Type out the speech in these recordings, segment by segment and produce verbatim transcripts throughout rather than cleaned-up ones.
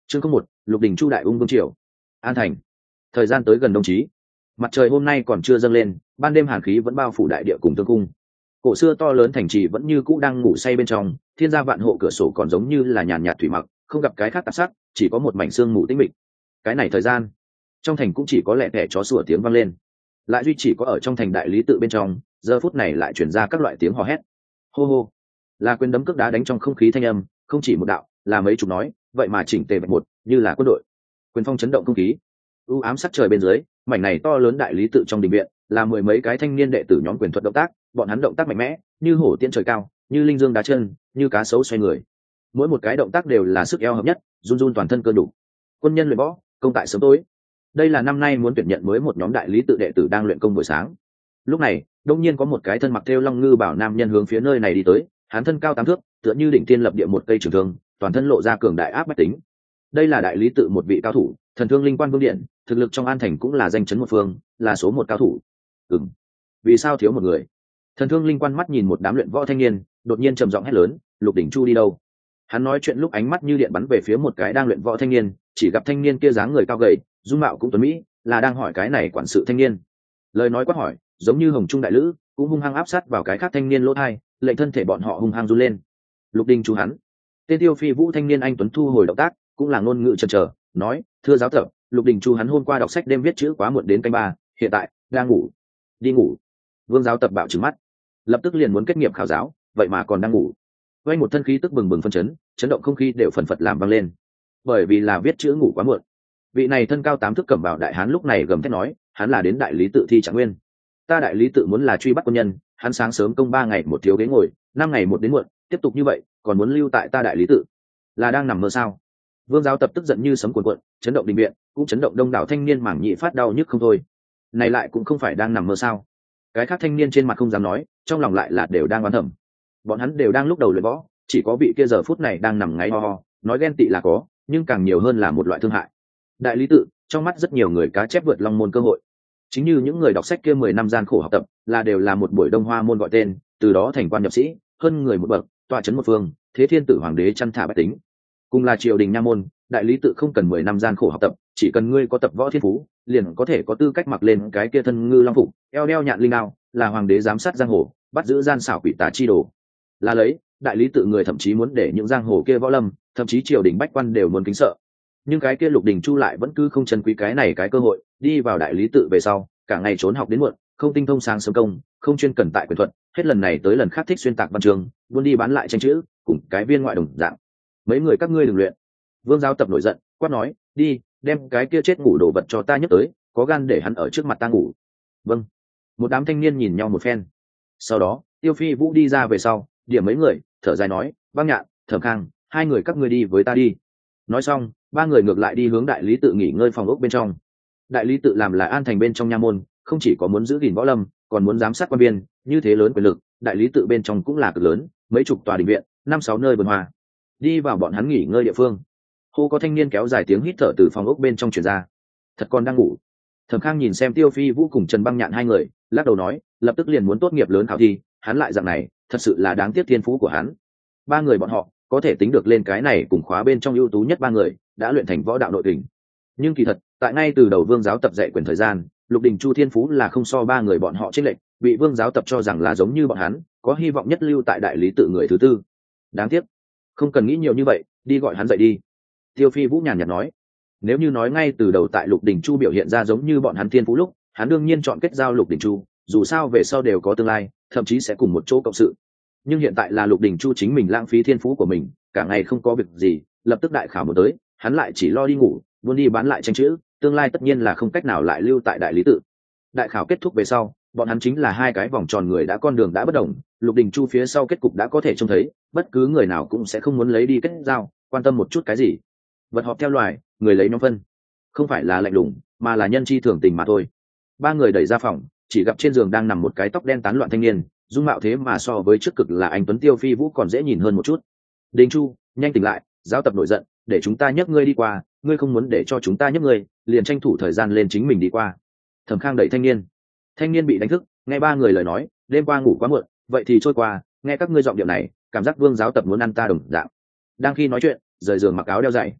chương không một lục đình chu đại ung vương triều an thành. Thời gian tới gần đông chí, mặt trời hôm nay còn chưa dâng lên, ban đêm hàn khí vẫn bao phủ đại địa cùng tương cung. Cổ xưa to lớn thành trì vẫn như cũ đang ngủ say bên trong, thiên gia vạn hộ cửa sổ còn giống như là nhàn nhạt thủy mặc, không gặp cái khác tạp sắc, chỉ có một mảnh sương mù tĩnh mịch. Cái này thời gian, trong thành cũng chỉ có lẻ tẻ chó sủa tiếng vang lên, lại duy chỉ có ở trong thành đại lý tự bên trong, giờ phút này lại truyền ra các loại tiếng hò hét. Hô hô, là quyền đấm cước đá đánh trong không khí thanh âm, không chỉ một đạo, là mấy chục nói, vậy mà chỉnh tề một, như là quân đội. Quyền phong chấn động không khí, u ám sắc trời bên dưới, mảnh này to lớn đại lý tự trong đình viện, là mười mấy cái thanh niên đệ tử nhóm quyền thuật động tác, bọn hắn động tác mạnh mẽ, như hổ tiễn trời cao, như linh dương đá chân, như cá sấu xoay người. Mỗi một cái động tác đều là sức eo hợp nhất, run run toàn thân cơ đủ. Quân nhân luyện võ, công tại sớm tối. Đây là năm nay muốn tuyển nhận mới một nhóm đại lý tự đệ tử đang luyện công buổi sáng. Lúc này, đông nhiên có một cái thân mặc thêu long ngư bảo nam nhân hướng phía nơi này đi tới, hắn thân cao tám thước, tựa như đỉnh tiên lập địa một cây trường thương, toàn thân lộ ra cường đại áp bách tính. Đây là đại lý tự một vị cao thủ, thần thương linh quan vương điện, thực lực trong an thành cũng là danh chấn một phương, là số một cao thủ. Ừm, vì sao thiếu một người? Thần thương linh quan mắt nhìn một đám luyện võ thanh niên, đột nhiên trầm giọng hét lớn, Lục Đỉnh Chu đi đâu? Hắn nói chuyện lúc ánh mắt như điện bắn về phía một cái đang luyện võ thanh niên, chỉ gặp thanh niên kia dáng người cao gầy, dung mạo cũng tuấn mỹ, là đang hỏi cái này quản sự thanh niên. Lời nói quát hỏi, giống như hồng trung đại lữ, cũng hung hăng áp sát vào cái khác thanh niên lỗ thai, lệnh thân thể bọn họ hung hăng run lên. Lục Đỉnh Chu hắn. Tên Tiêu Phi Vũ thanh niên anh tuấn thu hồi động tác, cũng là ngôn ngữ chần chờ, nói, thưa giáo tập, Lục Đình Chu hắn hôm qua đọc sách đêm viết chữ quá muộn đến canh ba, hiện tại đang ngủ. Đi ngủ. Vương giáo tập bạo trừng mắt, lập tức liền muốn kết nghiệp khảo giáo, vậy mà còn đang ngủ. Quay một thân khí tức bừng bừng phân chấn, chấn động không khí đều phần phật làm vang lên. Bởi vì là viết chữ ngủ quá muộn. Vị này thân cao tám thước cẩm bào đại hán lúc này gầm thét nói, hắn là đến đại lý tự thi trạng nguyên. Ta đại lý tự muốn là truy bắt quân nhân, hắn sáng sớm công ba ngày một thiếu ghế ngồi, năm ngày một đến muộn, tiếp tục như vậy, còn muốn lưu tại ta đại lý tự, là đang nằm mơ sao? Vương giáo tập tức giận như sấm cuồn cuộn, chấn động đình viện, cũng chấn động đông đảo thanh niên mảng nhị phát đau nhức không thôi. Này lại cũng không phải đang nằm mơ sao? Cái khác thanh niên trên mặt không dám nói, trong lòng lại là đều đang oán thầm. Bọn hắn đều đang lúc đầu luyện võ, chỉ có vị kia giờ phút này đang nằm ngáy ho ho, nói ghen tị là có, nhưng càng nhiều hơn là một loại thương hại. Đại lý tự, trong mắt rất nhiều người cá chép vượt long môn cơ hội. Chính như những người đọc sách kia mười năm gian khổ học tập, là đều là một buổi đông hoa môn gọi tên, từ đó thành quan nhập sĩ, hơn người một bậc, tọa chấn một phương, thế thiên tử hoàng đế chăn thả bách tính. Cùng là triều đình nha môn, đại lý tự không cần mười năm gian khổ học tập, chỉ cần ngươi có tập võ thiên phú, liền có thể có tư cách mặc lên cái kia thân ngư long phục, eo đeo nhạn linh ao, là hoàng đế giám sát giang hồ, bắt giữ gian xảo quỷ tà chi đồ. Là lấy, đại lý tự người thậm chí muốn để những giang hồ kia võ lâm, thậm chí triều đình bách quan đều muốn kính sợ. Nhưng cái kia Lục Đình Chu lại vẫn cứ không trân quý cái này cái cơ hội, đi vào đại lý tự về sau, cả ngày trốn học đến muộn, không tinh thông sáng sớm công, không chuyên cần tại quyền thuật, hết lần này tới lần khác thích xuyên tạc văn chương, luôn đi bán lại tranh chữ, cùng cái viên ngoại đồng dạng. Mấy người các ngươi đừng luyện. Vương giáo tập nổi giận, quát nói, đi, đem cái kia chết ngủ đồ vật cho ta nhấc tới, có gan để hắn ở trước mặt ta ngủ. Vâng. Một đám thanh niên nhìn nhau một phen. Sau đó, Tiêu Phi Vũ đi ra về sau, điểm mấy người, thở dài nói, Băng Nhạn, Thẩm Khang, hai người các ngươi đi với ta đi. Nói xong, ba người ngược lại đi hướng đại lý tự nghỉ ngơi phòng ốc bên trong. Đại lý tự làm là an thành bên trong nha môn, không chỉ có muốn giữ gìn võ lâm, còn muốn giám sát quan viên, như thế lớn quyền lực, đại lý tự bên trong cũng là cực lớn, mấy chục tòa đình viện, năm sáu nơi vườn hoa. Đi vào bọn hắn nghỉ ngơi địa phương, hô có thanh niên kéo dài tiếng hít thở từ phòng ốc bên trong truyền ra. Thật còn đang ngủ. Thẩm Khang nhìn xem Tiêu Phi Vũ cùng Trần Băng Nhạn hai người, lắc đầu nói, lập tức liền muốn tốt nghiệp lớn khảo thi, hắn lại dạng này, thật sự là đáng tiếc thiên phú của hắn. Ba người bọn họ có thể tính được lên cái này cùng khóa bên trong ưu tú nhất ba người, đã luyện thành võ đạo nội kình. Nhưng kỳ thật, tại ngay từ đầu Vương giáo tập dạy quyền thời gian, Lục Đình Chu thiên phú là không so ba người bọn họ chênh lệch, bị Vương giáo tập cho rằng là giống như bọn hắn, có hy vọng nhất lưu tại đại lý tự người thứ tư. Đáng tiếc, không cần nghĩ nhiều như vậy, đi gọi hắn dậy đi. Tiêu Phi Vũ nhàn nhạt nói, nếu như nói ngay từ đầu tại Lục Đình Chu biểu hiện ra giống như bọn hắn thiên phú lúc, hắn đương nhiên chọn kết giao Lục Đình Chu, dù sao về sau đều có tương lai, thậm chí sẽ cùng một chỗ cộng sự. Nhưng hiện tại là Lục Đình Chu chính mình lãng phí thiên phú của mình, cả ngày không có việc gì, lập tức đại khảo một tới, hắn lại chỉ lo đi ngủ, muốn đi bán lại tranh chữ, tương lai tất nhiên là không cách nào lại lưu tại đại lý tự. Đại khảo kết thúc về sau, bọn hắn chính là hai cái vòng tròn người đã con đường đã bất đồng, Lục Đình Chu phía sau kết cục đã có thể trông thấy, bất cứ người nào cũng sẽ không muốn lấy đi kết giao, quan tâm một chút cái gì. Vật họp theo loài, người lấy nhóm phân, không phải là lạnh lùng, mà là nhân chi thường tình mà thôi. Ba người đẩy ra phòng, chỉ gặp trên giường đang nằm một cái tóc đen tán loạn thanh niên, dung mạo thế mà so với trước cực là anh tuấn Tiêu Phi Vũ còn dễ nhìn hơn một chút. Đình Chu, nhanh tỉnh lại, giáo tập nổi giận, để chúng ta nhấc ngươi đi qua, ngươi không muốn để cho chúng ta nhấc ngươi, liền tranh thủ thời gian lên chính mình đi qua. Thẩm Khang đẩy thanh niên. Thanh niên bị đánh thức, nghe ba người lời nói, đêm qua ngủ quá muộn, vậy thì trôi qua, nghe các ngươi giọng điệu này, cảm giác Vương giáo tập muốn ăn ta đồng dạng. Đang khi nói chuyện, rời giường mặc áo đeo giày.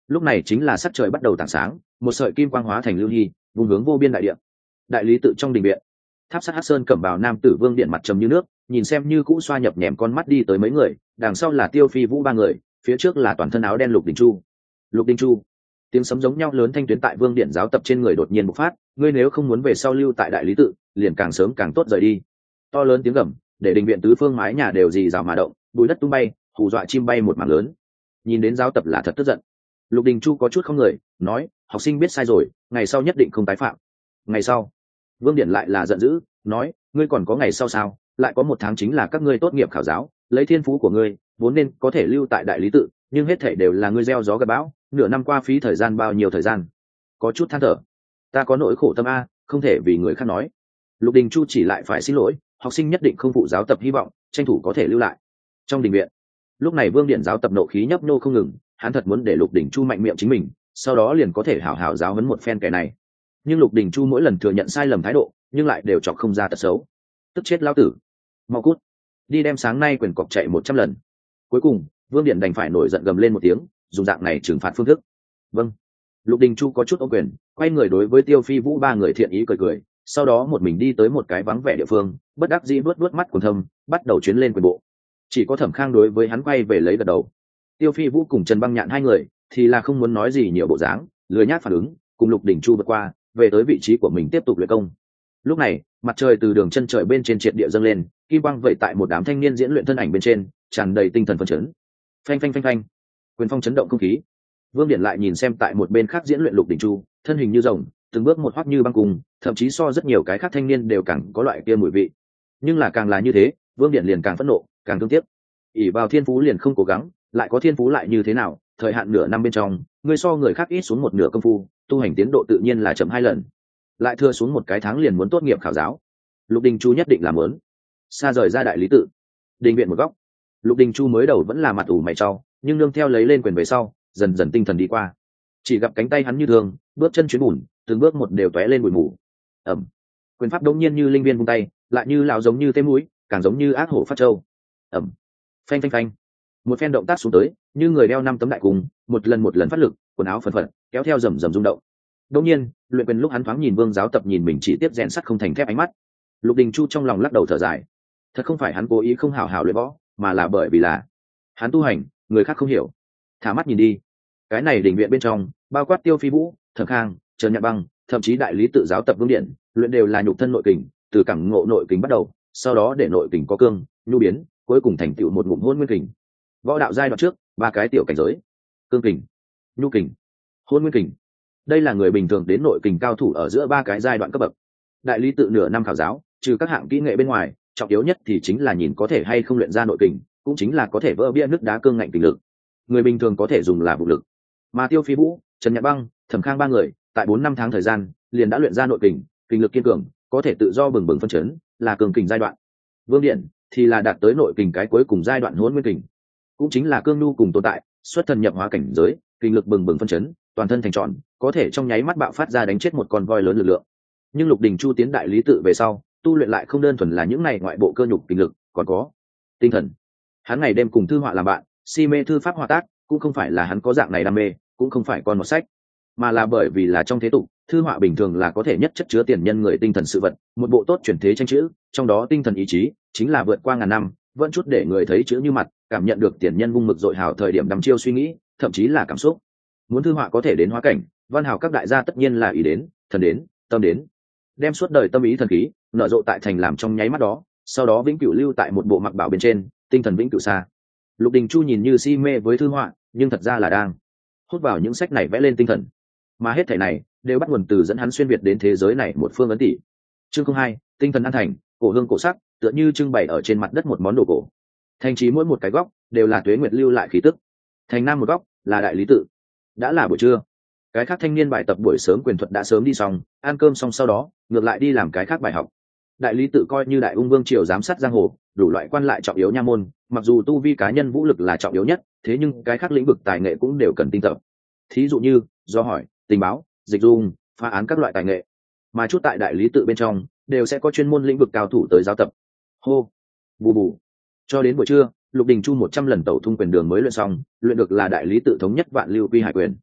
lúc này chính là sắc trời bắt đầu tảng sáng, một sợi kim quang hóa thành lưu hy vùng hướng vô biên đại địa. Đại lý tự trong đình viện, tháp sắt hắc sơn cẩm bào nam tử Vương Điện mặt trầm như nước, nhìn xem như cũ xoa nhập nhèm con mắt đi tới mấy người, đằng sau là Tiêu Phi Vũ ba người, phía trước là toàn thân áo đen Lục Đình Chu. Lục Đình Chu, tiếng sấm giống nhau lớn thanh tuyến tại Vương Điện giáo tập trên người đột nhiên bộc phát, ngươi nếu không muốn về sau lưu tại đại lý tự, liền càng sớm càng tốt rời đi. To lớn tiếng gầm, để đình viện tứ phương mái nhà đều rì rào mà động, bụi đất tung bay, hù dọa chim bay một mảng lớn. Nhìn đến giáo tập là thật tức giận. Lục Đình Chu có chút không người, nói, học sinh biết sai rồi, ngày sau nhất định không tái phạm. Ngày sau, Vương Điện lại là giận dữ, nói, ngươi còn có ngày sau sao? Lại có một tháng chính là các ngươi tốt nghiệp khảo giáo, lấy thiên phú của ngươi, vốn nên có thể lưu tại đại lý tự, nhưng hết thảy đều là ngươi gieo gió gặt bão, nửa năm qua phí thời gian bao nhiêu thời gian? Có chút than thở, ta có nỗi khổ tâm a, không thể vì người khác nói. Lục Đình Chu chỉ lại phải xin lỗi, học sinh nhất định không phụ giáo tập hy vọng, tranh thủ có thể lưu lại. Trong đình viện, lúc này Vương Điện giáo tập nộ khí nhấp nhô không ngừng, hắn thật muốn để Lục Đình Chu mạnh miệng chính mình, sau đó liền có thể hảo hảo giáo huấn một phen kẻ này. Nhưng Lục Đình Chu mỗi lần thừa nhận sai lầm thái độ, nhưng lại đều chọc không ra tật xấu. Tức chết lão tử, mau cút, đi đem sáng nay quyền cọc chạy một trăm lần. Cuối cùng, Vương Điện đành phải nổi giận gầm lên một tiếng, dùng dạng này trừng phạt phương thức. Vâng. Lục Đình Chu có chút ô quyền, quay người đối với Tiêu Phi Vũ ba người thiện ý cười cười, sau đó một mình đi tới một cái vắng vẻ địa phương, bất đắc dĩ vuốt vuốt mắt quần thâm, bắt đầu chuyến lên quyền bộ. Chỉ có Thẩm Khang đối với hắn quay về lấy gật đầu. Tiêu Phi Vũ cùng Trần Băng Nhạn hai người thì là không muốn nói gì nhiều bộ dáng, lười nhác phản ứng, cùng Lục Đình Chu vượt qua, về tới vị trí của mình tiếp tục luyện công. Lúc này, mặt trời từ đường chân trời bên trên triệt địa dâng lên, kim quang vậy tại một đám thanh niên diễn luyện thân ảnh bên trên, tràn đầy tinh thần phấn chấn. Phanh phanh phanh phanh, quyền phong chấn động không khí. Vương Điện lại nhìn xem tại một bên khác diễn luyện Lục Đình Chu, thân hình như rồng, từng bước một hoắc như băng cùng, thậm chí so rất nhiều cái khác thanh niên đều càng có loại kia mùi vị. Nhưng là càng là như thế, Vương Điện liền càng phẫn nộ, càng thương tiếc. ỷ vào thiên phú liền không cố gắng, lại có thiên phú lại như thế nào? Thời hạn nửa năm bên trong, ngươi so người khác ít xuống một nửa công phu, tu hành tiến độ tự nhiên là chậm hai lần. Lại thừa xuống một cái tháng liền muốn tốt nghiệp khảo giáo. Lục Đình Chu nhất định làm muốn xa rời ra đại lý tự. Đình viện một góc, Lục Đình Chu mới đầu vẫn là mặt ủ mày trao, nhưng nương theo lấy lên quyền về sau, dần dần tinh thần đi qua. Chỉ gặp cánh tay hắn như thường, bước chân chuyến bùn, từng bước một đều tóe lên bụi mù. Ẩm. Quyền pháp đống nhiên như linh viên vung tay, lại như lão giống như tê mũi, càng giống như ác hổ phát trâu. Ẩm. Phanh phanh phanh. Một phen động tác xuống tới, như người đeo năm tấm đại cung, một lần một lần phát lực, quần áo phần phật, kéo theo rầm rầm rung động. Đương nhiên, luyện quyền lúc hắn thoáng nhìn Vương giáo tập nhìn mình chỉ tiếp rèn sắt không thành thép ánh mắt. Lục Đình Chu trong lòng lắc đầu thở dài. Thật không phải hắn cố ý không hảo hảo luyện võ, mà là bởi vì là hắn tu hành, người khác không hiểu. Thả mắt nhìn đi, cái này đỉnh viện bên trong, bao quát Tiêu Phi Vũ, Thẩm Khang, Trần Nhạn Băng, thậm chí đại lý tự giáo tập Vương Điện, luyện đều là nhục thân nội kình, từ cảm ngộ nội kình bắt đầu, sau đó để nội kình có cương, nhu biến, cuối cùng thành tựu một ngụm hôn nguyên kình. Võ đạo giai đoạn trước, ba cái tiểu cảnh giới: cương kình, nhu kình, hôn nguyên kình. Đây là người bình thường đến nội kình cao thủ ở giữa ba cái giai đoạn cấp bậc. Đại lý tự nửa năm khảo giáo, trừ các hạng kỹ nghệ bên ngoài, trọng yếu nhất thì chính là nhìn có thể hay không luyện ra nội kình, cũng chính là có thể vỡ bia nứt đá cương ngạnh kình lực. Người bình thường có thể dùng là vũ lực, mà Tiêu Phi Vũ, Trần Nhạn Băng, Thẩm Khang ba người, tại bốn năm tháng thời gian, liền đã luyện ra nội kình, kình lực kiên cường, có thể tự do bừng bừng phân chấn, là cường kình giai đoạn. Vương Điện thì là đạt tới nội kình cái cuối cùng giai đoạn hỗn nguyên kình, cũng chính là cương nhu cùng tồn tại, xuất thần nhập hóa cảnh giới, kình lực bừng bừng phân chấn, toàn thân thành tròn, có thể trong nháy mắt bạo phát ra đánh chết một con voi lớn lực lượng. Nhưng Lục Đình Chu tiến đại lý tự về sau, tu luyện lại không đơn thuần là những này ngoại bộ cơ nhục kình lực, còn có tinh thần. Hắn ngày đêm cùng thư họa làm bạn, si mê thư pháp họa tác, cũng không phải là hắn có dạng này đam mê, cũng không phải con một sách, mà là bởi vì là trong thế tục, thư họa bình thường là có thể nhất chất chứa tiền nhân người tinh thần sự vật, một bộ tốt chuyển thế tranh chữ, trong đó tinh thần ý chí chính là vượt qua ngàn năm, vẫn chút để người thấy chữ như mặt, cảm nhận được tiền nhân vung mực dội hào thời điểm đăm chiêu suy nghĩ, thậm chí là cảm xúc. Muốn thư họa có thể đến hóa cảnh, văn hào các đại gia tất nhiên là ý đến, thần đến, tâm đến, đem suốt đời tâm ý thần khí nở rộ tại thành làm trong nháy mắt đó, sau đó vĩnh cửu lưu tại một bộ mặc bảo bên trên, tinh thần vĩnh cửu xa. Lục Đình Chu nhìn như si mê với thư họa, nhưng thật ra là đang hút vào những sách này vẽ lên tinh thần, mà hết thảy này đều bắt nguồn từ dẫn hắn xuyên việt đến thế giới này một phương ấn tỷ. Chương không hai, tinh thần an thành, cổ hương cổ sắc, tựa như trưng bày ở trên mặt đất một món đồ cổ. Thành trí mỗi một cái góc đều là tuế nguyệt lưu lại khí tức. Thành nam một góc là đại lý tự. Đã là buổi trưa, cái khác thanh niên bài tập buổi sớm quyền thuật đã sớm đi xong, ăn cơm xong sau đó ngược lại đi làm cái khác bài học. Đại lý tự coi như đại ung vương triều giám sát giang hồ, đủ loại quan lại trọng yếu nha môn, mặc dù tu vi cá nhân vũ lực là trọng yếu nhất, thế nhưng cái khác lĩnh vực tài nghệ cũng đều cần tinh tập. Thí dụ như do hỏi, tình báo, dịch dung, phá án các loại tài nghệ, mà chút tại đại lý tự bên trong đều sẽ có chuyên môn lĩnh vực cao thủ tới giáo tập. Hô, bù bù. Cho đến buổi trưa, Lục Đình Chu một trăm lần tẩu thung quyền đường mới luyện xong, luyện được là đại lý tự thống nhất vạn lưu quy hải quyền.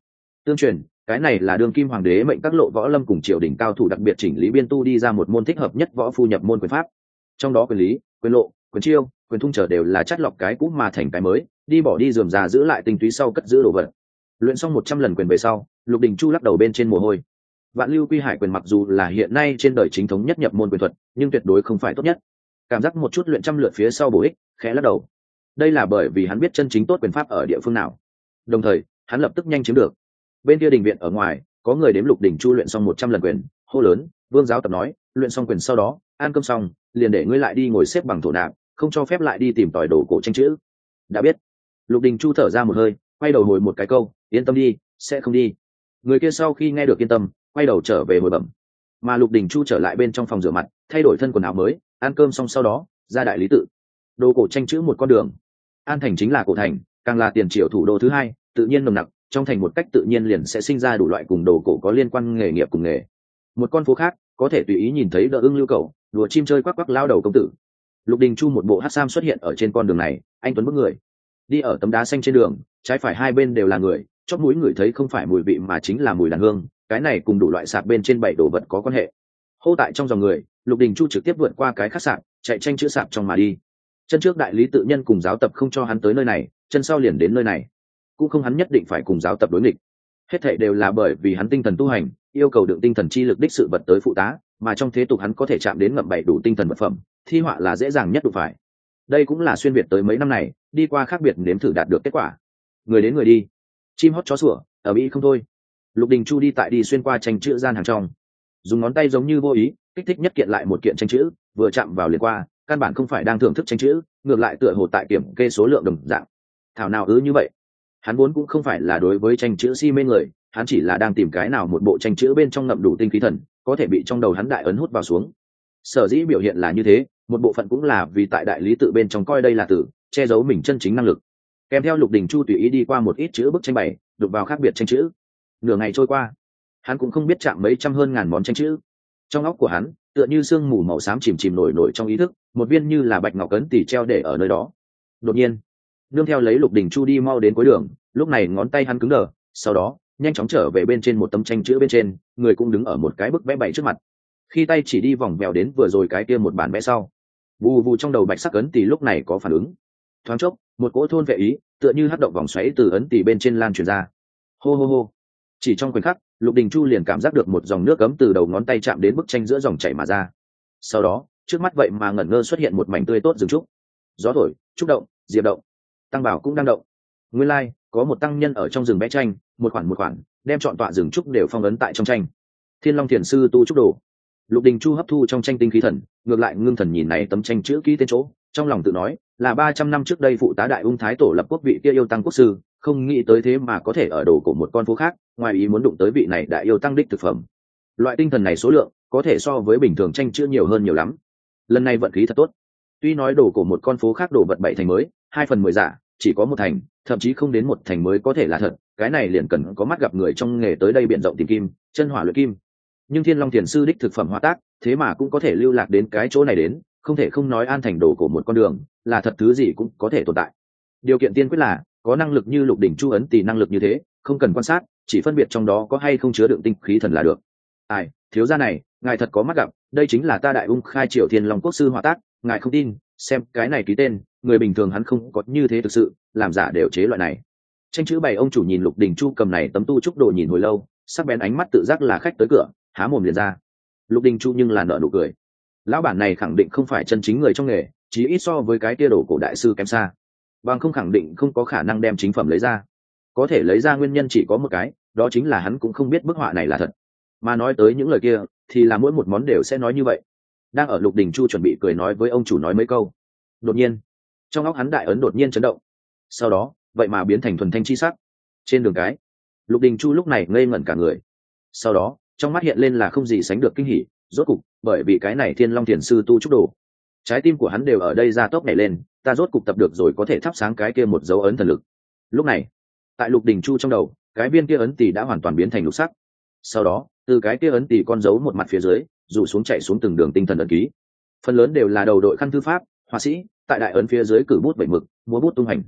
Tương truyền, cái này là đương kim hoàng đế mệnh các lộ võ lâm cùng triều đình cao thủ đặc biệt chỉnh lý biên tu đi ra một môn thích hợp nhất võ phu nhập môn quyền pháp. Trong đó quyền lý, quyền lộ, quyền chiêu, quyền thung trở đều là chắt lọc cái cũ mà thành cái mới, đi bỏ đi rườm rà giữ lại tinh túy sau cất giữ đồ vật. Luyện xong một trăm lần quyền về sau, Lục Đình Chu lắc đầu bên trên mồ hôi. Vạn Lưu Quy Hải quyền mặc dù là hiện nay trên đời chính thống nhất nhập môn quyền thuật, nhưng tuyệt đối không phải tốt nhất. Cảm giác một chút luyện trăm lượt phía sau bổ ích, khẽ lắc đầu. Đây là bởi vì hắn biết chân chính tốt quyền pháp ở địa phương nào. Đồng thời, hắn lập tức nhanh chiếm được. Bên kia đình viện ở ngoài, có người đếm Lục Đình Chu luyện xong một trăm lần quyền, hô lớn, Vương giáo tập nói, luyện xong quyền sau đó, ăn cơm xong, liền để ngươi lại đi ngồi xếp bằng thổ nạp, không cho phép lại đi tìm tòi đồ cổ tranh chữ. Đã biết. Lục Đình Chu thở ra một hơi, quay đầu hồi một cái câu, yên tâm đi, sẽ không đi. Người kia sau khi nghe được yên tâm, quay đầu trở về hồi bẩm. Mà Lục Đình Chu trở lại bên trong phòng rửa mặt, thay đổi thân quần áo mới, ăn cơm xong sau đó, ra đại lý tự. Đồ cổ tranh chữ một con đường. An Thành chính là cổ thành, càng là tiền triều thủ đô thứ hai, tự nhiên nồng nặc, trong thành một cách tự nhiên liền sẽ sinh ra đủ loại cùng đồ cổ có liên quan nghề nghiệp cùng nghề. Một con phố khác, có thể tùy ý nhìn thấy đỡ ưng lưu cẩu, đùa chim chơi quắc quắc lao đầu công tử. Lục Đình Chu một bộ hắc sam xuất hiện ở trên con đường này, anh tuấn bước người. Đi ở tấm đá xanh trên đường, trái phải hai bên đều là người, chóp mũi người thấy không phải mùi vị mà chính là mùi đàn hương, cái này cùng đủ loại sạp bên trên bảy đồ vật có quan hệ. Hô tại trong dòng người, Lục Đình Chu trực tiếp vượt qua cái khách sạn, chạy tranh chữ sạp trong mà đi. Chân trước đại lý tự nhân cùng giáo tập không cho hắn tới nơi này, chân sau liền đến nơi này. Cũng không hắn nhất định phải cùng giáo tập đối nghịch. Hết thảy đều là bởi vì hắn tinh thần tu hành, yêu cầu đựng tinh thần chi lực đích sự vật tới phụ tá, mà trong thế tục hắn có thể chạm đến ngậm bảy đủ tinh thần vật phẩm, thi họa là dễ dàng nhất đụng phải. Đây cũng là xuyên việt tới mấy năm này, đi qua khác biệt nếm thử đạt được kết quả. Người đến người đi, chim hót chó sủa, ở mỹ không thôi. Lục Đình Chu đi tại đi xuyên qua tranh chữ gian hàng trong, dùng ngón tay giống như vô ý kích thích nhất kiện lại một kiện tranh chữ, vừa chạm vào liền qua, căn bản không phải đang thưởng thức tranh chữ, ngược lại tựa hồ tại kiểm kê số lượng đồng dạng. Thảo nào ư như vậy? Hắn vốn cũng không phải là đối với tranh chữ si mê người, hắn chỉ là đang tìm cái nào một bộ tranh chữ bên trong ngậm đủ tinh khí thần, có thể bị trong đầu hắn đại ấn hút vào xuống. Sở dĩ biểu hiện là như thế, một bộ phận cũng là vì tại đại lý tự bên trong coi đây là tử, che giấu mình chân chính năng lực. Kèm theo Lục Đình Chu tùy ý đi qua một ít chữ bức tranh bày, đục vào khác biệt tranh chữ. Nửa ngày trôi qua, hắn cũng không biết chạm mấy trăm hơn ngàn món tranh chữ. Trong óc của hắn, tựa như sương mù màu xám chìm chìm nổi nổi trong ý thức, một viên như là bạch ngọc cấn tỉ treo để ở nơi đó. Đột nhiên, nương theo lấy Lục Đình Chu đi mau đến cuối đường, lúc này ngón tay hắn cứng đờ, sau đó nhanh chóng trở về bên trên một tấm tranh chữ bên trên, người cũng đứng ở một cái bức vẽ bày trước mặt. Khi tay chỉ đi vòng vèo đến vừa rồi cái kia một bản vẽ sau, vù vù trong đầu bạch sắc ấn tỉ lúc này có phản ứng. Thoáng chốc, một cỗ thôn vệ ý, tựa như hất động vòng xoáy từ ấn tỉ bên trên lan truyền ra. Hô hô hô. Chỉ trong khoảnh khắc, Lục Đình Chu liền cảm giác được một dòng nước cấm từ đầu ngón tay chạm đến bức tranh giữa dòng chảy mà ra. Sau đó, trước mắt vậy mà ngẩn ngơ xuất hiện một mảnh tươi tốt rừng trúc. Gió thổi, trúc động, diệp động, tăng bảo cũng đang động. Nguyên lai, like, có một tăng nhân ở trong rừng vẽ tranh, một khoản một khoản, đem trọn tọa rừng trúc đều phong ấn tại trong tranh. Thiên Long Thiền sư tu trúc đồ. Lục Đình Chu hấp thu trong tranh tinh khí thần, ngược lại ngưng thần nhìn này tấm tranh chữ ký tên chỗ, trong lòng tự nói, là ba trăm năm trước đây phụ tá đại ung thái tổ lập quốc vị kia yêu tăng quốc sư, không nghĩ tới thế mà có thể ở đồ của một con phố khác, ngoài ý muốn đụng tới vị này đại yêu tăng đích thực phẩm. Loại tinh thần này số lượng có thể so với bình thường tranh chữ nhiều hơn nhiều lắm. Lần này vận khí thật tốt. Tuy nói đồ của một con phố khác đổ vật bảy thành mới, hai phần mười giả, chỉ có một thành, thậm chí không đến một thành mới có thể là thật, cái này liền cần có mắt gặp người trong nghề tới đây biện rộng tìm kim, chân hỏa luyện kim. Nhưng Thiên Long Thiền sư đích thực phẩm hóa tác, thế mà cũng có thể lưu lạc đến cái chỗ này đến, không thể không nói An Thành đồ của một con đường, là thật thứ gì cũng có thể tồn tại. Điều kiện tiên quyết là có năng lực như Lục Đỉnh Chu ấn tỷ năng lực như thế, không cần quan sát, chỉ phân biệt trong đó có hay không chứa đựng tinh khí thần là được. Ai, thiếu gia này, ngài thật có mắt gặp, đây chính là ta đại ung khai triều Thiên Long quốc sư hỏa tác, ngài không tin, xem cái này ký tên, người bình thường hắn không có như thế thực sự, làm giả đều chế loại này. Tranh chữ bày ông chủ nhìn Lục Đỉnh Chu cầm này tấm tu trúc đồ nhìn hồi lâu, sắc bén ánh mắt tự giác là khách tới cửa, há mồm liền ra. Lục Đỉnh Chu nhưng là nở nụ cười. Lão bản này khẳng định không phải chân chính người trong nghề, chí ít so với cái tia đồ cổ đại sư kém xa. Bằng không khẳng định không có khả năng đem chính phẩm lấy ra. Có thể lấy ra nguyên nhân chỉ có một cái, đó chính là hắn cũng không biết bức họa này là thật. Mà nói tới những lời kia, thì là mỗi một món đều sẽ nói như vậy. Đang ở Lục Đỉnh Chu chuẩn bị cười nói với ông chủ nói mấy câu. Đột nhiên, trong óc hắn đại ấn đột nhiên chấn động. Sau đó, vậy mà biến thành thuần thanh chi sắc. Trên đường cái, Lục Đỉnh Chu lúc này ngây ngẩn cả người. Sau đó, trong mắt hiện lên là không gì sánh được kinh hỉ, rốt cục, bởi vì cái này Thiên Long Thiền sư tu trúc đồ. Trái tim của hắn đều ở đây ra tốc nhảy lên, ta rốt cục tập được rồi có thể thắp sáng cái kia một dấu ấn thần lực. Lúc này, tại Lục Đỉnh Chu trong đầu, cái viên kia ấn tỷ đã hoàn toàn biến thành lục sắc. Sau đó, từ cái kia ấn tỷ con dấu một mặt phía dưới, rủ xuống chạy xuống từng đường tinh thần ấn ký. Phần lớn đều là đầu đội khăn thư pháp, họa sĩ, tại đại ấn phía dưới cử bút bảy mực, múa bút tung hành.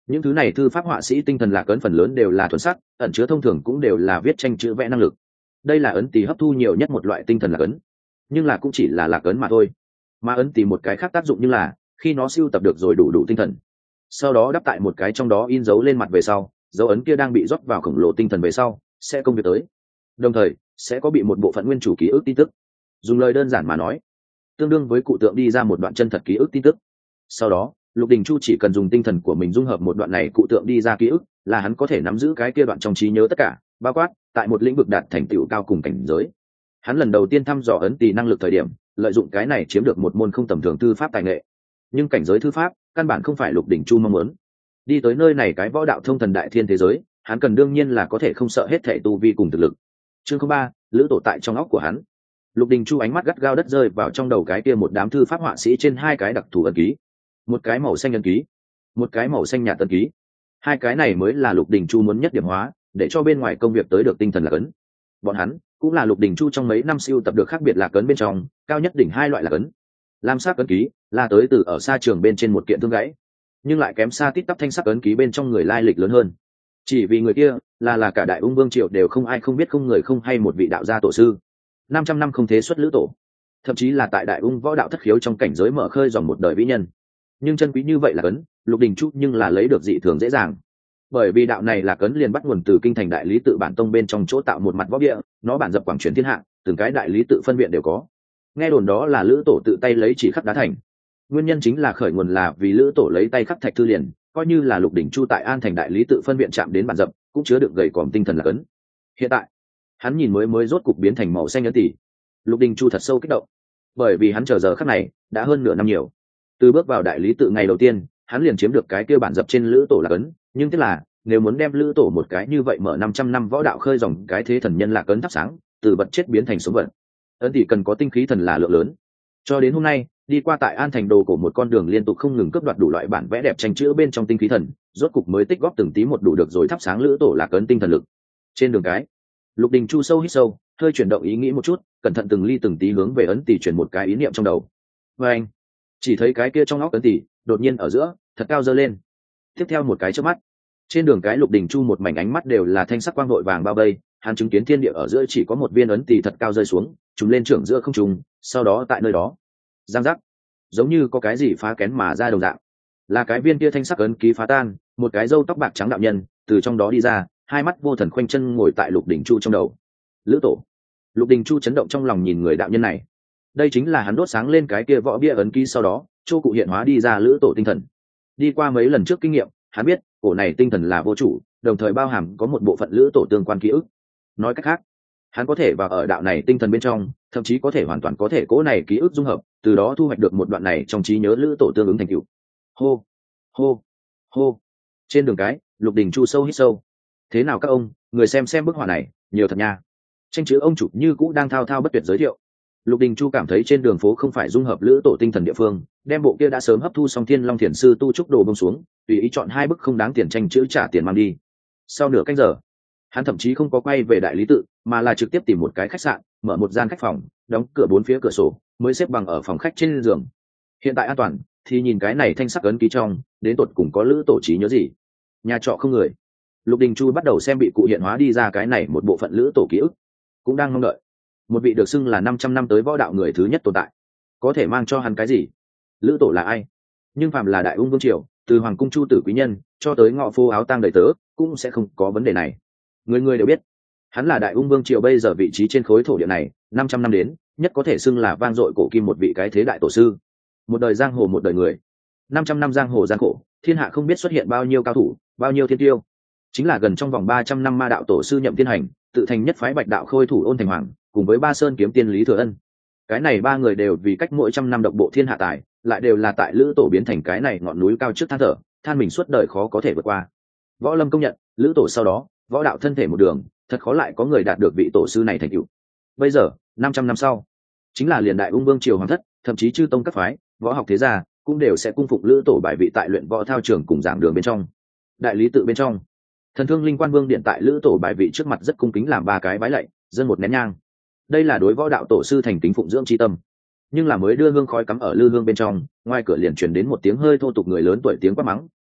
những thứ này thư pháp họa sĩ tinh thần lạc ấn phần lớn đều là thuần sắc, ẩn chứa thông thường cũng đều là viết tranh chữ vẽ năng lực. Đây là ấn tỳ hấp thu nhiều nhất một loại tinh thần lạc ấn, nhưng là cũng chỉ là lạc ấn mà thôi. Mà ấn tỳ một cái khác tác dụng như là khi nó siêu tập được rồi đủ đủ tinh thần, sau đó đắp tại một cái trong đó in dấu lên mặt về sau, dấu ấn kia đang bị rót vào khổng lồ tinh thần về sau sẽ công việc tới, đồng thời sẽ có bị một bộ phận nguyên chủ ký ức tin tức. Dùng lời đơn giản mà nói, tương đương với cụ tượng đi ra một đoạn chân thật ký ức tin tức. Sau đó Lục Đình Chu chỉ cần dùng tinh thần của mình dung hợp một đoạn này cụ tượng đi ra ký ức, là hắn có thể nắm giữ cái kia đoạn trong trí nhớ tất cả, bao quát tại một lĩnh vực đạt thành tựu cao cùng cảnh giới. Hắn lần đầu tiên thăm dò ấn tỳ năng lực thời điểm, lợi dụng cái này chiếm được một môn không tầm thường thư pháp tài nghệ. Nhưng cảnh giới thư pháp căn bản không phải Lục Đình Chu mong muốn. Đi tới nơi này cái võ đạo thông thần đại thiên thế giới, hắn cần đương nhiên là có thể không sợ hết thể tu vi cùng thực lực. Chương không ba, lữ tổ tại trong óc của hắn. Lục Đình Chu ánh mắt gắt gao đất rơi vào trong đầu cái kia một đám thư pháp họa sĩ trên hai cái đặc thù ấn ký, một cái màu xanh ấn ký, một cái màu xanh nhạt ấn ký. Hai cái này mới là Lục Đình Chu muốn nhất điểm hóa, để cho bên ngoài công việc tới được tinh thần lạc ấn. Bọn hắn cũng là Lục Đình Chu trong mấy năm siêu tập được khác biệt lạc ấn bên trong cao nhất đỉnh hai loại lạc ấn. Lam sắc ấn ký là tới từ ở xa trường bên trên một kiện thương gãy, nhưng lại kém xa tít tắp thanh sắc ấn ký bên trong người lai lịch lớn hơn. Chỉ vì người kia là là cả đại ung vương triều đều không ai không biết không người không hay một vị đạo gia tổ sư, năm trăm năm không thế xuất lữ tổ, thậm chí là tại đại ung võ đạo thất khiếu trong cảnh giới mở khơi dòng một đời vĩ nhân. Nhưng chân quý như vậy là cấn, Lục Đình Chu nhưng là lấy được dị thường dễ dàng, bởi vì đạo này là cấn liền bắt nguồn từ kinh thành đại lý tự bản tông bên trong chỗ tạo một mặt võ địa, nó bản dập quảng truyền thiên hạ, từng cái đại lý tự phân viện đều có. Nghe đồn đó là lữ tổ tự tay lấy chỉ khắc đá thành, nguyên nhân chính là khởi nguồn là vì lữ tổ lấy tay khắc thạch thư liền, coi như là Lục Đình Chu tại An thành đại lý tự phân viện chạm đến bản dập cũng chứa được gầy còm tinh thần là cấn. Hiện tại hắn nhìn mới mới rốt cục biến thành màu xanh ấn tỷ, Lục Đình Chu thật sâu kích động, bởi vì hắn chờ giờ khắc này đã hơn nửa năm nhiều. Từ bước vào đại lý tự ngày đầu tiên, hắn liền chiếm được cái kia bản dập trên lữ tổ lạc ấn, nhưng tức là nếu muốn đem lữ tổ một cái như vậy mở năm trăm năm võ đạo khơi dòng cái thế thần nhân lạc ấn thắp sáng, từ vật chết biến thành sống vật, ấn tỷ cần có tinh khí thần là lượng lớn. Cho đến hôm nay, đi qua tại An thành đồ cổ một con đường liên tục không ngừng cướp đoạt đủ loại bản vẽ đẹp tranh chữ bên trong tinh khí thần, rốt cục mới tích góp từng tí một đủ được rồi thắp sáng lữ tổ lạc ấn tinh thần lực. Trên đường cái, Lục Đình Chu sâu hít sâu, hơi chuyển động ý nghĩ một chút, cẩn thận từng ly từng tí hướng về ấn tỷ chuyển một cái ý niệm trong đầu. Và anh chỉ thấy cái kia trong óc ấn tỷ đột nhiên ở giữa thật cao dơ lên, tiếp theo một cái chớp mắt, trên đường cái Lục Đình Chu một mảnh ánh mắt đều là thanh sắc quang đội vàng bao vây, hắn chứng kiến thiên địa ở giữa chỉ có một viên ấn tỷ thật cao rơi xuống, trùng lên trưởng giữa không trung, sau đó tại nơi đó giang giác, giống như có cái gì phá kén mà ra đồng dạng, là cái viên kia thanh sắc ấn ký phá tan, một cái râu tóc bạc trắng đạo nhân từ trong đó đi ra, hai mắt vô thần khoanh chân ngồi tại Lục Đình Chu trong đầu. Lữ tổ. Lục Đình Chu chấn động trong lòng nhìn người đạo nhân này, đây chính là hắn đốt sáng lên cái kia võ bia ấn ký sau đó châu cụ hiện hóa đi ra lữ tổ tinh thần. Đi qua mấy lần trước kinh nghiệm, hắn biết cổ này tinh thần là vô chủ, đồng thời bao hàm có một bộ phận lữ tổ tương quan ký ức. Nói cách khác, hắn có thể vào ở đạo này tinh thần bên trong, thậm chí có thể hoàn toàn có thể cố này ký ức dung hợp, từ đó thu hoạch được một đoạn này trong trí nhớ lữ tổ tương ứng thành tựu. Hô, hô, hô. Trên đường cái, Lục Đình Chu sâu hít sâu. Thế nào các ông, người xem xem bức họa này, nhiều thật nha. Tranh chữ ông chủ như cũ đang thao thao bất tuyệt giới thiệu. Lục Đình Chu cảm thấy trên đường phố không phải dung hợp lữ tổ tinh thần địa phương, đem bộ kia đã sớm hấp thu xong Thiên Long Thiền sư tu trúc đồ bông xuống, tùy ý chọn hai bức không đáng tiền tranh chữ trả tiền mang đi. Sau nửa canh giờ, hắn thậm chí không có quay về đại lý tự, mà là trực tiếp tìm một cái khách sạn, mở một gian khách phòng, đóng cửa bốn phía cửa sổ, mới xếp bằng ở phòng khách trên giường. Hiện tại an toàn, thì nhìn cái này thanh sắc ấn ký trong, đến tột cùng có lữ tổ trí nhớ gì. Nhà trọ không người, Lục Đình Chu bắt đầu xem bị cụ hiện hóa đi ra cái này một bộ phận lữ tổ ký ức, cũng đang mong đợi một vị được xưng là năm trăm năm tới võ đạo người thứ nhất tồn tại có thể mang cho hắn cái gì. Lữ tổ là ai? Nhưng phàm là đại ung vương triều, từ hoàng cung chu tử quý nhân cho tới ngọ phu áo tang đầy tớ, cũng sẽ không có vấn đề này. Người người đều biết hắn là đại ung vương triều bây giờ vị trí trên khối thổ địa này năm trăm năm đến nhất có thể xưng là vang dội cổ kim một vị cái thế đại tổ sư. Một đời giang hồ một đời người, năm trăm năm giang hồ gian khổ, thiên hạ không biết xuất hiện bao nhiêu cao thủ, bao nhiêu thiên tiêu. Chính là gần trong vòng ba trăm năm ma đạo tổ sư Nhậm Tiên Hành, tự thành nhất phái bạch đạo khôi thủ Ôn Thành Hoàng, cùng với Ba Sơn kiếm tiên Lý Thừa Ân. Cái này ba người đều vì cách mỗi trăm năm độc bộ thiên hạ tài, lại đều là tại lữ tổ biến thành cái này ngọn núi cao trước than thở, than mình suốt đời khó có thể vượt qua. Võ Lâm công nhận, lữ tổ sau đó, võ đạo thân thể một đường, thật khó lại có người đạt được vị tổ sư này thành tựu. Bây giờ, năm trăm năm sau, chính là liền đại ung vương triều hoàng thất, thậm chí chư tông các phái, võ học thế gia cũng đều sẽ cung phục lữ tổ bài vị tại luyện võ thao trường cùng giảng đường bên trong. Đại lý tự bên trong, Thần Thương Linh Quan Vương điện tại lữ tổ bài vị trước mặt rất cung kính làm ba cái bái lạy, dâng một nén nhang. Đây là đối võ đạo tổ sư thành kính phụng dưỡng chi tâm. Nhưng là mới đưa hương khói cắm ở lư hương bên trong, ngoài cửa liền truyền đến một tiếng hơi thô tục người lớn tuổi tiếng quát mắng,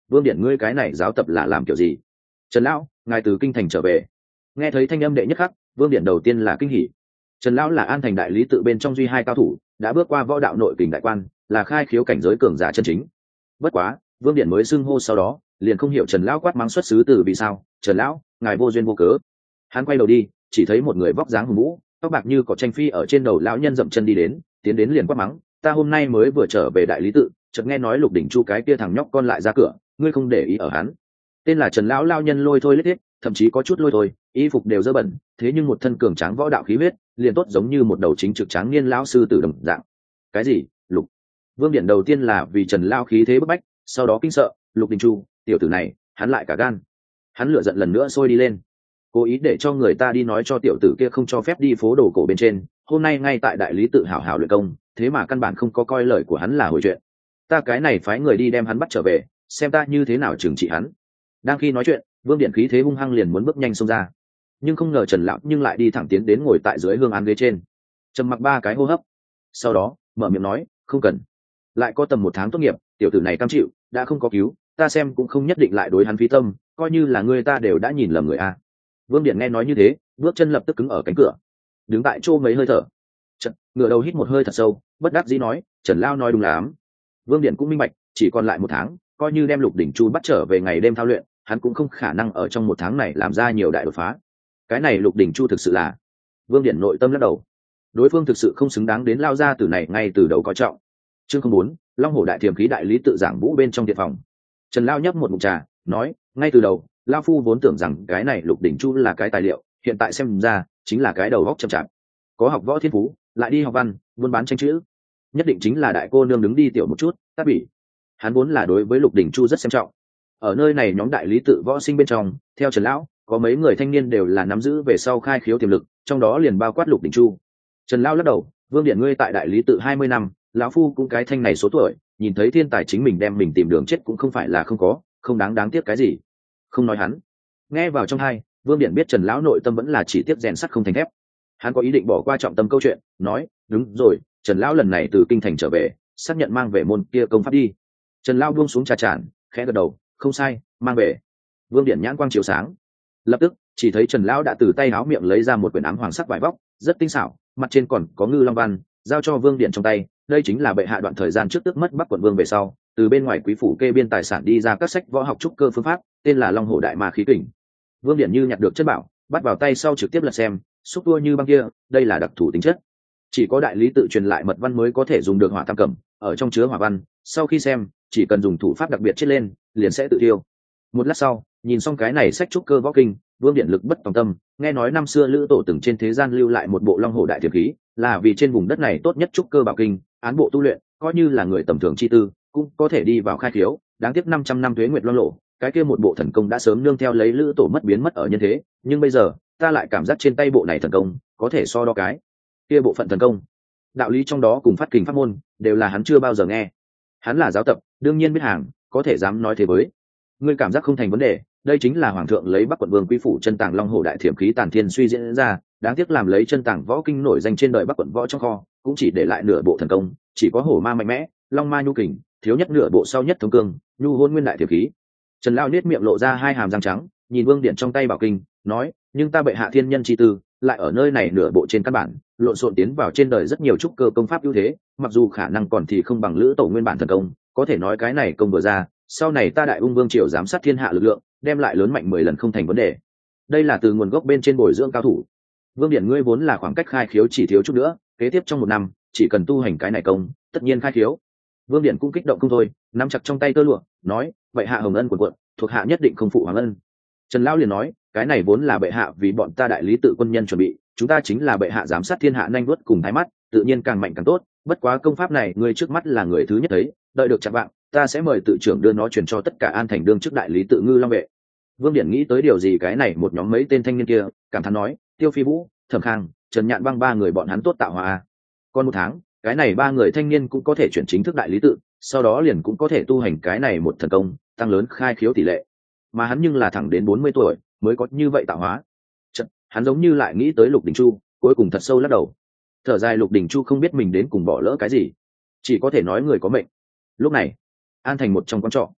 Vương Điện ngươi cái này giáo tập là làm kiểu gì? Trần lão, ngài từ kinh thành trở về. Nghe thấy thanh âm đệ nhất khắc, Vương Điện đầu tiên là kinh hỉ. Trần lão là An Thành đại lý tự bên trong duy hai cao thủ, đã bước qua võ đạo nội kình đại quan, là khai khiếu cảnh giới cường giả chân chính. Bất quá, Vương Điện mới xưng hô sau đó, liền không hiểu Trần lão quát mắng xuất xứ từ vì sao. Trần lão, ngài vô duyên vô cớ. Hắn quay đầu đi, chỉ thấy một người vóc dáng hùng vũ, tóc bạc như cỏ tranh phi ở trên đầu lão nhân dậm chân đi đến, tiến đến liền quát mắng, ta hôm nay mới vừa trở về đại lý tự, chợt nghe nói Lục Đỉnh Chu cái kia thằng nhóc con lại ra cửa, ngươi không để ý ở hắn. Tên là Trần lão lao nhân lôi thôi lết hết, thậm chí có chút lôi thôi, y phục đều dơ bẩn, thế nhưng một thân cường tráng võ đạo khí huyết, liền tốt giống như một đầu chính trực tráng niên lão sư tử đồng dạng. Cái gì? Lục? Vương Điện đầu tiên là vì Trần lao khí thế bức bách, sau đó kinh sợ, Lục Đỉnh Chu, tiểu tử này, hắn lại cả gan. Hắn lửa giận lần nữa sôi đi lên, cố ý để cho người ta đi nói cho tiểu tử kia không cho phép đi phố đồ cổ bên trên, hôm nay ngay tại đại lý tự hảo hảo luyện công, thế mà căn bản không có coi lời của hắn là hồi chuyện. Ta cái này phái người đi đem hắn bắt trở về, xem ta như thế nào trừng trị hắn. Đang khi nói chuyện, Vương Điện khí thế hung hăng liền muốn bước nhanh xông ra, nhưng không ngờ Trần lão nhưng lại đi thẳng tiến đến ngồi tại dưới hương án ghế trên, trầm mặc ba cái hô hấp, sau đó mở miệng nói, không cần, lại có tầm một tháng tốt nghiệp, tiểu tử này cam chịu, đã không có cứu, ta xem cũng không nhất định lại đối hắn phí tâm, coi như là người ta đều đã nhìn lầm người a. Vương Điện nghe nói như thế, bước chân lập tức cứng ở cánh cửa, đứng tại chỗ mấy hơi thở, Trần ngửa đầu hít một hơi thật sâu, bất đắc dĩ nói, Trần lão nói đúng lắm. Vương Điện cũng minh bạch, chỉ còn lại một tháng, coi như đem Lục Đỉnh Chu bắt trở về ngày đêm thao luyện, hắn cũng không khả năng ở trong một tháng này làm ra nhiều đại đột phá. Cái này Lục Đỉnh Chu thực sự là, Vương Điện nội tâm lắc đầu, đối phương thực sự không xứng đáng đến lao ra từ này ngay từ đầu coi trọng. Chương không bốn, Long Hổ đại thiềm khí đại lý tự giảng vũ bên trong điện phòng. Trần lao nhấp một ngụm trà, nói, ngay từ đầu, lao phu vốn tưởng rằng cái này Lục Đỉnh Chu là cái tài liệu, hiện tại xem ra chính là cái đầu óc chậm chạp, có học võ thiên phú, lại đi học văn, buôn bán tranh chữ, nhất định chính là đại cô nương đứng đi tiểu một chút, tác bỉ. Hắn vốn là đối với Lục Đỉnh Chu rất xem trọng. Ở nơi này nhóm đại lý tự võ sinh bên trong, theo Trần lão, có mấy người thanh niên đều là nắm giữ về sau khai khiếu tiềm lực, trong đó liền bao quát Lục Đỉnh Chu. Trần lão lắc đầu, Vương Điện ngươi tại đại lý tự hai mươi năm, lão phu cũng cái thanh này số tuổi, nhìn thấy thiên tài chính mình đem mình tìm đường chết cũng không phải là không có, không đáng đáng tiếc cái gì. Không nói hắn. Nghe vào trong hai, Vương Điện biết Trần lão nội tâm vẫn là chỉ tiếc rèn sắt không thành thép. Hắn có ý định bỏ qua trọng tâm câu chuyện, nói, đúng rồi, Trần lão lần này từ kinh thành trở về, xác nhận mang về môn kia công pháp đi. Trần lão buông xuống trà tràn, khẽ gật đầu, không sai, mang về. Vương Điện nhãn quang chiếu sáng, lập tức chỉ thấy Trần lão đã từ tay áo miệng lấy ra một quyển ám hoàng sắc vải vóc, rất tinh xảo, mặt trên còn có ngư long văn, giao cho Vương Điện trong tay. Đây chính là bệ hạ đoạn thời gian trước tước mất Bắc quận vương về sau, từ bên ngoài quý phủ kê biên tài sản đi ra các sách võ học trúc cơ phương pháp, tên là Long Hổ đại ma khí kình. Vương Điện như nhặt được chất bảo, bắt vào tay sau trực tiếp lật xem, xúc tua như băng kia, đây là đặc thù tính chất, chỉ có đại lý tự truyền lại mật văn mới có thể dùng được hỏa tam cẩm, ở trong chứa hỏa văn, sau khi xem, chỉ cần dùng thủ pháp đặc biệt chết lên, liền sẽ tự tiêu. Một lát sau, nhìn xong cái này sách trúc cơ võ kinh, Vương Điện lực bất tòng tâm, nghe nói năm xưa lữ tổ từng trên thế gian lưu lại một bộ Long Hổ đại thiềm khí, là vì trên vùng đất này tốt nhất trúc cơ bảo kinh, án bộ tu luyện, coi như là người tầm thường chi tư, cũng có thể đi vào khai khiếu, đáng tiếc năm trăm năm tuế nguyệt loang lộ, cái kia một bộ thần công đã sớm nương theo lấy lữ tổ mất biến mất ở nhân thế, nhưng bây giờ, ta lại cảm giác trên tay bộ này thần công, có thể so đo cái kia bộ phận thần công. Đạo lý trong đó cùng phát kình pháp môn, đều là hắn chưa bao giờ nghe. Hắn là giáo tập, đương nhiên biết hàng, có thể dám nói thế với. Ngươi cảm giác không thành vấn đề, đây chính là hoàng thượng lấy Bắc quận vương quý phủ chân tàng Long Hổ đại thiểm khí tàn thiên suy diễn ra, đáng tiếc làm lấy chân tàng võ kinh nổi danh trên đời Bắc quận võ trong kho, cũng chỉ để lại nửa bộ thần công, chỉ có hổ ma mạnh mẽ, long ma nhu kình, thiếu nhất nửa bộ sau nhất thống cương, nhu hôn nguyên đại thiểm khí. Trần lão nết miệng lộ ra hai hàm răng trắng, nhìn Vương Điện trong tay bảo kinh, nói, nhưng ta bệ hạ thiên nhân chi tư, lại ở nơi này nửa bộ trên căn bản, lộn xộn tiến vào trên đời rất nhiều trúc cơ công pháp ưu thế, mặc dù khả năng còn thì không bằng lữ tổ nguyên bản thần công, có thể nói cái này công vừa ra, sau này ta đại ung vương triều giám sát thiên hạ lực lượng, đem lại lớn mạnh mười lần không thành vấn đề. Đây là từ nguồn gốc bên trên bồi dưỡng cao thủ. Vương Điện ngươi vốn là khoảng cách khai khiếu chỉ thiếu chút nữa, kế tiếp trong một năm, chỉ cần tu hành cái này công, tất nhiên khai khiếu. Vương Điện cũng kích động không thôi, nắm chặt trong tay tơ lụa, nói, vậy hạ hồng ân quần quận, thuộc hạ nhất định không phụ hoàng ân. Trần lão liền nói, cái này vốn là bệ hạ vì bọn ta đại lý tự quân nhân chuẩn bị, chúng ta chính là bệ hạ giám sát thiên hạ nhanh vuốt cùng thái mắt, tự nhiên càng mạnh càng tốt, bất quá công pháp này ngươi trước mắt là người thứ nhất thấy, đợi được chạm vạng, ta sẽ mời tự trưởng đưa nó truyền cho tất cả An Thành đương chức đại lý tự ngư long vệ. Vương Điện nghĩ tới điều gì cái này một nhóm mấy tên thanh niên kia, cảm thán nói, Tiêu Phi Vũ, Thẩm Khang, Trần Nhạn Băng ba người bọn hắn tốt tạo hòa. Còn một tháng, cái này ba người thanh niên cũng có thể chuyển chính thức đại lý tự, sau đó liền cũng có thể tu hành cái này một thần công, tăng lớn khai khiếu tỷ lệ. Mà hắn nhưng là thẳng đến bốn mươi tuổi mới có như vậy tạo hóa. Chật, hắn giống như lại nghĩ tới Lục Đình Chu, cuối cùng thật sâu lắc đầu. Thở dài Lục Đình Chu không biết mình đến cùng bỏ lỡ cái gì, chỉ có thể nói người có mệnh. Lúc này, An Thành một trong quán trọ,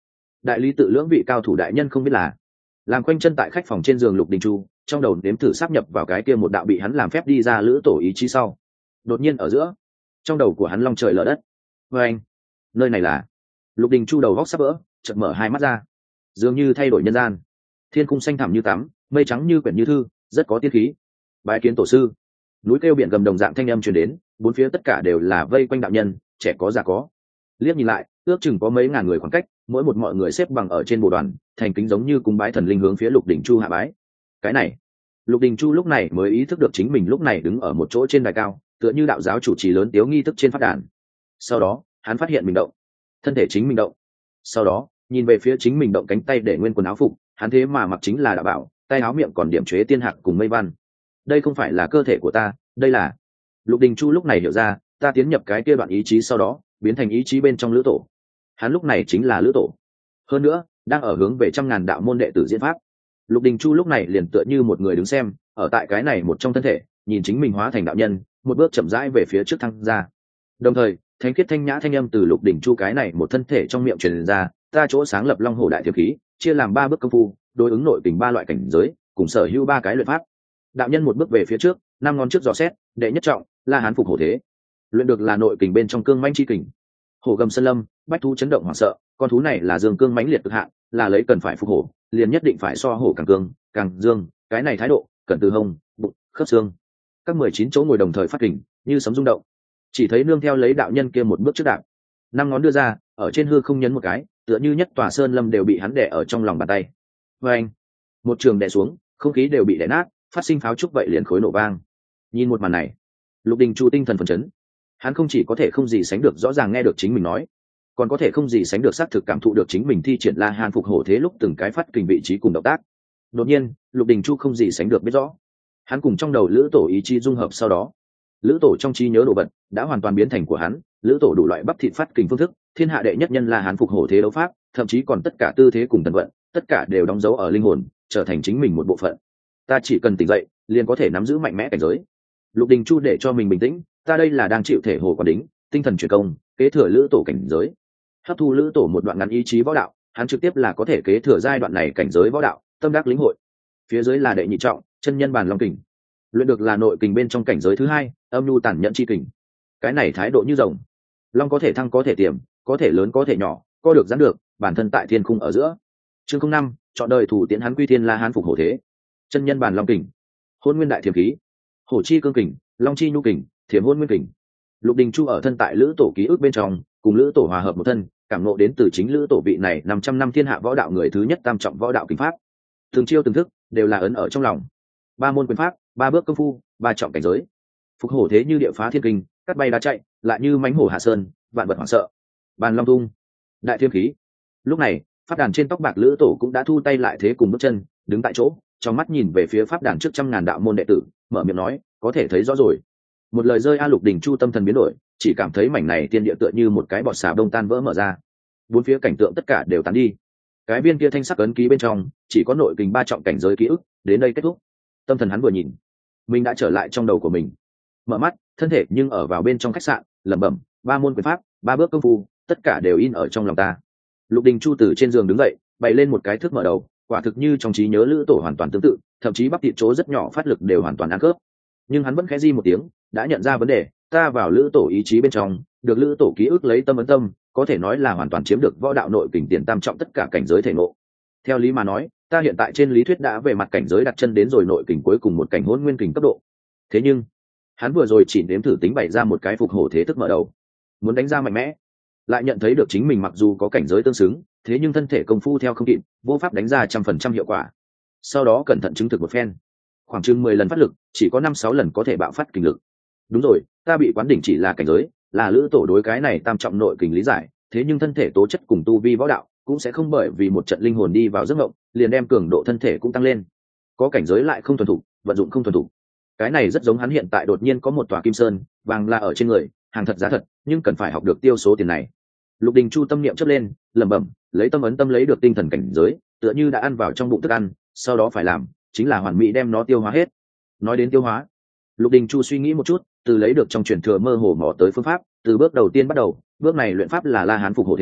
đại lý tự lưỡng vị cao thủ đại nhân không biết là làm quanh chân tại khách phòng trên giường Lục Đình Chu trong đầu nếm thử sáp nhập vào cái kia một đạo bị hắn làm phép đi ra lữ tổ ý chí sau, đột nhiên ở giữa trong đầu của hắn long trời lở đất. Vê anh, nơi này là Lục Đình Chu đầu góc sắp vỡ, chợt mở hai mắt ra, dường như thay đổi nhân gian. Thiên cung xanh thẳm như tắm, mây trắng như quyển như thư, rất có tiên khí. Bái kiến tổ sư. Núi kêu biển gầm đồng dạng thanh âm truyền đến, bốn phía tất cả đều là vây quanh đạo nhân, trẻ có già có. Liếc nhìn lại, ước chừng có mấy ngàn người khoảng cách, mỗi một mọi người xếp bằng ở trên bồ đoàn, thành kính giống như cúng bái thần linh hướng phía Lục Đình Chu hạ bái. Cái này, Lục Đình Chu lúc này mới ý thức được chính mình lúc này đứng ở một chỗ trên đài cao, tựa như đạo giáo chủ trì lớn tiếu nghi thức trên pháp đàn. Sau đó, hắn phát hiện mình động, thân thể chính mình động. Sau đó, nhìn về phía chính mình động cánh tay để nguyên quần áo phục, hắn thế mà mặc chính là đạo bảo, tay áo miệng còn điểm chế tiên hạc cùng mây văn. Đây không phải là cơ thể của ta, đây là Lục Đình Chu lúc này hiểu ra, ta tiến nhập cái kia đoạn ý chí sau đó, biến thành ý chí bên trong lữ tổ. Hắn lúc này chính là lữ tổ. Hơn nữa, đang ở hướng về trăm ngàn đạo môn đệ tử diễn pháp. Lục Đình Chu lúc này liền tựa như một người đứng xem, ở tại cái này một trong thân thể, nhìn chính mình hóa thành đạo nhân, một bước chậm rãi về phía trước thăng ra. Đồng thời, thánh khiết thanh nhã thanh âm từ Lục Đình Chu cái này một thân thể trong miệng truyền ra, ta chỗ sáng lập Long Hổ Đại Thiểm Khí, chia làm ba bước công phu, đối ứng nội tình ba loại cảnh giới, cùng sở hữu ba cái luyện pháp. Đạo nhân một bước về phía trước, năm ngón trước dò xét, đệ nhất trọng, La Hán phục hổ thế. Luyện được là nội kình bên trong cương mãnh chi kình. Hổ gầm sơn lâm, bách thú chấn động hoảng sợ, con thú này là dương cương mãnh liệt cực hạn, là lấy cần phải phục hổ, liền nhất định phải so hổ càng cương, càng dương, cái này thái độ, cần từ hông, bụng, khớp xương. Các mười chín chỗ ngồi đồng thời phát kình, như sấm rung động. Chỉ thấy nương theo lấy đạo nhân kia một bước trước đạp, năm ngón đưa ra, ở trên hư không nhấn một cái, tựa như nhất tòa sơn lâm đều bị hắn đè ở trong lòng bàn tay. Và anh, một trường đè xuống, không khí đều bị đè nát, phát sinh pháo trúc vậy liền khối nổ vang. Nhìn một màn này, Lục Đình Chu tinh thần phấn chấn. Hắn không chỉ có thể không gì sánh được rõ ràng nghe được chính mình nói, còn có thể không gì sánh được xác thực cảm thụ được chính mình thi triển La Hán phục hổ thế lúc từng cái phát kình vị trí cùng động tác. Đột nhiên, Lục Đình Chu không gì sánh được biết rõ, hắn cùng trong đầu lữ tổ ý chí dung hợp sau đó, lữ tổ trong trí nhớ đồ vật đã hoàn toàn biến thành của hắn. Lữ tổ đủ loại bắp thịt phát kình phương thức, thiên hạ đệ nhất nhân La Hán phục hổ thế đấu pháp, thậm chí còn tất cả tư thế cùng tần vận, tất cả đều đóng dấu ở linh hồn, trở thành chính mình một bộ phận. Ta chỉ cần tỉnh dậy, liền có thể nắm giữ mạnh mẽ cảnh giới. Lục Đình Chu để cho mình bình tĩnh, ta đây là đang chịu thể hồ quản đính, tinh thần truyền công, kế thừa lữ tổ cảnh giới, hấp thu lữ tổ một đoạn ngắn ý chí võ đạo, hắn trực tiếp là có thể kế thừa giai đoạn này cảnh giới võ đạo, tâm đắc lĩnh hội. Phía dưới là đệ nhị trọng, chân nhân bàn long kình, luyện được là nội kình bên trong cảnh giới thứ hai, âm nhu tản nhận chi kình. Cái này thái độ như rồng, long có thể thăng có thể tiềm, có thể lớn có thể nhỏ, co được giãn được, bản thân tại thiên khung ở giữa. Chương không năm, chọn đời thủ tiễn hắn quy thiên La Hán phục hổ thế. Chân nhân bàn long kình, hôn nguyên đại thiểm khí, hổ chi cương kình, long chi nhu kình, thiểm hôn nguyên kình. Lục Đình Chu ở thân tại lữ tổ ký ức bên trong, cùng lữ tổ hòa hợp một thân, cảm ngộ đến từ chính lữ tổ vị này năm trăm năm thiên hạ võ đạo người thứ nhất tam trọng võ đạo kình pháp. Từng chiêu từng thức đều là ấn ở trong lòng. Ba môn quyền pháp, ba bước công phu, ba trọng cảnh giới. Phục hổ thế như địa phá thiên kinh, cắt bay đá chạy, lại như mãnh hổ hạ sơn, vạn vật hoảng sợ. Bàn long tung, đại thiêm khí. Lúc này, pháp đàn trên tóc bạc lữ tổ cũng đã thu tay lại thế cùng bước chân, đứng tại chỗ, trong mắt nhìn về phía pháp đàn trước trăm ngàn đạo môn đệ tử, mở miệng nói, có thể thấy rõ rồi. Một lời rơi, a Lục Đình Chu tâm thần biến đổi, chỉ cảm thấy mảnh này tiên địa tựa như một cái bọt xà đông tan vỡ mở ra, bốn phía cảnh tượng tất cả đều tán đi. Cái viên kia thanh sắc ấn ký bên trong chỉ có nội kình ba trọng cảnh giới ký ức, đến đây kết thúc. Tâm thần hắn vừa nhìn, mình đã trở lại trong đầu của mình. Mở mắt, thân thể nhưng ở vào bên trong khách sạn, lẩm bẩm, ba môn quyền pháp, ba bước công phu, tất cả đều in ở trong lòng ta. Lục Đình Chu từ trên giường đứng dậy, bày lên một cái thước mở đầu, quả thực như trong trí nhớ lữ tổ hoàn toàn tương tự, thậm chí bắp thịt chỗ rất nhỏ phát lực đều hoàn toàn ăn khớp. Nhưng hắn vẫn khẽ di một tiếng, đã nhận ra vấn đề, ta vào lữ tổ ý chí bên trong, được lữ tổ ký ức lấy tâm ấn tâm, có thể nói là hoàn toàn chiếm được võ đạo nội kình tiền tam trọng tất cả cảnh giới thể ngộ. Theo lý mà nói, ta hiện tại trên lý thuyết đã về mặt cảnh giới đặt chân đến rồi nội kình cuối cùng một cảnh hôn nguyên kình cấp độ. Thế nhưng, hắn vừa rồi chỉ nếm thử tính bày ra một cái phục hổ thế thức mở đầu, muốn đánh ra mạnh mẽ, lại nhận thấy được chính mình mặc dù có cảnh giới tương xứng, thế nhưng thân thể công phu theo không kịp, vô pháp đánh ra trăm phần trăm hiệu quả. Sau đó cẩn thận chứng thực một phen, khoảng chừng mười lần phát lực, chỉ có năm sáu lần có thể bạo phát kình lực. Đúng rồi, ta bị quán đỉnh chỉ là cảnh giới, là lữ tổ đối cái này tam trọng nội kình lý giải, thế nhưng thân thể tố chất cùng tu vi võ đạo cũng sẽ không bởi vì một trận linh hồn đi vào giấc mộng liền đem cường độ thân thể cũng tăng lên. Có cảnh giới lại không thuần thục, vận dụng không thuần thục. Cái này rất giống hắn hiện tại đột nhiên có một tòa kim sơn, vàng là ở trên người, hàng thật giá thật, nhưng cần phải học được tiêu số tiền này. Lục Đình Chu tâm niệm chớp lên, lẩm bẩm, lấy tâm ấn tâm lấy được tinh thần cảnh giới, tựa như đã ăn vào trong bụng thức ăn, sau đó phải làm chính là hoàn mỹ đem nó tiêu hóa hết. Nói đến tiêu hóa, Lục Đình Chu suy nghĩ một chút, từ lấy được trong truyền thừa mơ hồ mò tới phương pháp, từ bước đầu tiên bắt đầu, bước này luyện pháp là La Hán phục hổ thế,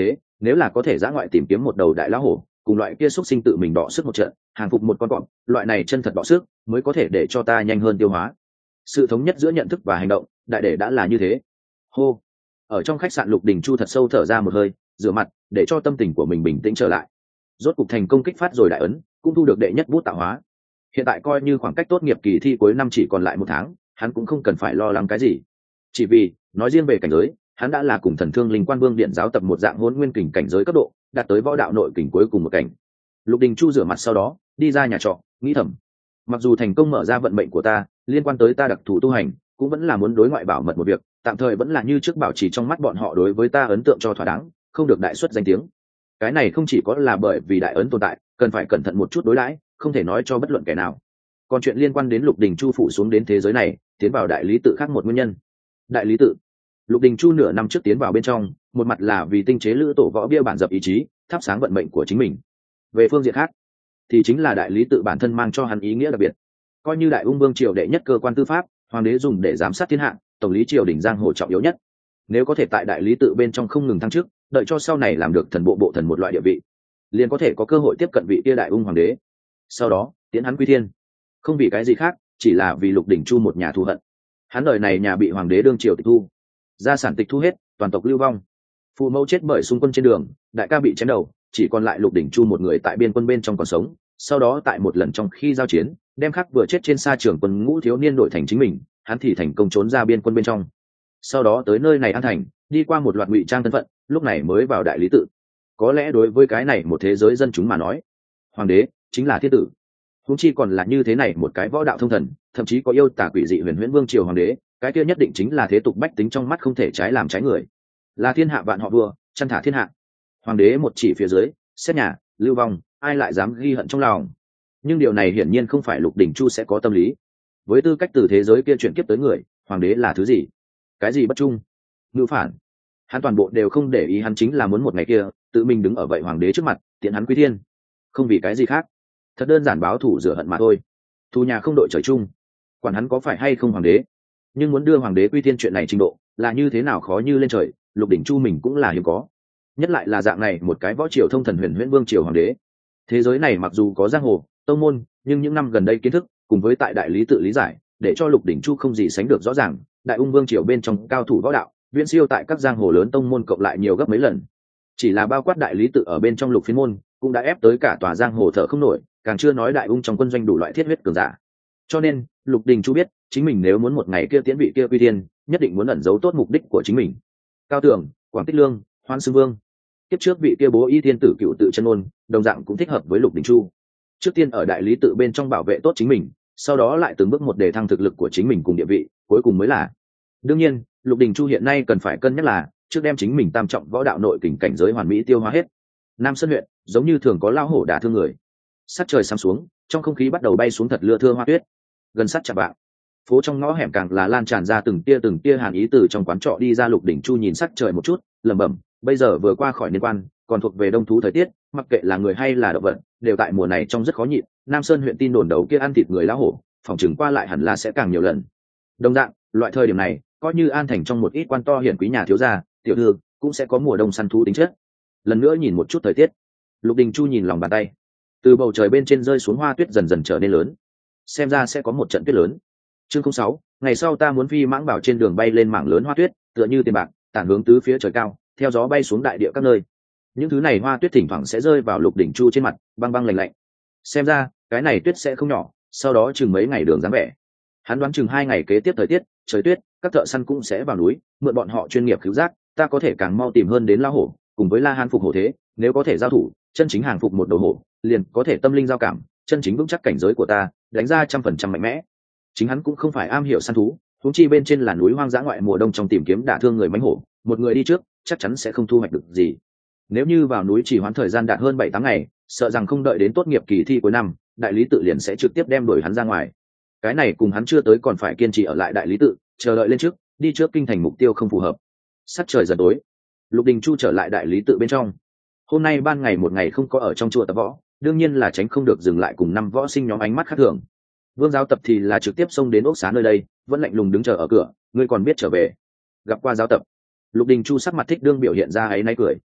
nếu là có thể dã ngoại tìm kiếm một đầu đại lão hổ, cùng loại kia xúc sinh tự mình đọ sức một trận, hàng phục một con cọp, loại này chân thật đọ sức mới có thể để cho ta nhanh hơn tiêu hóa. Sự thống nhất giữa nhận thức và hành động, đại để đã là như thế. Hô. Ở trong khách sạn, Lục Đình Chu thật sâu thở ra một hơi, rửa mặt để cho tâm tình của mình bình tĩnh trở lại. Rốt cục thành công kích phát rồi đại ấn, cũng thu được đệ nhất bút tạo hóa. Hiện tại coi như khoảng cách tốt nghiệp kỳ thi cuối năm chỉ còn lại một tháng, hắn cũng không cần phải lo lắng cái gì. Chỉ vì nói riêng về cảnh giới, hắn đã là cùng Thần Thương Linh Quan Vương điện giáo tập một dạng hỗn nguyên kình cảnh giới cấp độ, đạt tới võ đạo nội kình cuối cùng một cảnh. Lục Đình Chu rửa mặt sau đó đi ra nhà trọ, nghĩ thầm: mặc dù thành công mở ra vận mệnh của ta, liên quan tới ta đặc thù tu hành, cũng vẫn là muốn đối ngoại bảo mật một việc, tạm thời vẫn là như trước bảo trì trong mắt bọn họ đối với ta ấn tượng cho thỏa đáng, không được đại xuất danh tiếng. Cái này không chỉ có là bởi vì đại ấn tồn tại, cần phải cẩn thận một chút đối đãi, không thể nói cho bất luận kẻ nào. Còn chuyện liên quan đến Lục Đình Chu phụ xuống đến thế giới này, tiến vào đại lý tự khác một nguyên nhân. Đại lý tự, Lục Đình Chu nửa năm trước tiến vào bên trong, một mặt là vì tinh chế lữ tổ võ bia bản dập ý chí, thắp sáng vận mệnh của chính mình. Về phương diện khác, thì chính là đại lý tự bản thân mang cho hắn ý nghĩa đặc biệt. Coi như đại ung vương triều đệ nhất cơ quan tư pháp, hoàng đế dùng để giám sát thiên hạ, tổng lý triều đình giang hồ trọng yếu nhất. Nếu có thể tại đại lý tự bên trong không ngừng thăng chức, đợi cho sau này làm được thần bộ bộ thần một loại địa vị, liền có thể có cơ hội tiếp cận vị kia đại ung hoàng đế, sau đó tiến hắn quy thiên. Không vì cái gì khác, chỉ là vì Lục Đình Chu một nhà thù hận. Hắn đời này nhà bị hoàng đế đương triều tịch thu, gia sản tịch thu hết, toàn tộc lưu vong, phụ mẫu chết bởi xung quân trên đường, đại ca bị chém đầu, chỉ còn lại Lục Đình Chu một người tại biên quân bên trong còn sống. Sau đó tại một lần trong khi giao chiến, đem khắc vừa chết trên sa trường quân ngũ thiếu niên đổi thành chính mình, hắn thì thành công trốn ra biên quân bên trong. Sau đó tới nơi này An Thành, đi qua một loạt ngụy trang thân phận, lúc này mới vào đại lý tự. Có lẽ đối với cái này một thế giới dân chúng mà nói, hoàng đế chính là thiên tử. Huống chi còn là như thế này một cái võ đạo thông thần, thậm chí có yêu tà quỷ dị huyền huyễn vương triều hoàng đế, cái kia nhất định chính là thế tục bách tính trong mắt không thể trái làm trái người, là thiên hạ vạn họ vua, chăn thả thiên hạ. Hoàng đế một chỉ phía dưới, xét nhà, lưu vong, ai lại dám ghi hận trong lòng. Nhưng điều này hiển nhiên không phải Lục Đình Chu sẽ có tâm lý. Với tư cách từ thế giới kia chuyển kiếp tới người, hoàng đế là thứ gì? Cái gì bất trung? Ngữ phản. Hắn toàn bộ đều không để ý, hắn chính là muốn một ngày kia tự mình đứng ở vậy hoàng đế trước mặt, tiện hắn quy thiên. Không vì cái gì khác, thật đơn giản báo thù rửa hận mà thôi. Thù nhà không đội trời chung, quản hắn có phải hay không hoàng đế. Nhưng muốn đưa hoàng đế quy thiên chuyện này trình độ là như thế nào khó như lên trời, Lục Đình Chu mình cũng là hiếm có. Nhất lại là dạng này một cái võ triều thông thần huyền huyễn vương triều hoàng đế. Thế giới này mặc dù có giang hồ tông môn, nhưng những năm gần đây kiến thức cùng với tại đại lý tự lý giải, để cho Lục Đình Chu không gì sánh được rõ ràng, đại ung vương triều bên trong cao thủ võ đạo viễn siêu tại các giang hồ lớn tông môn cộng lại nhiều gấp mấy lần. Chỉ là bao quát đại lý tự ở bên trong lục phiên môn cũng đã ép tới cả tòa giang hồ thở không nổi, càng chưa nói đại ung trong quân doanh đủ loại thiết huyết cường giả. Cho nên Lục Đình Chu biết, chính mình nếu muốn một ngày kia tiến vị kia quy thiên, nhất định muốn ẩn giấu tốt mục đích của chính mình. Cao Tường, Quảng Tích Lương, Hoan Sư Vương, tiếp trước vị kia bố y thiên tử cựu tự chân ôn, đồng dạng cũng thích hợp với Lục Đình Chu. Trước tiên ở đại lý tự bên trong bảo vệ tốt chính mình, sau đó lại từng bước một để thăng thực lực của chính mình cùng địa vị, cuối cùng mới là. Đương nhiên, Lục Đình Chu hiện nay cần phải cân nhắc là trước đem chính mình tam trọng võ đạo nội kình cảnh giới hoàn mỹ tiêu hóa hết. Nam Sơn huyện giống như thường có lao hổ đả thương người. Sắc trời sắm xuống, trong không khí bắt đầu bay xuống thật lưa thưa hoa tuyết. Gần sát chạm vạng, phố trong ngõ hẻm càng là lan tràn ra từng tia từng tia hàn ý từ trong quán trọ đi ra. Lục Đình Chu nhìn sắc trời một chút, lẩm bẩm, bây giờ vừa qua khỏi niên quan, còn thuộc về đông thú thời tiết, mặc kệ là người hay là động vật, đều tại mùa này trong rất khó nhịn. Nam Sơn huyện tin đồn đấu kia ăn thịt người lão hổ, phòng chừng qua lại hẳn là sẽ càng nhiều lần. Đồng dạng, loại thời điểm này, coi như An Thành trong một ít quan to hiển quý nhà thiếu gia, tiểu thư, cũng sẽ có mùa đông săn thú tính chất. Lần nữa nhìn một chút thời tiết, Lục Đình Chu nhìn lòng bàn tay, từ bầu trời bên trên rơi xuống hoa tuyết dần dần trở nên lớn, xem ra sẽ có một trận tuyết lớn. Chương không sáu, ngày sau ta muốn phi mãng bảo trên đường bay lên mảng lớn hoa tuyết, tựa như tiền bạc, tản hướng tứ phía trời cao, theo gió bay xuống đại địa các nơi. Những thứ này hoa tuyết thỉnh thoảng sẽ rơi vào Lục Đình Chu trên mặt, băng băng lạnh lạnh. Xem ra, cái này tuyết sẽ không nhỏ, sau đó chừng mấy ngày đường dáng vẻ. Hắn đoán chừng hai ngày kế tiếp thời tiết, trời tuyết, các thợ săn cũng sẽ vào núi, mượn bọn họ chuyên nghiệp cứu giác, ta có thể càng mau tìm hơn đến lao hổ, cùng với La Hán phục hổ thế, nếu có thể giao thủ, chân chính hàng phục một đầu hổ, liền có thể tâm linh giao cảm, chân chính vững chắc cảnh giới của ta, đánh ra trăm phần trăm mạnh mẽ. Chính hắn cũng không phải am hiểu săn thú, huống chi bên trên là núi hoang dã ngoại mùa đông trong tìm kiếm đả thương người mãnh hổ, một người đi trước, chắc chắn sẽ không thu hoạch được gì. Nếu như vào núi chỉ hoãn thời gian đạt hơn bảy tám ngày, sợ rằng không đợi đến tốt nghiệp kỳ thi cuối năm, đại lý tự liền sẽ trực tiếp đem đuổi hắn ra ngoài. Cái này cùng hắn chưa tới còn phải kiên trì ở lại đại lý tự, chờ đợi lên trước, đi trước kinh thành mục tiêu không phù hợp. Sắp trời dần tối, Lục Đình Chu trở lại đại lý tự bên trong. Hôm nay ban ngày một ngày không có ở trong chùa tập võ, đương nhiên là tránh không được dừng lại cùng năm võ sinh nhóm ánh mắt khác thường. Vương giáo tập thì là trực tiếp xông đến ốc xá nơi đây, vẫn lạnh lùng đứng chờ ở cửa, ngươi còn biết trở về. Gặp qua giáo tập, Lục Đình Chu sắc mặt thích đương biểu hiện ra ấy náy cười.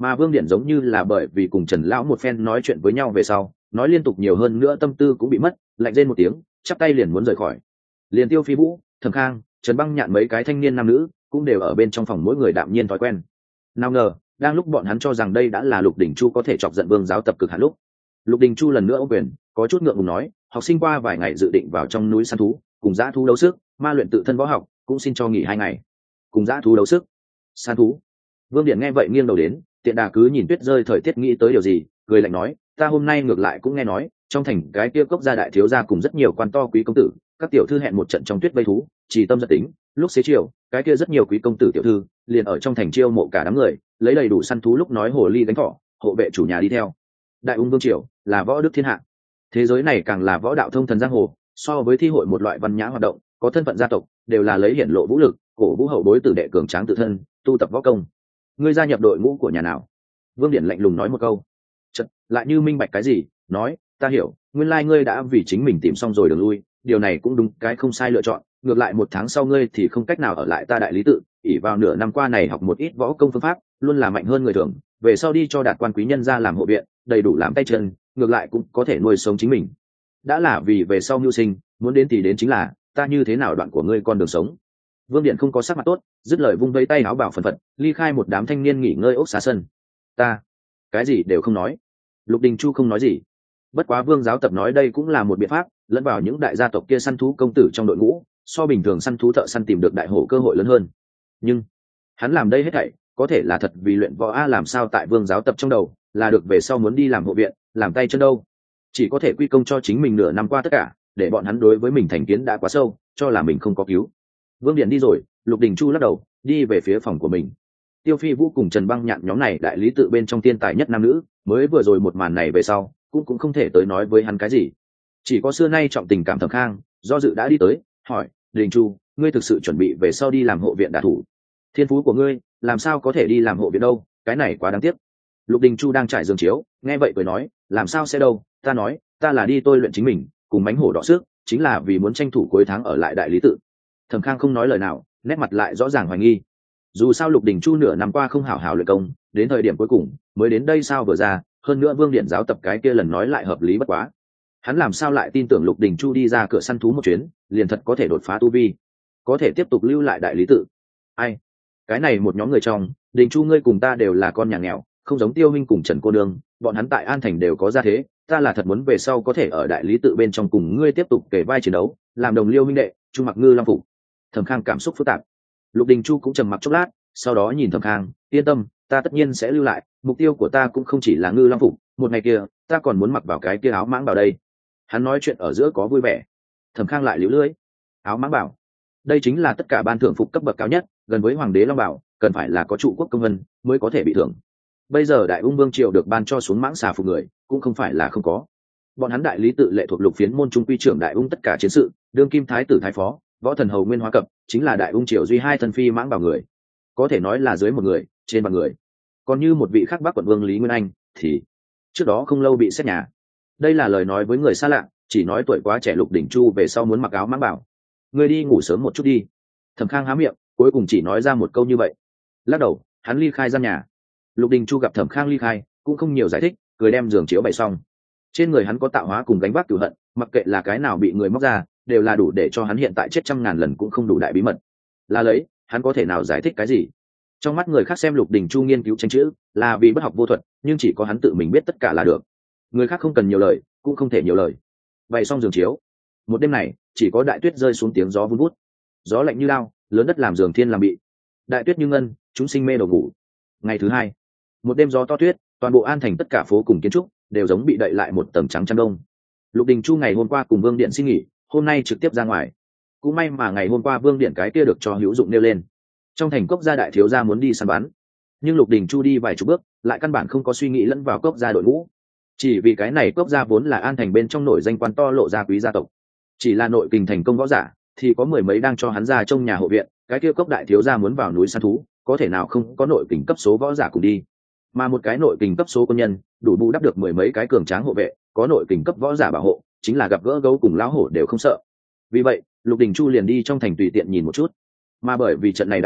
Mà Vương Điển giống như là bởi vì cùng Trần lão một phen nói chuyện với nhau về sau, nói liên tục nhiều hơn nữa tâm tư cũng bị mất, lạnh rên một tiếng, chắp tay liền muốn rời khỏi. Liền Tiêu Phi Vũ, Thẩm Khang, Trần Băng Nhạn mấy cái thanh niên nam nữ cũng đều ở bên trong phòng, mỗi người đạm nhiên thói quen. Nào ngờ, đang lúc bọn hắn cho rằng đây đã là Lục Đình Chu có thể chọc giận Vương giáo tập cực hạn lúc, Lục Đình Chu lần nữa ô quyền, có chút ngượng ngùng nói, học sinh qua vài ngày dự định vào trong núi săn thú, cùng dã thú đấu sức, ma luyện tự thân võ học, cũng xin cho nghỉ hai ngày. Cùng dã thú đấu sức, săn thú. Vương Điện nghe vậy nghiêng đầu đến, tiện đà cứ nhìn tuyết rơi thời tiết nghĩ tới điều gì, cười lạnh nói, ta hôm nay ngược lại cũng nghe nói, trong thành cái kia cốc gia đại thiếu gia cùng rất nhiều quan to quý công tử, các tiểu thư hẹn một trận trong tuyết vây thú, chỉ tâm giật tính, lúc xế chiều, cái kia rất nhiều quý công tử tiểu thư liền ở trong thành chiêu mộ cả đám người, lấy đầy đủ săn thú lúc nói hồ ly đánh thỏ, hộ vệ chủ nhà đi theo. Đại ung vương triều là võ đức thiên hạ, thế giới này càng là võ đạo thông thần giang hồ, so với thi hội một loại văn nhã hoạt động, có thân phận gia tộc đều là lấy hiển lộ vũ lực, cổ vũ hậu bối tử đệ cường tráng tự thân, tu tập võ công. Ngươi gia nhập đội ngũ của nhà nào? Vương Điển lạnh lùng nói một câu, chợt lại như minh bạch cái gì, nói, ta hiểu, nguyên lai ngươi đã vì chính mình tìm xong rồi đường lui, điều này cũng đúng, cái không sai lựa chọn. Ngược lại một tháng sau ngươi thì không cách nào ở lại ta đại lý tự, ỷ vào nửa năm qua này học một ít võ công phương pháp, luôn là mạnh hơn người thường, về sau đi cho đạt quan quý nhân ra làm hộ viện, đầy đủ làm tay chân, ngược lại cũng có thể nuôi sống chính mình. Đã là vì về sau mưu sinh, muốn đến thì đến chính là, ta như thế nào đoạn của ngươi con đường sống. Vương Điện không có sắc mặt tốt, dứt lời vung vẫy tay áo bảo phần phật, ly khai một đám thanh niên nghỉ ngơi ốc xá sân. Ta cái gì đều không nói. Lục Đình Chu không nói gì. Bất quá Vương giáo tập nói đây cũng là một biện pháp, lẫn vào những đại gia tộc kia săn thú công tử trong đội ngũ, so bình thường săn thú thợ săn tìm được đại hổ cơ hội lớn hơn. Nhưng hắn làm đây hết thảy có thể là thật vì luyện võ a, làm sao tại Vương giáo tập trong đầu là được về sau muốn đi làm hộ viện, làm tay chân đâu. Chỉ có thể quy công cho chính mình nửa năm qua tất cả, để bọn hắn đối với mình thành kiến đã quá sâu, cho là mình không có cứu. Vương Điện đi rồi, Lục Đình Chu lắc đầu, đi về phía phòng của mình. Tiêu Phi Vũ cùng Trần Băng Nhạn nhóm này đại lý tự bên trong tiên tài nhất nam nữ, mới vừa rồi một màn này về sau, cũng cũng không thể tới nói với hắn cái gì. Chỉ có xưa nay trọng tình cảm Thẩm Khang, do dự đã đi tới, hỏi, Đình Chu, ngươi thực sự chuẩn bị về sau đi làm hộ viện đả thủ? Thiên phú của ngươi, làm sao có thể đi làm hộ viện đâu, cái này quá đáng tiếc. Lục Đình Chu đang trải giường chiếu, nghe vậy cười nói, làm sao sẽ đâu, ta nói, ta là đi tôi luyện chính mình, cùng mánh hổ đọ sức, chính là vì muốn tranh thủ cuối tháng ở lại đại lý tự. Thẩm Khang không nói lời nào, nét mặt lại rõ ràng hoài nghi. Dù sao Lục Đình Chu nửa năm qua không hảo hảo luyện công, đến thời điểm cuối cùng mới đến đây sao vừa ra, hơn nữa Vương Điện giáo tập cái kia lần nói lại hợp lý bất quá. Hắn làm sao lại tin tưởng Lục Đình Chu đi ra cửa săn thú một chuyến, liền thật có thể đột phá tu vi, có thể tiếp tục lưu lại đại lý tự. Ai? Cái này một nhóm người trong, Đình Chu ngươi cùng ta đều là con nhà nghèo, không giống Tiêu Minh cùng Trần cô nương, bọn hắn tại An Thành đều có gia thế, ta là thật muốn về sau có thể ở đại lý tự bên trong cùng ngươi tiếp tục kể vai chiến đấu, làm đồng liêu huynh đệ, Chu Mặc Ngư Long Phủ. Thẩm Khang cảm xúc phức tạp. Lục Đình Chu cũng trầm mặc chốc lát, sau đó nhìn Thẩm Khang, yên tâm, ta tất nhiên sẽ lưu lại, mục tiêu của ta cũng không chỉ là Ngư Long Phủ, một ngày kia, ta còn muốn mặc vào cái kia áo mãng bảo đây. Hắn nói chuyện ở giữa có vui vẻ. Thẩm Khang lại liễu lưỡi. Áo mãng bảo, đây chính là tất cả ban thưởng phục cấp bậc cao nhất, gần với hoàng đế long bảo, cần phải là có trụ quốc công vân mới có thể bị thưởng. Bây giờ đại ung vương triều được ban cho xuống mãng xà phục người, cũng không phải là không có. Bọn hắn đại lý tự lệ thuộc lục phiến môn trung quy trưởng đại ung tất cả chiến sự, đương kim thái tử thái phó, võ thần hầu nguyên hóa cập, chính là đại ung triều duy hai thân phi mãng bảo người, có thể nói là dưới một người, trên bằng người. Còn như một vị khác bắc quận vương Lý Nguyên Anh thì trước đó không lâu bị xét nhà. Đây là lời nói với người xa lạ, chỉ nói tuổi quá trẻ. Lục Đình Chu về sau muốn mặc áo mãng bảo, ngươi đi ngủ sớm một chút đi. Thẩm Khang há miệng, cuối cùng chỉ nói ra một câu như vậy, lắc đầu, hắn ly khai gian nhà. Lục Đình Chu gặp Thẩm Khang ly khai, cũng không nhiều giải thích, cười đem giường chiếu bày xong. Trên người hắn có tạo hóa cùng gánh vác cửu hận, mặc kệ là cái nào bị người móc ra, đều là đủ để cho hắn hiện tại chết trăm ngàn lần cũng không đủ đại bí mật. Là lấy, hắn có thể nào giải thích cái gì? Trong mắt người khác xem Lục Đình Chu nghiên cứu tranh chữ, là vì bất học vô thuật, nhưng chỉ có hắn tự mình biết tất cả là được. Người khác không cần nhiều lời, cũng không thể nhiều lời. Bày xong giường chiếu, một đêm này, chỉ có đại tuyết rơi xuống tiếng gió vun vút. Gió lạnh như lao, lớn đất làm giường thiên làm bị. Đại tuyết như ngân, chúng sinh mê đầu ngủ. Ngày thứ hai, một đêm gió to tuyết, toàn bộ An Thành tất cả phố cùng kiến trúc đều giống bị đậy lại một tầng trắng chăn đông. Lục Đình Chu ngày hôm qua cùng Vương Điện xin nghỉ, hôm nay trực tiếp ra ngoài. Cũng may mà ngày hôm qua Vương Điện cái kia được cho hữu dụng nêu lên. Trong thành cốc gia đại thiếu gia muốn đi săn bắn, nhưng Lục Đình Chu đi vài chục bước, lại căn bản không có suy nghĩ lẫn vào cốc gia đội ngũ. Chỉ vì cái này cốc gia vốn là An Thành bên trong nổi danh quan to lộ gia quý gia tộc, chỉ là nội kình thành công võ giả, thì có mười mấy đang cho hắn ra trong nhà hộ viện. Cái kia cốc đại thiếu gia muốn vào núi săn thú, có thể nào không có nội kình cấp số võ giả cùng đi, mà một cái nội kình cấp số quân nhân đủ bù đắp được mười mấy cái cường tráng hộ vệ, có nội kình cấp võ giả bảo hộ, chính là gặp gỡ gấu cùng lão hổ đều không sợ. Vì vậy Lục Đình Chu liền đi trong thành tùy tiện nhìn một chút, mà bởi vì trận này đại tuyết,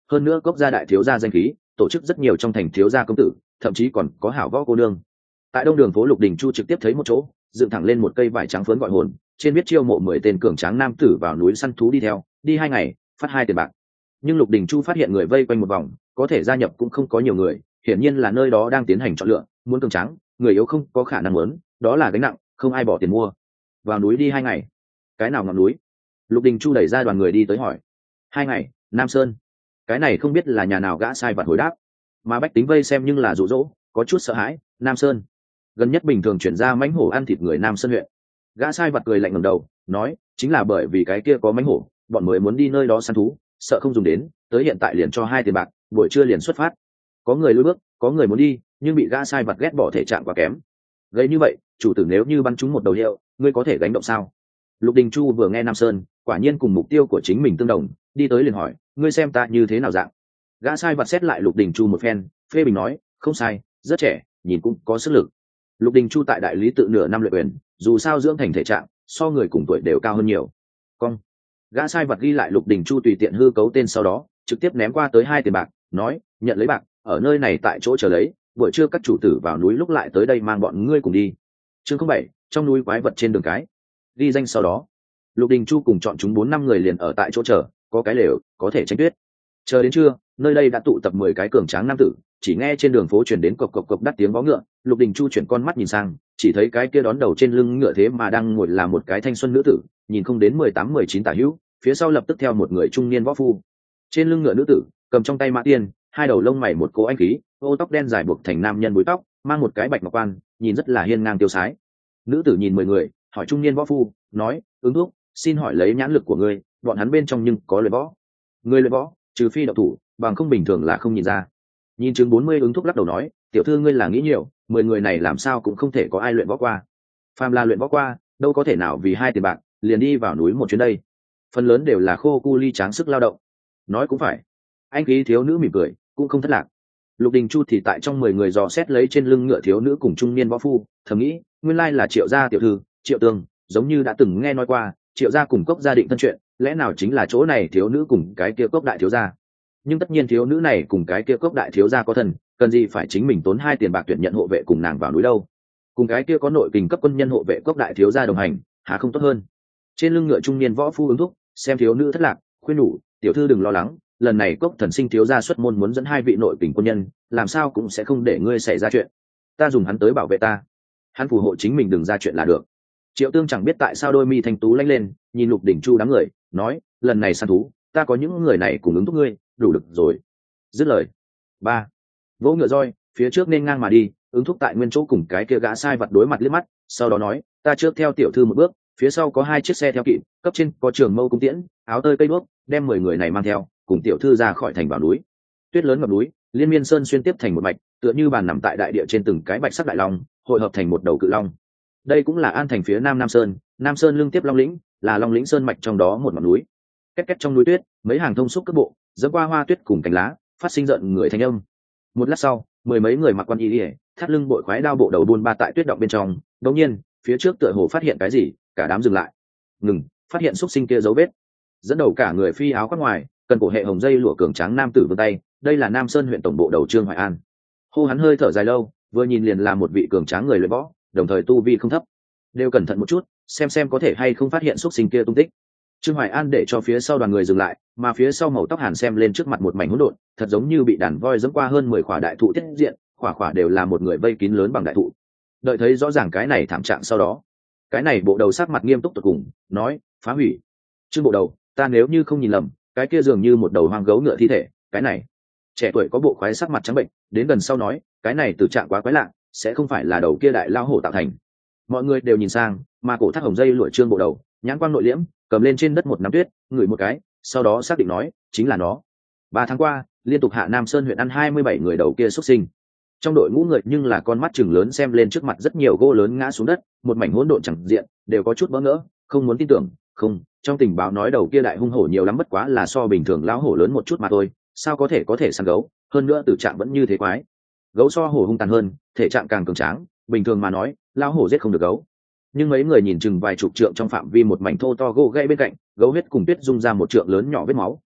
hơn nữa cốc gia đại thiếu gia danh khí, tổ chức rất nhiều trong thành thiếu gia công tử, thậm chí còn có hảo võ cô nương. Tại đông đường phố Lục Đình Chu trực tiếp thấy một chỗ dựng thẳng lên một cây vải trắng phớn gọi hồn, trên viết chiêu mộ mười tên cường tráng nam tử vào núi săn thú đi theo, đi hai ngày phát hai tiền bạc. Nhưng Lục Đình Chu phát hiện người vây quanh một vòng, có thể gia nhập cũng không có nhiều người, hiển nhiên là nơi đó đang tiến hành chọn lựa, muốn cường tráng, người yếu không có khả năng muốn, đó là gánh nặng, không ai bỏ tiền mua. Vào núi đi hai ngày, cái nào ngọn núi? Lục Đình Chu đẩy ra đoàn người đi tới hỏi. Hai ngày, Nam Sơn. Cái này không biết là nhà nào gã sai vặt hồi đáp, mà bách tính vây xem nhưng là dụ dỗ, có chút sợ hãi. Nam Sơn gần nhất bình thường chuyển ra mãnh hổ ăn thịt người Nam Sơn huyện. Gã sai vặt cười lạnh ngẩng đầu nói, chính là bởi vì cái kia có mãnh hổ, bọn mới muốn đi nơi đó săn thú, sợ không dùng đến, tới hiện tại liền cho hai tiền bạc, buổi trưa liền xuất phát. Có người lùi bước, có người muốn đi, nhưng bị gã sai vặt ghét bỏ thể trạng quá kém. Gây như vậy, chủ tử nếu như bắn trúng một đầu hiệu, ngươi có thể gánh động sao? Lục Đình Chu vừa nghe Nam Sơn, quả nhiên cùng mục tiêu của chính mình tương đồng, đi tới liền hỏi, ngươi xem ta như thế nào dạng? Gã sai vặt xét lại Lục Đình Chu một phen, phê bình nói, không sai, rất trẻ, nhìn cũng có sức lực. Lục Đình Chu tại đại lý tự nửa năm luyện quyền, dù sao dưỡng thành thể trạng, so người cùng tuổi đều cao hơn nhiều. Cong. Gã sai vặt ghi lại Lục Đình Chu tùy tiện hư cấu tên, sau đó trực tiếp ném qua tới hai tiền bạc, nói, nhận lấy bạc, ở nơi này tại chỗ chờ lấy, buổi trưa các chủ tử vào núi lúc lại tới đây mang bọn ngươi cùng đi. Chương không bảy, trong núi quái vật trên đường cái. Ghi danh sau đó, Lục Đình Chu cùng chọn chúng bốn năm người liền ở tại chỗ chờ, có cái lều, có thể tránh tuyết. Chờ đến trưa, nơi đây đã tụ tập mười cái cường tráng nam tử, chỉ nghe trên đường phố truyền đến cộc cộc cộc đắt tiếng vó ngựa. Lục Đình Chu chuyển con mắt nhìn sang, chỉ thấy cái kia đón đầu trên lưng ngựa thế mà đang ngồi là một cái thanh xuân nữ tử, nhìn không đến mười tám mười chín tả hữu, phía sau lập tức theo một người trung niên võ phu. Trên lưng ngựa nữ tử cầm trong tay mã tiên, hai đầu lông mày một cố anh khí, ô tóc đen dài buộc thành nam nhân búi tóc, mang một cái bạch ngọc quan, nhìn rất là hiên ngang tiêu sái. Nữ tử nhìn mười người, hỏi trung niên võ phu, nói, ứng thúc, xin hỏi lấy nhãn lực của ngươi, bọn hắn bên trong nhưng có luyện võ? Ngươi luyện võ, trừ phi đạo thủ, bằng không bình thường là không nhìn ra. Nhìn chừng bốn mươi ứng thúc lắc đầu nói, tiểu thư ngươi là nghĩ nhiều, mười người này làm sao cũng không thể có ai luyện võ qua. Phàm là luyện võ qua, đâu có thể nào vì hai tiền bạc liền đi vào núi một chuyến đây. Phần lớn đều là khô cu ly tráng sức lao động. Nói cũng phải. Anh khí thiếu nữ mỉm cười, cũng không thất lạc. Lục Đình Chu thì tại trong mười người dò xét lấy trên lưng ngựa thiếu nữ cùng trung niên võ phu, thầm nghĩ, nguyên lai là Triệu gia tiểu thư, Triệu Tương, giống như đã từng nghe nói qua, Triệu gia cùng cốc gia định thân chuyện, lẽ nào chính là chỗ này thiếu nữ cùng cái kia cốc đại thiếu gia? Nhưng tất nhiên thiếu nữ này cùng cái kia cốc đại thiếu gia có thân, cần gì phải chính mình tốn hai tiền bạc tuyển nhận hộ vệ cùng nàng vào núi đâu? Cùng cái kia có nội kình cấp quân nhân hộ vệ cốc đại thiếu gia đồng hành, há không tốt hơn? Trên lưng ngựa trung niên võ phu ứng thúc, xem thiếu nữ thất lạc, khuyên nhủ, tiểu thư đừng lo lắng, lần này cốc thần sinh thiếu gia xuất môn muốn dẫn hai vị nội kình quân nhân, làm sao cũng sẽ không để ngươi xảy ra chuyện. Ta dùng hắn tới bảo vệ ta, hắn phù hộ chính mình đừng ra chuyện là được. Triệu Tương chẳng biết tại sao đôi mi thanh tú lanh lên, nhìn Lục Đình Chu đám người, nói, lần này săn thú, ta có những người này cùng ứng thúc ngươi, đủ được rồi. Dứt lời, ba vỗ ngựa roi, phía trước nên ngang mà đi, ứng thúc tại nguyên chỗ cùng cái kia gã sai vật đối mặt liếc mắt, sau đó nói, ta trước theo tiểu thư một bước, phía sau có hai chiếc xe theo kỵ, cấp trên có trường mâu cung tiễn, áo tơi cây đuốc, đem mười người này mang theo, cùng tiểu thư ra khỏi thành vào núi. Tuyết lớn ngập núi, liên miên sơn xuyên tiếp thành một mạch, tựa như bàn nằm tại đại địa trên từng cái bạch sắc đại long, hội hợp thành một đầu cự long. Đây cũng là an thành phía nam Nam Sơn, Nam Sơn lưng tiếp Long lĩnh, là Long lĩnh sơn mạch trong đó một ngọn núi. Két két trong núi tuyết, mấy hàng thông xúc cước bộ, dẫn qua hoa tuyết cùng cành lá, phát sinh giận người thanh âm. Một lát sau, mười mấy người mặc quan y liễu, thắt lưng bội khoái đao bộ đầu buôn ba tại tuyết động bên trong. Đột nhiên, phía trước tựa hồ phát hiện cái gì, cả đám dừng lại. Ngừng, phát hiện xúc sinh kia dấu vết. Dẫn đầu cả người phi áo khoác ngoài, cần cổ hệ hồng dây lụa cường tráng nam tử vươn tay, đây là Nam Sơn huyện tổng bộ đầu Trương Hoài An. Hô hắn hơi thở dài lâu, vừa nhìn liền là một vị cường tráng người luyện võ, đồng thời tu vi không thấp. Đều cẩn thận một chút, xem xem có thể hay không phát hiện xúc sinh kia tung tích. Trương Hoài An để cho phía sau đoàn người dừng lại, mà phía sau màu tóc hàn xem lên trước mặt một mảnh hỗn độn, thật giống như bị đàn voi dẫm qua hơn mười khỏa đại thụ tiết diện, khỏa khỏa đều là một người vây kín lớn bằng đại thụ. Đợi thấy rõ ràng cái này thảm trạng sau đó, cái này bộ đầu sắc mặt nghiêm túc tột cùng, nói, phá hủy. Trương bộ đầu, ta nếu như không nhìn lầm, cái kia dường như một đầu hoang gấu ngựa thi thể, cái này. Trẻ tuổi có bộ khoái sắc mặt trắng bệnh, đến gần sau nói, cái này tử trạng quá quái lạ, sẽ không phải là đầu kia đại lao hổ tạo thành. Mọi người đều nhìn sang, mà cổ thắt hồng dây lụa Trương bộ đầu, nhãn quang nội liễm, cầm lên trên đất một nắm tuyết, ngửi một cái, sau đó xác định nói, chính là nó. Ba tháng qua, liên tục hạ Nam Sơn huyện ăn hai mươi bảy người đầu kia xuất sinh. Trong đội ngũ người nhưng là con mắt chừng lớn xem lên trước mặt rất nhiều gỗ lớn ngã xuống đất, một mảnh hỗn độn chẳng diện, đều có chút bỡ ngỡ, không muốn tin tưởng, không, trong tình báo nói đầu kia đại hung hổ nhiều lắm, bất quá là so bình thường lão hổ lớn một chút mà thôi, sao có thể có thể săn gấu, hơn nữa tử trạng vẫn như thế quái. Gấu so hổ hung tàn hơn, thể trạng càng cường tráng, bình thường mà nói, lão hổ giết không được gấu. Nhưng mấy người nhìn chừng vài chục trượng trong phạm vi một mảnh thô to gỗ gãy bên cạnh, gấu huyết cùng tuyết dung ra một trượng lớn nhỏ vết máu,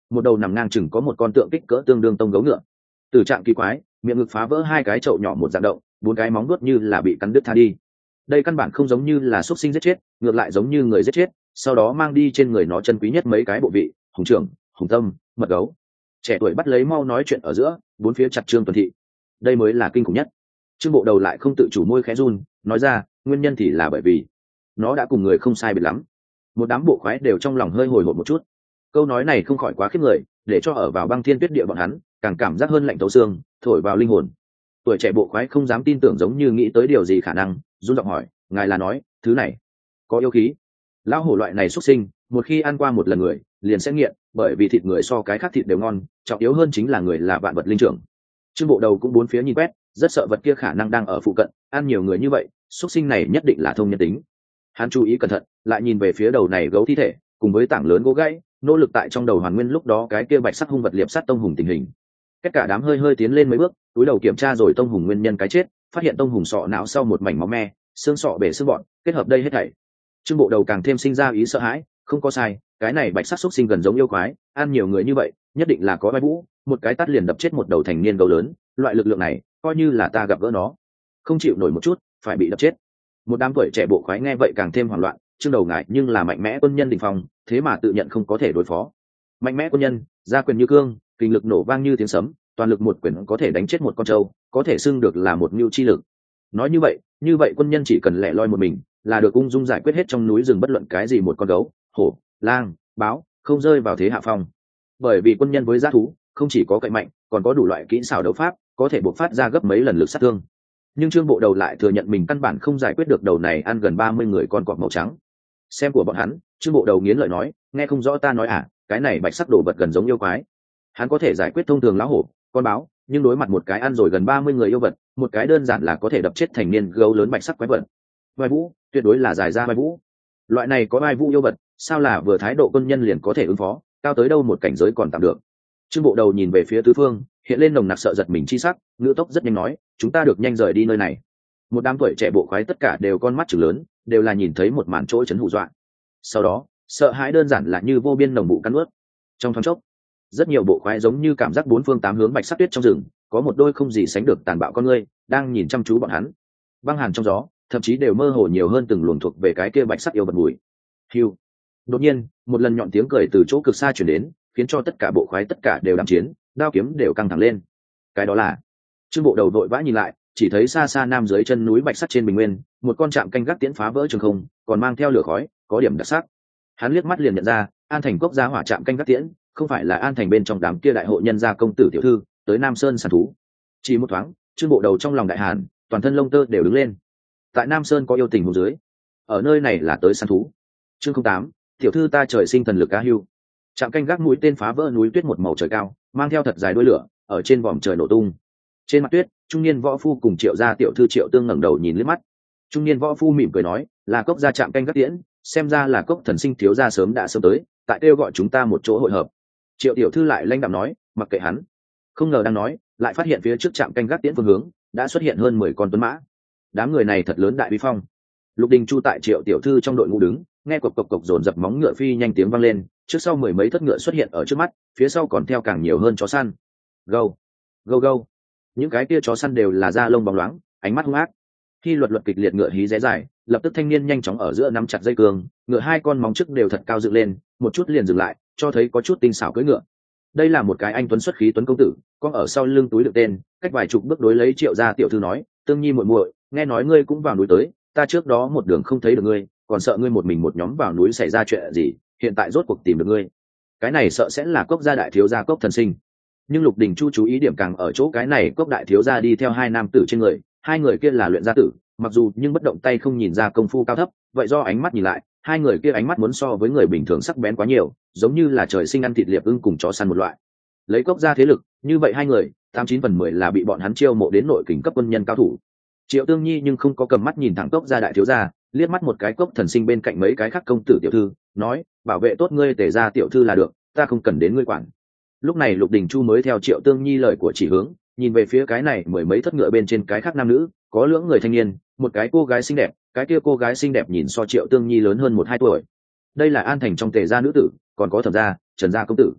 một đầu nằm ngang chừng có một con tượng kích cỡ tương đương tông gấu ngựa. Từ trạng kỳ quái, miệng ngực phá vỡ hai cái chậu nhỏ một dạng động, bốn cái móng vuốt như là bị cắn đứt tha đi. Đây căn bản không giống như là xuất sinh giết chết, ngược lại giống như người giết chết, sau đó mang đi trên người nó chân quý nhất mấy cái bộ vị, hùng trưởng, hùng tâm, mật gấu. Trẻ tuổi bắt lấy mau nói chuyện ở giữa, bốn phía chặt Trương Tuần Thị. Đây mới là kinh khủng nhất. Trương Bộ Đầu lại không tự chủ môi khẽ run, nói ra, nguyên nhân thì là bởi vì nó đã cùng người không sai biệt lắm. Một đám bộ khoái đều trong lòng hơi hồi hộp một chút. Câu nói này không khỏi quá khiếp người, để cho ở vào băng thiên tuyết địa bọn hắn càng cảm giác hơn lạnh tấu xương, thổi vào linh hồn. Tuổi trẻ bộ khoái không dám tin tưởng, giống như nghĩ tới điều gì khả năng, run giọng hỏi, ngài là nói thứ này có yêu khí? Lão hổ loại này xuất sinh, một khi ăn qua một lần người liền sẽ nghiện, bởi vì thịt người so cái khác thịt đều ngon, trọng yếu hơn chính là người là vạn vật linh trưởng. Trương Bộ Đầu cũng bốn phía nhìn quét, rất sợ vật kia khả năng đang ở phụ cận, ăn nhiều người như vậy, xuất sinh này nhất định là thông nhân tính. Hắn chú ý cẩn thận, lại nhìn về phía đầu này gấu thi thể, cùng với tảng lớn gỗ gãy, nỗ lực tại trong đầu hoàn nguyên lúc đó cái kia bạch sắc hung vật liệp sát tông hùng tình hình. Tất cả đám hơi hơi tiến lên mấy bước, túi đầu kiểm tra rồi tông hùng nguyên nhân cái chết, phát hiện tông hùng sọ não sau một mảnh máu me, xương sọ bể xương bọn, kết hợp đây hết thảy. Trương Bộ Đầu càng thêm sinh ra ý sợ hãi, không có sai, cái này bạch sắc xúc sinh gần giống yêu quái, ăn nhiều người như vậy, nhất định là có vai vũ, một cái tát liền đập chết một đầu thành niên gấu lớn, loại lực lượng này, coi như là ta gặp gỡ nó, không chịu nổi một chút, phải bị đập chết. Một đám tuổi trẻ bộ khoái nghe vậy càng thêm hoảng loạn, Trương Đầu ngại nhưng là mạnh mẽ quân nhân đỉnh phong, thế mà tự nhận không có thể đối phó. Mạnh mẽ quân nhân, ra quyền như cương, kinh lực nổ vang như tiếng sấm, toàn lực một quyền có thể đánh chết một con trâu, có thể xưng được là một nhu chi lực. Nói như vậy, như vậy quân nhân chỉ cần lẻ loi một mình, là được ung dung giải quyết hết trong núi rừng bất luận cái gì một con gấu, hổ, lang, báo, không rơi vào thế hạ phong. Bởi vì quân nhân với dã thú, không chỉ có cậy mạnh, còn có đủ loại kỹ xảo đấu pháp, có thể buộc phát ra gấp mấy lần lực sát thương. Nhưng Trương Bộ Đầu lại thừa nhận mình căn bản không giải quyết được đầu này ăn gần ba mươi người con cọp màu trắng. Xem của bọn hắn, Trương Bộ Đầu nghiến lợi nói, nghe không rõ ta nói à, cái này bạch sắc đồ vật gần giống yêu quái. Hắn có thể giải quyết thông thường lão hổ, con báo, nhưng đối mặt một cái ăn rồi gần ba mươi người yêu vật, một cái đơn giản là có thể đập chết thành niên gấu lớn bạch sắc quái vật. Vai vũ, tuyệt đối là giải ra vai vũ. Loại này có vai vũ yêu vật, sao là vừa thái độ quân nhân liền có thể ứng phó, cao tới đâu một cảnh giới còn tạm được. Trương Bộ Đầu nhìn về phía tứ phương, hiện lên nồng nặc sợ giật mình chi sắc, ngữ tốc rất nhanh nói, chúng ta được nhanh rời đi nơi này. Một đám tuổi trẻ bộ khoái tất cả đều con mắt trừng lớn, đều là nhìn thấy một màn chỗ chấn hù dọa. Sau đó, sợ hãi đơn giản là như vô biên nồng bụ cắn nuốt. Trong thoáng chốc, rất nhiều bộ khoái giống như cảm giác bốn phương tám hướng bạch sắc tuyết trong rừng, có một đôi không gì sánh được tàn bạo con ngươi đang nhìn chăm chú bọn hắn. Băng hàn trong gió, thậm chí đều mơ hồ nhiều hơn từng luồng thuộc về cái kia bạch sắc yêu vật mùi. Hưu. Đột nhiên, một lần nhọn tiếng cười từ chỗ cực xa truyền đến, khiến cho tất cả bộ khoái tất cả đều đắm chiến, đao kiếm đều căng thẳng lên. Cái đó là Trương Bộ Đầu vội vã nhìn lại, chỉ thấy xa xa nam dưới chân núi bạch sắt trên bình nguyên, một con trạm canh gác tiễn phá vỡ trường không, còn mang theo lửa khói, có điểm đặc sắc. Hắn liếc mắt liền nhận ra, An Thành Cốc gia hỏa trạm canh gác tiễn, không phải là An Thành bên trong đám kia đại hộ nhân gia công tử tiểu thư, tới Nam Sơn săn thú. Chỉ một thoáng, Trương Bộ Đầu trong lòng đại hàn, toàn thân lông tơ đều đứng lên. Tại Nam Sơn có yêu tình hồ dưới, ở nơi này là tới săn thú. Chương không tám, tiểu thư ta trời sinh thần lực cá hưu. Trạm canh gác mũi tên phá vỡ núi tuyết một màu trời cao, mang theo thật dài đuôi lửa, ở trên vòm trời nổ tung. Trên mặt tuyết, trung niên võ phu cùng Triệu gia tiểu thư Triệu Tương ngẩng đầu nhìn liếc mắt. Trung niên võ phu mỉm cười nói, là Cốc gia trạm canh gác tiễn, xem ra là Cốc thần sinh thiếu gia sớm đã sớm tới, tại kêu gọi chúng ta một chỗ hội hợp. Triệu tiểu thư lại lanh đạm nói, mặc kệ hắn. Không ngờ đang nói, lại phát hiện phía trước trạm canh gác tiễn phương hướng đã xuất hiện hơn mười con tuấn mã. Đám người này thật lớn đại uy phong. Lục Đình Chu tại Triệu tiểu thư trong đội ngũ đứng, nghe cộc cộc cộc dồn dập móng ngựa phi nhanh tiếng vang lên, trước sau mười mấy thất ngựa xuất hiện ở trước mắt, phía sau còn theo càng nhiều hơn chó săn. Gâu, gâu gâu. Những cái kia chó săn đều là da lông bóng loáng, ánh mắt hung ác. Khi luật luật kịch liệt ngựa hí rẽ dài, lập tức thanh niên nhanh chóng ở giữa nắm chặt dây cương, ngựa hai con móng trước đều thật cao dựng lên, một chút liền dừng lại, cho thấy có chút tinh xảo cưỡi ngựa. Đây là một cái anh tuấn xuất khí tuấn công tử, con ở sau lưng túi đựng tên, cách vài chục bước đối lấy Triệu gia tiểu thư nói, Tương Nhi muội muội, nghe nói ngươi cũng vào núi tới, ta trước đó một đường không thấy được ngươi, còn sợ ngươi một mình một nhóm vào núi xảy ra chuyện gì, hiện tại rốt cuộc tìm được ngươi. Cái này sợ sẽ là Cốc gia đại thiếu gia Cốc thần sinh. Nhưng Lục Đình Chu chú ý điểm càng ở chỗ cái này Cốc đại thiếu gia đi theo hai nam tử trên người, hai người kia là luyện gia tử, mặc dù nhưng bất động tay không nhìn ra công phu cao thấp, vậy do ánh mắt nhìn lại, hai người kia ánh mắt muốn so với người bình thường sắc bén quá nhiều, giống như là trời sinh ăn thịt liệp ưng cùng chó săn một loại. Lấy Cốc gia thế lực, như vậy hai người, tám chín phần mười là bị bọn hắn chiêu mộ đến nội kình cấp quân nhân cao thủ. Triệu Tương Nhi nhưng không có cầm mắt nhìn thẳng Cốc gia đại thiếu gia, liếc mắt một cái Cốc thần sinh bên cạnh mấy cái khác công tử tiểu thư, nói, bảo vệ tốt ngươi Tề gia tiểu thư là được, ta không cần đến ngươi quản. Lúc này Lục Đình Chu mới theo Triệu Tương Nhi lời của chỉ hướng, nhìn về phía cái này mười mấy thất ngựa bên trên cái khác nam nữ, có lưỡng người thanh niên, một cái cô gái xinh đẹp, cái kia cô gái xinh đẹp nhìn so Triệu Tương Nhi lớn hơn một hai tuổi. Đây là An Thành trong Tề gia nữ tử, còn có Thẩm gia, Trần gia công tử.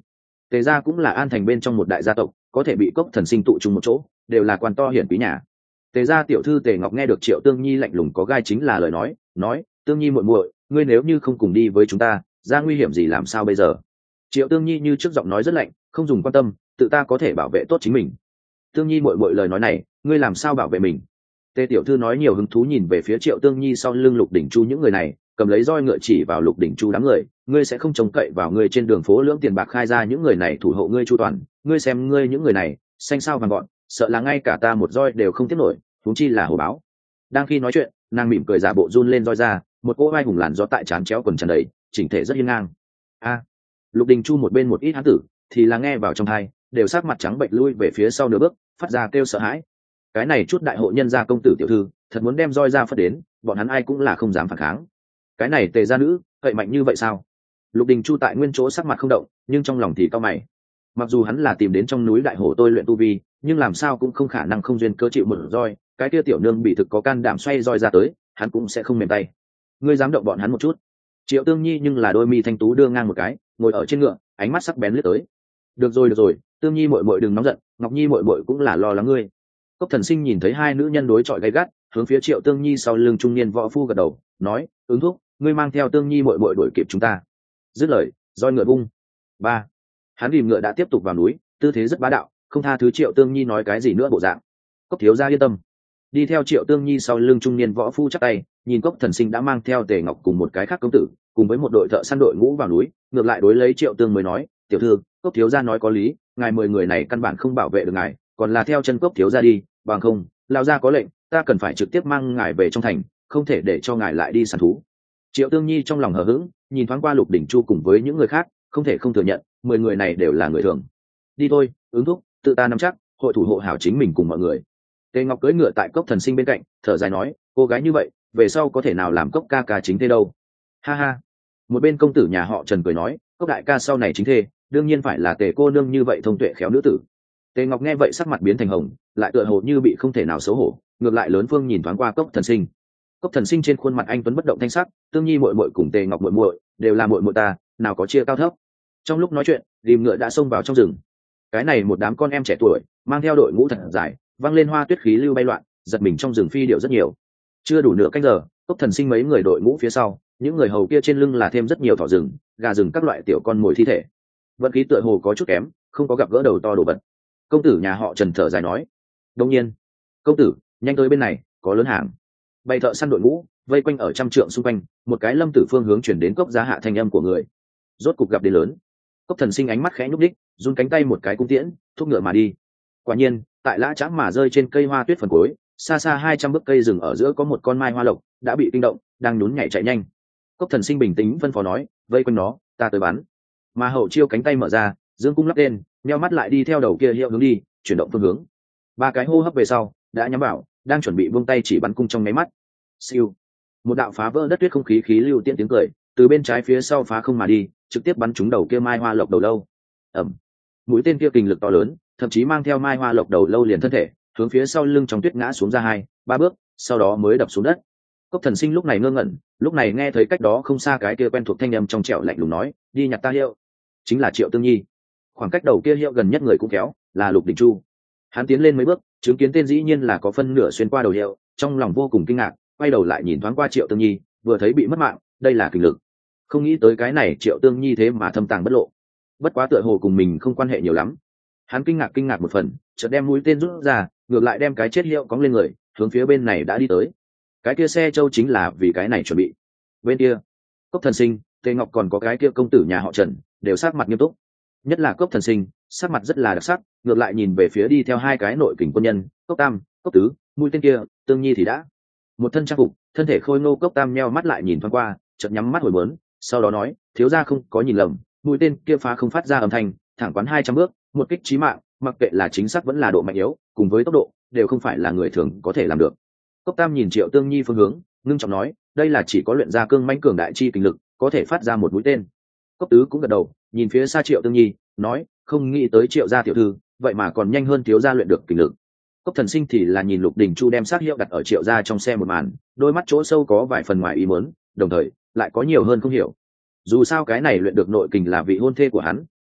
Tề gia cũng là An Thành bên trong một đại gia tộc, có thể bị Cốc Thần Sinh tụ chung một chỗ, đều là quan to hiển quý nhà. Tề gia tiểu thư Tề Ngọc nghe được Triệu Tương Nhi lạnh lùng có gai chính là lời nói, nói: "Tương Nhi muội muội, ngươi nếu như không cùng đi với chúng ta, ra nguy hiểm gì làm sao bây giờ?" Triệu Tương Nhi như trước giọng nói rất lạnh, không dùng quan tâm, tự ta có thể bảo vệ tốt chính mình. Tương Nhi muội muội lời nói này, ngươi làm sao bảo vệ mình? Tề tiểu thư nói nhiều hứng thú nhìn về phía Triệu Tương Nhi sau lưng Lục Đỉnh Chu những người này, cầm lấy roi ngựa chỉ vào Lục Đỉnh Chu đám người, ngươi sẽ không trông cậy vào ngươi trên đường phố lưỡng tiền bạc khai ra những người này thủ hộ ngươi chu toàn, ngươi xem ngươi những người này, xanh sao vàng gọn, sợ là ngay cả ta một roi đều không tiếp nổi, huống chi là hổ báo. Đang khi nói chuyện, nàng mỉm cười giả bộ run lên roi ra, một cỗ vai hùng làn gió tại trán chéo quần tràn đầy, chỉnh thể rất hiên ngang. A, Lục Đình Chu một bên một ít hán tử, thì là nghe vào trong tai, đều sắc mặt trắng bệch lui về phía sau nửa bước, phát ra kêu sợ hãi. Cái này chút đại hộ nhân gia công tử tiểu thư, thật muốn đem roi ra phất đến, bọn hắn ai cũng là không dám phản kháng. Cái này Tề gia nữ, cậy mạnh như vậy sao? Lục Đình Chu tại nguyên chỗ sắc mặt không động, nhưng trong lòng thì cau mày. Mặc dù hắn là tìm đến trong núi đại hổ tôi luyện tu vi, nhưng làm sao cũng không khả năng không duyên cớ chịu một roi, cái kia tiểu nương bị thực có can đảm xoay roi ra tới, hắn cũng sẽ không mềm tay. Ngươi dám động bọn hắn một chút? Triệu Tương Nhi nhưng là đôi mi thanh tú đưa ngang một cái, ngồi ở trên ngựa, ánh mắt sắc bén lướt tới. Được rồi được rồi, Tương Nhi muội muội đừng nóng giận, Ngọc Nhi muội muội cũng là lo lắng ngươi. Cốc Thần Sinh nhìn thấy hai nữ nhân đối chọi gay gắt, hướng phía Triệu Tương Nhi sau lưng trung niên võ phu gật đầu, nói: "Ứng thúc, ngươi mang theo Tương Nhi muội muội đuổi kịp chúng ta." Dứt lời, roi ngựa vung. Ba. Hắn rìm ngựa đã tiếp tục vào núi, tư thế rất bá đạo, không tha thứ Triệu Tương Nhi nói cái gì nữa bộ dạng. Cốc thiếu gia yên tâm. Đi theo Triệu Tương Nhi sau lưng trung niên võ phu chắp tay, nhìn Cốc Thần Sinh đã mang theo Tề Ngọc cùng một cái khác công tử, cùng với một đội thợ săn đội ngũ vào núi, ngược lại đối lấy Triệu Tương mới nói: "Tiểu thư, Cốc thiếu gia nói có lý, ngài mười người này căn bản không bảo vệ được ngài, còn là theo chân Cốc thiếu gia đi, bằng không, lão gia có lệnh, ta cần phải trực tiếp mang ngài về trong thành, không thể để cho ngài lại đi săn thú." Triệu Tương Nhi trong lòng hờ hững, nhìn thoáng qua Lục Đỉnh Chu cùng với những người khác, không thể không thừa nhận, mười người này đều là người thường. Đi thôi, Ứng thúc, tự ta nắm chắc, hội thủ hộ hảo chính mình cùng mọi người. Tề Ngọc cưỡi ngựa tại Cốc Thần Sinh bên cạnh, thở dài nói: "Cô gái như vậy, về sau có thể nào làm Cốc ca ca chính thế đâu?" Ha ha. Một bên công tử nhà họ Trần cười nói: "Cốc đại ca sau này chính thê, đương nhiên phải là Tề cô nương như vậy thông tuệ khéo nữ tử." Tề Ngọc nghe vậy sắc mặt biến thành hồng, lại tựa hồ như bị không thể nào xấu hổ, ngược lại lớn phương nhìn thoáng qua Cốc Thần Sinh. Cốc Thần Sinh trên khuôn mặt anh tuấn bất động thanh sắc, Tương Nhi muội muội cùng Tề Ngọc muội muội đều là muội muội ta, nào có chia cao thấp. Trong lúc nói chuyện, rìm ngựa đã xông vào trong rừng. Cái này một đám con em trẻ tuổi, mang theo đội ngũ thật dài, văng lên hoa tuyết khí lưu bay loạn, giật mình trong rừng phi điệu rất nhiều. Chưa đủ nửa canh giờ, Cốc Thần Sinh mấy người đội ngũ phía sau, những người hầu kia trên lưng là thêm rất nhiều thỏ rừng, gà rừng các loại tiểu con mồi thi thể. Vận khí tựa hồ có chút kém, không có gặp gỡ đầu to đồ vật. Công tử nhà họ Trần thở dài nói: "Đương nhiên, công tử, nhanh tới bên này, có lớn hàng." Bày thợ săn đội ngũ vây quanh ở trăm trượng xung quanh, một cái lâm tử phương hướng chuyển đến Cốc Giá Hạ thanh âm của người. Rốt cục gặp đến lớn. Cốc Thần Sinh ánh mắt khẽ nhúc đích, run cánh tay một cái cung tiễn, thúc ngựa mà đi. Quả nhiên, tại lã chãm mà rơi trên cây hoa tuyết phần cuối, xa xa hai trăm bước cây rừng ở giữa có một con mai hoa lộc đã bị kinh động, đang nhún nhảy chạy nhanh. Cốc Thần Sinh bình tĩnh phân phó nói: "Vây quanh nó, ta tới bắn." Mà hậu chiêu cánh tay mở ra, dương cung lắp lên, nheo mắt lại đi theo đầu kia hiệu hướng đi, chuyển động phương hướng. Ba cái hô hấp về sau, đã nhắm vào, đang chuẩn bị buông tay chỉ bắn cung trong máy mắt. Siêu, một đạo phá vỡ đất tuyết không khí khí lưu tiễn tiếng cười từ bên trái phía sau phá không mà đi, trực tiếp bắn trúng đầu kia mai hoa lộc đầu lâu. Ẩm, mũi tên kia kinh lực to lớn, thậm chí mang theo mai hoa lộc đầu lâu liền thân thể hướng phía sau lưng trong tuyết ngã xuống ra hai ba bước, sau đó mới đập xuống đất. Cốc Thần Sinh lúc này ngơ ngẩn, lúc này nghe thấy cách đó không xa cái kia quen thuộc thanh âm trong trẻo lạnh lùng nói: "Đi nhặt ta hiệu." Chính là Triệu Tương Nhi. Khoảng cách đầu kia hiệu gần nhất người cũng kéo, là Lục Đình Chu. Hắn tiến lên mấy bước, chứng kiến tên dĩ nhiên là có phân nửa xuyên qua đầu hiệu, trong lòng vô cùng kinh ngạc, quay đầu lại nhìn thoáng qua Triệu Tương Nhi, vừa thấy bị mất mạng, đây là kinh lực. Không nghĩ tới cái này Triệu Tương Nhi thế mà thâm tàng bất lộ. Bất quá tựa hồ cùng mình không quan hệ nhiều lắm. Hắn kinh ngạc kinh ngạc một phần, chợt đem mũi tên rút ra, ngược lại đem cái chết hiệu cóng lên người, hướng phía bên này đã đi tới. Cái kia xe châu chính là vì cái này chuẩn bị. Bên kia, Cốc Thần Sinh, Tề Ngọc còn có cái kia công tử nhà họ Trần, đều sắc mặt nghiêm túc. Nhất là Cốc Thần Sinh, sắc mặt rất là đặc sắc, ngược lại nhìn về phía đi theo hai cái nội kình quân nhân, Cốc Tam, Cốc Tứ, mũi tên kia, Tương Nhi thì đã. Một thân trang phục, thân thể khôi ngô Cốc Tam nheo mắt lại nhìn thoáng qua, chợt nhắm mắt hồi muốn, sau đó nói: "Thiếu gia không có nhìn lầm, mũi tên kia phá không phát ra âm thanh, thẳng quán hai trăm bước, một kích chí mạng, mặc kệ là chính xác vẫn là độ mạnh yếu, cùng với tốc độ, đều không phải là người thường có thể làm được." Cốc Tam nhìn Triệu Tương Nhi phương hướng, ngưng trọng nói: "Đây là chỉ có luyện ra cương mãnh cường đại chi kinh lực, có thể phát ra một mũi tên." Cốc Tứ cũng gật đầu, nhìn phía xa Triệu Tương Nhi, nói: "Không nghĩ tới Triệu gia tiểu thư, vậy mà còn nhanh hơn thiếu gia luyện được kinh lực." Cốc Thần Sinh thì là nhìn Lục Đình Chu đem sát hiệu đặt ở Triệu gia trong xe một màn, đôi mắt chỗ sâu có vài phần ngoài ý muốn, đồng thời lại có nhiều hơn không hiểu. Dù sao cái này luyện được nội kình là vị hôn thê của hắn,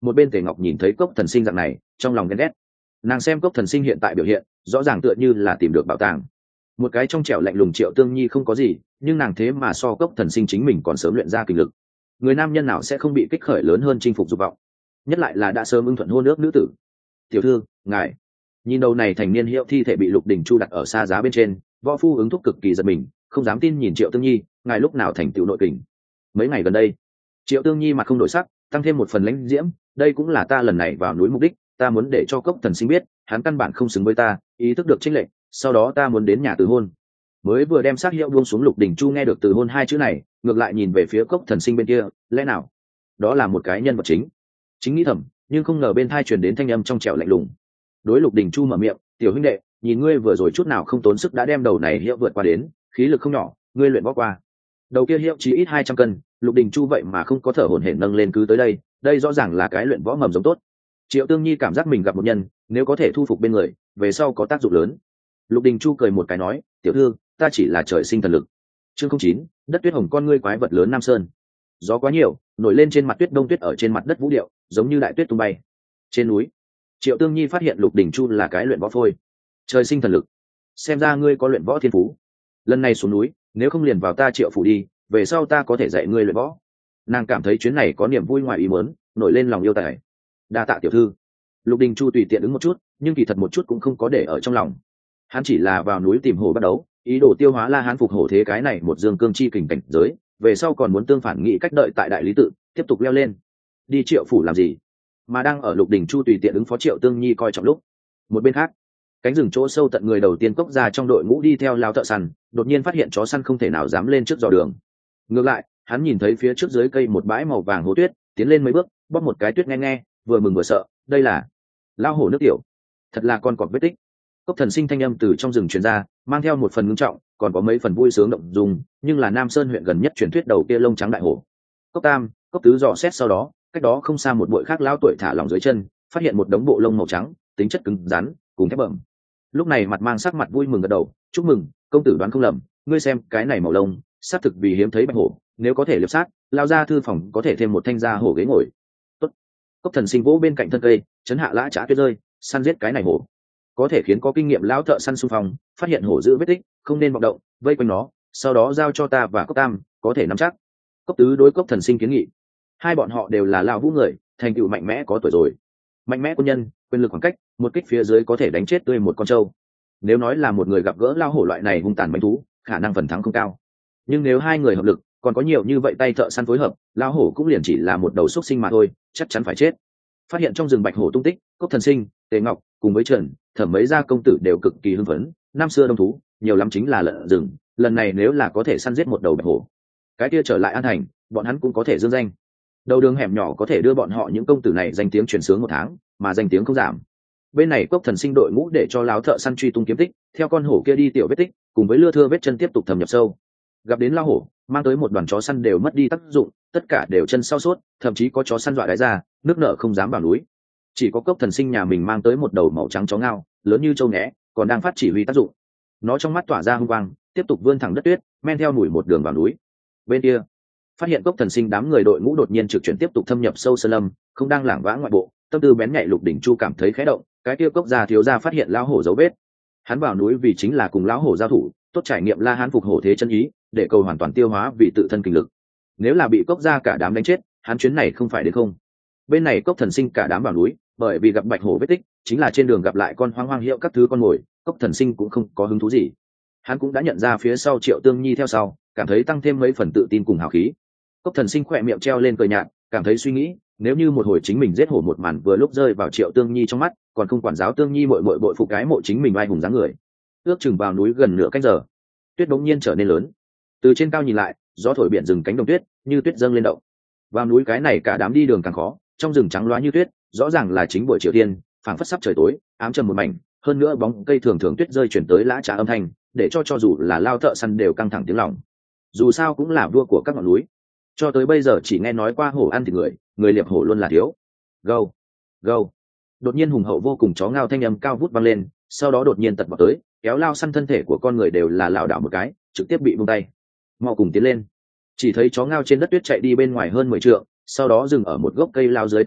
một bên Tề Ngọc nhìn thấy Cốc Thần Sinh dạng này trong lòng ghen ghét. Nàng xem Cốc Thần Sinh hiện tại biểu hiện rõ ràng tựa như là tìm được bảo tàng. Một cái trong trẻo lạnh lùng Triệu Tương Nhi không có gì, nhưng nàng thế mà so Cốc Thần Sinh chính mình còn sớm luyện ra kinh lực. Người nam nhân nào sẽ không bị kích khởi lớn hơn chinh phục dục vọng, nhất lại là đã sớm ưng thuận hôn ước nữ tử. Tiểu thư, ngài. Nhìn đầu này thành niên hiệu thi thể bị Lục Đình Chu đặt ở xa giá bên trên, võ phu ứng thúc cực kỳ giật mình, không dám tin nhìn Triệu Tương Nhi, ngài lúc nào thành tựu nội kình? Mấy ngày gần đây. Triệu Tương Nhi mặt không đổi sắc, tăng thêm một phần lãnh diễm, đây cũng là ta lần này vào núi mục đích, ta muốn để cho Cốc Thần Sinh biết, hắn căn bản không xứng với ta, ý thức được chênh lệch, sau đó ta muốn đến nhà từ hôn. Mới vừa đem xác hiệu buông xuống, Lục Đình Chu nghe được từ hôn hai chữ này, ngược lại nhìn về phía Cốc Thần Sinh bên kia, lẽ nào đó là một cái nhân vật chính? Chính nghĩ thầm, nhưng không ngờ bên tai truyền đến thanh âm trong trẻo lạnh lùng. Đối Lục Đình Chu mở miệng, tiểu huynh đệ, nhìn ngươi vừa rồi chút nào không tốn sức đã đem đầu này hiệu vượt qua đến, khí lực không nhỏ, ngươi luyện võ qua. Đầu kia hiệu chỉ ít hai trăm cân, Lục Đình Chu vậy mà không có thở hổn hển nâng lên cứ tới đây, đây rõ ràng là cái luyện võ mầm giống tốt. Triệu Tương Nhi cảm giác mình gặp một nhân, nếu có thể thu phục bên người, về sau có tác dụng lớn. Lục Đình Chu cười một cái nói, tiểu thư, ta chỉ là trời sinh thần lực. Chương không chín, đất tuyết hồng con ngươi quái vật lớn Nam Sơn. Gió quá nhiều, nổi lên trên mặt tuyết, đông tuyết ở trên mặt đất vũ điệu, giống như đại tuyết tung bay. Trên núi, Triệu Tương Nhi phát hiện Lục Đình Chu là cái luyện võ phôi. Trời sinh thần lực, xem ra ngươi có luyện võ thiên phú. Lần này xuống núi, nếu không liền vào ta Triệu phủ đi, về sau ta có thể dạy ngươi luyện võ. Nàng cảm thấy chuyến này có niềm vui ngoài ý muốn, nổi lên lòng yêu tài. Đa tạ tiểu thư. Lục Đình Chu tùy tiện ứng một chút, nhưng kỳ thật một chút cũng không có để ở trong lòng. Hắn chỉ là vào núi tìm hổ bắt đấu, ý đồ tiêu hóa La Hán phục hổ thế cái này một dương cương chi kình cảnh giới, về sau còn muốn tương phản nghị cách đợi tại đại lý tự tiếp tục leo lên. Đi Triệu phủ làm gì? Mà đang ở Lục Đình Chu tùy tiện ứng phó, Triệu Tương Nhi coi trọng lúc. Một bên khác, cánh rừng chỗ sâu tận người đầu tiên cốc ra trong đội ngũ đi theo lao thợ săn, đột nhiên phát hiện chó săn không thể nào dám lên trước dò đường. Ngược lại, hắn nhìn thấy phía trước dưới cây một bãi màu vàng hố tuyết, tiến lên mấy bước, bóp một cái tuyết nghe nghe, vừa mừng vừa sợ, đây là lao hổ nước tiểu, thật là con cọp vết tích. Cốc Thần Sinh thanh âm từ trong rừng truyền ra, mang theo một phần ngưng trọng, còn có mấy phần vui sướng động dung, nhưng là Nam Sơn huyện gần nhất truyền thuyết đầu kia lông trắng đại hổ. Cốc Tam, Cốc Tứ dò xét sau đó, cách đó không xa một bụi khác lao tuổi thả lỏng dưới chân, phát hiện một đống bộ lông màu trắng, tính chất cứng rắn, cùng thép bẩm. Lúc này mặt mang sắc mặt vui mừng gật đầu, chúc mừng, công tử đoán không lầm, ngươi xem cái này màu lông, xác thực vì hiếm thấy bạch hổ, nếu có thể liệp sát, lao ra thư phòng có thể thêm một thanh gia hổ ghế ngồi. Tốt. Cốc Thần Sinh vỗ bên cạnh thân cây, chấn hạ lã chả tuyết rơi, săn giết cái này hổ, có thể khiến có kinh nghiệm lão thợ săn xung phong, phát hiện hổ giữ vết tích, không nên vọng động, vây quanh nó, sau đó giao cho ta và Cốc Tam, có thể nắm chắc. Cốc Tứ đối Cốc Thần Sinh kiến nghị, hai bọn họ đều là lão vũ người, thành tựu mạnh mẽ có tuổi rồi, mạnh mẽ quân nhân, quyền lực khoảng cách, một kích phía dưới có thể đánh chết tươi một con trâu. Nếu nói là một người gặp gỡ lao hổ loại này hung tàn manh thú, khả năng phần thắng không cao, nhưng nếu hai người hợp lực, còn có nhiều như vậy tay thợ săn phối hợp, lao hổ cũng liền chỉ là một đầu xúc sinh mà thôi, chắc chắn phải chết. Phát hiện trong rừng bạch hổ tung tích, Cốc Thần Sinh, Tề Ngọc cùng với Trần Thẩm mấy gia công tử đều cực kỳ hưng phấn. Năm xưa đông thú nhiều lắm chính là lợn rừng, lần này nếu là có thể săn giết một đầu bạch hổ, cái kia trở lại An Thành, bọn hắn cũng có thể dương danh. Đầu đường hẻm nhỏ có thể đưa bọn họ những công tử này danh tiếng truyền sướng một tháng, mà danh tiếng không giảm. Bên này Cốc Thần Sinh đội ngũ để cho láo thợ săn truy tung kiếm tích, theo con hổ kia đi tiểu vết tích, cùng với lưa thưa vết chân tiếp tục thâm nhập sâu. Gặp đến lao hổ, mang tới một đoàn chó săn đều mất đi tác dụng, tất cả đều chân sau suốt, thậm chí có chó săn dọa đái ra, nước nợ không dám vào núi. Chỉ có Cốc Thần Sinh nhà mình mang tới một đầu màu trắng chó ngao, lớn như trâu né, còn đang phát chỉ huy tác dụng. Nó trong mắt tỏa ra hung quang, tiếp tục vươn thẳng đất tuyết, men theo đuổi một đường vào núi. Bên kia, phát hiện Cốc Thần Sinh đám người đội ngũ đột nhiên trực chuyển tiếp tục thâm nhập sâu sơn lâm, không đang lảng vãng ngoại bộ, tâm tư bén nhạy Lục Đình Chu cảm thấy khẽ động, cái kia Cốc gia thiếu gia phát hiện lão hổ dấu vết. Hắn vào núi vì chính là cùng lão hổ giao thủ, tốt trải nghiệm La Hán phục hổ thế chân ý, để cầu hoàn toàn tiêu hóa vì tự thân kinh lực. Nếu là bị Cốc gia cả đám đánh chết, hắn chuyến này không phải đến không. Bên này Cốc Thần Sinh cả đám vào núi, bởi vì gặp bạch hổ vết tích, chính là trên đường gặp lại con hoang hoang hiệu các thứ con mồi, Cốc Thần Sinh cũng không có hứng thú gì. Hắn cũng đã nhận ra phía sau Triệu Tương Nhi theo sau, cảm thấy tăng thêm mấy phần tự tin cùng hào khí. Cốc Thần Sinh khỏe miệng treo lên cười nhạt, cảm thấy suy nghĩ, nếu như một hồi chính mình giết hổ một màn vừa lúc rơi vào Triệu Tương Nhi trong mắt, còn không quản giáo Tương Nhi muội muội bội phục cái mộ chính mình oai hùng dáng người. Ước chừng vào núi gần nửa canh giờ, tuyết bỗng nhiên trở nên lớn. Từ trên cao nhìn lại, gió thổi biển rừng cánh đồng tuyết, như tuyết dâng lên động. Vào núi cái này cả đám đi đường càng khó, trong rừng trắng loá như tuyết, rõ ràng là chính buổi chiều thiên, phảng phất sắp trời tối, ám trầm một mảnh, hơn nữa bóng cây thường thường tuyết rơi chuyển tới lã trá âm thanh, để cho cho dù là lao thợ săn đều căng thẳng tiếng lòng. Dù sao cũng là vua của các ngọn núi, cho tới bây giờ chỉ nghe nói qua hổ ăn thịt người, người liệp hổ luôn là thiếu. Gâu, gâu. Đột nhiên hùng hậu vô cùng chó ngao thanh âm cao vút vang lên, sau đó đột nhiên tật vào tới, kéo lao săn thân thể của con người đều là lảo đảo một cái, trực tiếp bị buông tay. Mau cùng tiến lên. Chỉ thấy chó ngao trên đất tuyết chạy đi bên ngoài hơn mười trượng, sau đó dừng ở một gốc cây lao dưới tán cây,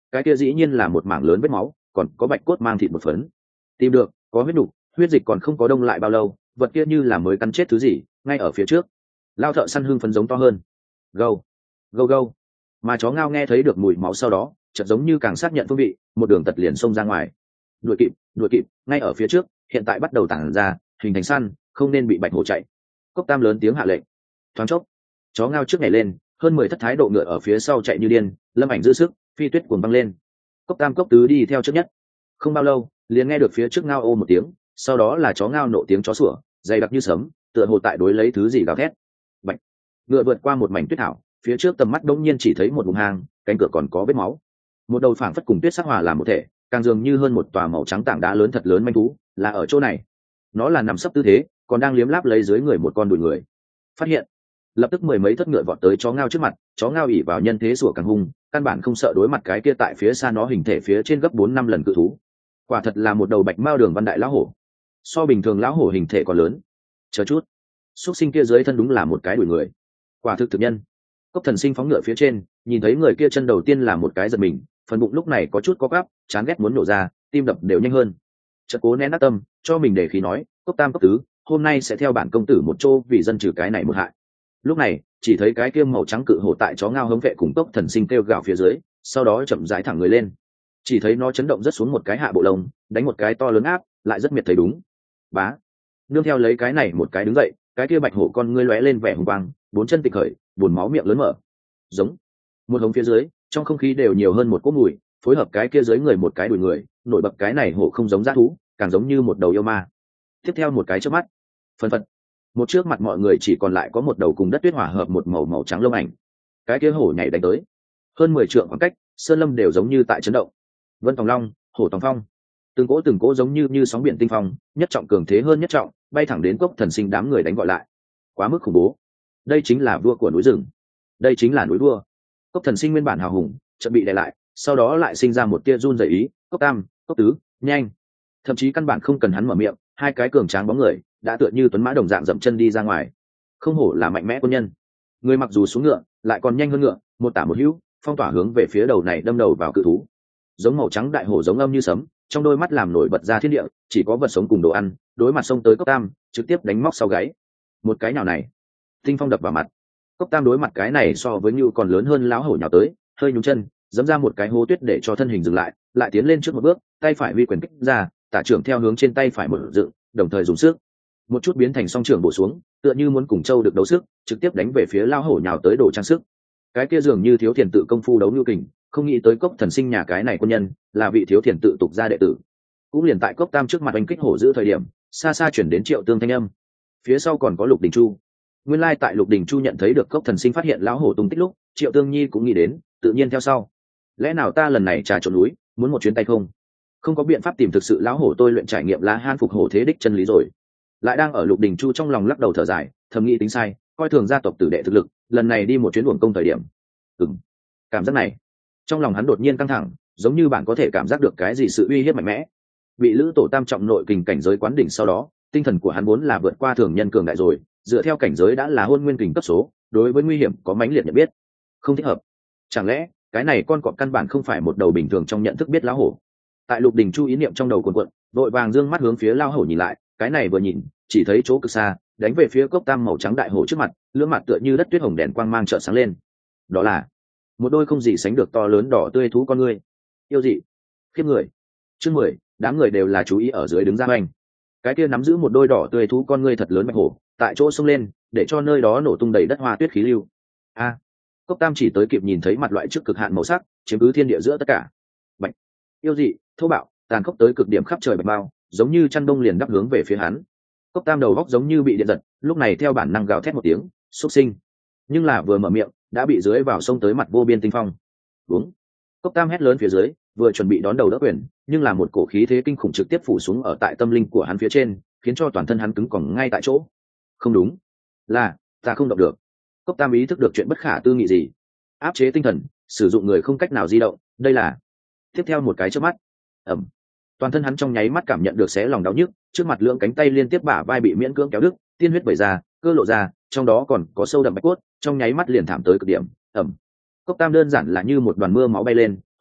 cái kia dĩ nhiên là một mảng lớn vết máu, còn có bạch cốt mang thịt một phấn. Tìm được, có huyết nục, huyết dịch còn không có đông lại bao lâu, vật kia như là mới cắn chết thứ gì, ngay ở phía trước. Lao thợ săn hưng phấn giống to hơn. Gâu, gâu gâu. Mà chó ngao nghe thấy được mùi máu sau đó, chợt giống như càng xác nhận phương vị, một đường tật liền xông ra ngoài. Đuổi kịp, đuổi kịp, ngay ở phía trước, hiện tại bắt đầu tản ra, hình thành săn, không nên bị bạch hổ chạy. Cốc Tam lớn tiếng hạ lệnh. Thoáng chốc, chó ngao trước nhảy lên, hơn mười thất thái độ ngựa ở phía sau chạy như điên, lâm ảnh giữ sức, phi tuyết cuồng băng lên. Cốc Tam cốc tứ đi theo trước nhất. Không bao lâu, liền nghe được phía trước ngao ô một tiếng, sau đó là chó ngao nộ tiếng chó sủa, dày đặc như sấm, tựa hồ tại đối lấy thứ gì gào thét. Bạch. Ngựa vượt qua một mảnh tuyết thảo, phía trước tầm mắt đông nhiên chỉ thấy một vùng hang, cánh cửa còn có vết máu. Một đầu phảng phất cùng tuyết sắc hòa làm một thể, càng dường như hơn một tòa màu trắng tảng đá lớn thật lớn manh thú, là ở chỗ này. Nó là nằm sấp tư thế, còn đang liếm láp lấy dưới người một con đùi người. Phát hiện, lập tức mười mấy thất ngựa vọt tới chó ngao trước mặt, chó ngao ỉ vào nhân thế sủa càng hung, căn bản không sợ đối mặt cái kia tại phía xa nó hình thể phía trên gấp bốn năm lần cự thú. Quả thật là một đầu bạch mao đường văn đại lão hổ, so bình thường lão hổ hình thể còn lớn. Chờ chút, xuất sinh kia dưới thân đúng là một cái đùi người, quả thực thực nhân. Cốc Thần Sinh phóng ngựa phía trên, nhìn thấy người kia chân đầu tiên là một cái giật mình, phần bụng lúc này có chút co quắp, chán ghét muốn nổ ra, tim đập đều nhanh hơn. Chợt cố nén nát tâm, cho mình để khí nói, Cốc Tam Cốc Tứ, hôm nay sẽ theo bản công tử một chỗ vì dân trừ cái này một hại. Lúc này, chỉ thấy cái kia màu trắng cự hổ tại chó ngao hống vệ cùng Cốc Thần Sinh kêu gào phía dưới, sau đó chậm rãi thẳng người lên. Chỉ thấy nó chấn động rất xuống một cái hạ bộ lông, đánh một cái to lớn áp, lại rất miệt thấy đúng. Bá. Nương theo lấy cái này một cái đứng dậy, cái kia bạch hổ con ngươi lóe lên vẻ hùng quang, bốn chân tịch khởi, buồn máu miệng lớn mở. Giống. Một hống phía dưới, trong không khí đều nhiều hơn một cỗ mùi, phối hợp cái kia dưới người một cái đùi người, nổi bật cái này hổ không giống dã thú, càng giống như một đầu yêu ma. Tiếp theo một cái chớp mắt, phân phật, một trước mặt mọi người chỉ còn lại có một đầu cùng đất tuyết hòa hợp một màu màu trắng lông ảnh. Cái kia hổ nhảy đánh tới, hơn mười trượng khoảng cách, sơn lâm đều giống như tại chấn động. Vân Tòng Long, hổ Tòng Phong, từng cỗ từng cỗ giống như như sóng biển tinh phong, nhất trọng cường thế hơn nhất trọng, bay thẳng đến Cốc Thần Sinh đám người đánh gọi lại. Quá mức khủng bố. Đây chính là vua của núi rừng, đây chính là núi vua. Cốc Thần Sinh nguyên bản hào hùng, chợt bị đè lại, sau đó lại sinh ra một tia run rẩy ý. Cốc Tam, Cốc Tứ, nhanh! Thậm chí căn bản không cần hắn mở miệng, hai cái cường tráng bóng người đã tựa như tuấn mã đồng dạng dậm chân đi ra ngoài. Không hổ là mạnh mẽ quân nhân, người mặc dù xuống ngựa, lại còn nhanh hơn ngựa, một tả một hữu, phong tỏa hướng về phía đầu này đâm đầu vào cự thú. Giống màu trắng đại hổ giống âm như sấm, trong đôi mắt làm nổi bật ra thiên địa, chỉ có vật sống cùng đồ ăn, đối mặt xông tới Cốc Tam, trực tiếp đánh móc sau gáy. Một cái nào này, tinh phong đập vào mặt. Cốc Tam đối mặt cái này so với như còn lớn hơn lão hổ nhào tới, hơi nhún chân, giẫm ra một cái hố tuyết để cho thân hình dừng lại, lại tiến lên trước một bước, tay phải huy quyền kích ra, tả trưởng theo hướng trên tay phải mở dựng, đồng thời dùng sức, một chút biến thành song trưởng bổ xuống, tựa như muốn cùng châu được đấu sức, trực tiếp đánh về phía lão hổ nhào tới đồ trang sức. Cái kia dường như thiếu thiền tự công phu đấu lưu kình, không nghĩ tới Cốc Thần Sinh nhà cái này quân nhân là vị thiếu thiền tự tục gia đệ tử. Cũng liền tại Cốc Tam trước mặt anh kích hổ giữ thời điểm, xa xa chuyển đến Triệu Tương thanh âm, phía sau còn có Lục Đình Chu. Nguyên lai tại Lục Đình Chu nhận thấy được Cốc Thần Sinh phát hiện lão hổ tung tích lúc, Triệu Tương Nhi cũng nghĩ đến, tự nhiên theo sau. Lẽ nào ta lần này trà trộn núi, muốn một chuyến tay không? Không có biện pháp tìm thực sự lão hổ tôi luyện trải nghiệm La Han phục hổ thế đích chân lý rồi. Lại đang ở Lục Đình Chu trong lòng lắc đầu thở dài, thầm nghĩ tính sai, coi thường gia tộc tử đệ thực lực, lần này đi một chuyến uổng công thời điểm. Ừm. Cảm giác này, trong lòng hắn đột nhiên căng thẳng, giống như bạn có thể cảm giác được cái gì sự uy hiếp mạnh mẽ. Bị Lữ Tổ Tam trọng nội kình cảnh giới quán đỉnh sau đó, tinh thần của hắn vốn là vượt qua thường nhân cường đại rồi, dựa theo cảnh giới đã là hôn nguyên kình cấp số, đối với nguy hiểm có mãnh liệt nhận biết. Không thích hợp. Chẳng lẽ cái này con cọp căn bản không phải một đầu bình thường trong nhận thức biết lão hổ? Tại Lục Đình Chu ý niệm trong đầu cuộn cuộn, vội vàng dương mắt hướng phía lão hổ nhìn lại, cái này vừa nhìn, chỉ thấy chỗ cực xa, đánh về phía Cốc Tam màu trắng đại hổ trước mặt, lưỡng mặt tựa như đất tuyết hồng đèn quang mang chợt sáng lên. Đó là một đôi không gì sánh được to lớn đỏ tươi thú con ngươi. Yêu dị, khiếp người. Chương mười, đám người đều là chú ý ở dưới đứng ra hoành. Cái kia nắm giữ một đôi đỏ tươi thú con ngươi thật lớn bạch hổ, tại chỗ xông lên, để cho nơi đó nổ tung đầy đất hoa tuyết khí lưu. A, à, Cốc Tam chỉ tới kịp nhìn thấy mặt loại trước cực hạn màu sắc, chiếm cứ thiên địa giữa tất cả. Bạch, yêu dị, thô bạo, tàn khốc tới cực điểm khắp trời bạch bao, giống như chăn đông liền đắp hướng về phía hắn. Cốc Tam đầu góc giống như bị điện giật, lúc này theo bản năng gào thét một tiếng, xúc sinh. Nhưng là vừa mở miệng, đã bị dưới vào sông tới mặt vô biên tinh phong. Đúng. Cốc Tam hét lớn phía dưới, vừa chuẩn bị đón đầu đỡ quyền, nhưng là một cổ khí thế kinh khủng trực tiếp phủ xuống ở tại tâm linh của hắn phía trên, khiến cho toàn thân hắn cứng còng ngay tại chỗ. Không đúng, là ta không động được. Cốc Tam ý thức được chuyện bất khả tư nghị gì, áp chế tinh thần, sử dụng người không cách nào di động, đây là. Tiếp theo một cái chớp mắt, ầm, toàn thân hắn trong nháy mắt cảm nhận được xé lòng đau nhức, trước mặt lưỡng cánh tay liên tiếp bả vai bị miễn cưỡng kéo đứt, tiên huyết vẩy ra, cơ lộ ra, trong đó còn có sâu đậm bạch cốt, trong nháy mắt liền thảm tới cực điểm. Ầm, Cốc Tam đơn giản là như một đoàn mưa máu bay lên,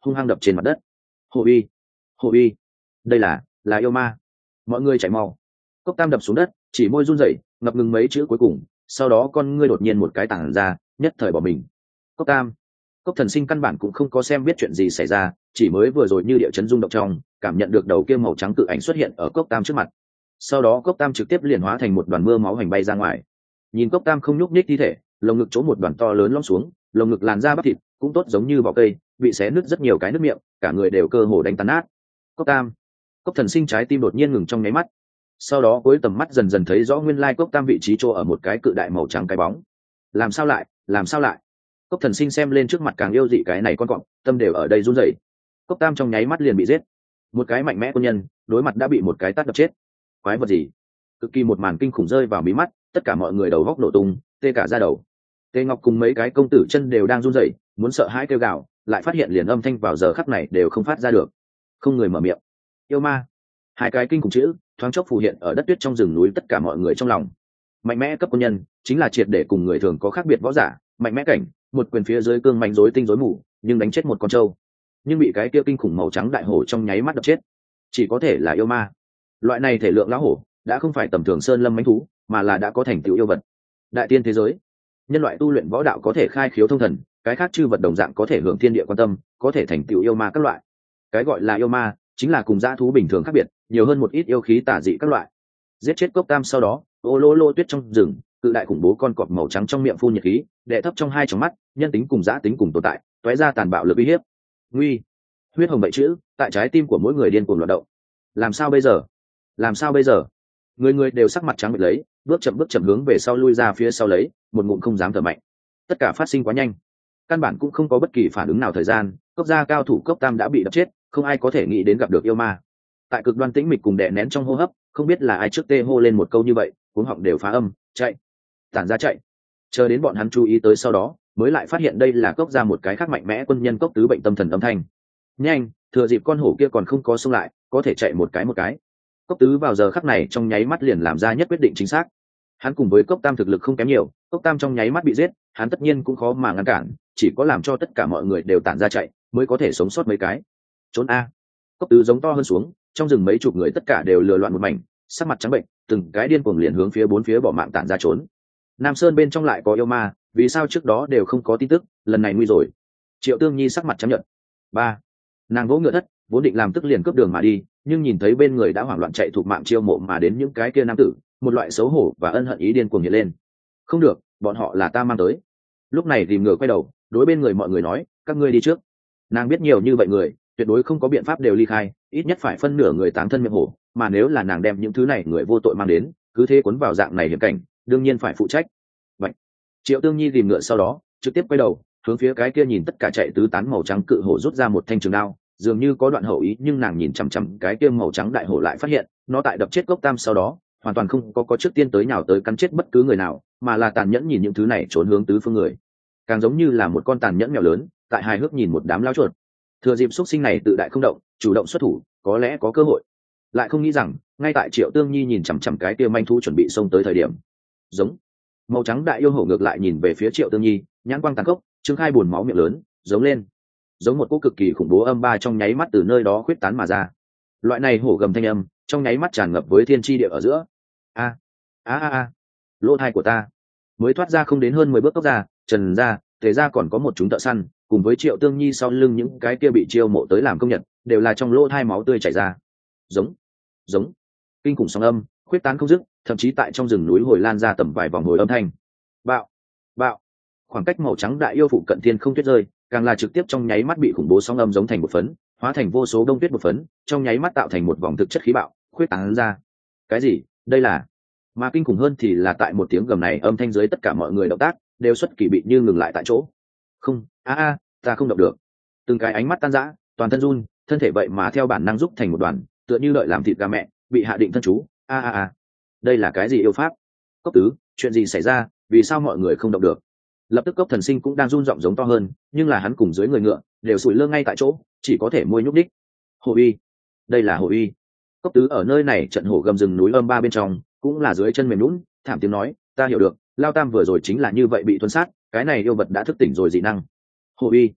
hung hăng đập trên mặt đất. Hồ uy, hồ uy, đây là là yêu ma. Mọi người chạy mau. Cốc tam đập xuống đất, chỉ môi run rẩy, ngập ngừng mấy chữ cuối cùng, sau đó con ngươi đột nhiên một cái tàng ra, nhất thời bỏ mình. Cốc tam, Cốc thần sinh căn bản cũng không có xem biết chuyện gì xảy ra, chỉ mới vừa rồi như địa chấn rung động trong, cảm nhận được đầu kia màu trắng cự ảnh xuất hiện ở Cốc tam trước mặt. Sau đó Cốc tam trực tiếp liền hóa thành một đoàn mưa máu hành bay ra ngoài. Nhìn Cốc tam không nhúc nhích thi thể, lồng ngực chỗ một đoàn to lớn lõm xuống, lồng ngực làn da bắp thịt cũng tốt giống như vỏ cây, bị xé nứt rất nhiều cái nứt miệng, cả người đều cơ hồ đánh tan nát. Cốc tam, Cốc thần sinh trái tim đột nhiên ngừng trong nháy mắt, sau đó cuối tầm mắt dần dần thấy rõ nguyên lai Cốc tam vị trí chỗ ở một cái cự đại màu trắng cái bóng. Làm sao lại, làm sao lại? Cốc thần sinh xem lên trước mặt càng yêu dị cái này con cọp, tâm đều ở đây run rẩy. Cốc tam trong nháy mắt liền bị giết. Một cái mạnh mẽ quân nhân, đối mặt đã bị một cái tát đập chết. Quái vật gì? Cực kỳ một màn kinh khủng rơi vào mí mắt, tất cả mọi người đầu góc nổ tung, tê cả da đầu. Tê Ngọc cùng mấy cái công tử chân đều đang run rẩy, muốn sợ hãi kêu gào, lại phát hiện liền âm thanh vào giờ khắc này đều không phát ra được. Không người mở miệng. Yêu ma. Hai cái kinh khủng chữ, thoáng chốc phù hiện ở đất tuyết trong rừng núi tất cả mọi người trong lòng. Mạnh mẽ cấp quân nhân, chính là triệt để cùng người thường có khác biệt võ giả, mạnh mẽ cảnh, một quyền phía dưới cương mạnh rối tinh rối mù, nhưng đánh chết một con trâu. Nhưng bị cái kia kinh khủng màu trắng đại hổ trong nháy mắt đập chết. Chỉ có thể là yêu ma. Loại này thể lượng lão hổ, đã không phải tầm thường sơn lâm mãnh thú, mà là đã có thành tựu yêu vật. Đại tiên thế giới, nhân loại tu luyện võ đạo có thể khai khiếu thông thần, cái khác chư vật đồng dạng có thể hưởng thiên địa quan tâm, có thể thành tựu yêu ma các loại. Cái gọi là yêu ma, chính là cùng dã thú bình thường khác biệt, nhiều hơn một ít yêu khí tà dị các loại. Giết chết Cốc tam sau đó, ô lô lô tuyết trong rừng, cự đại khủng bố con cọp màu trắng trong miệng phun nhiệt khí, đè thấp trong hai tròng mắt, nhân tính cùng dã tính cùng tồn tại, tóe ra tàn bạo lực uy hiếp. Nguy, huyết hồng bảy chữ, tại trái tim của mỗi người điên cuồng loạn động. Làm sao bây giờ? Làm sao bây giờ? Người người đều sắc mặt trắng bệch lấy, bước chậm bước chậm hướng về sau lui ra phía sau lấy, một ngụm không dám thở mạnh. Tất cả phát sinh quá nhanh, căn bản cũng không có bất kỳ phản ứng nào thời gian, Cốc gia cao thủ Cốc tam đã bị đập chết, không ai có thể nghĩ đến gặp được yêu ma. Tại cực đoan tĩnh mịch cùng đè nén trong hô hấp, không biết là ai trước tê hô lên một câu như vậy, cuống họng đều phá âm, chạy, tản ra chạy. Chờ đến bọn hắn chú ý tới sau đó, mới lại phát hiện đây là Cốc gia một cái khác mạnh mẽ quân nhân Cốc tứ bệnh tâm thần âm thanh. Nhanh, thừa dịp con hổ kia còn không có xông lại, có thể chạy một cái một cái. Cốc tứ vào giờ khắc này trong nháy mắt liền làm ra nhất quyết định chính xác. Hắn cùng với Cốc tam thực lực không kém nhiều, Cốc tam trong nháy mắt bị giết, hắn tất nhiên cũng khó mà ngăn cản, chỉ có làm cho tất cả mọi người đều tản ra chạy, mới có thể sống sót mấy cái. Trốn a! Cốc tứ giống to hơn xuống, trong rừng mấy chục người tất cả đều lừa loạn một mảnh, sắc mặt trắng bệnh, từng cái điên cuồng liền hướng phía bốn phía bỏ mạng tản ra trốn. Nam Sơn bên trong lại có yêu ma, vì sao trước đó đều không có tin tức, lần này nguy rồi. Triệu Tương Nhi sắc mặt chấp nhận. Ba, nàng vỗ ngựa thất, vốn định làm tức liền cướp đường mà đi, nhưng nhìn thấy bên người đã hoảng loạn chạy thuộc mạng chiêu mộ mà đến những cái kia nam tử, một loại xấu hổ và ân hận ý điên cuồng hiện lên. Không được, bọn họ là ta mang tới. Lúc này tìm ngựa quay đầu, đối bên người mọi người nói, các ngươi đi trước. Nàng biết nhiều như vậy người, tuyệt đối không có biện pháp đều ly khai, ít nhất phải phân nửa người táng thân miệng hổ, mà nếu là nàng đem những thứ này người vô tội mang đến, cứ thế cuốn vào dạng này hiểm cảnh, đương nhiên phải phụ trách. Vậy, Triệu Tương Nhi tìm ngựa sau đó, trực tiếp quay đầu, hướng phía cái kia nhìn tất cả chạy tứ tán màu trắng cự hổ rút ra một thanh trường đao, dường như có đoạn hậu ý, nhưng nàng nhìn chằm chằm cái kia màu trắng đại hổ lại phát hiện, nó tại đập chết Cốc tam sau đó, hoàn toàn không có có trước tiên tới nhào tới cắn chết bất cứ người nào, mà là tàn nhẫn nhìn những thứ này trốn hướng tứ phương người, càng giống như là một con tàn nhẫn mèo lớn, tại hài hước nhìn một đám lao chuột. Thừa dịp xuất sinh này tự đại không động, chủ động xuất thủ, có lẽ có cơ hội. Lại không nghĩ rằng, ngay tại Triệu Tương Nhi nhìn chằm chằm cái kia manh thú chuẩn bị xông tới thời điểm, giống màu trắng đại yêu hổ ngược lại nhìn về phía Triệu Tương Nhi, nhãn quang tàn khốc, trương khai buồn máu miệng lớn, giống lên, giống một cỗ cực kỳ khủng bố âm ba trong nháy mắt từ nơi đó khuyết tán mà ra. Loại này hổ gầm thanh âm, trong nháy mắt tràn ngập với thiên tri địa ở giữa. A a a a, lỗ thai của ta mới thoát ra không đến hơn mười bước tốc ra, trần ra, thế ra còn có một chúng thợ săn, cùng với Triệu Tương Nhi sau lưng những cái kia bị chiêu mộ tới làm công nhật, đều là trong lỗ thai máu tươi chảy ra. Giống, giống, kinh khủng sóng âm, khuyết tán không dứt, thậm chí tại trong rừng núi hồi lan ra tầm vài vòng hồi âm thanh. Bạo, bạo, khoảng cách màu trắng đại yêu phụ cận thiên không tuyết rơi, càng là trực tiếp trong nháy mắt bị khủng bố sóng âm giống thành một phấn, hóa thành vô số đông tuyết một phấn, trong nháy mắt tạo thành một vòng thực chất khí bạo, khuyết tán ra. Cái gì? Đây là? Mà kinh khủng hơn thì là tại một tiếng gầm này âm thanh dưới tất cả mọi người động tác đều xuất kỳ bị như ngừng lại tại chỗ. Không, a a, ta không động được. Từng cái ánh mắt tan rã, toàn thân run, thân thể vậy mà theo bản năng rúc thành một đoàn, tựa như đợi làm thịt gà mẹ, bị hạ định thân chú. A a a, đây là cái gì yêu pháp? Cốc tứ, chuyện gì xảy ra? Vì sao mọi người không động được? Lập tức Cốc thần sinh cũng đang run giọng giống to hơn, nhưng là hắn cùng dưới người ngựa đều sủi lơ ngay tại chỗ, chỉ có thể môi nhúc đích. Hồ uy, đây là hồ uy. Cốc tứ ở nơi này trận hổ gầm rừng núi âm ba bên trong, cũng là dưới chân mềm lún, thảm tiếng nói, ta hiểu được, Lao Tam vừa rồi chính là như vậy bị tuân sát, cái này yêu vật đã thức tỉnh rồi dị năng. Hồ uy,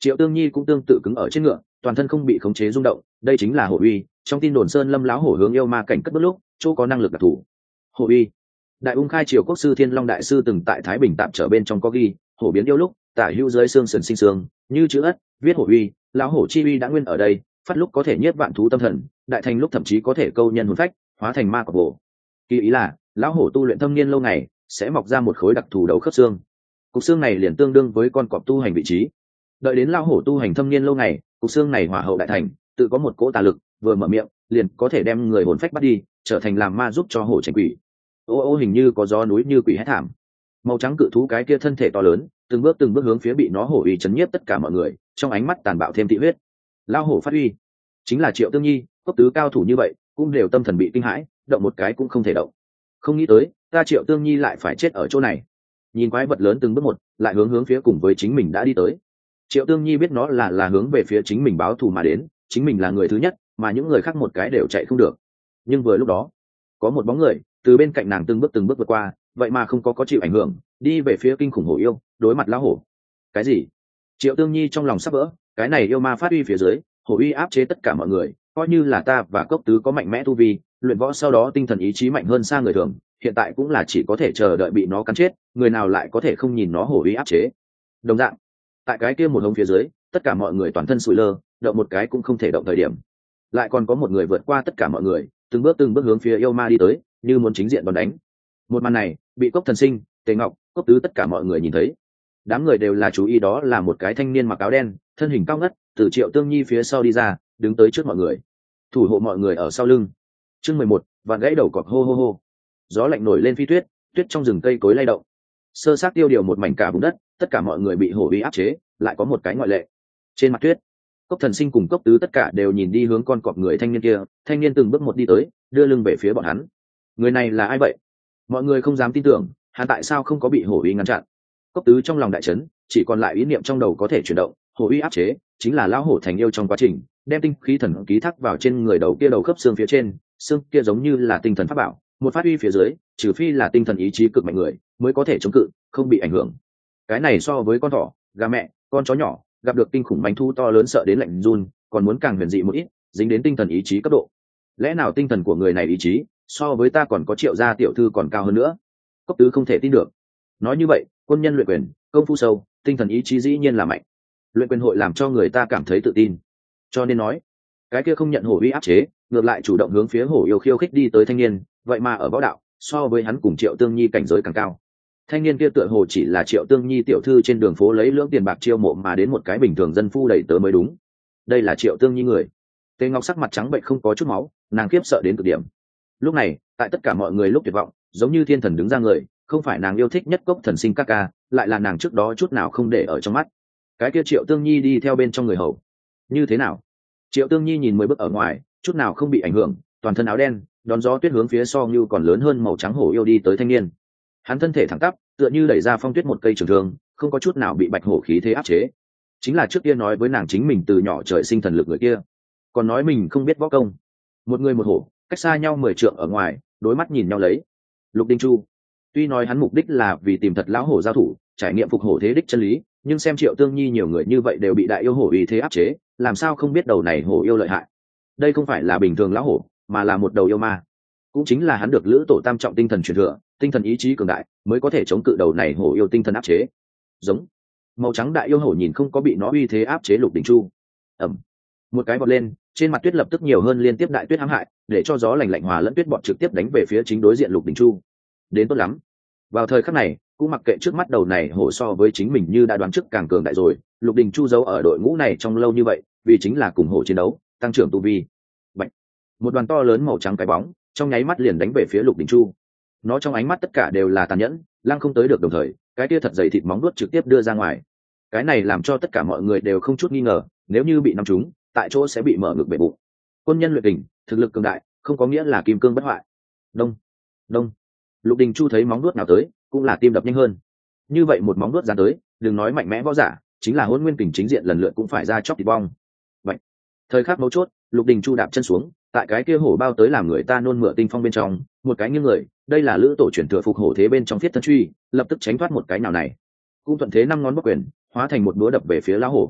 Triệu Tương Nhi cũng tương tự cứng ở trên ngựa, toàn thân không bị khống chế rung động, đây chính là hổ uy. Trong tin đồn Sơn Lâm lão hổ hướng yêu ma cảnh cất bước lúc, chỗ có năng lực đặc thù. Hổ uy. Đại ung khai triều quốc sư Thiên Long đại sư từng tại Thái Bình tạm trở bên trong có ghi, hổ biến yêu lúc, tả hữu dưới xương sườn sinh sương, như chữ ất, viết hổ uy, lão hổ chi uy đã nguyên ở đây, phát lúc có thể nhiếp vạn thú tâm thần, đại thành lúc thậm chí có thể câu nhân hồn phách, hóa thành ma cọp hổ. Kỳ ý là, lão hổ tu luyện thâm niên lâu ngày, sẽ mọc ra một khối đặc thù đầu khớp xương. Cục xương này liền tương đương với con cọp tu hành vị trí. Đợi đến lão hổ tu hành thâm niên lâu ngày, cục xương này hỏa hậu đại thành, tự có một cỗ tà lực, vừa mở miệng, liền có thể đem người hồn phách bắt đi, trở thành làm ma giúp cho hổ tránh quỷ. Ô ô hình như có gió núi như quỷ hét thảm. Màu trắng cự thú cái kia thân thể to lớn, từng bước từng bước hướng phía bị nó hổ uy chấn nhiếp tất cả mọi người, trong ánh mắt tàn bạo thêm thị huyết. Lão hổ phát uy, chính là Triệu Tương Nhi, cốc tứ cao thủ như vậy, cũng đều tâm thần bị kinh hãi, động một cái cũng không thể động. Không nghĩ tới, ta Triệu Tương Nhi lại phải chết ở chỗ này. Nhìn quái vật lớn từng bước một, lại hướng hướng phía cùng với chính mình đã đi tới. Triệu Tương Nhi biết nó là là hướng về phía chính mình báo thù mà đến, chính mình là người thứ nhất, mà những người khác một cái đều chạy không được. Nhưng vừa lúc đó, có một bóng người từ bên cạnh nàng từng bước từng bước vượt qua, vậy mà không có có chịu ảnh hưởng, đi về phía kinh khủng hổ yêu, đối mặt lão hổ. Cái gì? Triệu Tương Nhi trong lòng sắp vỡ, cái này yêu ma phát uy phía dưới, hổ uy áp chế tất cả mọi người, coi như là ta và cốc tứ có mạnh mẽ tu vi, luyện võ sau đó tinh thần ý chí mạnh hơn xa người thường, hiện tại cũng là chỉ có thể chờ đợi bị nó cắn chết, người nào lại có thể không nhìn nó hổ uy áp chế. Đồng dạng, tại cái kia một hống phía dưới, tất cả mọi người toàn thân sụi lơ, động một cái cũng không thể động thời điểm. Lại còn có một người vượt qua tất cả mọi người, từng bước từng bước hướng phía yêu ma đi tới, như muốn chính diện đòn đánh. Một màn này bị Cốc Thần Sinh, Tề Ngọc, Cốc Tứ tất cả mọi người nhìn thấy. Đám người đều là chú ý đó là một cái thanh niên mặc áo đen, thân hình cao ngất, từ Triệu Tương Nhi phía sau đi ra, đứng tới trước mọi người, thủ hộ mọi người ở sau lưng. Chương mười một, vạn gãy đầu cọp hô hô hô. Gió lạnh nổi lên phi tuyết, tuyết trong rừng cây cối lay động. Sơ sát tiêu điều một mảnh cả vùng đất, tất cả mọi người bị hổ uy áp chế, lại có một cái ngoại lệ. Trên mặt tuyết, Cốc Thần Sinh cùng Cốc Tứ tất cả đều nhìn đi hướng con cọp người thanh niên kia, thanh niên từng bước một đi tới, đưa lưng về phía bọn hắn. Người này là ai vậy? Mọi người không dám tin tưởng, hắn tại sao không có bị hổ uy ngăn chặn? Cốc Tứ trong lòng đại chấn, chỉ còn lại ý niệm trong đầu có thể chuyển động, hổ uy áp chế, chính là lão hổ thành yêu trong quá trình, đem tinh khí thần ký thác vào trên người đầu kia đầu khớp xương phía trên, xương kia giống như là tinh thần pháp bảo, một phát uy phía dưới, trừ phi là tinh thần ý chí cực mạnh người, mới có thể chống cự, không bị ảnh hưởng. Cái này so với con thỏ, gà mẹ, con chó nhỏ, gặp được kinh khủng manh thu to lớn sợ đến lạnh run, còn muốn càng huyền dị một ít, dính đến tinh thần ý chí cấp độ. Lẽ nào tinh thần của người này ý chí so với ta còn có Triệu gia tiểu thư còn cao hơn nữa? Cốc Tứ không thể tin được. Nói như vậy, quân nhân luyện quyền, công phu sâu, tinh thần ý chí dĩ nhiên là mạnh. Luyện quyền hội làm cho người ta cảm thấy tự tin. Cho nên nói, cái kia không nhận hổ uy áp chế, ngược lại chủ động hướng phía hổ yêu khiêu khích đi tới thanh niên, vậy mà ở võ đạo, so với hắn cùng Triệu Tương Nhi cảnh giới càng cao. Thanh niên kia tựa hồ chỉ là Triệu Tương Nhi tiểu thư trên đường phố lấy lưỡng tiền bạc chiêu mộ mà đến một cái bình thường dân phu đầy tớ mới đúng. Đây là Triệu Tương Nhi người. Tề Ngọc sắc mặt trắng bệnh không có chút máu, nàng khiếp sợ đến cực điểm. Lúc này, tại tất cả mọi người lúc tuyệt vọng, giống như thiên thần đứng ra người, không phải nàng yêu thích nhất Cốc Thần Sinh các ca, lại là nàng trước đó chút nào không để ở trong mắt. Cái kia Triệu Tương Nhi đi theo bên trong người hầu. Như thế nào? Triệu Tương Nhi nhìn mười bước ở ngoài, chút nào không bị ảnh hưởng, toàn thân áo đen, đón gió tuyết hướng phía so như còn lớn hơn màu trắng hổ yêu đi tới thanh niên. Hắn thân thể thẳng tắp, tựa như đẩy ra phong tuyết một cây trường thương, không có chút nào bị bạch hổ khí thế áp chế. Chính là trước kia nói với nàng chính mình từ nhỏ trời sinh thần lực người kia, còn nói mình không biết võ công. Một người một hổ, cách xa nhau mười trượng ở ngoài, đối mắt nhìn nhau lấy. Lục Đình Chu, tuy nói hắn mục đích là vì tìm thật lão hổ giao thủ, trải nghiệm phục hổ thế đích chân lý, nhưng xem Triệu Tương Nhi nhiều người như vậy đều bị đại yêu hổ uy thế áp chế, làm sao không biết đầu này hổ yêu lợi hại. Đây không phải là bình thường lão hổ, mà là một đầu yêu ma. Cũng chính là hắn được lữ tổ tam trọng tinh thần truyền thừa, tinh thần ý chí cường đại, mới có thể chống cự đầu này hổ yêu tinh thần áp chế. Giống màu trắng đại yêu hổ nhìn không có bị nó uy thế áp chế Lục Đình Chu. Ầm, một cái bọt lên, trên mặt tuyết lập tức nhiều hơn liên tiếp đại tuyết hãm hại, để cho gió lạnh lạnh hòa lẫn tuyết bọt trực tiếp đánh về phía chính đối diện Lục Đình Chu. Đến tốt lắm. Vào thời khắc này, cũng mặc kệ trước mắt đầu này hổ so với chính mình như đã đoán trước càng cường đại rồi, Lục Đình Chu giấu ở đội ngũ này trong lâu như vậy, vì chính là cùng hổ chiến đấu, tăng trưởng tu vi. Bạch. Một đoàn to lớn màu trắng cái bóng, trong nháy mắt liền đánh về phía Lục Đình Chu. Nó trong ánh mắt tất cả đều là tàn nhẫn, lăng không tới được đồng thời, cái kia thật dày thịt móng nuốt trực tiếp đưa ra ngoài. Cái này làm cho tất cả mọi người đều không chút nghi ngờ, nếu như bị nắm trúng, tại chỗ sẽ bị mở ngực bể bụng. Quân nhân luyện kình, thực lực cường đại, không có nghĩa là kim cương bất hoại. Đông, đông. Lục Đình Chu thấy móng nuốt nào tới, cũng là tim đập nhanh hơn. Như vậy một móng nuốt ra tới, đừng nói mạnh mẽ võ giả, chính là Hỗn Nguyên kình chính diện lần lượt cũng phải ra chóc thịt bong. Vậy, thời khắc mấu chốt, Lục Đình Chu đạp chân xuống, tại cái kia hổ bao tới làm người ta nôn mửa tinh phong bên trong, một cái nghiêng người, đây là lữ tổ chuyển thừa phục hổ thế bên trong thiết thân truy, lập tức tránh thoát một cái nào này, cũng thuận thế năm ngón bắc quyền, hóa thành một búa đập về phía lão hổ.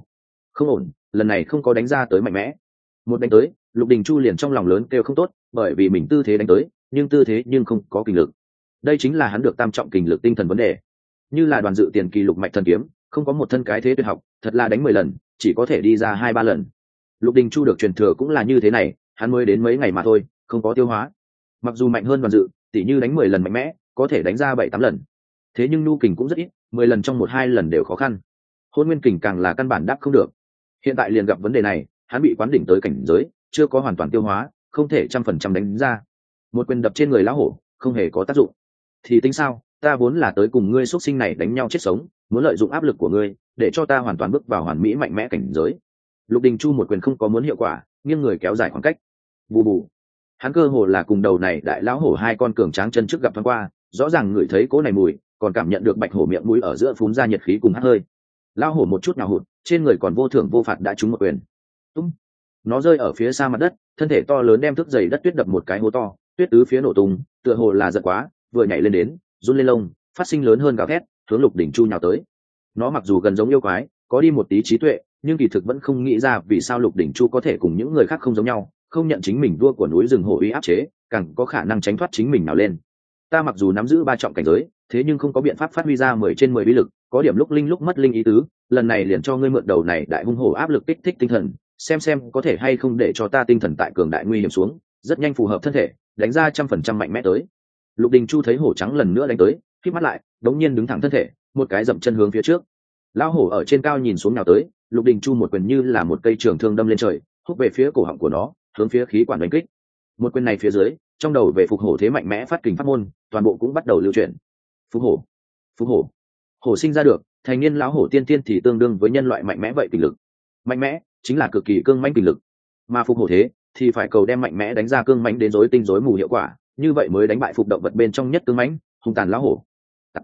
không ổn, lần này không có đánh ra tới mạnh mẽ. Một đánh tới, Lục Đình Chu liền trong lòng lớn kêu không tốt, bởi vì mình tư thế đánh tới, nhưng tư thế nhưng không có kình lực. Đây chính là hắn được tam trọng kình lực tinh thần vấn đề. Như là Đoàn Dự tiền kỳ lục mạch thần kiếm, không có một thân cái thế tuyệt học, thật là đánh mười lần, chỉ có thể đi ra hai ba lần. Lục Đình Chu được truyền thừa cũng là như thế này, hắn mới đến mấy ngày mà thôi, không có tiêu hóa. Mặc dù mạnh hơn Đoàn Dự, tỉ như đánh mười lần mạnh mẽ, có thể đánh ra bảy tám lần. Thế nhưng nhu kình cũng rất ít, mười lần trong một hai lần đều khó khăn. Hôn nguyên kình càng là căn bản đáp không được. Hiện tại liền gặp vấn đề này, hắn bị quán đỉnh tới cảnh giới, chưa có hoàn toàn tiêu hóa, không thể trăm phần trăm đánh ra. Một quyền đập trên người lão hổ, không hề có tác dụng. Thì tính sao, ta vốn là tới cùng ngươi xuất sinh này đánh nhau chết sống, muốn lợi dụng áp lực của ngươi, để cho ta hoàn toàn bước vào hoàn mỹ mạnh mẽ cảnh giới. Lục Đình Chu một quyền không có muốn hiệu quả, nghiêng người kéo dài khoảng cách. Bù bù. Hắn cơ hồ là cùng đầu này đại lão hổ hai con cường tráng chân trước gặp thoáng qua, rõ ràng ngửi thấy cỗ này mùi, còn cảm nhận được bạch hổ miệng mũi ở giữa phun ra nhiệt khí cùng hắt hơi. Lão hổ một chút nào hụt, trên người còn vô thưởng vô phạt đã trúng một quyền. Tung. Nó rơi ở phía xa mặt đất, thân thể to lớn đem thước dày đất tuyết đập một cái hố to, tuyết tứ phía nổ tung, tựa hồ là giận quá, vừa nhảy lên đến, run lên lông, phát sinh lớn hơn gào thét, hướng Lục Đình Chu nhào tới. Nó mặc dù gần giống yêu quái, có đi một tí trí tuệ, nhưng kỳ thực vẫn không nghĩ ra vì sao Lục Đình Chu có thể cùng những người khác không giống nhau, không nhận chính mình vua của núi rừng hổ uy áp chế, càng có khả năng tránh thoát chính mình nào lên. Ta mặc dù nắm giữ ba trọng cảnh giới, thế nhưng không có biện pháp phát huy ra mười trên mười uy lực, có điểm lúc linh lúc mất linh ý tứ, lần này liền cho ngươi mượn đầu này đại hung hổ áp lực kích thích tinh thần, xem xem có thể hay không để cho ta tinh thần tại cường đại nguy hiểm xuống, rất nhanh phù hợp thân thể, đánh ra trăm phần trăm mạnh mẽ tới. Lục Đình Chu thấy hổ trắng lần nữa đánh tới, khép mắt lại, đống nhiên đứng thẳng thân thể, một cái dậm chân hướng phía trước. Lão hổ ở trên cao nhìn xuống nào tới, Lục Đình Chu một quyền như là một cây trường thương đâm lên trời, húc về phía cổ họng của nó, hướng phía khí quản đánh kích. Một quyền này phía dưới, trong đầu về phục hổ thế mạnh mẽ phát kình pháp môn, toàn bộ cũng bắt đầu lưu chuyển. Phục hổ, phục hổ, hổ sinh ra được, thành niên lão hổ tiên tiên thì tương đương với nhân loại mạnh mẽ vậy kình lực. Mạnh mẽ chính là cực kỳ cương mãnh kình lực, mà phục hổ thế thì phải cầu đem mạnh mẽ đánh ra cương mãnh đến rối tinh rối mù hiệu quả, như vậy mới đánh bại phục động vật bên trong nhất cương mãnh, hung tàn lão hổ.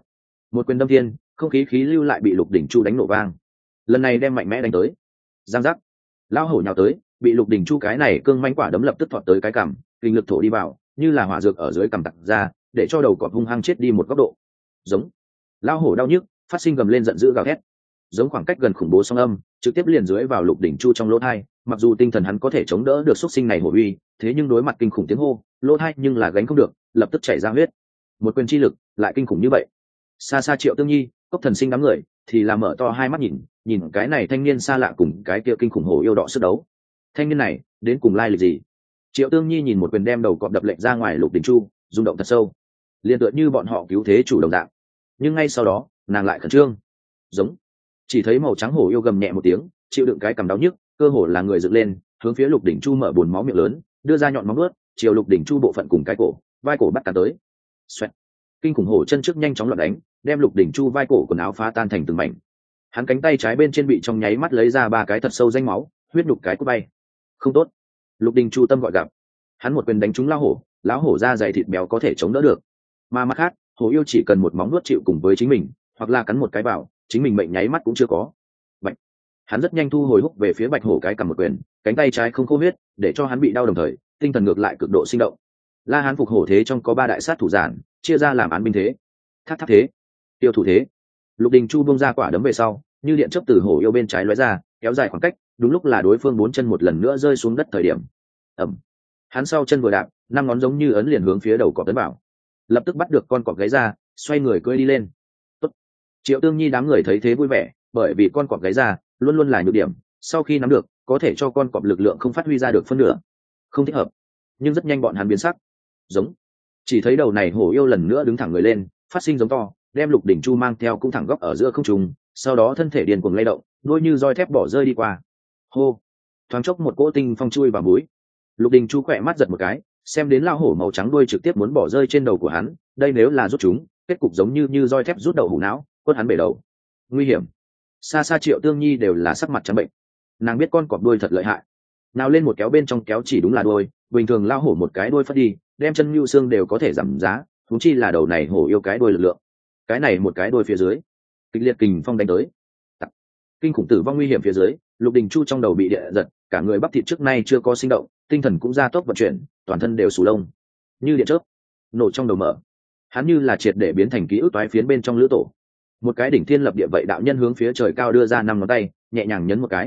Một quyền đâm thiên, không khí khí lưu lại bị Lục Đình Chu đánh nổ vang. Lần này đem mạnh mẽ đánh tới, giang giác, lão hổ nhào tới, bị Lục Đình Chu cái này cương mãnh quả đấm lập tức thọt tới cái cằm, kinh lực thổ đi vào, như là hỏa dược ở dưới cằm tặc ra, để cho đầu cọp hung hăng chết đi một góc độ. Giống, lão hổ đau nhức, phát sinh gầm lên giận dữ gào thét, giống khoảng cách gần khủng bố song âm, trực tiếp liền dưới vào Lục Đình Chu trong lỗ tai. Mặc dù tinh thần hắn có thể chống đỡ được xuất sinh này hổ uy, thế nhưng đối mặt kinh khủng tiếng hô, lỗ tai nhưng là gánh không được, lập tức chảy ra huyết. Một quyền chi lực lại kinh khủng như vậy. Xa xa Triệu Tương Nhi, Cốc Thần Sinh đám người thì là mở to hai mắt nhìn, nhìn cái này thanh niên xa lạ cùng cái kia kinh khủng hổ yêu đọ sức đấu. Thanh niên này đến cùng lai lịch gì? Triệu Tương Nhi nhìn một quyền đem đầu cọp đập lệch ra ngoài Lục Đình Chu, rung động thật sâu, liền tựa như bọn họ cứu thế chủ đồng dạng. Nhưng ngay sau đó, nàng lại khẩn trương. Giống, chỉ thấy màu trắng hổ yêu gầm nhẹ một tiếng, chịu đựng cái cằm đau nhức, cơ hồ là người dựng lên, hướng phía Lục Đình Chu mở buồn máu miệng lớn, đưa ra nhọn móng vuốt, chiều Lục Đình Chu bộ phận cùng cái cổ, vai cổ bắt cả tới. Xoẹt. Kinh khủng hổ chân trước nhanh chóng loạn đánh, đem Lục Đình Chu vai cổ quần áo phá tan thành từng mảnh. Hắn cánh tay trái bên trên bị trong nháy mắt lấy ra ba cái thật sâu danh máu, huyết nhục cái cút bay. Không tốt. Lục Đình Chu tâm gọi gặp. Hắn một quyền đánh trúng lão hổ, lão hổ da dày thịt béo có thể chống đỡ được. Mà mặt khác, hổ yêu chỉ cần một móng nuốt chịu cùng với chính mình, hoặc là cắn một cái vào, chính mình mệnh nháy mắt cũng chưa có. Bạch. Hắn rất nhanh thu hồi húc về phía bạch hổ cái cầm một quyền, cánh tay trái không khô huyết, để cho hắn bị đau đồng thời, tinh thần ngược lại cực độ sinh động. La Hán phục hổ thế trong có ba đại sát thủ giản, chia ra làm án binh thế, tháp tháp thế, tiêu thủ thế. Lục Đình Chu buông ra quả đấm về sau, như điện chớp từ hổ yêu bên trái lóe ra, kéo dài khoảng cách, đúng lúc là đối phương bốn chân một lần nữa rơi xuống đất thời điểm. Ầm. Hắn sau chân vừa đạp, năm ngón giống như ấn liền hướng phía đầu cọp tấn bảo. Lập tức bắt được con cọp gáy ra, xoay người cưỡi đi lên. Tốt. Triệu Tương Nhi đám người thấy thế vui vẻ, bởi vì con cọp gáy ra luôn luôn là nhược điểm, sau khi nắm được, có thể cho con cọp lực lượng không phát huy ra được phân nửa. Không thích hợp. Nhưng rất nhanh bọn hắn biến sắc. Giống. Chỉ thấy đầu này hổ yêu lần nữa đứng thẳng người lên, phát sinh giống to, đem Lục Đình Chu mang theo cũng thẳng góc ở giữa không trung, sau đó thân thể điên cuồng lay động, đuôi như roi thép bỏ rơi đi qua. Hô. Thoáng chốc một cỗ tinh phong chui vào mũi. Lục Đình Chu khỏe mắt giật một cái, xem đến lao hổ màu trắng đuôi trực tiếp muốn bỏ rơi trên đầu của hắn, đây nếu là rút chúng, kết cục giống như như roi thép rút đầu hủ não, quất hắn bể đầu. Nguy hiểm. Xa xa Triệu Tương Nhi đều là sắc mặt trắng bệnh. Nàng biết con cọp đuôi thật lợi hại. Nào lên một kéo bên trong kéo chỉ đúng là đuôi, bình thường lao hổ một cái đuôi phất đi, đem chân nhu xương đều có thể giảm giá, huống chi là đầu này hổ yêu cái đuôi lực lượng. Cái này một cái đuôi phía dưới, kịch liệt kình phong đánh tới. Kinh khủng tử vong nguy hiểm phía dưới, Lục Đình Chu trong đầu bị địa giật, cả người bắp thịt trước nay chưa có sinh động, tinh thần cũng gia tốc vận chuyển, toàn thân đều sù lông, như điện chớp nổ trong đầu mở. Hắn như là triệt để biến thành ký ức toái phiến bên trong lữ tổ. Một cái đỉnh thiên lập địa vậy đạo nhân hướng phía trời cao đưa ra năm ngón tay, nhẹ nhàng nhấn một cái.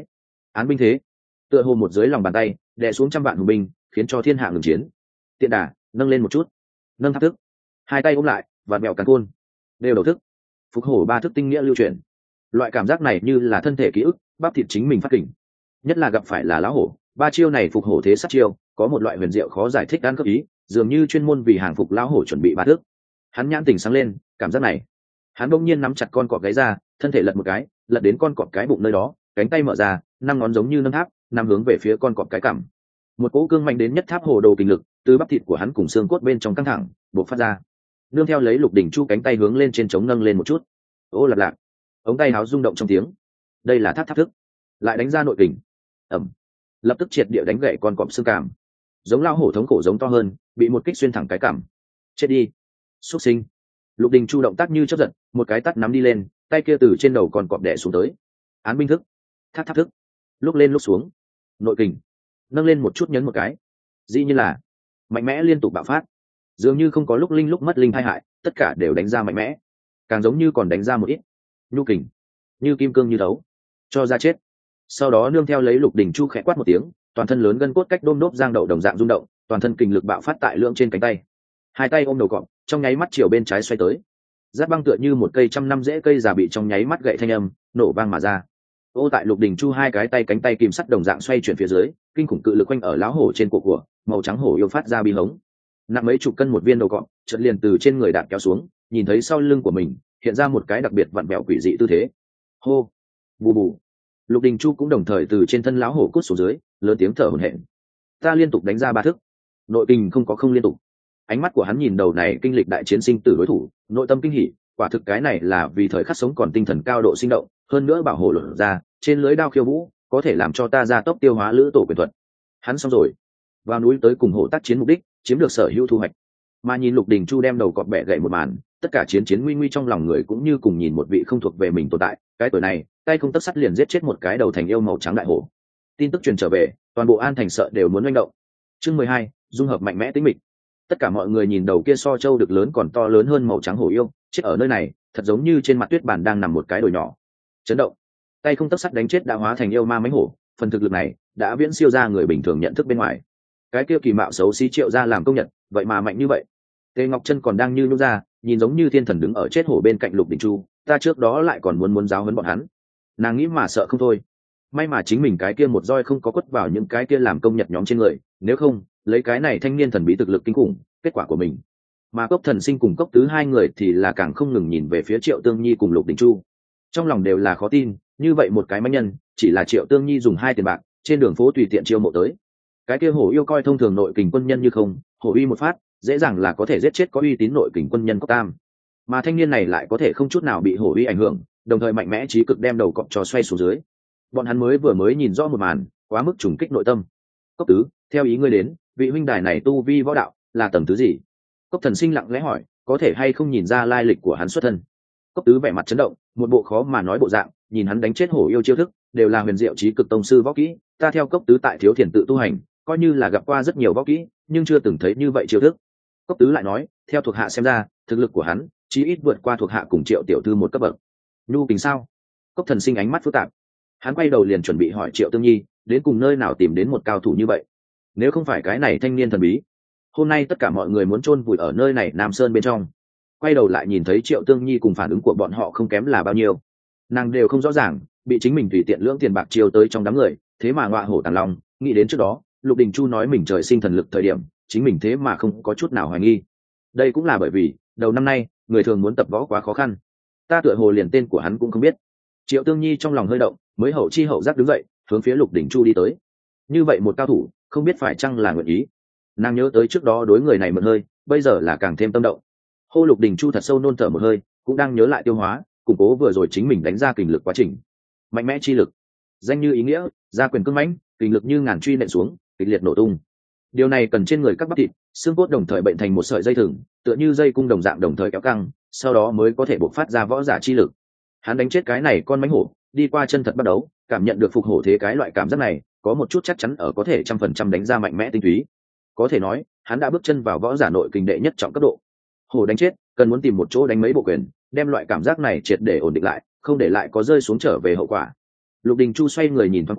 án binh thế, tựa hồ một dưới lòng bàn tay đè xuống trăm vạn hùng binh, khiến cho thiên hạ ngừng chiến. Tiện đà nâng lên một chút, nâng tháp thức, hai tay ôm lại và mèo càn côn, đều đầu thức, phục hổ ba thức tinh nghĩa lưu truyền. Loại cảm giác này như là thân thể ký ức, bắp thịt chính mình phát kình. Nhất là gặp phải là lão hổ, ba chiêu này phục hổ thế sát chiêu, có một loại huyền diệu khó giải thích ăn cấp ý, dường như chuyên môn vì hàng phục lão hổ chuẩn bị ba thức. Hắn nhãn tỉnh sáng lên, cảm giác này, hắn bỗng nhiên nắm chặt con cọp gáy ra, thân thể lật một cái, lật đến con cọp cái bụng nơi đó, cánh tay mở ra, năm ngón giống như nâng tháp, nằm hướng về phía con cọp cái cằm. Một cỗ cương mạnh đến nhất tháp hồ đồ kinh lực từ bắp thịt của hắn cùng xương cốt bên trong căng thẳng bộc phát ra, nương theo lấy Lục Đình Chu cánh tay hướng lên trên trống nâng lên một chút. Ô lật lạc, ống tay áo rung động trong tiếng. Đây là tháp tháp thức, lại đánh ra nội kình. Ẩm, lập tức triệt địa đánh gãy con cọp xương cảm. Giống lao hổ thống khổ giống to hơn, bị một kích xuyên thẳng cái cằm. Chết đi, xuất sinh. Lục Đình Chu động tác như chớp giật, một cái tát nắm đi lên, tay kia từ trên đầu con cọp đè xuống tới. Án binh thức, tháp tháp thức, lúc lên lúc xuống, nội kình, nâng lên một chút nhấn một cái, dĩ như là mạnh mẽ liên tục bạo phát, dường như không có lúc linh lúc mất linh hai hại, tất cả đều đánh ra mạnh mẽ, càng giống như còn đánh ra một ít nhu kình, như kim cương như đấu, cho ra chết. Sau đó nương theo lấy Lục Đình Chu khẽ quát một tiếng, toàn thân lớn gân cốt cách đôm đốp giang đậu đồng dạng rung động, toàn thân kình lực bạo phát tại lượng trên cánh tay, hai tay ôm đầu cọp, trong nháy mắt chiều bên trái xoay tới. Giáp băng tựa như một cây trăm năm rễ cây già bị trong nháy mắt gậy thanh âm nổ vang mà ra. Ô tại Lục Đình Chu hai cái tay cánh tay kìm sắt đồng dạng xoay chuyển phía dưới, kinh khủng cự lực quanh ở lão hổ trên cổ của màu trắng hổ yêu phát ra bi hống. Nặng mấy chục cân một viên đầu cọp chợt liền từ trên người đạn kéo xuống, nhìn thấy sau lưng của mình hiện ra một cái đặc biệt vặn vẹo quỷ dị tư thế. Hô, bù bù. Lục Đình Chu cũng đồng thời từ trên thân lão hổ cút xuống dưới, lớn tiếng thở hổn hển. Ta liên tục đánh ra ba thức, nội kình không có không liên tục. Ánh mắt của hắn nhìn đầu này kinh lịch đại chiến sinh tử đối thủ, nội tâm kinh hỉ, quả thực cái này là vì thời khắc sống còn tinh thần cao độ sinh động, hơn nữa bảo hộ lột ra trên lưới đao khiêu vũ có thể làm cho ta gia tốc tiêu hóa lữ tổ quyền thuật. Hắn xong rồi, vào núi tới cùng hổ tác chiến mục đích, chiếm được sở hữu thu hoạch. Mà nhìn Lục Đình Chu đem đầu cọp bẻ gãy một màn, tất cả chiến chiến nguy nguy trong lòng người cũng như cùng nhìn một vị không thuộc về mình tồn tại. Cái tuổi này, tay không tấc sắt liền giết chết một cái đầu thành yêu màu trắng đại hổ. Tin tức truyền trở về, toàn bộ An Thành sợ đều muốn manh động. Chương mười hai, dung hợp mạnh mẽ tính mịch. Tất cả mọi người nhìn đầu kia so châu được lớn còn to lớn hơn màu trắng hổ yêu, chết ở nơi này, thật giống như trên mặt tuyết bàn đang nằm một cái đồi nhỏ. Chấn động, tay không tấc sắt đánh chết đã hóa thành yêu ma mãnh hổ, phần thực lực này đã viễn siêu ra người bình thường nhận thức bên ngoài. Cái kia kỳ mạo xấu xí Triệu gia làm công nhận, vậy mà mạnh như vậy. Tề Ngọc Chân còn đang như nhũ ra, nhìn giống như thiên thần đứng ở chết hổ bên cạnh Lục Đình Chu, ta trước đó lại còn muốn muốn giáo huấn bọn hắn. Nàng nghĩ mà sợ không thôi. May mà chính mình cái kia một roi không có quất vào những cái kia làm công nhật nhóm trên người, nếu không, lấy cái này thanh niên thần bí thực lực kinh khủng, kết quả của mình. Mà Cốc Thần Sinh cùng Cốc Tứ hai người thì là càng không ngừng nhìn về phía Triệu Tương Nhi cùng Lục Đình Chu. Trong lòng đều là khó tin, như vậy một cái manh nhân, chỉ là Triệu Tương Nhi dùng hai tiền bạc, trên đường phố tùy tiện chiêu mộ tới. Cái kia hổ yêu coi thông thường nội kình quân nhân như không, hổ uy một phát, dễ dàng là có thể giết chết có uy tín nội kình quân nhân Cốc Tam. Mà thanh niên này lại có thể không chút nào bị hổ uy ảnh hưởng, đồng thời mạnh mẽ trí cực đem đầu cọp trò xoay xuống dưới. Bọn hắn mới vừa mới nhìn rõ một màn, quá mức trùng kích nội tâm. Cốc Tứ, theo ý ngươi đến, vị huynh đài này tu vi võ đạo là tầng thứ gì? Cốc Thần Sinh lặng lẽ hỏi, có thể hay không nhìn ra lai lịch của hắn xuất thân? Cốc Tứ vẻ mặt chấn động, một bộ khó mà nói bộ dạng, nhìn hắn đánh chết hổ yêu chiêu thức, đều là huyền diệu trí cực tông sư võ kỹ. Ta theo Cốc Tứ tại Thiếu Thiền tự tu hành, coi như là gặp qua rất nhiều võ kỹ, nhưng chưa từng thấy như vậy chiêu thức. Cốc Tứ lại nói, theo thuộc hạ xem ra, thực lực của hắn chí ít vượt qua thuộc hạ cùng Triệu tiểu thư một cấp bậc. Nhu kình sao? Cốc Thần Sinh ánh mắt phức tạp, hắn quay đầu liền chuẩn bị hỏi Triệu Tương Nhi, đến cùng nơi nào tìm đến một cao thủ như vậy? Nếu không phải cái này thanh niên thần bí, hôm nay tất cả mọi người muốn chôn vùi ở nơi này Nam Sơn bên trong. Quay đầu lại nhìn thấy Triệu Tương Nhi cùng phản ứng của bọn họ không kém là bao nhiêu, nàng đều không rõ ràng, bị chính mình tùy tiện lưỡng tiền bạc chiêu tới trong đám người, thế mà ngọa hổ tàng long. Nghĩ đến trước đó Lục Đình Chu nói mình trời sinh thần lực thời điểm, chính mình thế mà không có chút nào hoài nghi. Đây cũng là bởi vì đầu năm nay người thường muốn tập võ quá khó khăn, ta tựa hồ liền tên của hắn cũng không biết. Triệu Tương Nhi trong lòng hơi động, mới hậu chi hậu giác đứng dậy, hướng phía Lục Đình Chu đi tới. Như vậy một cao thủ, không biết phải chăng là nguyện ý. Nàng nhớ tới trước đó đối người này mượn hơi, bây giờ là càng thêm tâm động. Hô Lục Đình Chu thật sâu nôn thở một hơi, cũng đang nhớ lại tiêu hóa, củng cố vừa rồi chính mình đánh ra kình lực quá trình. Mạnh mẽ chi lực, danh như ý nghĩa, ra quyền cứng mãnh, kình lực như ngàn truy nện xuống, kịch liệt nổ tung. Điều này cần trên người các bắp thịt, xương cốt đồng thời bệnh thành một sợi dây thừng, tựa như dây cung đồng dạng đồng thời kéo căng, sau đó mới có thể bộc phát ra võ giả chi lực. Hắn đánh chết cái này con mãnh hổ, đi qua chân thật bắt đấu, cảm nhận được phục hổ thế cái loại cảm giác này, có một chút chắc chắn ở có thể trăm phần trăm đánh ra mạnh mẽ tinh túy. Có thể nói, hắn đã bước chân vào võ giả nội kình đệ nhất trọng cấp độ. Hổ đánh chết, cần muốn tìm một chỗ đánh mấy bộ quyền, đem loại cảm giác này triệt để ổn định lại, không để lại có rơi xuống trở về hậu quả. Lục Đình Chu xoay người nhìn thoáng qua,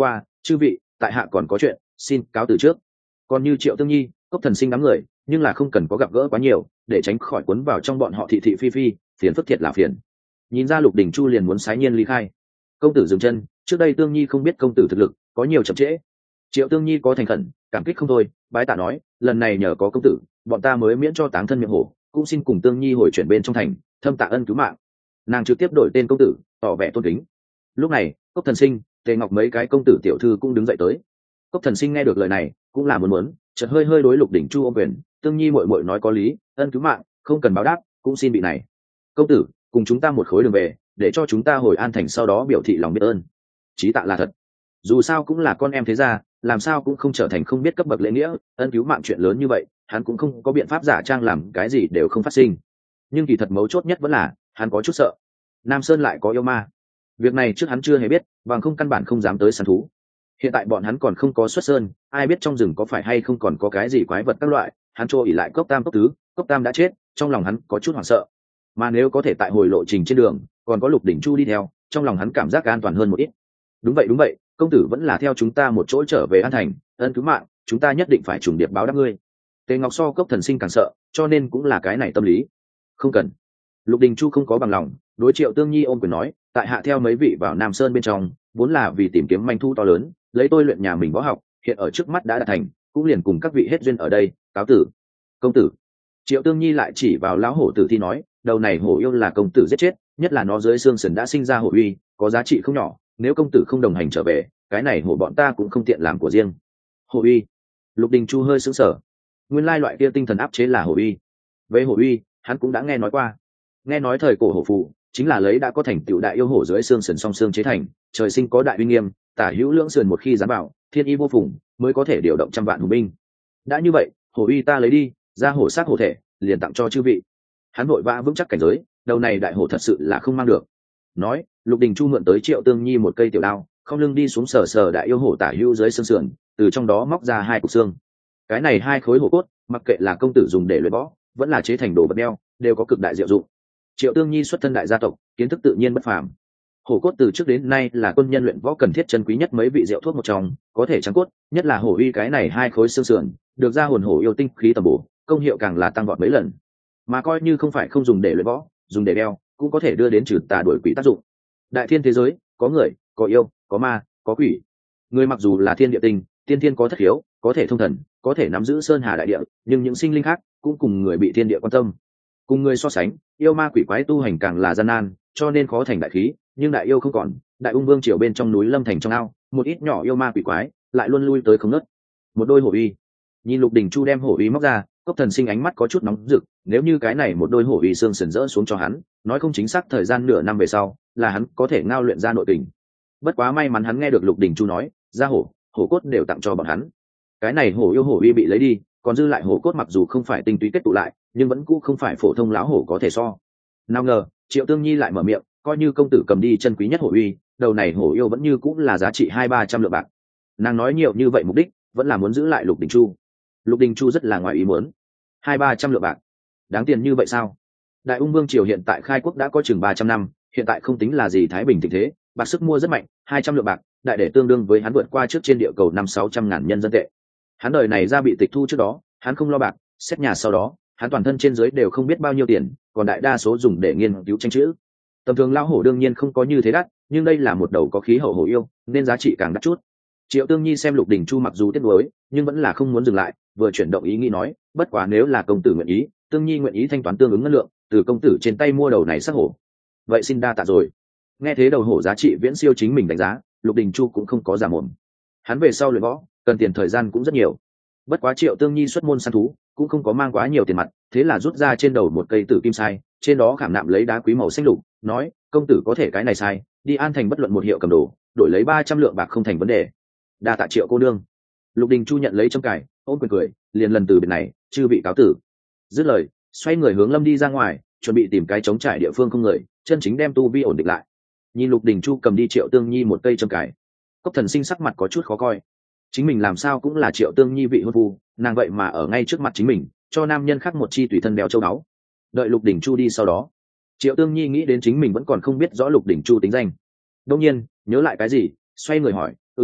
chư vị tại hạ còn có chuyện xin cáo từ trước. Còn như Triệu Tương Nhi, Cốc Thần Sinh đám người nhưng là không cần có gặp gỡ quá nhiều để tránh khỏi cuốn vào trong bọn họ thị thị phi phi, phiền phức thiệt là phiền. Nhìn ra Lục Đình Chu liền muốn sái nhiên ly khai. Công tử dừng chân, trước đây Tương Nhi không biết công tử thực lực có nhiều chậm trễ. Triệu Tương Nhi có thành khẩn cảm kích không thôi, bái tạ nói lần này nhờ có công tử bọn ta mới miễn cho táng thân miệng hổ, cũng xin cùng Tương Nhi hồi chuyển bên trong thành thâm tạ ân cứu mạng. Nàng trực tiếp đổi tên công tử tỏ vẻ tôn kính. Lúc này Cốc Thần Sinh, Tề Ngọc mấy cái công tử tiểu thư cũng đứng dậy tới. Cốc Thần Sinh nghe được lời này cũng là muốn muốn, chợt hơi hơi đối Lục Đình Chu ôm quyền, Tương Nhi muội muội nói có lý, ân cứu mạng không cần báo đáp, cũng xin vị này công tử cùng chúng ta một khối đường về, để cho chúng ta hồi An thành sau đó biểu thị lòng biết ơn. Chí tạ là thật, dù sao cũng là con em thế gia, làm sao cũng không trở thành không biết cấp bậc lễ nghĩa, ân cứu mạng chuyện lớn như vậy hắn cũng không có biện pháp giả trang làm cái gì đều không phát sinh. Nhưng kỳ thật mấu chốt nhất vẫn là hắn có chút sợ Nam Sơn lại có yêu ma. Việc này trước hắn chưa hề biết, bằng không căn bản không dám tới săn thú. Hiện tại bọn hắn còn không có xuất sơn, ai biết trong rừng có phải hay không còn có cái gì quái vật các loại. Hắn trô ỉ lại Cốc Tam Cốc Tứ, Cốc Tam đã chết, trong lòng hắn có chút hoảng sợ. Mà nếu có thể tại hồi lộ trình trên đường còn có Lục Đỉnh Chu đi theo, trong lòng hắn cảm giác an toàn hơn một ít. Đúng vậy đúng vậy, công tử vẫn là theo chúng ta một chỗ trở về An thành, ân cứu mạng chúng ta nhất định phải trùng điệp báo đáp ngươi. Tề Ngọc so Cốc Thần Sinh càng sợ, cho nên cũng là cái này tâm lý. Không cần. Lục Đình Chu không có bằng lòng, đối Triệu Tương Nhi ôm quyền nói, tại hạ theo mấy vị vào Nam Sơn bên trong vốn là vì tìm kiếm manh thu to lớn, lấy tôi luyện nhà mình võ học, hiện ở trước mắt đã đạt thành, cũng liền cùng các vị hết duyên ở đây, cáo tử. Công tử. Triệu Tương Nhi lại chỉ vào lão hổ tử thi nói, đầu này hổ yêu là công tử giết chết, nhất là nó dưới xương sườn đã sinh ra hổ uy, có giá trị không nhỏ, nếu công tử không đồng hành trở về, cái này hổ bọn ta cũng không tiện làm của riêng. Hổ uy. Lục Đình Chu hơi sững sờ. Nguyên lai loại kia tinh thần áp chế là hổ uy. Về hổ uy, hắn cũng đã nghe nói qua. Nghe nói thời cổ hổ phụ chính là lấy đã có thành tựu đại yêu hổ dưới xương sườn song xương chế thành, trời sinh có đại uy nghiêm, tả hữu lưỡng sườn một khi dám bảo, thiên y vô phùng, mới có thể điều động trăm vạn hùng binh. Đã như vậy, hổ uy ta lấy đi, ra hổ sát hổ thể, liền tặng cho chư vị. Hắn vội vã vững chắc cảnh giới, đầu này đại hổ thật sự là không mang được. Nói, Lục Đình Chu mượn tới Triệu Tương Nhi một cây tiểu đao, không lưng đi xuống sờ sờ đại yêu hổ tả hữu dưới xương sườn, từ trong đó móc ra hai cục xương. Cái này hai khối hổ cốt, mặc kệ là công tử dùng để luyện võ, vẫn là chế thành đồ vật đeo, đều có cực đại diệu dụng. Triệu Tương Nhi xuất thân đại gia tộc, kiến thức tự nhiên bất phàm. Hổ cốt từ trước đến nay là quân nhân luyện võ cần thiết chân quý nhất mấy vị rượu thuốc một trong, có thể trắng cốt, nhất là hổ uy cái này hai khối xương sườn, được ra hồn hổ yêu tinh khí tầm bổ, công hiệu càng là tăng vọt mấy lần. Mà coi như không phải không dùng để luyện võ, dùng để đeo, cũng có thể đưa đến trừ tà đuổi quỷ tác dụng. Đại thiên thế giới, có người, có yêu, có ma, có quỷ. Người mặc dù là thiên địa tinh, tiên thiên có thất hiếu, có thể thông thần, có thể nắm giữ sơn hà đại địa, nhưng những sinh linh khác cũng cùng người bị thiên địa quan tâm. Cùng người so sánh, yêu ma quỷ quái tu hành càng là gian nan, cho nên khó thành đại khí, nhưng đại yêu không còn, đại ung vương triều bên trong núi lâm thành trong ao, một ít nhỏ yêu ma quỷ quái lại luôn lui tới không ngớt. Một đôi hổ uy. Nhìn Lục Đình Chu đem hổ uy móc ra, Cốc Thần Sinh ánh mắt có chút nóng rực, nếu như cái này một đôi hổ uy xương sườn rỡ xuống cho hắn, nói không chính xác thời gian nửa năm về sau, là hắn có thể ngao luyện ra nội tình. Bất quá may mắn hắn nghe được Lục Đình Chu nói, ra hổ, hổ cốt đều tặng cho bọn hắn. Cái này hổ yêu hổ uy bị lấy đi, còn dư lại hổ cốt mặc dù không phải tinh túy kết tụ lại, nhưng vẫn cũ không phải phổ thông lão hổ có thể so. Nào ngờ, Triệu Tương Nhi lại mở miệng, coi như công tử cầm đi chân quý nhất hổ uy, đầu này hổ yêu vẫn như cũng là giá trị hai ba trăm lượng bạc. Nàng nói nhiều như vậy mục đích vẫn là muốn giữ lại Lục Đình Chu. Lục Đình Chu rất là ngoài ý muốn. Hai ba trăm lượng bạc, đáng tiền như vậy sao? Đại ung vương triều hiện tại khai quốc đã có chừng ba trăm năm, hiện tại không tính là gì thái bình tình thế, bạc sức mua rất mạnh, hai trăm lượng bạc, đại để tương đương với hắn vượt qua trước trên địa cầu năm sáu trăm ngàn nhân dân tệ. Hắn đời này ra bị tịch thu trước đó, hắn không lo bạc, xét nhà sau đó, hắn toàn thân trên dưới đều không biết bao nhiêu tiền, còn đại đa số dùng để nghiên cứu tranh chữ. Tầm thường lão hổ đương nhiên không có như thế đắt, nhưng đây là một đầu có khí hậu hổ yêu, nên giá trị càng đắt chút. Triệu Tương Nhi xem Lục Đình Chu mặc dù tiếc nuối, nhưng vẫn là không muốn dừng lại, vừa chuyển động ý nghĩ nói, bất quá nếu là công tử nguyện ý, Tương Nhi nguyện ý thanh toán tương ứng ngân lượng, từ công tử trên tay mua đầu này sắc hổ. Vậy xin đa tạ rồi. Nghe thế đầu hổ giá trị viễn siêu chính mình đánh giá, Lục Đình Chu cũng không có giả mồm. Hắn về sau luyện võ, cần tiền thời gian cũng rất nhiều. Bất quá Triệu Tương Nhi xuất môn săn thú, cũng không có mang quá nhiều tiền mặt, thế là rút ra trên đầu một cây tử kim sai, trên đó khảm nạm lấy đá quý màu xanh lục, nói, công tử có thể cái này sai, đi An thành bất luận một hiệu cầm đồ, đổi lấy ba trăm lượng bạc không thành vấn đề. Đa tạ Triệu cô nương. Lục Đình Chu nhận lấy trong cải, ôm quyền cười, liền lần từ biệt này, chư vị cáo tử. Dứt lời, xoay người hướng Lâm đi ra ngoài, chuẩn bị tìm cái trống trải địa phương không người, chân chính đem tu vi ổn định lại. Nhìn Lục Đình Chu cầm đi Triệu Tương Nhi một cây châm cải, Cốc Thần Sinh sắc mặt có chút khó coi. Chính mình làm sao cũng là Triệu Tương Nhi vị hôn phu, nàng vậy mà ở ngay trước mặt chính mình, cho nam nhân khác một chi tùy thân đeo châu báu. Đợi Lục Đình Chu đi sau đó, Triệu Tương Nhi nghĩ đến chính mình vẫn còn không biết rõ Lục Đình Chu tính danh. Đương nhiên, nhớ lại cái gì, xoay người hỏi, ứng thúc,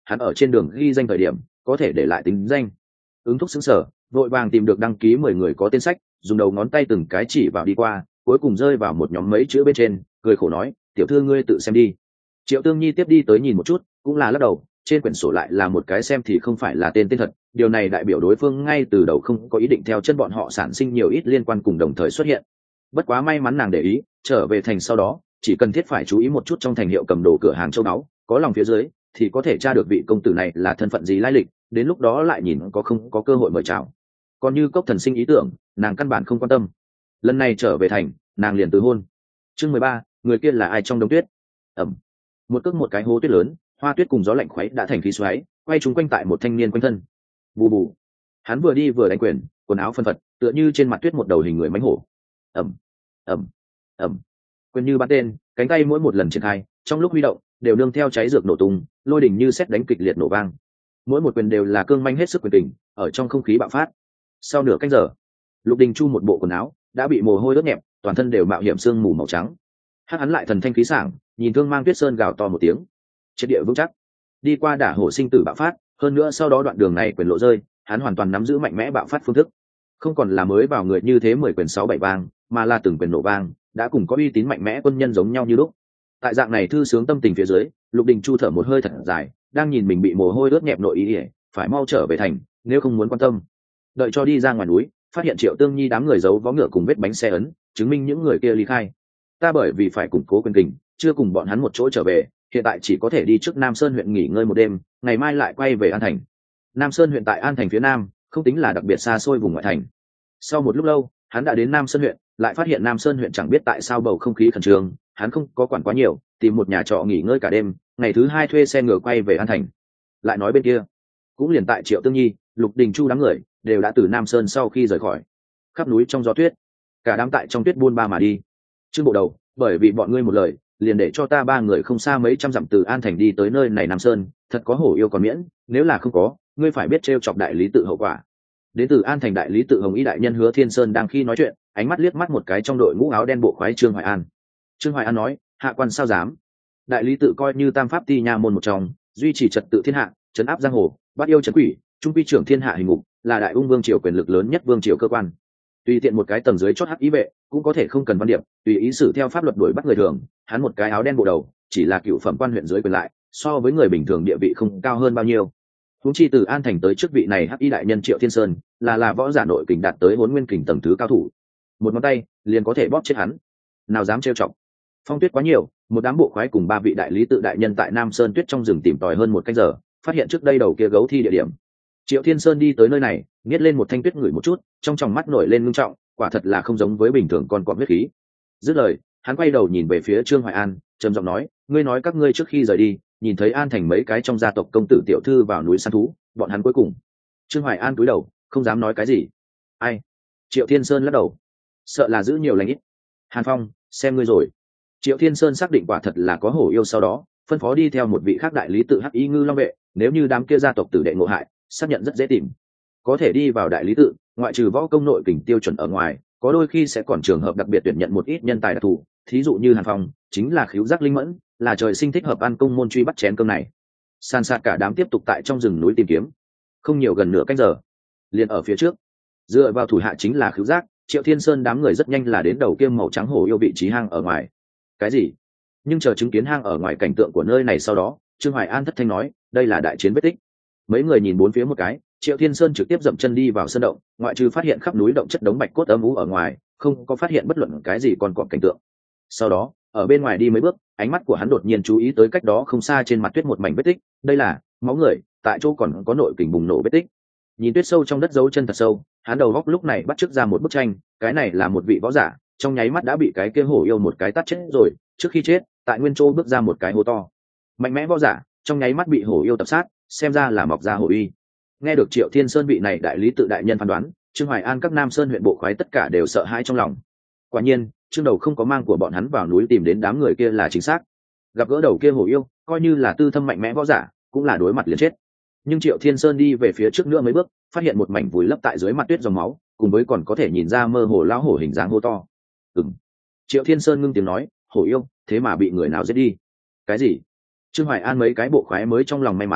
hắn ở trên đường ghi danh thời điểm có thể để lại tính danh. Ứng thúc xứng sở, vội vàng tìm được đăng ký mười người có tên sách, dùng đầu ngón tay từng cái chỉ vào đi qua, cuối cùng rơi vào một nhóm mấy chữ bên trên, cười khổ nói, tiểu thư ngươi tự xem đi. Triệu Tương Nhi tiếp đi tới nhìn một chút, cũng là lắc đầu, trên quyển sổ lại là một cái xem thì không phải là tên tên thật, điều này đại biểu đối phương ngay từ đầu không có ý định theo chân bọn họ sản sinh nhiều ít liên quan cùng đồng thời xuất hiện. Bất quá may mắn nàng để ý, trở về thành sau đó chỉ cần thiết phải chú ý một chút trong thành hiệu cầm đồ cửa hàng châu báu, có lòng phía dưới thì có thể tra được vị công tử này là thân phận gì lai lịch, đến lúc đó lại nhìn có không có cơ hội mời chào. Còn như Cốc Thần sinh ý tưởng, nàng căn bản không quan tâm. Lần này trở về thành, nàng liền từ hôn. Chương mười ba, người kia là ai trong đống tuyết. Ẩm. Một cước một cái hố tuyết lớn, hoa tuyết cùng gió lạnh khuấy đã thành khí xoáy, quay chúng quanh tại một thanh niên quanh thân. Bù bù. Hắn vừa đi vừa đánh quyền, quần áo phân phật, tựa như trên mặt tuyết một đầu hình người mãnh hổ. Ẩm, ẩm, ẩm. Quyền như bắn tên, cánh tay mỗi một lần triển khai, trong lúc huy động, đều nương theo cháy dược nổ tung, lôi đỉnh như sét đánh kịch liệt nổ vang. Mỗi một quyền đều là cương manh hết sức quyền kình, ở trong không khí bạo phát. Sau nửa canh giờ, Lục Đình Chu một bộ quần áo đã bị mồ hôi ướt nhẹp, toàn thân đều mạo hiểm sương mù màu trắng. Hắc hắn lại thần thanh khí sảng, nhìn Thương Mang Tuyết Sơn gào to một tiếng, triệt địa vững chắc. Đi qua đả hổ sinh tử bạo phát, hơn nữa sau đó đoạn đường này quyền lộ rơi, hắn hoàn toàn nắm giữ mạnh mẽ bạo phát phương thức, không còn là mới vào người như thế mười quyền sáu bảy vang, mà là từng quyền nổ vang, đã cùng có uy tín mạnh mẽ quân nhân giống nhau như lúc. Tại dạng này thư sướng tâm tình phía dưới, Lục Đình Chu thở một hơi thật dài, đang nhìn mình bị mồ hôi ướt nhẹp nội ý ỉa, phải mau trở về thành, nếu không muốn quan tâm. Đợi cho đi ra ngoài núi, phát hiện Triệu Tương Nhi đám người giấu vó ngựa cùng vết bánh xe ấn, chứng minh những người kia ly khai. Ta bởi vì phải củng cố quyền kình, chưa cùng bọn hắn một chỗ trở về, hiện tại chỉ có thể đi trước Nam Sơn huyện nghỉ ngơi một đêm, ngày mai lại quay về An Thành. Nam Sơn huyện tại An Thành phía nam, không tính là đặc biệt xa xôi vùng ngoại thành. Sau một lúc lâu, hắn đã đến Nam Sơn huyện, lại phát hiện Nam Sơn huyện chẳng biết tại sao bầu không khí khẩn trương, hắn không có quản quá nhiều, tìm một nhà trọ nghỉ ngơi cả đêm, ngày thứ hai thuê xe ngựa quay về An Thành. Lại nói bên kia, cũng liền tại Triệu Tương Nhi, Lục Đình Chu đám người đều đã từ Nam Sơn sau khi rời khỏi. Khắp núi trong gió tuyết, cả đám tại trong tuyết buôn ba mà đi. Trương bộ đầu, bởi vì bọn ngươi một lời, liền để cho ta ba người không xa mấy trăm dặm từ An Thành đi tới nơi này Nam Sơn, thật có hổ yêu còn miễn, nếu là không có, ngươi phải biết trêu chọc đại lý tự hậu quả. Đến từ An Thành đại lý tự Hồng Y đại nhân Hứa Thiên Sơn đang khi nói chuyện, ánh mắt liếc mắt một cái trong đội ngũ áo đen bộ khoái Trương Hoài An. Trương Hoài An nói, hạ quan sao dám? Đại lý tự coi như tam pháp ti nha môn một trong, duy trì trật tự thiên hạ, trấn áp giang hồ, bắt yêu trấn quỷ, trung quy trưởng thiên hạ hình ngục, là đại ung vương triều quyền lực lớn nhất vương triều cơ quan. Tùy tiện một cái tầng dưới chót hắc ý vệ, cũng có thể không cần văn điệp, tùy ý xử theo pháp luật đuổi bắt người thường, hắn một cái áo đen bộ đầu, chỉ là cựu phẩm quan huyện dưới quyền lại, so với người bình thường địa vị không cao hơn bao nhiêu. Huống chi từ An Thành tới trước vị này hắc y đại nhân Triệu Thiên Sơn, là là võ giả nội kình đạt tới Hỗn Nguyên kình tầng thứ cao thủ, một ngón tay liền có thể bóp chết hắn, nào dám trêu chọc. Phong tuyết quá nhiều, một đám bộ khoái cùng ba vị đại lý tự đại nhân tại Nam Sơn tuyết trong rừng tìm tòi hơn một canh giờ, phát hiện trước đây đầu kia gấu thi địa điểm. Triệu Thiên Sơn đi tới nơi này, nhét lên một thanh tuyết ngửi một chút, trong tròng mắt nổi lên ngưng trọng, quả thật là không giống với bình thường con cọp huyết khí. Dứt lời, hắn quay đầu nhìn về phía Trương Hoài An, trầm giọng nói, ngươi nói các ngươi trước khi rời đi, nhìn thấy An Thành mấy cái trong gia tộc công tử tiểu thư vào núi săn thú, bọn hắn cuối cùng. Trương Hoài An cúi đầu, không dám nói cái gì. Ai? Triệu Thiên Sơn lắc đầu, sợ là giữ nhiều lành ít. Hàn Phong, xem ngươi rồi. Triệu Thiên Sơn xác định quả thật là có hổ yêu, sau đó phân phó đi theo một vị khác đại lý tự hắc y ngư long vệ, nếu như đám kia gia tộc tử đệ ngộ hại, xác nhận rất dễ tìm. Có thể đi vào đại lý tự, ngoại trừ võ công nội kình tiêu chuẩn ở ngoài, có đôi khi sẽ còn trường hợp đặc biệt tuyển nhận một ít nhân tài đặc thù, thí dụ như Hàn Phong, chính là khiếu giác linh mẫn, là trời sinh thích hợp ăn công môn truy bắt chén cơm này. San sát cả đám tiếp tục tại trong rừng núi tìm kiếm, không nhiều gần nửa canh giờ, liền ở phía trước, dựa vào thủ hạ chính là khiếu giác, Triệu Thiên Sơn đám người rất nhanh là đến đầu kia màu trắng hổ yêu vị trí hang ở ngoài. Cái gì? Nhưng chờ chứng kiến hang ở ngoài cảnh tượng của nơi này sau đó, Trương Hoài An thất thanh nói, đây là đại chiến vết tích. Mấy người nhìn bốn phía một cái, Triệu Thiên Sơn trực tiếp dậm chân đi vào sơn động, ngoại trừ phát hiện khắp núi động chất đống bạch cốt âm u ở ngoài, không có phát hiện bất luận cái gì còn cọp cảnh tượng. Sau đó, ở bên ngoài đi mấy bước, ánh mắt của hắn đột nhiên chú ý tới cách đó không xa trên mặt tuyết một mảnh vết tích, đây là máu người, tại chỗ còn có nội kình bùng nổ vết tích. Nhìn tuyết sâu trong đất dấu chân thật sâu, hắn đầu góc lúc này bắt chước ra một bức tranh, cái này là một vị võ giả, trong nháy mắt đã bị cái kia hổ yêu một cái tát chết rồi, trước khi chết, tại nguyên châu bước ra một cái hố to. Mạnh mẽ võ giả, trong nháy mắt bị hổ yêu tập sát, xem ra là mọc ra hổ uy. Nghe được Triệu Thiên Sơn vị này đại lý tự đại nhân phán đoán, Trương Hoài An các Nam Sơn huyện bộ khoái tất cả đều sợ hãi trong lòng. Quả nhiên, Trương Đầu không có mang của bọn hắn vào núi tìm đến đám người kia là chính xác. Gặp gỡ đầu kia hổ yêu, coi như là tư thâm mạnh mẽ võ giả, cũng là đối mặt liền chết. Nhưng Triệu Thiên Sơn đi về phía trước nữa mấy bước, phát hiện một mảnh vùi lấp tại dưới mặt tuyết dòng máu, cùng với còn có thể nhìn ra mơ hồ lão hổ hình dáng hô to. Ừm. Triệu Thiên Sơn ngưng tiếng nói, hổ yêu, thế mà bị người nào giết đi? Cái gì? Trương Hoài An mấy cái bộ khoái mới trong lòng may mắn,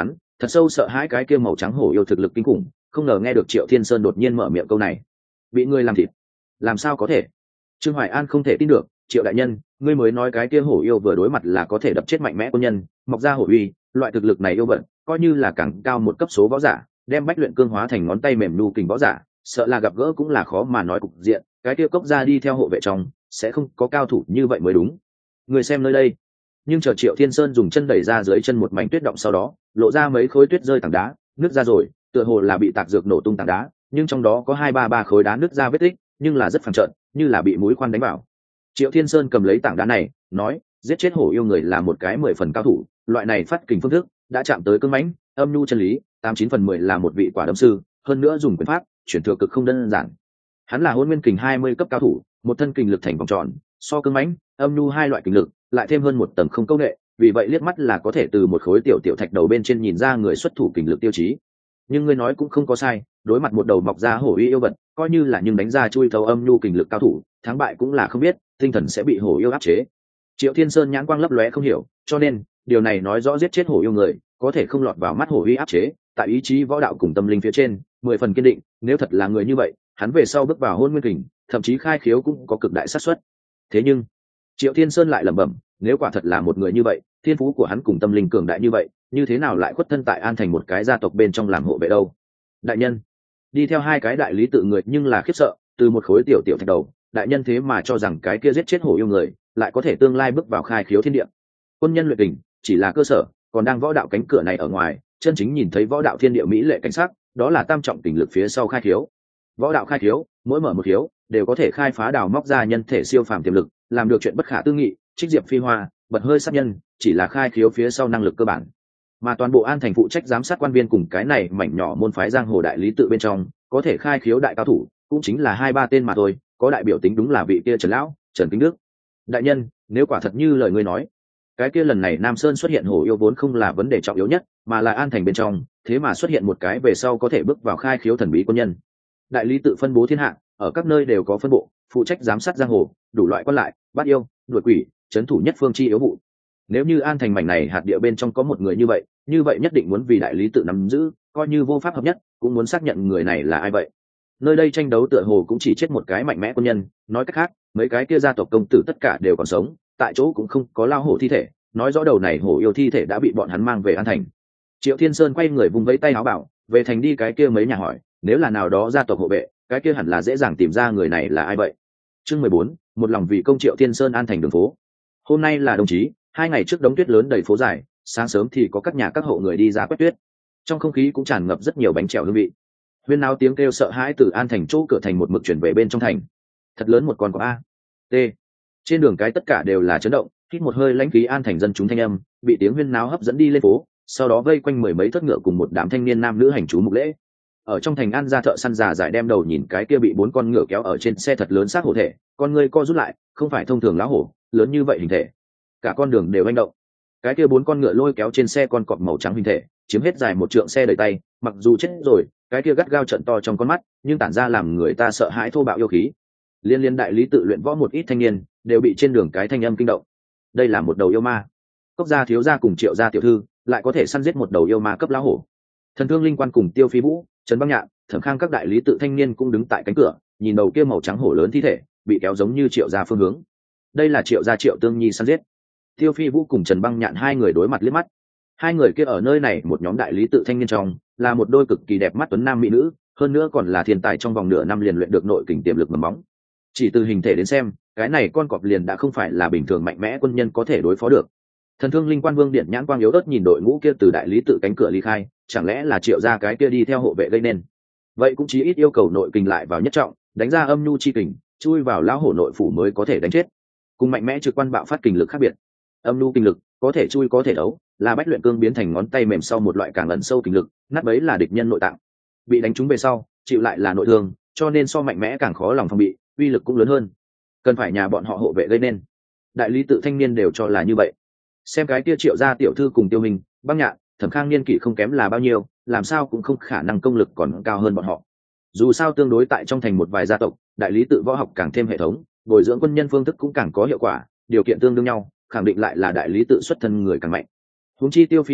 thật sâu sợ hãi cái kia màu trắng hổ yêu thực lực kinh khủng, không ngờ nghe được Triệu Thiên Sơn đột nhiên mở miệng câu này. Bị ngươi làm thịt? Làm sao có thể? Trương Hoài An không thể tin được. Triệu đại nhân, ngươi mới nói cái kia hổ yêu vừa đối mặt là có thể đập chết mạnh mẽ quân nhân, mọc ra hổ uy, loại thực lực này yêu vận, coi như là càng cao một cấp số võ giả, đem bách luyện cương hóa thành ngón tay mềm nu kình võ giả, sợ là gặp gỡ cũng là khó mà nói cục diện. Cái kia cốc ra đi theo hộ vệ trong, sẽ không có cao thủ như vậy mới đúng. Người xem nơi đây. Nhưng chờ Triệu Thiên Sơn dùng chân đẩy ra dưới chân một mảnh tuyết động, sau đó lộ ra mấy khối tuyết rơi tảng đá, nứt ra rồi, tựa hồ là bị tạc dược nổ tung tảng đá, nhưng trong đó có hai ba ba khối đá nứt ra vết tích, nhưng là rất phẳng trợn, như là bị mũi khoan đánh vào. Triệu Thiên Sơn cầm lấy tảng đá này, nói, giết chết hổ yêu người là một cái mười phần cao thủ, loại này phát kình phương thức đã chạm tới cương mãnh, âm nhu chân lý, tám chín phần mười là một vị quả đấm sư, hơn nữa dùng quyền pháp chuyển thừa cực không đơn giản. Hắn là hôn nguyên kình hai mươi cấp cao thủ, một thân kình lực thành vòng tròn, so cương mãnh, âm nhu hai loại kình lực, lại thêm hơn một tầng không công nghệ, vì vậy liếc mắt là có thể từ một khối tiểu tiểu thạch đầu bên trên nhìn ra người xuất thủ kình lực tiêu chí. Nhưng ngươi nói cũng không có sai, đối mặt một đầu mọc ra hổ uy yêu vật, coi như là nhưng đánh ra chui thấu âm nhu kình lực cao thủ, thắng bại cũng là không biết, tinh thần sẽ bị hổ yêu áp chế. Triệu Thiên Sơn nhãn quang lấp lóe không hiểu, cho nên điều này nói rõ giết chết hổ yêu người có thể không lọt vào mắt hổ uy áp chế, tại ý chí võ đạo cùng tâm linh phía trên mười phần kiên định. Nếu thật là người như vậy, hắn về sau bước vào hôn nguyên kình, thậm chí khai khiếu cũng có cực đại xác suất. Thế nhưng Triệu Thiên Sơn lại lẩm bẩm, nếu quả thật là một người như vậy, thiên phú của hắn cùng tâm linh cường đại như vậy, như thế nào lại khuất thân tại An Thành một cái gia tộc bên trong làm hộ vệ đâu? Đại nhân, đi theo hai cái đại lý tự người nhưng là khiếp sợ, từ một khối tiểu tiểu thạch đầu, đại nhân thế mà cho rằng cái kia giết chết hổ yêu người lại có thể tương lai bước vào khai khiếu thiên địa. Quân nhân luyện kình chỉ là cơ sở, còn đang võ đạo cánh cửa này ở ngoài, chân chính nhìn thấy võ đạo thiên địa mỹ lệ cảnh sắc, đó là tam trọng kình lực phía sau khai khiếu. Võ đạo khai khiếu, mỗi mở một khiếu đều có thể khai phá đào móc ra nhân thể siêu phàm tiềm lực, làm được chuyện bất khả tư nghị, trích diệp phi hoa, bật hơi sát nhân, chỉ là khai khiếu phía sau năng lực cơ bản. Mà toàn bộ An Thành phụ trách giám sát quan viên cùng cái này mảnh nhỏ môn phái giang hồ đại lý tự bên trong, có thể khai khiếu đại cao thủ cũng chính là hai ba tên mà thôi, có đại biểu tính đúng là vị kia Trần lão, Trần Kính Đức. Đại nhân, nếu quả thật như lời ngươi nói, cái kia lần này Nam Sơn xuất hiện hổ yêu vốn không là vấn đề trọng yếu nhất, mà là An Thành bên trong, thế mà xuất hiện một cái về sau có thể bước vào khai khiếu thần bí quân nhân. Đại lý tự phân bố thiên hạ, ở các nơi đều có phân bộ, phụ trách giám sát giang hồ, đủ loại quan lại, bắt yêu, đuổi quỷ, trấn thủ nhất phương chi yếu vụ. Nếu như An Thành mảnh này hạt địa bên trong có một người như vậy, như vậy nhất định muốn vì đại lý tự nắm giữ, coi như vô pháp hợp nhất, cũng muốn xác nhận người này là ai vậy. Nơi đây tranh đấu tựa hồ cũng chỉ chết một cái mạnh mẽ quân nhân, nói cách khác, mấy cái kia gia tộc công tử tất cả đều còn sống, tại chỗ cũng không có lao hổ thi thể, nói rõ đầu này hổ yêu thi thể đã bị bọn hắn mang về An Thành. Triệu Thiên Sơn quay người vùng vẫy tay áo bảo, về thành đi cái kia mấy nhà hỏi, nếu là nào đó gia tộc hộ vệ, cái kia hẳn là dễ dàng tìm ra người này là ai vậy. Chương mười bốn, một lòng vì công. Triệu Thiên Sơn An Thành đường phố. Hôm nay là đồng chí, hai ngày trước đống tuyết lớn đầy phố dài, sáng sớm thì có các nhà các hộ người đi ra quét tuyết, trong không khí cũng tràn ngập rất nhiều bánh trèo hương vị. Huyên náo tiếng kêu sợ hãi từ An Thành chỗ cửa thành một mực chuyển về bên trong thành. Thật lớn một con có a t trên đường cái tất cả đều là chấn động, hít một hơi lãnh khí An Thành dân chúng thanh âm bị tiếng huyên náo hấp dẫn đi lên phố, sau đó vây quanh mười mấy thất ngựa cùng một đám thanh niên nam nữ hành chú mục lễ. Ở trong thành An gia thợ săn già giải đem đầu nhìn cái kia bị bốn con ngựa kéo ở trên xe thật lớn xác hổ thể, con người co rút lại, không phải thông thường lá hổ lớn như vậy hình thể, cả con đường đều hành động. Cái kia bốn con ngựa lôi kéo trên xe con cọp màu trắng hình thể, chiếm hết dài một trượng xe đầy tay, mặc dù chết rồi, cái kia gắt gao trận to trong con mắt, nhưng tản ra làm người ta sợ hãi thô bạo yêu khí. Liên liên đại lý tự luyện võ một ít thanh niên đều bị trên đường cái thanh âm kinh động. Đây là một đầu yêu ma. Cốc gia thiếu gia cùng Triệu gia tiểu thư lại có thể săn giết một đầu yêu ma cấp lão hổ. Thần Thương Linh Quan cùng Tiêu Phi Vũ, Trần Băng Nhạn, Thẩm Khang các đại lý tự thanh niên cũng đứng tại cánh cửa, nhìn đầu kia màu trắng hổ lớn thi thể bị kéo giống như Triệu gia phương hướng. Đây là Triệu gia Triệu Tương Nhi săn giết. Tiêu Phi Vũ cùng Trần Băng Nhạn hai người đối mặt liếc mắt. Hai người kia ở nơi này một nhóm đại lý tự thanh niên trong, là một đôi cực kỳ đẹp mắt tuấn nam mỹ nữ, hơn nữa còn là thiên tài trong vòng nửa năm liền luyện được nội kình tiềm lực mầm móng. Chỉ từ hình thể đến xem, cái này con cọp liền đã không phải là bình thường mạnh mẽ quân nhân có thể đối phó được. Thần Thương Linh Quan Vương điện nhãn quang yếu ớt nhìn đội ngũ kia từ đại lý tự cánh cửa ly khai, chẳng lẽ là Triệu gia cái kia đi theo hộ vệ gây nên? Vậy cũng chí ít yêu cầu nội kình lại vào nhất trọng, đánh ra âm nhu chi kình, chui vào lão hổ nội phủ mới có thể đánh chết. Cùng mạnh mẽ trực quan bạo phát kình lực khác biệt. Âm nhu kình lực có thể chui có thể đấu, là bách luyện cương biến thành ngón tay mềm sau một loại càng ẩn sâu kình lực, nát bấy là địch nhân nội tạng. Bị đánh trúng về sau, chịu lại là nội thương, cho nên so mạnh mẽ càng khó lòng phòng bị, uy lực cũng lớn hơn. Cần phải nhà bọn họ hộ vệ gây nên. Đại lý tự thanh niên đều cho là như vậy. Xem cái kia Triệu gia tiểu thư cùng Tiêu Minh, Băng Nhạn, Thẩm Khang niên kỷ không kém là bao nhiêu, làm sao cũng không khả năng công lực còn cao hơn bọn họ. Dù sao tương đối tại trong thành một vài gia tộc, đại lý tự võ học càng thêm hệ thống, bồi dưỡng quân nhân phương thức cũng càng có hiệu quả, điều kiện tương đương nhau, khẳng định lại là đại lý tự xuất thân người càng mạnh. Huống chi Tiêu Phi Vũ,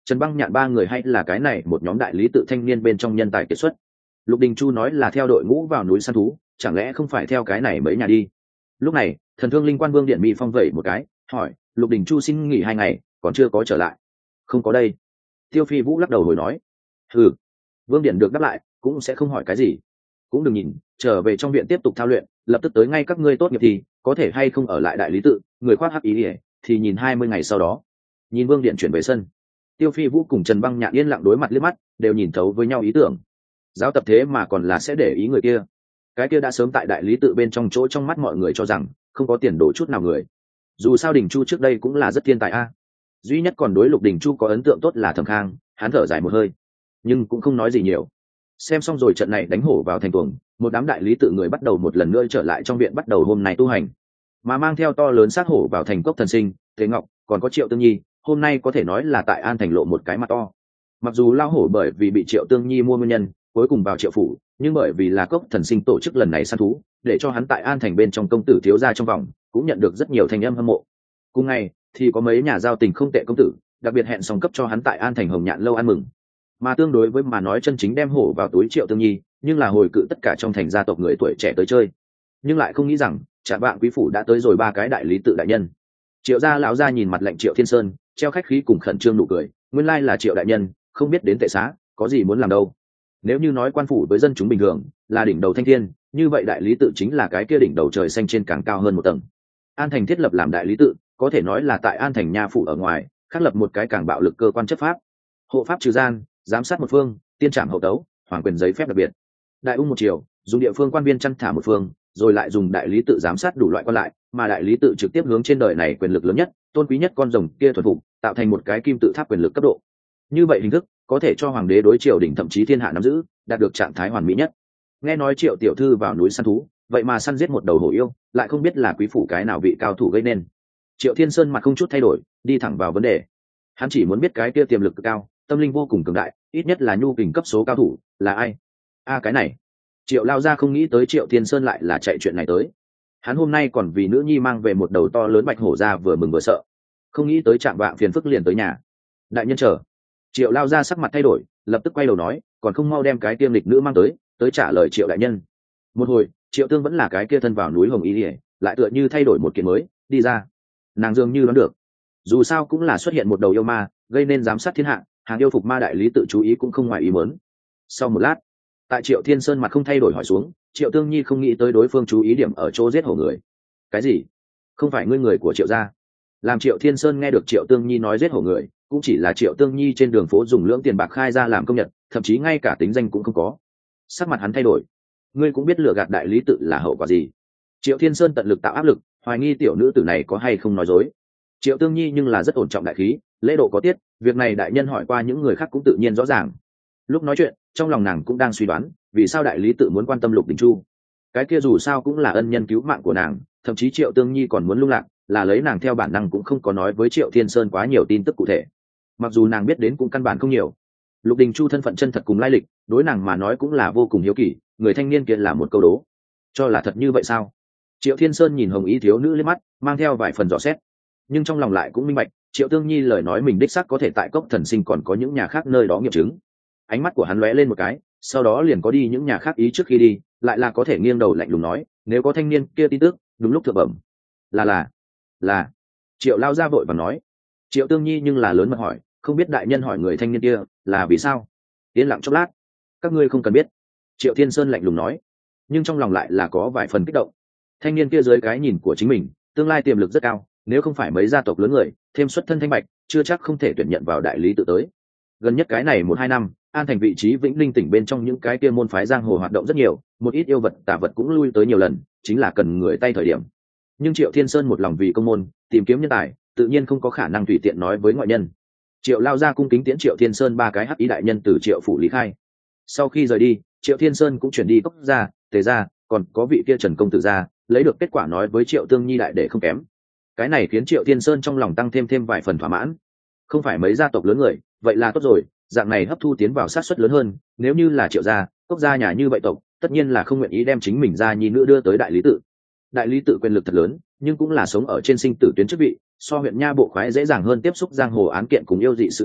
Trần Băng Nhạn ba người hay là cái này một nhóm đại lý tự thanh niên bên trong nhân tài kiệt xuất. Lục Đình Chu nói là theo đội ngũ vào núi săn thú, chẳng lẽ không phải theo cái này mấy nhà đi? Lúc này thần thương linh quan Vương Điện Mỹ Phong vẩy một cái, hỏi Lục Đình Chu xin nghỉ hai ngày, còn chưa có trở lại. Không có đây. Tiêu Phi Vũ lắc đầu hồi nói. Ừ. Vương Điện được đáp lại, cũng sẽ không hỏi cái gì. Cũng đừng nhìn, trở về trong viện tiếp tục thao luyện, lập tức tới ngay các ngươi tốt nghiệp thì có thể hay không ở lại đại lý tự, người khoác hắc ý ỉa thì nhìn hai mươi ngày sau đó. Nhìn Vương Điện chuyển về sân, Tiêu Phi Vũ cùng Trần Băng Nhạn yên lặng đối mặt liếc mắt, đều nhìn thấu với nhau ý tưởng. Giáo tập thế mà còn là sẽ để ý người kia, cái kia đã sớm tại đại lý tự bên trong chỗ trong mắt mọi người cho rằng không có tiền đồ chút nào người. Dù sao Đình Chu trước đây cũng là rất thiên tài a. Duy nhất còn đối Lục Đình Chu có ấn tượng tốt là Thẩm Khang, hắn thở dài một hơi, nhưng cũng không nói gì nhiều. Xem xong rồi trận này đánh hổ vào thành tuồng, một đám đại lý tự người bắt đầu một lần nữa trở lại trong viện, bắt đầu hôm nay tu hành, mà mang theo to lớn xác hổ vào thành cốc thần sinh, Thế Ngọc, còn có Triệu Tương Nhi, hôm nay có thể nói là tại An Thành lộ một cái mặt to. Mặc dù lao hổ bởi vì bị Triệu Tương Nhi mua nguyên nhân cuối cùng vào Triệu phủ, nhưng bởi vì là cốc thần sinh tổ chức lần này săn thú, để cho hắn tại An Thành bên trong công tử thiếu gia trong vòng cũng nhận được rất nhiều thành âm hâm mộ. Cùng ngày thì có mấy nhà giao tình không tệ công tử đặc biệt hẹn xong cấp cho hắn tại An Thành Hồng Nhạn lâu ăn mừng. Mà tương đối với mà nói chân chính đem hổ vào túi Triệu Tương Nhi, nhưng là hồi cự tất cả trong thành gia tộc người tuổi trẻ tới chơi, nhưng lại không nghĩ rằng Trạm Vạn quý phủ đã tới rồi ba cái đại lý tự đại nhân. Triệu gia lão gia nhìn mặt lạnh Triệu Thiên Sơn, treo khách khí cùng khẩn trương nụ cười, nguyên lai là Triệu đại nhân, không biết đến tệ xá có gì muốn làm đâu. Nếu như nói quan phủ với dân chúng bình thường là đỉnh đầu thanh thiên, như vậy đại lý tự chính là cái kia đỉnh đầu trời xanh trên càng cao hơn một tầng. An Thành thiết lập làm đại lý tự, có thể nói là tại An Thành nha phủ ở ngoài khắc lập một cái càng bạo lực cơ quan chấp pháp, hộ pháp trừ gian, giám sát một phương, tiên trảm hậu tấu, hoàng quyền giấy phép đặc biệt. Đại ung một chiều, dùng địa phương quan viên chăn thả một phương, rồi lại dùng đại lý tự giám sát đủ loại quan lại, mà đại lý tự trực tiếp hướng trên đời này quyền lực lớn nhất, tôn quý nhất con rồng kia thuần phục, tạo thành một cái kim tự tháp quyền lực cấp độ. Như vậy hình thức có thể cho hoàng đế đối triều đình thậm chí thiên hạ nắm giữ, đạt được trạng thái hoàn mỹ nhất. Nghe nói Triệu tiểu thư vào núi săn thú, vậy mà săn giết một đầu hổ yêu, lại không biết là quý phủ cái nào vị cao thủ gây nên. Triệu Thiên Sơn mặt không chút thay đổi, đi thẳng vào vấn đề. Hắn chỉ muốn biết cái kia tiềm lực cực cao, tâm linh vô cùng cường đại, ít nhất là nhu kình cấp số cao thủ, là ai? A à, cái này. Triệu lao ra không nghĩ tới Triệu Thiên Sơn lại là chạy chuyện này tới. Hắn hôm nay còn vì nữ nhi mang về một đầu to lớn bạch hổ ra, vừa mừng vừa sợ. Không nghĩ tới Trạm Vạn phiền phức liền tới nhà. Đại nhân chờ. Triệu lao ra sắc mặt thay đổi, lập tức quay đầu nói, còn không mau đem cái tiêm lịch nữ mang tới, tới trả lời Triệu đại nhân. Một hồi, Triệu Tương vẫn là cái kia thân vào núi hồng y ỉa, lại tựa như thay đổi một kiện mới, đi ra. Nàng dường như đoán được, dù sao cũng là xuất hiện một đầu yêu ma, gây nên giám sát thiên hạ, hàng yêu phục ma đại lý tự chú ý cũng không ngoài ý muốn. Sau một lát, tại Triệu Thiên Sơn mặt không thay đổi hỏi xuống, Triệu Tương Nhi không nghĩ tới đối phương chú ý điểm ở chỗ giết hổ người. Cái gì? Không phải ngươi người của Triệu gia? Làm Triệu Thiên Sơn nghe được Triệu Tương Nhi nói giết hổ người, cũng chỉ là Triệu Tương Nhi trên đường phố dùng lưỡng tiền bạc khai ra làm công nhận, thậm chí ngay cả tính danh cũng không có. Sắc mặt hắn thay đổi. Ngươi cũng biết lừa gạt đại lý tự là hậu quả gì. Triệu Thiên Sơn tận lực tạo áp lực, hoài nghi tiểu nữ tử này có hay không nói dối. Triệu Tương Nhi nhưng là rất ổn trọng đại khí, lễ độ có tiết, việc này đại nhân hỏi qua những người khác cũng tự nhiên rõ ràng. Lúc nói chuyện, trong lòng nàng cũng đang suy đoán, vì sao đại lý tự muốn quan tâm Lục Đình Chu. Cái kia dù sao cũng là ân nhân cứu mạng của nàng, thậm chí Triệu Tương Nhi còn muốn lung lạc, là lấy nàng theo bản năng cũng không có nói với Triệu Thiên Sơn quá nhiều tin tức cụ thể. Mặc dù nàng biết đến cũng căn bản không nhiều. Lục Đình Chu thân phận chân thật cùng lai lịch, đối nàng mà nói cũng là vô cùng hiếu kỳ, người thanh niên kia là một câu đố. Cho là thật như vậy sao? Triệu Thiên Sơn nhìn hồng y thiếu nữ liếc mắt, mang theo vài phần dò xét, nhưng trong lòng lại cũng minh bạch, Triệu Tương Nhi lời nói mình đích xác có thể tại cốc thần sinh còn có những nhà khác nơi đó nghiệm chứng. Ánh mắt của hắn lóe lên một cái, sau đó liền có đi những nhà khác ý trước khi đi, lại là có thể nghiêng đầu lạnh lùng nói, nếu có thanh niên kia tin tức, đúng lúc thượng bẩm. Là là là. Triệu lao ra vội và nói. Triệu Tương Nhi nhưng là lớn mật hỏi, không biết đại nhân hỏi người thanh niên kia là vì sao? Yên lặng chốc lát, các ngươi không cần biết. Triệu Thiên Sơn lạnh lùng nói, nhưng trong lòng lại là có vài phần kích động. Thanh niên kia dưới cái nhìn của chính mình, tương lai tiềm lực rất cao, nếu không phải mấy gia tộc lớn người thêm xuất thân thanh bạch, chưa chắc không thể tuyển nhận vào đại lý tự tới. Gần nhất cái này một hai năm, An Thành vị trí Vĩnh Linh tỉnh bên trong những cái kia môn phái giang hồ hoạt động rất nhiều, một ít yêu vật tà vật cũng lui tới nhiều lần, chính là cần người tay thời điểm. Nhưng Triệu Thiên Sơn một lòng vì công môn, tìm kiếm nhân tài, tự nhiên không có khả năng tùy tiện nói với ngoại nhân. Triệu lao ra cung kính tiễn Triệu Thiên Sơn ba cái hắc ý đại nhân từ Triệu phủ lý khai. Sau khi rời đi, Triệu Thiên Sơn cũng chuyển đi cốc gia, tề gia, còn có vị kia Trần công tử gia, lấy được kết quả nói với Triệu Tương Nhi đại để không kém. Cái này khiến Triệu Thiên Sơn trong lòng tăng thêm thêm vài phần thỏa mãn. Không phải mấy gia tộc lớn người, vậy là tốt rồi, dạng này hấp thu tiến vào sát suất lớn hơn. Nếu như là Triệu gia, cốc gia nhà như vậy tộc, tất nhiên là không nguyện ý đem chính mình ra nhi nữ đưa tới đại lý tự. Đại lý tự quyền lực thật lớn, nhưng cũng là sống ở trên sinh tử tuyến chức vị, so huyện nha bộ khoái dễ dàng hơn tiếp xúc giang hồ án kiện cùng yêu dị sự kiện,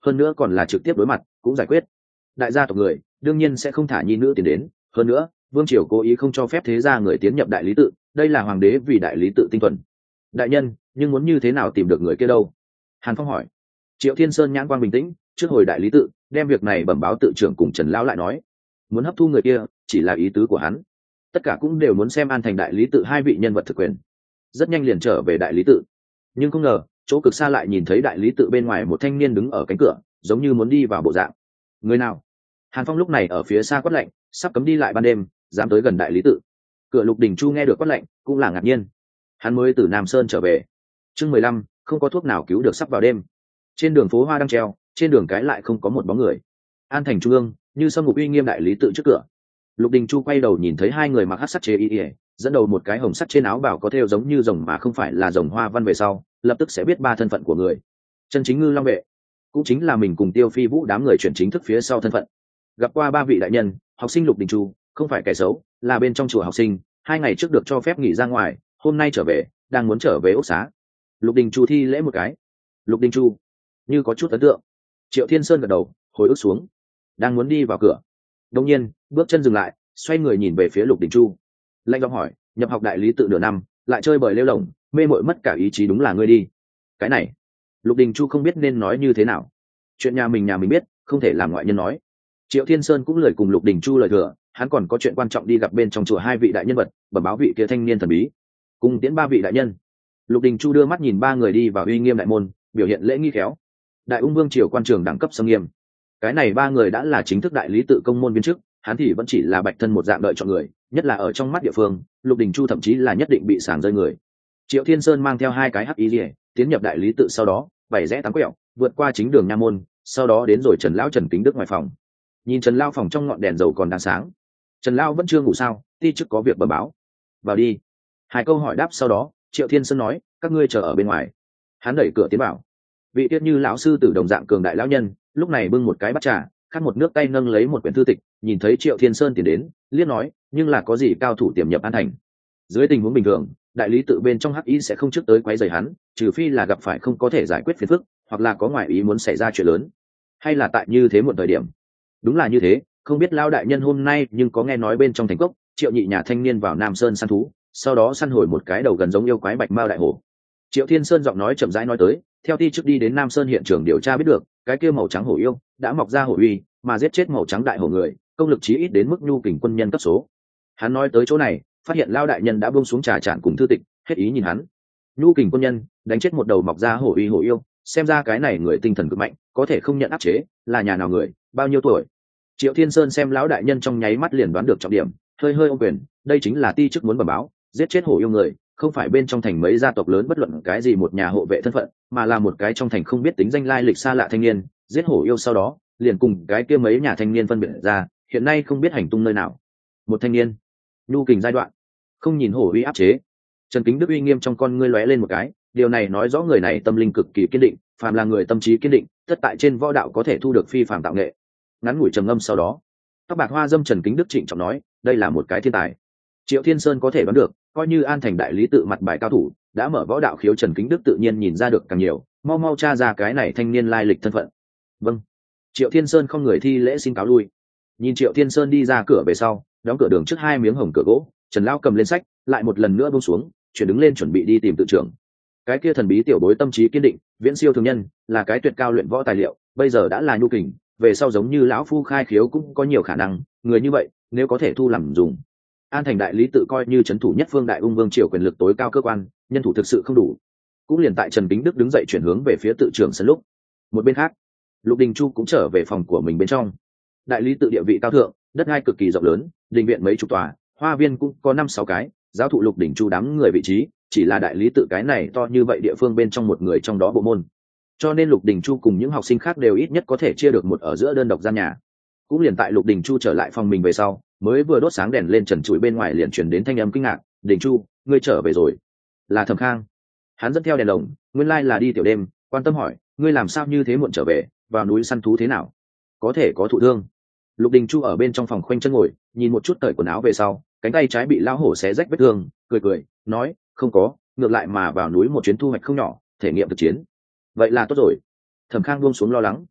hơn nữa còn là trực tiếp đối mặt cũng giải quyết. Đại gia tộc người đương nhiên sẽ không thả nhi nữ tiến đến, hơn nữa vương triều cố ý không cho phép thế gia người tiến nhập đại lý tự, đây là hoàng đế vì đại lý tự tinh thuần. Đại nhân, nhưng muốn như thế nào tìm được người kia đâu? Hàn Phong hỏi. Triệu Thiên Sơn nhãn quang bình tĩnh, trước hồi đại lý tự đem việc này bẩm báo tự trưởng cùng Trần lão lại nói, muốn hấp thu người kia chỉ là ý tứ của hắn, tất cả cũng đều muốn xem An Thành đại lý tự hai vị nhân vật thực quyền. Rất nhanh liền trở về đại lý tự, nhưng không ngờ chỗ cực xa lại nhìn thấy đại lý tự bên ngoài một thanh niên đứng ở cánh cửa, giống như muốn đi vào bộ dạng. Người nào? Hàn Phong lúc này ở phía xa quát lệnh, sắp cấm đi lại ban đêm, dám tới gần đại lý tự. Cửa Lục Đình Chu nghe được quát lệnh cũng là ngạc nhiên, hắn mới từ Nam Sơn trở về. Chương mười lăm, không có thuốc nào cứu được sắp vào đêm. Trên đường phố hoa đang treo, trên đường cái lại không có một bóng người. An Thành trung ương, như sâm ngục uy nghiêm đại lý tự trước cửa. Lục Đình Chu quay đầu nhìn thấy hai người mặc hắc sắt chế y, dẫn đầu một cái hồng sắt trên áo bào có thêu giống như rồng mà không phải là rồng hoa văn về sau, lập tức sẽ biết ba thân phận của người. Chân chính Ngư Long vệ, cũng chính là mình cùng Tiêu Phi Vũ đám người chuyển chính thức phía sau thân phận. Gặp qua ba vị đại nhân, học sinh Lục Đình Chu không phải kẻ xấu, là bên trong chùa học sinh, hai ngày trước được cho phép nghỉ ra ngoài, hôm nay trở về, đang muốn trở về ốc xá. Lục Đình Chu thi lễ một cái. Lục Đình Chu như có chút ấn tượng. Triệu Thiên Sơn gật đầu, hồi ức xuống, đang muốn đi vào cửa, đột nhiên bước chân dừng lại, xoay người nhìn về phía Lục Đình Chu, lạnh giọng hỏi, nhập học đại lý tự nửa năm, lại chơi bời lêu lỏng, mê mội mất cả ý chí, đúng là ngươi đi? Cái này Lục Đình Chu không biết nên nói như thế nào, chuyện nhà mình nhà mình biết, không thể làm ngoại nhân nói. Triệu Thiên Sơn cũng lời cùng Lục Đình Chu lời thừa, hắn còn có chuyện quan trọng đi gặp bên trong chùa hai vị đại nhân vật, bẩm báo vị kia thanh niên thần bí, cùng tiễn ba vị đại nhân. Lục Đình Chu đưa mắt nhìn ba người đi vào uy nghiêm đại môn, biểu hiện lễ nghi khéo. Đại Ung Vương triều quan trường đẳng cấp sâm nghiêm, cái này ba người đã là chính thức đại lý tự công môn viên chức, hắn thì vẫn chỉ là bạch thân một dạng đợi chọn người, nhất là ở trong mắt địa phương, Lục Đình Chu thậm chí là nhất định bị sàng rơi người. Triệu Thiên Sơn mang theo hai cái hắc y liễu tiến nhập đại lý tự, sau đó bảy rẽ tám quẹo vượt qua chính đường nha môn, sau đó đến rồi Trần lão Trần Kính Đức ngoài phòng. Nhìn Trần lão phòng trong ngọn đèn dầu còn đang sáng, Trần lão vẫn chưa ngủ sao? Ti chức có việc bẩm báo. Vào đi. Hai câu hỏi đáp sau đó, Triệu Thiên Sơn nói, các ngươi chờ ở bên ngoài. Hắn đẩy cửa tiến vào. Vị tiết như lão sư tử đồng dạng cường đại lão nhân, lúc này bưng một cái bát trà, khát một nước tay nâng lấy một quyển thư tịch, nhìn thấy Triệu Thiên Sơn tiến đến, liếc nói, nhưng là có gì cao thủ tiềm nhập An Thành? Dưới tình huống bình thường, đại lý tự bên trong hắc y sẽ không trước tới quấy rầy hắn, trừ phi là gặp phải không có thể giải quyết phiền phức, hoặc là có ngoại ý muốn xảy ra chuyện lớn, hay là tại như thế một thời điểm. Đúng là như thế, không biết lão đại nhân hôm nay nhưng có nghe nói bên trong thành cốc, Triệu nhị nhà thanh niên vào Nam Sơn săn thú, sau đó săn hồi một cái đầu gần giống yêu quái bạch mao đại hổ. Triệu Thiên Sơn giọng nói chậm rãi nói tới, theo ti trước đi đến Nam Sơn hiện trường điều tra biết được, cái kia màu trắng hổ yêu đã mọc ra hổ uy, mà giết chết màu trắng đại hổ người, công lực chí ít đến mức nhu kình quân nhân cấp số. Hắn nói tới chỗ này, phát hiện lao đại nhân đã buông xuống trà chản cùng thư tịch, hết ý nhìn hắn. Nhu kình quân nhân đánh chết một đầu mọc ra hổ uy hổ yêu, xem ra cái này người tinh thần cực mạnh, có thể không nhận áp chế, là nhà nào người, bao nhiêu tuổi? Triệu Thiên Sơn xem lão đại nhân trong nháy mắt liền đoán được trọng điểm, hơi hơi ôm quyền, đây chính là ti chức muốn bẩm báo, giết chết hổ yêu người, không phải bên trong thành mấy gia tộc lớn bất luận cái gì một nhà hộ vệ thân phận, mà là một cái trong thành không biết tính danh lai lịch xa lạ thanh niên, giết hổ yêu sau đó liền cùng cái kia mấy nhà thanh niên phân biệt ra, hiện nay không biết hành tung nơi nào. Một thanh niên, nhu kình giai đoạn, không nhìn hổ uy áp chế. Trần Kính Đức uy nghiêm trong con ngươi lóe lên một cái, điều này nói rõ người này tâm linh cực kỳ kiên định, phàm là người tâm trí kiên định, tất tại trên võ đạo có thể thu được phi phàm tạo nghệ. Ngắn ngủi trầm ngâm sau đó, tóc bạc hoa dâm Trần Kính Đức trịnh trọng nói, đây là một cái thiên tài. Triệu Thiên Sơn có thể đoán được, coi như An Thành đại lý tự mặt bài cao thủ, đã mở võ đạo khiếu, Trần Kính Đức tự nhiên nhìn ra được càng nhiều, mau mau tra ra cái này thanh niên lai lịch thân phận. Vâng. Triệu Thiên Sơn không người thi lễ xin cáo lui. Nhìn Triệu Thiên Sơn đi ra cửa về sau, đóng cửa đường trước hai miếng hồng cửa gỗ, Trần lão cầm lên sách, lại một lần nữa buông xuống, chuyển đứng lên chuẩn bị đi tìm tự trưởng. Cái kia thần bí tiểu bối tâm trí kiên định, viễn siêu thường nhân, là cái tuyệt cao luyện võ tài liệu, bây giờ đã là nhu kình, về sau giống như lão phu khai khiếu cũng có nhiều khả năng, người như vậy, nếu có thể thu làm dùng. An Thành đại lý tự coi như trấn thủ nhất phương đại ung vương triều quyền lực tối cao cơ quan, nhân thủ thực sự không đủ. Cũng liền tại Trần Kính Đức đứng dậy chuyển hướng về phía tự trưởng sân lúc, một bên khác, Lục Đình Chu cũng trở về phòng của mình bên trong. Đại lý tự địa vị cao thượng, đất đai cực kỳ rộng lớn, đình viện mấy chục tòa, hoa viên cũng có năm sáu cái, giáo thụ Lục Đình Chu đám người vị trí, chỉ là đại lý tự cái này to như vậy địa phương bên trong một người trong đó bộ môn. Cho nên Lục Đình Chu cùng những học sinh khác đều ít nhất có thể chia được một ở giữa đơn độc gian nhà. Cũng liền tại Lục Đình Chu trở lại phòng mình về sau, mới vừa đốt sáng đèn lên trần trụi bên ngoài liền truyền đến thanh âm kinh ngạc, Đình Chu, ngươi trở về rồi? Là Thẩm Khang. Hắn dẫn theo đèn lồng, nguyên lai là đi tiểu đêm, quan tâm hỏi, ngươi làm sao như thế muộn trở về, vào núi săn thú thế nào? Có thể có thụ thương? Lục Đình Chu ở bên trong phòng khoanh chân ngồi, nhìn một chút cởi quần áo về sau, cánh tay trái bị lão hổ xé rách vết thương, cười cười, nói, không có, ngược lại mà vào núi một chuyến thu hoạch không nhỏ, thể nghiệm thực chiến. Vậy là tốt rồi. Thẩm Khang buông xuống lo lắng,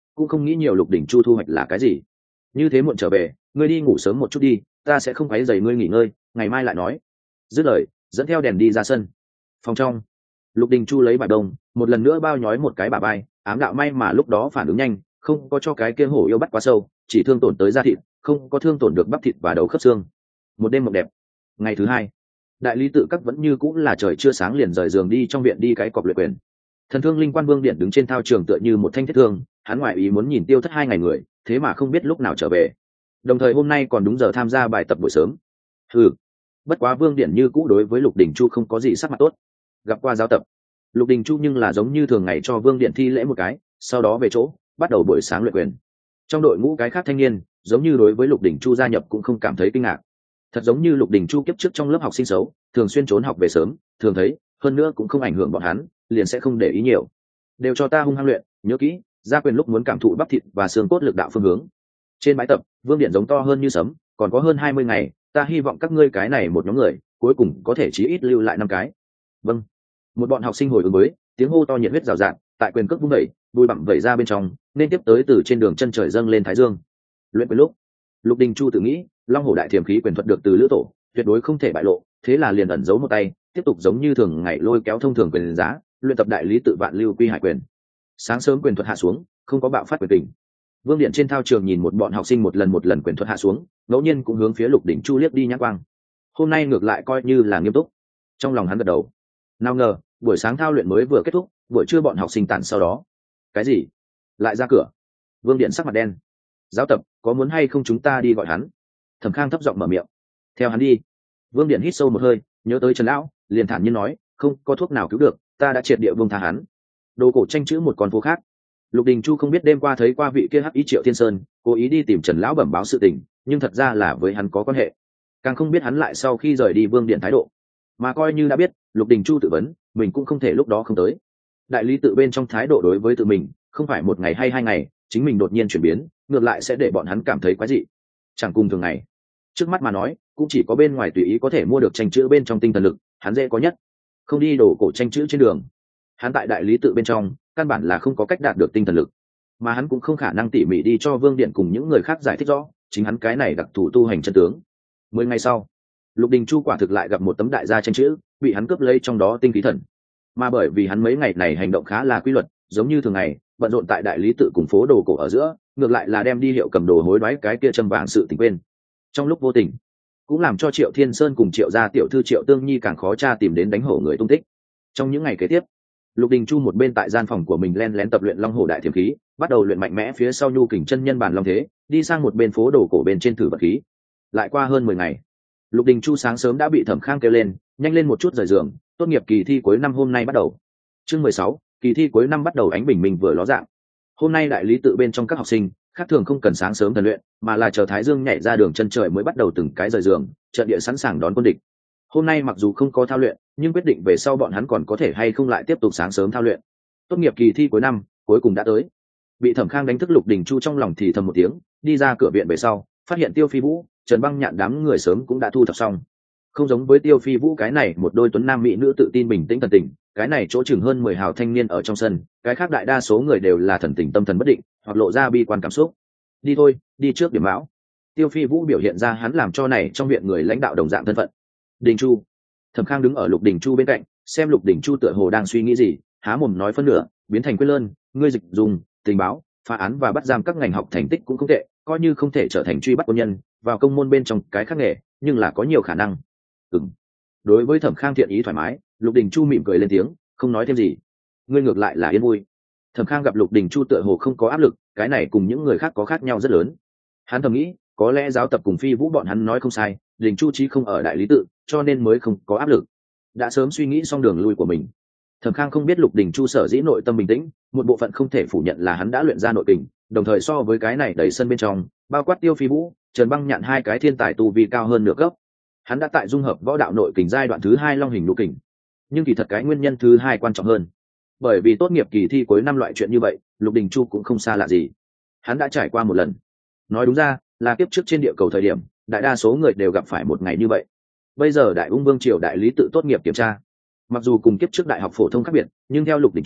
cũng không nghĩ nhiều Lục Đình Chu thu hoạch là cái gì. Như thế muộn trở về, ngươi đi ngủ sớm một chút đi, ta sẽ không quấy rầy ngươi nghỉ ngơi, ngày mai lại nói. Dứt lời, dẫn theo đèn đi ra sân. Phòng trong, Lục Đình Chu lấy bài đông, một lần nữa bao nhói một cái bả vai, ám đạo may mà lúc đó phản ứng nhanh, không có cho cái kia hổ yêu bắt quá sâu, chỉ thương tổn tới da thịt, không có thương tổn được bắp thịt và đầu khớp xương. Một đêm mộng đẹp. Ngày thứ hai, đại lý tự các vẫn như cũng là trời chưa sáng liền rời giường đi trong viện đi cái cọc luyện quyền. Thần thương linh quan Vương Điện đứng trên thao trường tựa như một thanh thiết thương, hắn ngoại ý muốn nhìn Tiêu Thất hai ngày người, thế mà không biết lúc nào trở về. Đồng thời hôm nay còn đúng giờ tham gia bài tập buổi sớm. Ừ, bất quá Vương Điện như cũ đối với Lục Đình Chu không có gì sắc mặt tốt. Gặp qua giáo tập, Lục Đình Chu nhưng là giống như thường ngày cho Vương Điện thi lễ một cái, sau đó về chỗ bắt đầu buổi sáng luyện quyền. Trong đội ngũ cái khác thanh niên giống như đối với Lục Đình Chu gia nhập cũng không cảm thấy kinh ngạc. Thật giống như Lục Đình Chu kiếp trước trong lớp học sinh xấu, thường xuyên trốn học về sớm, thường thấy, hơn nữa cũng không ảnh hưởng bọn hắn, liền sẽ không để ý nhiều. Đều cho ta hung hăng luyện, nhớ kỹ, ra quyền lúc muốn cảm thụ bắp thịt và xương cốt lực đạo phương hướng. Trên bãi tập, Vương Điện giống to hơn như sấm, còn có hơn hai mươi ngày, ta hy vọng các ngươi cái này một nhóm người, cuối cùng có thể chí ít lưu lại năm cái. Vâng. Một bọn học sinh hồi ứng với, tiếng hô to nhiệt huyết rào rạt, tại quyền cước vung đẩy, đuôi bặm vẩy ra bên trong, nên tiếp tới từ trên đường chân trời dâng lên thái dương. Luyện quyền lúc, Lục Đình Chu tự nghĩ, Long Hổ đại thiềm khí quyền thuật được từ Lữ Tổ, tuyệt đối không thể bại lộ, thế là liền ẩn giấu một tay, tiếp tục giống như thường ngày lôi kéo thông thường quyền giá, luyện tập đại lý tự vạn lưu quy hải quyền. Sáng sớm quyền thuật hạ xuống, không có bạo phát quyền tình. Vương Điện trên thao trường nhìn một bọn học sinh một lần một lần quyền thuật hạ xuống, ngẫu nhiên cũng hướng phía Lục Đình Chu liếc đi nhãn quang. Hôm nay ngược lại coi như là nghiêm túc. Trong lòng hắn gật đầu. Nào ngờ, buổi sáng thao luyện mới vừa kết thúc, buổi trưa bọn học sinh tản sau đó. Cái gì? Lại ra cửa? Vương Điện sắc mặt đen. Giáo tập, có muốn hay không chúng ta đi gọi hắn? Thẩm Khang thấp giọng mở miệng. Theo hắn đi. Vương Điện hít sâu một hơi, nhớ tới Trần lão, liền thản nhiên nói, không có thuốc nào cứu được, ta đã triệt địa vương tha hắn. Đồ cổ tranh chữ một con phố khác. Lục Đình Chu không biết đêm qua thấy qua vị kia hắc ý Triệu Thiên Sơn, cố ý đi tìm Trần lão bẩm báo sự tình, nhưng thật ra là với hắn có quan hệ. Càng không biết hắn lại sau khi rời đi Vương Điện thái độ. Mà coi như đã biết, Lục Đình Chu tự vấn, mình cũng không thể lúc đó không tới. Đại lý tự bên trong thái độ đối với tự mình, không phải một ngày hay hai ngày, chính mình đột nhiên chuyển biến, ngược lại sẽ để bọn hắn cảm thấy quái dị. Chẳng cùng thường ngày. Trước mắt mà nói, cũng chỉ có bên ngoài tùy ý có thể mua được tranh chữ bên trong tinh thần lực, hắn dễ có nhất. Không đi đổ cổ tranh chữ trên đường. Hắn tại đại lý tự bên trong, căn bản là không có cách đạt được tinh thần lực, mà hắn cũng không khả năng tỉ mỉ đi cho Vương Điện cùng những người khác giải thích rõ, chính hắn cái này đặc thù tu hành chân tướng. Mười ngày sau, Lục Đình Chu quả thực lại gặp một tấm đại gia tranh chữ, bị hắn cướp lấy trong đó tinh khí thần. Mà bởi vì hắn mấy ngày này hành động khá là quy luật, giống như thường ngày, bận rộn tại đại lý tự cùng phố đồ cổ ở giữa, ngược lại là đem đi hiệu cầm đồ hối đoái cái kia châm vàng sự tình quên. Trong lúc vô tình, cũng làm cho Triệu Thiên Sơn cùng Triệu gia tiểu thư Triệu Tương Nhi càng khó tra tìm đến đánh hổ người tung tích. Trong những ngày kế tiếp, Lục Đình Chu một bên tại gian phòng của mình len lén tập luyện Long Hổ đại thiềm khí, bắt đầu luyện mạnh mẽ phía sau nhu kình chân nhân bản long thế, đi sang một bên phố đồ cổ bên trên thử vật khí. Lại qua hơn mười ngày, Lục Đình Chu sáng sớm đã bị Thẩm Khang kêu lên, nhanh lên một chút rời giường, tốt nghiệp kỳ thi cuối năm hôm nay bắt đầu. Chương mười sáu, kỳ thi cuối năm bắt đầu, ánh bình minh vừa ló dạng. Hôm nay đại lý tự bên trong các học sinh khác thường không cần sáng sớm tập luyện, mà là chờ thái dương nhảy ra đường chân trời mới bắt đầu từng cái rời giường, trận địa sẵn sàng đón quân địch. Hôm nay mặc dù không có thao luyện, nhưng quyết định về sau bọn hắn còn có thể hay không lại tiếp tục sáng sớm thao luyện. Tốt nghiệp kỳ thi cuối năm cuối cùng đã tới. Bị Thẩm Khang đánh thức Lục Đình Chu trong lòng thì thầm một tiếng, đi ra cửa viện về sau, phát hiện Tiêu Phi Vũ, Trần Băng Nhạn đám người sớm cũng đã thu thập xong. Không giống với Tiêu Phi Vũ cái này một đôi tuấn nam mỹ nữ tự tin bình tĩnh thần tình, cái này chỗ chừng hơn mười hào thanh niên ở trong sân, cái khác đại đa số người đều là thần tình tâm thần bất định, hoặc lộ ra bi quan cảm xúc. Đi thôi, đi trước điểm báo. Tiêu Phi Vũ biểu hiện ra hắn làm cho này trong viện người lãnh đạo đồng dạng thân phận. Đình Chu. Thẩm Khang đứng ở Lục Đình Chu bên cạnh, xem Lục Đình Chu tựa hồ đang suy nghĩ gì, há mồm nói phân nửa, biến thành quyết lơn, ngươi dịch dùng tình báo, phá án và bắt giam các ngành học thành tích cũng không tệ, coi như không thể trở thành truy bắt quân nhân vào công môn bên trong cái khác nghề, nhưng là có nhiều khả năng. Ừm. Đối với Thẩm Khang thiện ý thoải mái, Lục Đình Chu mỉm cười lên tiếng, không nói thêm gì. Ngươi ngược lại là yên vui. Thẩm Khang gặp Lục Đình Chu tựa hồ không có áp lực, cái này cùng những người khác có khác nhau rất lớn. Hắn thầm nghĩ, có lẽ giáo tập cùng Phi Vũ bọn hắn nói không sai, Đình Chu chí không ở đại lý tự, cho nên mới không có áp lực. Đã sớm suy nghĩ xong đường lui của mình. Thẩm Khang không biết Lục Đình Chu sở dĩ nội tâm bình tĩnh, một bộ phận không thể phủ nhận là hắn đã luyện ra nội kình, đồng thời so với cái này đầy sân bên trong, bao quát Tiêu Phi Vũ, Trần Băng Nhạn hai cái thiên tài tu vi cao hơn nửa cấp. Hắn đã tại dung hợp võ đạo nội kình giai đoạn thứ hai long hình lục kình. Nhưng kỳ thật cái nguyên nhân thứ hai quan trọng hơn. Bởi vì tốt nghiệp kỳ thi cuối năm loại chuyện như vậy, Lục Đình Chu cũng không xa lạ gì. Hắn đã trải qua một lần. Nói đúng ra, là kiếp trước trên địa cầu thời điểm, đại đa số người đều gặp phải một ngày như vậy. Bây giờ Đại Ung Vương triều đại lý tự tốt nghiệp kiểm tra. Mặc dù cùng kiếp trước đại học phổ thông khác biệt, nhưng theo Lục Đình Chu,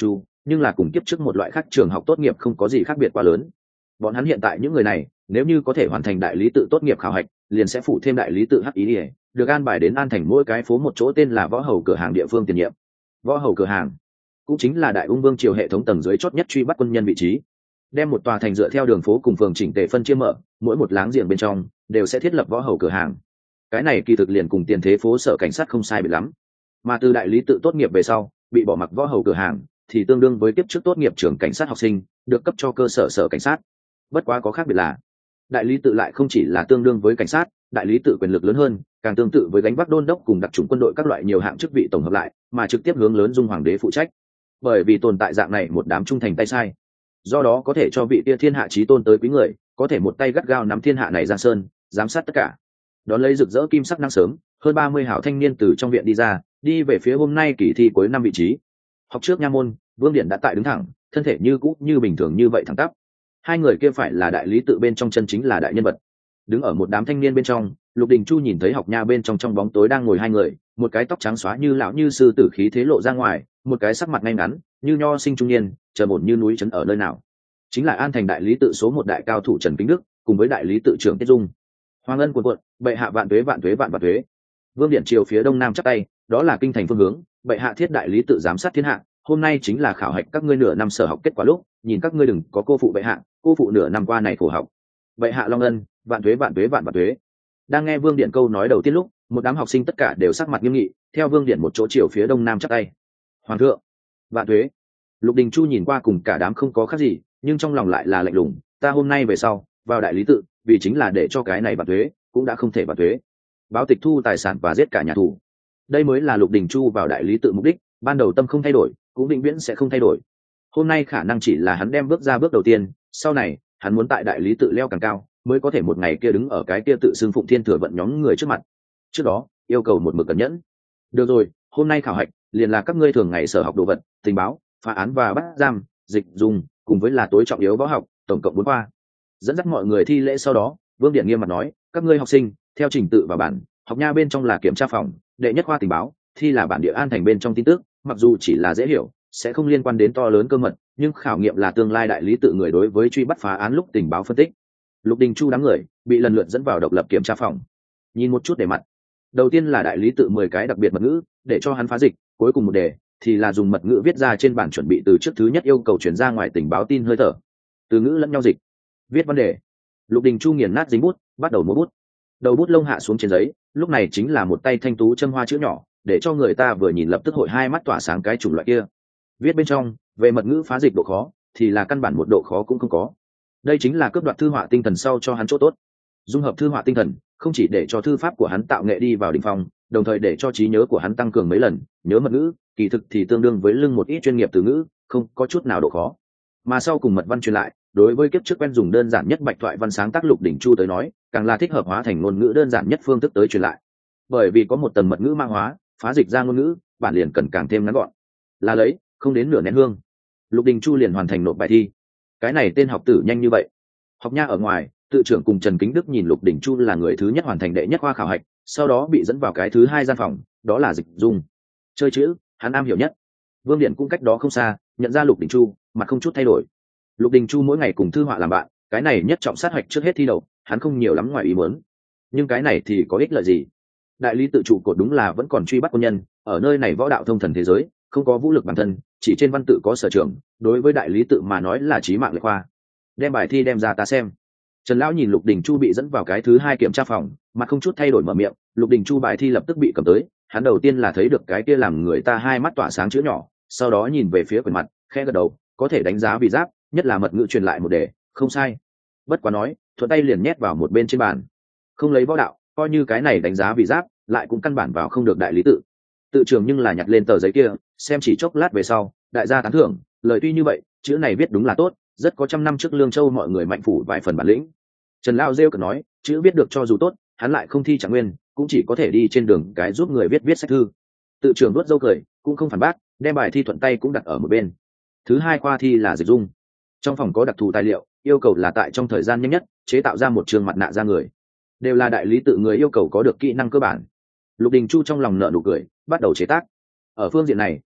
nhưng là cùng kiếp trước một loại khác trường học tốt nghiệp không có gì khác biệt quá lớn. Bọn hắn hiện tại những người này nếu như có thể hoàn thành đại lý tự tốt nghiệp khảo hạch, liền sẽ phụ thêm đại lý tự hắc ý ỉa, được an bài đến An Thành mỗi cái phố một chỗ tên là võ hầu cửa hàng địa phương tiền nhiệm. Võ hầu cửa hàng cũng chính là đại ung vương triều hệ thống tầng dưới chót nhất truy bắt quân nhân vị trí, đem một tòa thành dựa theo đường phố cùng phường chỉnh tề phân chia mở, mỗi một láng giềng bên trong đều sẽ thiết lập võ hầu cửa hàng. Cái này kỳ thực liền cùng tiền thế phố sở cảnh sát không sai biệt lắm, mà từ đại lý tự tốt nghiệp về sau bị bỏ mặc võ hầu cửa hàng thì tương đương với tiếp trước tốt nghiệp trường cảnh sát học sinh được cấp cho cơ sở sở cảnh sát. Bất quá có khác biệt là đại lý tự lại không chỉ là tương đương với cảnh sát, đại lý tự quyền lực lớn hơn, càng tương tự với gánh vác đôn đốc cùng đặc chủng quân đội các loại nhiều hạng chức vị tổng hợp lại, mà trực tiếp hướng lớn dung hoàng đế phụ trách. Bởi vì tồn tại dạng này một đám trung thành tay sai, do đó có thể cho vị tia thiên hạ chí tôn tới quý người có thể một tay gắt gao nắm thiên hạ này giang sơn, giám sát tất cả. Đón lấy rực rỡ kim sắc năng sớm, hơn ba mươi hảo thanh niên từ trong viện đi ra, đi về phía hôm nay kỳ thi cuối năm vị trí. Học trước nha môn, Vương Điện đã tại đứng thẳng, thân thể như cũ như bình thường như vậy thẳng tắp. Hai người kia phải là đại lý tự bên trong chân chính là đại nhân vật. Đứng ở một đám thanh niên bên trong, Lục Đình Chu nhìn thấy học nha bên trong trong bóng tối đang ngồi hai người, một cái tóc trắng xóa như lão như sư tử khí thế lộ ra ngoài, một cái sắc mặt ngay ngắn như nho sinh trung niên, trầm ổn như núi trấn ở nơi nào. Chính là An Thành đại lý tự số một đại cao thủ Trần Kính Đức, cùng với đại lý tự trưởng Tiết Dung. Hoàng ân cuồn cuộn, bệ hạ vạn tuế vạn tuế vạn vạn tuế. Vương Điện chiều phía đông nam chắp tay, đó là kinh thành phương hướng, bệ hạ thiết đại lý tự giám sát thiên hạ, hôm nay chính là khảo hạch các ngươi nửa năm sở học kết quả lúc, nhìn các ngươi đừng có cô phụ bệ hạ, cô phụ nửa năm qua này khổ học. Bệ hạ long ân, vạn tuế vạn tuế vạn vạn tuế. Đang nghe Vương Điện câu nói đầu tiên lúc, một đám học sinh tất cả đều sắc mặt nghiêm nghị, theo Vương Điện một chỗ chiều phía đông nam chắp tay. Hoàng thượng, vạn tuế. Lục Đình Chu nhìn qua cùng cả đám không có khác gì, nhưng trong lòng lại là lạnh lùng, ta hôm nay về sau vào đại lý tự, vì chính là để cho cái này vạn tuế, cũng đã không thể vạn tuế. Báo tịch thu tài sản và giết cả nhà thù. Đây mới là Lục Đình Chu vào đại lý tự mục đích, ban đầu tâm không thay đổi, cũng vĩnh viễn sẽ không thay đổi. Hôm nay khả năng chỉ là hắn đem bước ra bước đầu tiên, sau này hắn muốn tại đại lý tự leo càng cao, mới có thể một ngày kia đứng ở cái kia tự xưng phụng thiên thừa vận nhóm người trước mặt. Trước đó yêu cầu một mực cẩn nhẫn. Được rồi, hôm nay khảo hạch liền là các ngươi thường ngày sở học đồ vật, tình báo, phá án và bắt giam, dịch dùng, cùng với là tối trọng yếu võ học, tổng cộng bốn khoa. Dẫn dắt mọi người thi lễ sau đó, Vương Điện nghiêm mặt nói, các ngươi học sinh theo trình tự và bản học nha bên trong là kiểm tra phòng, đệ nhất khoa tình báo, thi là bản địa An Thành bên trong tin tức, mặc dù chỉ là dễ hiểu, sẽ không liên quan đến to lớn cơ mật, nhưng khảo nghiệm là tương lai đại lý tự người đối với truy bắt phá án lúc tình báo phân tích. Lục Đình Chu đám người bị lần lượt dẫn vào độc lập kiểm tra phòng. Nhìn một chút để mặt, đầu tiên là đại lý tự mười cái đặc biệt mật ngữ để cho hắn phá dịch, cuối cùng một đề thì là dùng mật ngữ viết ra trên bản chuẩn bị từ trước thứ nhất yêu cầu chuyển ra ngoài tình báo tin hơi thở, từ ngữ lẫn nhau dịch, viết vấn đề. Lục Đình Chu nghiền nát dính bút, bắt đầu múa bút. Đầu bút lông hạ xuống trên giấy, lúc này chính là một tay thanh tú châm hoa chữ nhỏ, để cho người ta vừa nhìn lập tức hội hai mắt tỏa sáng cái chủng loại kia. Viết bên trong về mật ngữ phá dịch độ khó thì là căn bản một độ khó cũng không có. Đây chính là cướp đoạt thư họa tinh thần sau cho hắn chỗ tốt. Dung hợp thư họa tinh thần không chỉ để cho thư pháp của hắn tạo nghệ đi vào đỉnh phong, đồng thời để cho trí nhớ của hắn tăng cường mấy lần. Nhớ mật ngữ kỳ thực thì tương đương với lưng một ít chuyên nghiệp từ ngữ, không có chút nào độ khó. Mà sau cùng mật văn truyền lại, đối với kiếp trước quen dùng đơn giản nhất bạch thoại văn sáng tác Lục Đình Chu tới nói, càng là thích hợp hóa thành ngôn ngữ đơn giản nhất phương thức tới truyền lại. Bởi vì có một tầng mật ngữ mã hóa, phá dịch ra ngôn ngữ, bản liền cần càng thêm ngắn gọn. Là lấy, không đến nửa nén hương, Lục Đình Chu liền hoàn thành nộp bài thi. Cái này tên học tử nhanh như vậy. Học nha ở ngoài, tự trưởng cùng Trần Kính Đức nhìn Lục Đình Chu là người thứ nhất hoàn thành đệ nhất khoa khảo hạch, sau đó bị dẫn vào cái thứ hai gian phòng, đó là dịch dung. Chơi chữ, hắn am hiểu nhất. Vương Điện cũng cách đó không xa, nhận ra Lục Đình Chu, mặt không chút thay đổi. Lục Đình Chu mỗi ngày cùng thư họa làm bạn, cái này nhất trọng sát hoạch trước hết thi đầu, hắn không nhiều lắm ngoài ý muốn. Nhưng cái này thì có ích lợi gì? Đại lý tự trụ cột đúng là vẫn còn truy bắt quân nhân, ở nơi này võ đạo thông thần thế giới, không có vũ lực bản thân, chỉ trên văn tự có sở trường, đối với đại lý tự mà nói là chí mạng lệ khoa. Đem bài thi đem ra ta xem. Trần lão nhìn Lục Đình Chu bị dẫn vào cái thứ hai kiểm tra phòng, mặt không chút thay đổi mở miệng. Lục Đình Chu bài thi lập tức bị cầm tới, hắn đầu tiên là thấy được cái kia làm người ta hai mắt tỏa sáng chữ nhỏ, sau đó nhìn về phía quyển mặt, khẽ gật đầu, có thể đánh giá vì giáp, nhất là mật ngữ truyền lại một đề, không sai. Bất quá nói, thuận tay liền nhét vào một bên trên bàn. Không lấy võ đạo, coi như cái này đánh giá vì giáp, lại cũng căn bản vào không được đại lý tự. Tự trường nhưng là nhặt lên tờ giấy kia, xem chỉ chốc lát về sau, đại gia tán thưởng, lời tuy như vậy, chữ này viết đúng là tốt, rất có trăm năm trước Lương Châu mọi người mạnh phủ vài phần bản lĩnh. Trần Lao rêu cợt nói, chữ viết được cho dù tốt, hắn lại không thi trạng nguyên, cũng chỉ có thể đi trên đường cái giúp người viết viết sách thư. Tự trưởng nuốt dâu cười, cũng không phản bác, đem bài thi thuận tay cũng đặt ở một bên. Thứ hai khoa thi là dịch dung. Trong phòng có đặc thù tài liệu, yêu cầu là tại trong thời gian nhanh nhất chế tạo ra một trường mặt nạ ra người, đều là đại lý tự người yêu cầu có được kỹ năng cơ bản. Lục Đình Chu trong lòng nở nụ cười, bắt đầu chế tác. Ở phương diện này,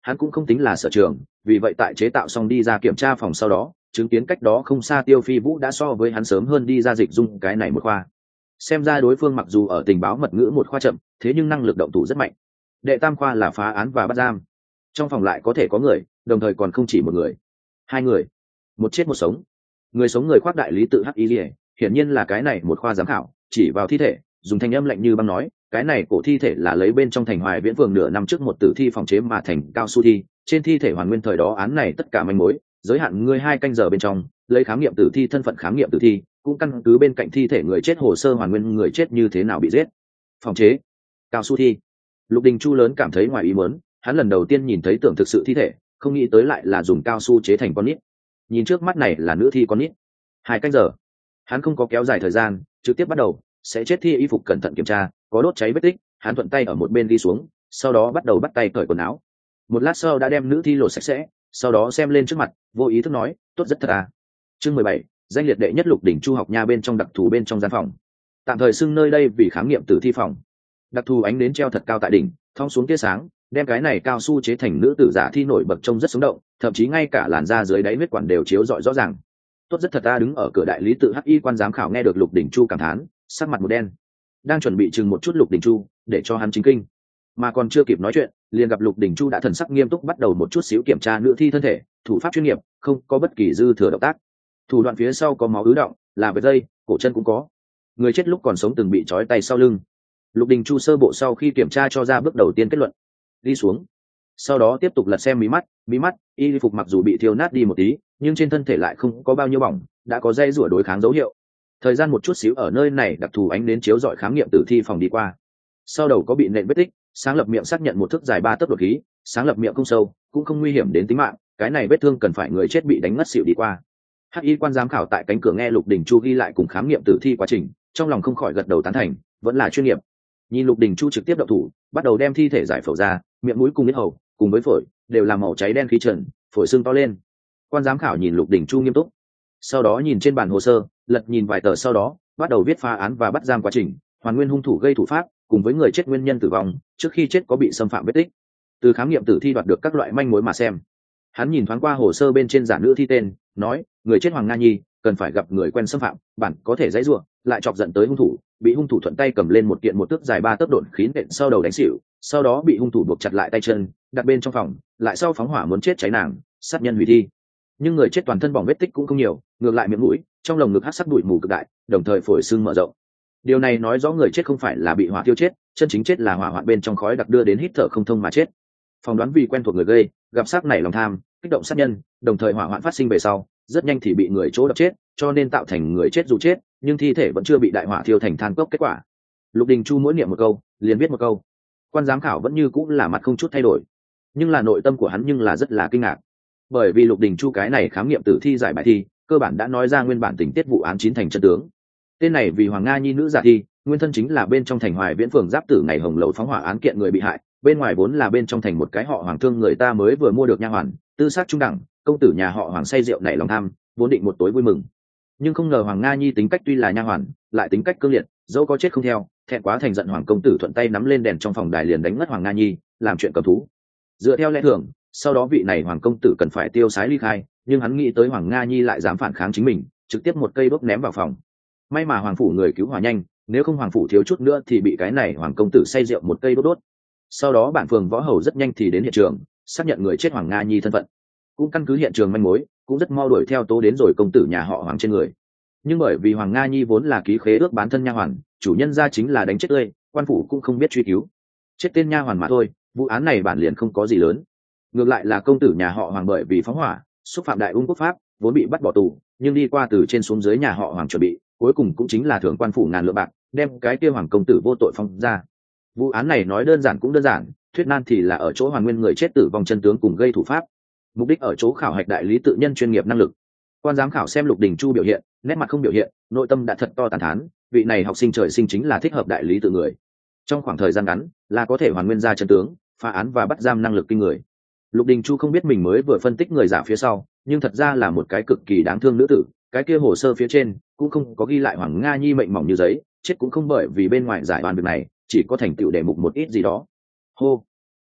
hắn cũng không tính là sở trường, vì vậy tại chế tạo xong đi ra kiểm tra phòng sau đó, chứng kiến cách đó không xa Tiêu Phi Vũ đã so với hắn sớm hơn đi ra dịch dung cái này một khoa. Xem ra đối phương mặc dù ở tình báo mật ngữ một khoa chậm, thế nhưng năng lực động thủ rất mạnh. Đệ tam khoa là phá án và bắt giam, trong phòng lại có thể có người, đồng thời còn không chỉ một người, hai người, một chết một sống. Người sống người khoác đại lý tự hắc y lìa, hiển nhiên là cái này một khoa giám khảo, chỉ vào thi thể, dùng thanh âm lạnh như băng nói, cái này cổ thi thể là lấy bên trong thành Hoài Viễn Phường nửa năm trước một tử thi phòng chế mà thành cao su thi, trên thi thể hoàn nguyên thời đó án này tất cả manh mối, giới hạn ngươi hai canh giờ bên trong, lấy khám nghiệm tử thi thân phận khám nghiệm tử thi, cũng căn cứ bên cạnh thi thể người chết hồ sơ hoàn nguyên người chết như thế nào bị giết. Phòng chế cao su thi. Lục Đình Chu lớn cảm thấy ngoài ý muốn, hắn lần đầu tiên nhìn thấy tưởng thực sự thi thể, không nghĩ tới lại là dùng cao su chế thành con nít. Nhìn trước mắt này là nữ thi con nít. Hai canh giờ, hắn không có kéo dài thời gian, trực tiếp bắt đầu sẽ chết thi y phục cẩn thận kiểm tra, có đốt cháy vết tích, hắn thuận tay ở một bên đi xuống, sau đó bắt đầu bắt tay cởi quần áo. Một lát sau đã đem nữ thi lột sạch sẽ, sau đó xem lên trước mặt, vô ý thức nói, tốt rất thật à. Chương mười bảy, danh liệt đệ nhất Lục Đỉnh Chu học nha bên trong đặc thù bên trong gian phòng. Tạm thời xưng nơi đây vì khám nghiệm tử thi phòng. Đặc thù ánh nến treo thật cao tại đỉnh, thong xuống tia sáng, đem cái này cao su chế thành nữ tử giả thi nổi bật trông rất sống động, thậm chí ngay cả làn da dưới đáy huyết quản đều chiếu rọi rõ ràng. Tốt rất thật ta. Đứng ở cửa đại lý tự hắc y quan giám khảo nghe được Lục Đỉnh Chu cảm thán, sắc mặt một đen, đang chuẩn bị chừng một chút Lục Đỉnh Chu để cho hắn chính kinh, mà còn chưa kịp nói chuyện, liền gặp Lục Đỉnh Chu đã thần sắc nghiêm túc bắt đầu một chút xíu kiểm tra nữ thi thân thể, thủ pháp chuyên nghiệp, không có bất kỳ dư thừa động tác. Thủ đoạn phía sau có máu ứ động, là vết dây, cổ chân cũng có. Người chết lúc còn sống từng bị trói tay sau lưng. Lục Đình Chu sơ bộ sau khi kiểm tra cho ra bước đầu tiên kết luận, đi xuống. Sau đó tiếp tục lật xem mí mắt, mí mắt, y phục mặc dù bị thiêu nát đi một tí, nhưng trên thân thể lại không có bao nhiêu bỏng, đã có dây rủa đối kháng dấu hiệu. Thời gian một chút xíu ở nơi này đặc thù ánh đến chiếu rọi khám nghiệm tử thi phòng đi qua. Sau đầu có bị nện vết tích, sáng lập miệng xác nhận một thước dài ba tấc đột khí, sáng lập miệng không sâu, cũng không nguy hiểm đến tính mạng, cái này vết thương cần phải người chết bị đánh ngất xỉu đi qua. Hắc y quan giám khảo tại cánh cửa nghe Lục Đình Chu ghi lại cùng khám nghiệm tử thi quá trình, trong lòng không khỏi gật đầu tán thành, vẫn là chuyên nghiệp. Nhìn Lục Đình Chu trực tiếp động thủ, bắt đầu đem thi thể giải phẫu ra, miệng mũi cùng yết hầu, cùng với phổi, đều là màu cháy đen khí trần, phổi sưng to lên. Quan giám khảo nhìn Lục Đình Chu nghiêm túc, sau đó nhìn trên bản hồ sơ, lật nhìn vài tờ sau đó, bắt đầu viết phá án và bắt giam quá trình, hoàn nguyên hung thủ gây thủ pháp, cùng với người chết nguyên nhân tử vong, trước khi chết có bị xâm phạm vết tích. Từ khám nghiệm tử thi đoạt được các loại manh mối mà xem. Hắn nhìn thoáng qua hồ sơ bên trên giả nữ thi tên, nói, người chết Hoàng Nga Nhi, cần phải gặp người quen xâm phạm, bản có thể dãy rủa, lại chọc giận tới hung thủ, bị hung thủ thuận tay cầm lên một kiện một tấc dài ba tấc độn khí nện sau đầu đánh xỉu, sau đó bị hung thủ buộc chặt lại tay chân, đặt bên trong phòng, lại sau phóng hỏa muốn chết cháy nàng, sát nhân hủy thi. Nhưng người chết toàn thân bỏng vết tích cũng không nhiều, ngược lại miệng mũi, trong lồng ngực hắc sắc bụi mù cực đại, đồng thời phổi sưng mở rộng. Điều này nói rõ người chết không phải là bị hỏa thiêu chết, chân chính chết là hỏa hoạn bên trong khói đặc đưa đến hít thở không thông mà chết. Phỏng đoán vì quen thuộc người gây, gặp xác này lòng tham, kích động sát nhân, đồng thời hỏa hoạn phát sinh về sau, rất nhanh thì bị người chỗ đập chết, cho nên tạo thành người chết dù chết, nhưng thi thể vẫn chưa bị đại hỏa thiêu thành than cốc kết quả. Lục Đình Chu mỗi niệm một câu, liền viết một câu. Quan giám khảo vẫn như cũng là mặt không chút thay đổi, nhưng là nội tâm của hắn nhưng là rất là kinh ngạc, bởi vì Lục Đình Chu cái này khám nghiệm tử thi giải bài thi, cơ bản đã nói ra nguyên bản tình tiết vụ án chín thành chân tướng. Tên này vì Hoàng Nga Nhi nữ giả thi, nguyên thân chính là bên trong thành Hoài Viễn Phường giáp tử ngày hồng lầu phóng hỏa án kiện người bị hại, bên ngoài vốn là bên trong thành một cái họ Hoàng thương người ta mới vừa mua được nha hoàn, tư sát trung đẳng, công tử nhà họ Hoàng say rượu nảy lòng tham, vốn định một tối vui mừng. Nhưng không ngờ Hoàng Nga Nhi tính cách tuy là nha hoàn, lại tính cách cương liệt, dẫu có chết không theo, thẹn quá thành giận Hoàng công tử thuận tay nắm lên đèn trong phòng đài liền đánh ngất Hoàng Nga Nhi, làm chuyện cầm thú. Dựa theo lẽ thường, sau đó vị này Hoàng công tử cần phải tiêu sái ly khai, nhưng hắn nghĩ tới Hoàng Nga Nhi lại dám phản kháng chính mình, trực tiếp một cây đốt ném vào phòng. May mà Hoàng phủ người cứu hỏa nhanh, nếu không Hoàng phủ thiếu chút nữa thì bị cái này Hoàng công tử say rượu một cây đốt đốt. Sau đó bản phường võ hầu rất nhanh thì đến hiện trường, xác nhận người chết Hoàng Nga Nhi thân phận, cũng căn cứ hiện trường manh mối, cũng rất mau đuổi theo tố đến rồi công tử nhà họ Hoàng trên người. Nhưng bởi vì Hoàng Nga Nhi vốn là ký khế ước bán thân nha hoàn, chủ nhân ra chính là đánh chết tươi, quan phủ cũng không biết truy cứu, chết tên nha hoàn mà thôi, vụ án này bản liền không có gì lớn. Ngược lại là công tử nhà họ Hoàng bởi vì phóng hỏa, xúc phạm đại ung quốc pháp, vốn bị bắt bỏ tù, nhưng đi qua từ trên xuống dưới nhà họ Hoàng chuẩn bị, cuối cùng cũng chính là thưởng quan phủ ngàn lượng bạc, đem cái kia Hoàng công tử vô tội phong ra. Vụ án này nói đơn giản cũng đơn giản, thuyết nan thì là ở chỗ hoàn nguyên người chết tử vong chân tướng cùng gây thủ pháp, mục đích ở chỗ khảo hạch đại lý tự nhân chuyên nghiệp năng lực. Quan giám khảo xem Lục Đình Chu biểu hiện, nét mặt không biểu hiện, nội tâm đã thật to tàn thán, vị này học sinh trời sinh chính là thích hợp đại lý tự người, trong khoảng thời gian ngắn là có thể hoàn nguyên ra chân tướng, phá án và bắt giam năng lực kinh người. Lục Đình Chu không biết mình mới vừa phân tích người giả phía sau, nhưng thật ra là một cái cực kỳ đáng thương nữ tử, cái kia hồ sơ phía trên cũng không có ghi lại Hoàng Nga Nhi mệnh mỏng như giấy, chết cũng không bởi vì bên ngoài giải oan việc này, chỉ có thành tựu đề mục một ít gì đó. Hô.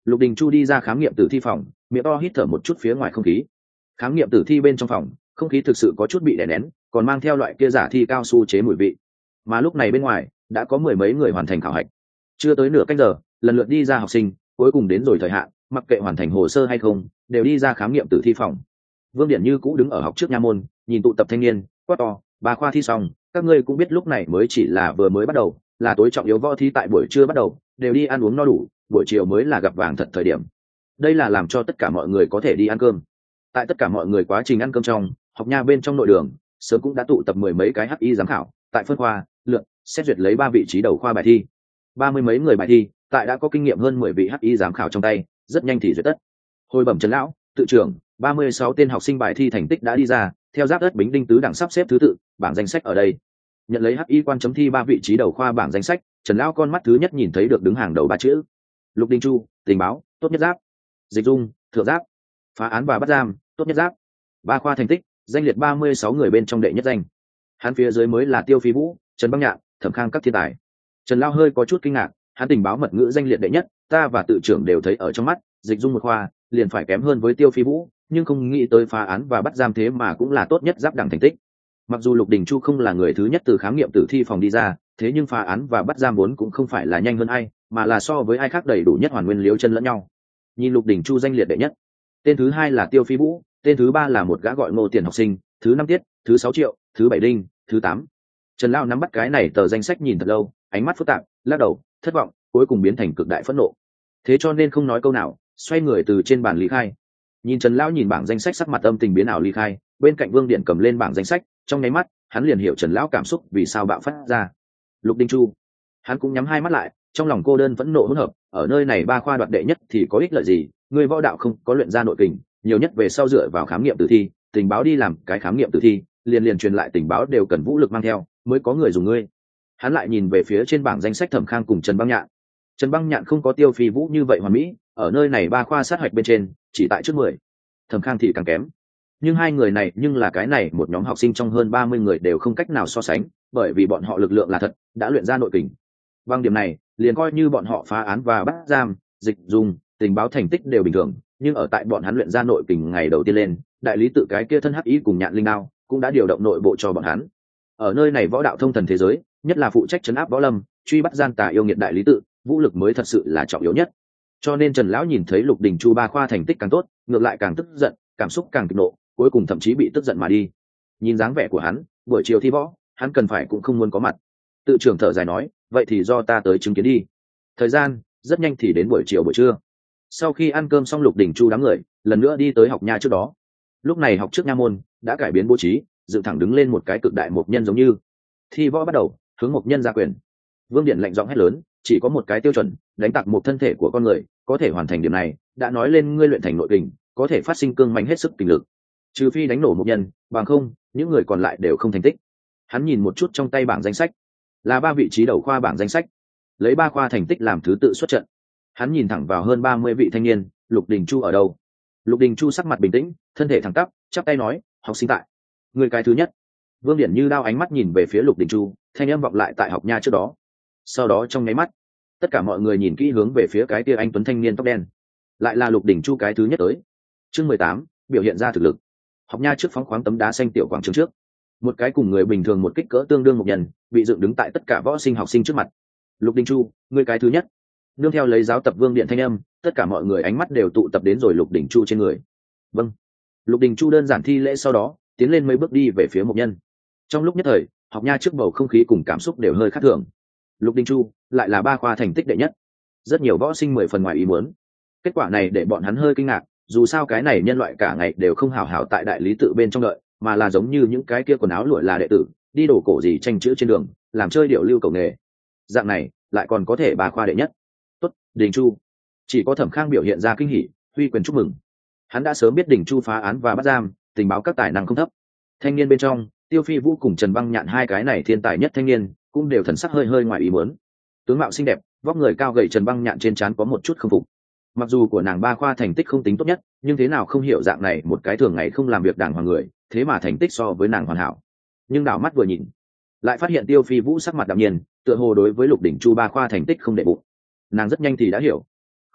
Lục Đình Chu đi ra khám nghiệm tử thi phòng, miệng to hít thở một chút phía ngoài không khí. Khám nghiệm tử thi bên trong phòng, không khí thực sự có chút bị đè nén, còn mang theo loại kia giả thi cao su chế mùi vị. Mà lúc này bên ngoài đã có mười mấy người hoàn thành khảo hạch. Chưa tới nửa canh giờ, lần lượt đi ra học sinh, cuối cùng đến rồi thời hạn, mặc kệ hoàn thành hồ sơ hay không, đều đi ra khám nghiệm tử thi phòng. Vương Điển Như cũ đứng ở học trước nha môn, nhìn tụ tập thanh niên, quát to, "Bà khoa thi xong, các ngươi cũng biết lúc này mới chỉ là vừa mới bắt đầu, là tối trọng yếu võ thi tại buổi trưa bắt đầu, đều đi ăn uống no đủ, buổi chiều mới là gặp vàng thật thời điểm." Đây là làm cho tất cả mọi người có thể đi ăn cơm. Tại tất cả mọi người quá trình ăn cơm trong, học nha bên trong nội đường, sớm cũng đã tụ tập mười mấy cái hắc y giám khảo, tại phân khoa, lượn, xét duyệt lấy ba vị trí đầu khoa bài thi. Ba mươi mấy người bài thi, tại đã có kinh nghiệm hơn mười vị hắc y giám khảo trong tay, rất nhanh thì duyệt tất. Hồi bẩm Trần lão, tự trưởng, ba mươi sáu tên học sinh bài thi thành tích đã đi ra, theo giáp đất bính đinh tứ đẳng sắp xếp thứ tự, bảng danh sách ở đây. Nhận lấy hắc y quan chấm thi ba vị trí đầu khoa bảng danh sách, Trần lão con mắt thứ nhất nhìn thấy được đứng hàng đầu ba chữ: Lục Đình Chu, tình báo, tốt nhất giáp. Dịch Dung, thượng giáp. Phá án và bắt giam, tốt nhất giáp. Ba khoa thành tích, danh liệt ba mươi sáu người bên trong đệ nhất danh. Hắn phía dưới mới là Tiêu Phi Vũ, Trần Băng Nhạn, Thẩm Khang các thiên tài. Trần lão hơi có chút kinh ngạc, hắn tình báo mật ngữ danh liệt đệ nhất, ta và tự trưởng đều thấy ở trong mắt, Dịch Dung một khoa liền phải kém hơn với Tiêu Phi Vũ, nhưng không nghĩ tới phá án và bắt giam thế mà cũng là tốt nhất giáp đẳng thành tích. Mặc dù Lục Đình Chu không là người thứ nhất từ khám nghiệm tử thi phòng đi ra, thế nhưng phá án và bắt giam vốn cũng không phải là nhanh hơn ai, mà là so với ai khác đầy đủ nhất hoàn nguyên liếu chân lẫn nhau. Nhìn Lục Đình Chu danh liệt đệ nhất, tên thứ hai là Tiêu Phi Vũ, tên thứ ba là một gã gọi Ngô Tiền học sinh, thứ năm tiết, thứ sáu triệu, thứ bảy đinh, thứ tám. Trần lão nắm bắt cái này tờ danh sách nhìn thật lâu, ánh mắt phức tạp, lắc đầu, thất vọng, cuối cùng biến thành cực đại phẫn nộ. Thế cho nên không nói câu nào, xoay người từ trên bàn lý khai. Nhìn Trần lão nhìn bảng danh sách, sắc mặt âm tình biến ảo lý khai, bên cạnh Vương Điện cầm lên bảng danh sách, trong nháy mắt, hắn liền hiểu Trần lão cảm xúc vì sao bạo phát ra. Lục Đình Chu, hắn cũng nhắm hai mắt lại, trong lòng cô đơn phẫn nộ hỗn hợp, ở nơi này ba khoa đoạt đệ nhất thì có ích lợi gì, người võ đạo không có luyện ra nội kình, nhiều nhất về sau dựa vào khám nghiệm tử thi, tình báo đi làm cái khám nghiệm tử thi, liền liền truyền lại tình báo đều cần vũ lực mang theo, mới có người dùng ngươi. Hắn lại nhìn về phía trên bảng danh sách Thẩm Khang cùng Trần Băng Nhạn. Trần Băng Nhạn không có Tiêu Phi Vũ như vậy hoàn mỹ, ở nơi này ba khoa sát hạch bên trên, chỉ tại trước mười. Thẩm Khang thì càng kém. Nhưng hai người này nhưng là cái này một nhóm học sinh trong hơn ba mươi người đều không cách nào so sánh, bởi vì bọn họ lực lượng là thật, đã luyện ra nội kình. Bằng điểm này, liền coi như bọn họ phá án và bắt giam, Dịch Dung, tình báo thành tích đều bình thường, nhưng ở tại bọn hắn luyện ra nội kình ngày đầu tiên lên, đại lý tự cái kia thân hắc ý cùng Nhạn Linh đao cũng đã điều động nội bộ cho bọn hắn. Ở nơi này võ đạo thông thần thế giới, nhất là phụ trách trấn áp võ lâm, truy bắt gian tà yêu nghiệt đại lý tự, vũ lực mới thật sự là trọng yếu nhất. Cho nên Trần lão nhìn thấy Lục Đình Chu ba khoa thành tích càng tốt, ngược lại càng tức giận, cảm xúc càng kịch nộ, cuối cùng thậm chí bị tức giận mà đi. Nhìn dáng vẻ của hắn, buổi chiều thi võ, hắn cần phải cũng không muốn có mặt. Tự trưởng thở dài nói, vậy thì do ta tới chứng kiến đi. Thời gian rất nhanh thì đến buổi chiều buổi trưa. Sau khi ăn cơm xong, Lục Đình Chu đám người lần nữa đi tới học nha trước đó. Lúc này học trước nha môn đã cải biến bố trí, dựng thẳng đứng lên một cái cực đại mộc nhân, giống như thi võ bắt đầu, hướng mộc nhân ra quyền. Vương Điện lạnh giọng hét lớn, chỉ có một cái tiêu chuẩn, đánh tặc một thân thể của con người, có thể hoàn thành điểm này, đã nói lên ngươi luyện thành nội kình, có thể phát sinh cương mạnh hết sức kình lực. Trừ phi đánh nổ mộc nhân, bằng không, những người còn lại đều không thành tích. Hắn nhìn một chút trong tay bảng danh sách, là ba vị trí đầu khoa bảng danh sách, lấy ba khoa thành tích làm thứ tự xuất trận. Hắn nhìn thẳng vào hơn ba mươi vị thanh niên, Lục Đình Chu ở đâu? Lục Đình Chu sắc mặt bình tĩnh, thân thể thẳng tắp, chắp tay nói, học sinh tại. Người cái thứ nhất. Vương Điển như đao ánh mắt nhìn về phía Lục Đình Chu, thanh âm vọng lại tại học nha trước đó. Sau đó trong nháy mắt, tất cả mọi người nhìn kỹ hướng về phía cái kia anh tuấn thanh niên tóc đen. Lại là Lục Đình Chu cái thứ nhất tới. Chương mười tám, biểu hiện ra thực lực. Học nha trước phóng khoáng tấm đá xanh tiểu quảng trường trước. Một cái cùng người bình thường một kích cỡ tương đương một nhân, bị dựng đứng tại tất cả võ sinh học sinh trước mặt. Lục Đình Chu, người cái thứ nhất. Nương theo lấy giáo tập Vương Điện thanh âm, tất cả mọi người ánh mắt đều tụ tập đến rồi Lục Đình Chu trên người. Vâng. Lục Đình Chu đơn giản thi lễ, sau đó tiến lên mấy bước đi về phía một nhân. Trong lúc nhất thời, học nha trước bầu không khí cùng cảm xúc đều hơi khác thường. Lục Đình Chu lại là ba khoa thành tích đệ nhất, rất nhiều võ sinh mười phần ngoài ý muốn. Kết quả này để bọn hắn hơi kinh ngạc, dù sao cái này nhân loại cả ngày đều không hào hào tại đại lý tự bên trong đợi, mà là giống như những cái kia quần áo lụa là đệ tử, đi đổ cổ gì tranh chữ trên đường, làm chơi điệu lưu cầu nghề. Dạng này lại còn có thể ba khoa đệ nhất. Tốt, Đình Chu. Chỉ có Thẩm Khang biểu hiện ra kinh hỉ, huy quyền chúc mừng. Hắn đã sớm biết Đình Chu phá án và bắt giam, tình báo các tài năng không thấp. Thanh niên bên trong, Tiêu Phi Vũ cùng Trần Băng Nhạn hai cái này thiên tài nhất thanh niên, cũng đều thần sắc hơi hơi ngoài ý muốn. Tướng mạo xinh đẹp, vóc người cao gầy Trần Băng Nhạn trên trán có một chút không phục. Mặc dù của nàng ba khoa thành tích không tính tốt nhất, nhưng thế nào không hiểu dạng này một cái thường ngày không làm việc đàng hoàng người, thế mà thành tích so với nàng hoàn hảo. Nhưng đảo mắt vừa nhìn, lại phát hiện Tiêu Phi Vũ sắc mặt đạm nhiên, tựa hồ đối với Lục Đình Chu ba khoa thành tích không để bụng. Nàng rất nhanh thì đã hiểu,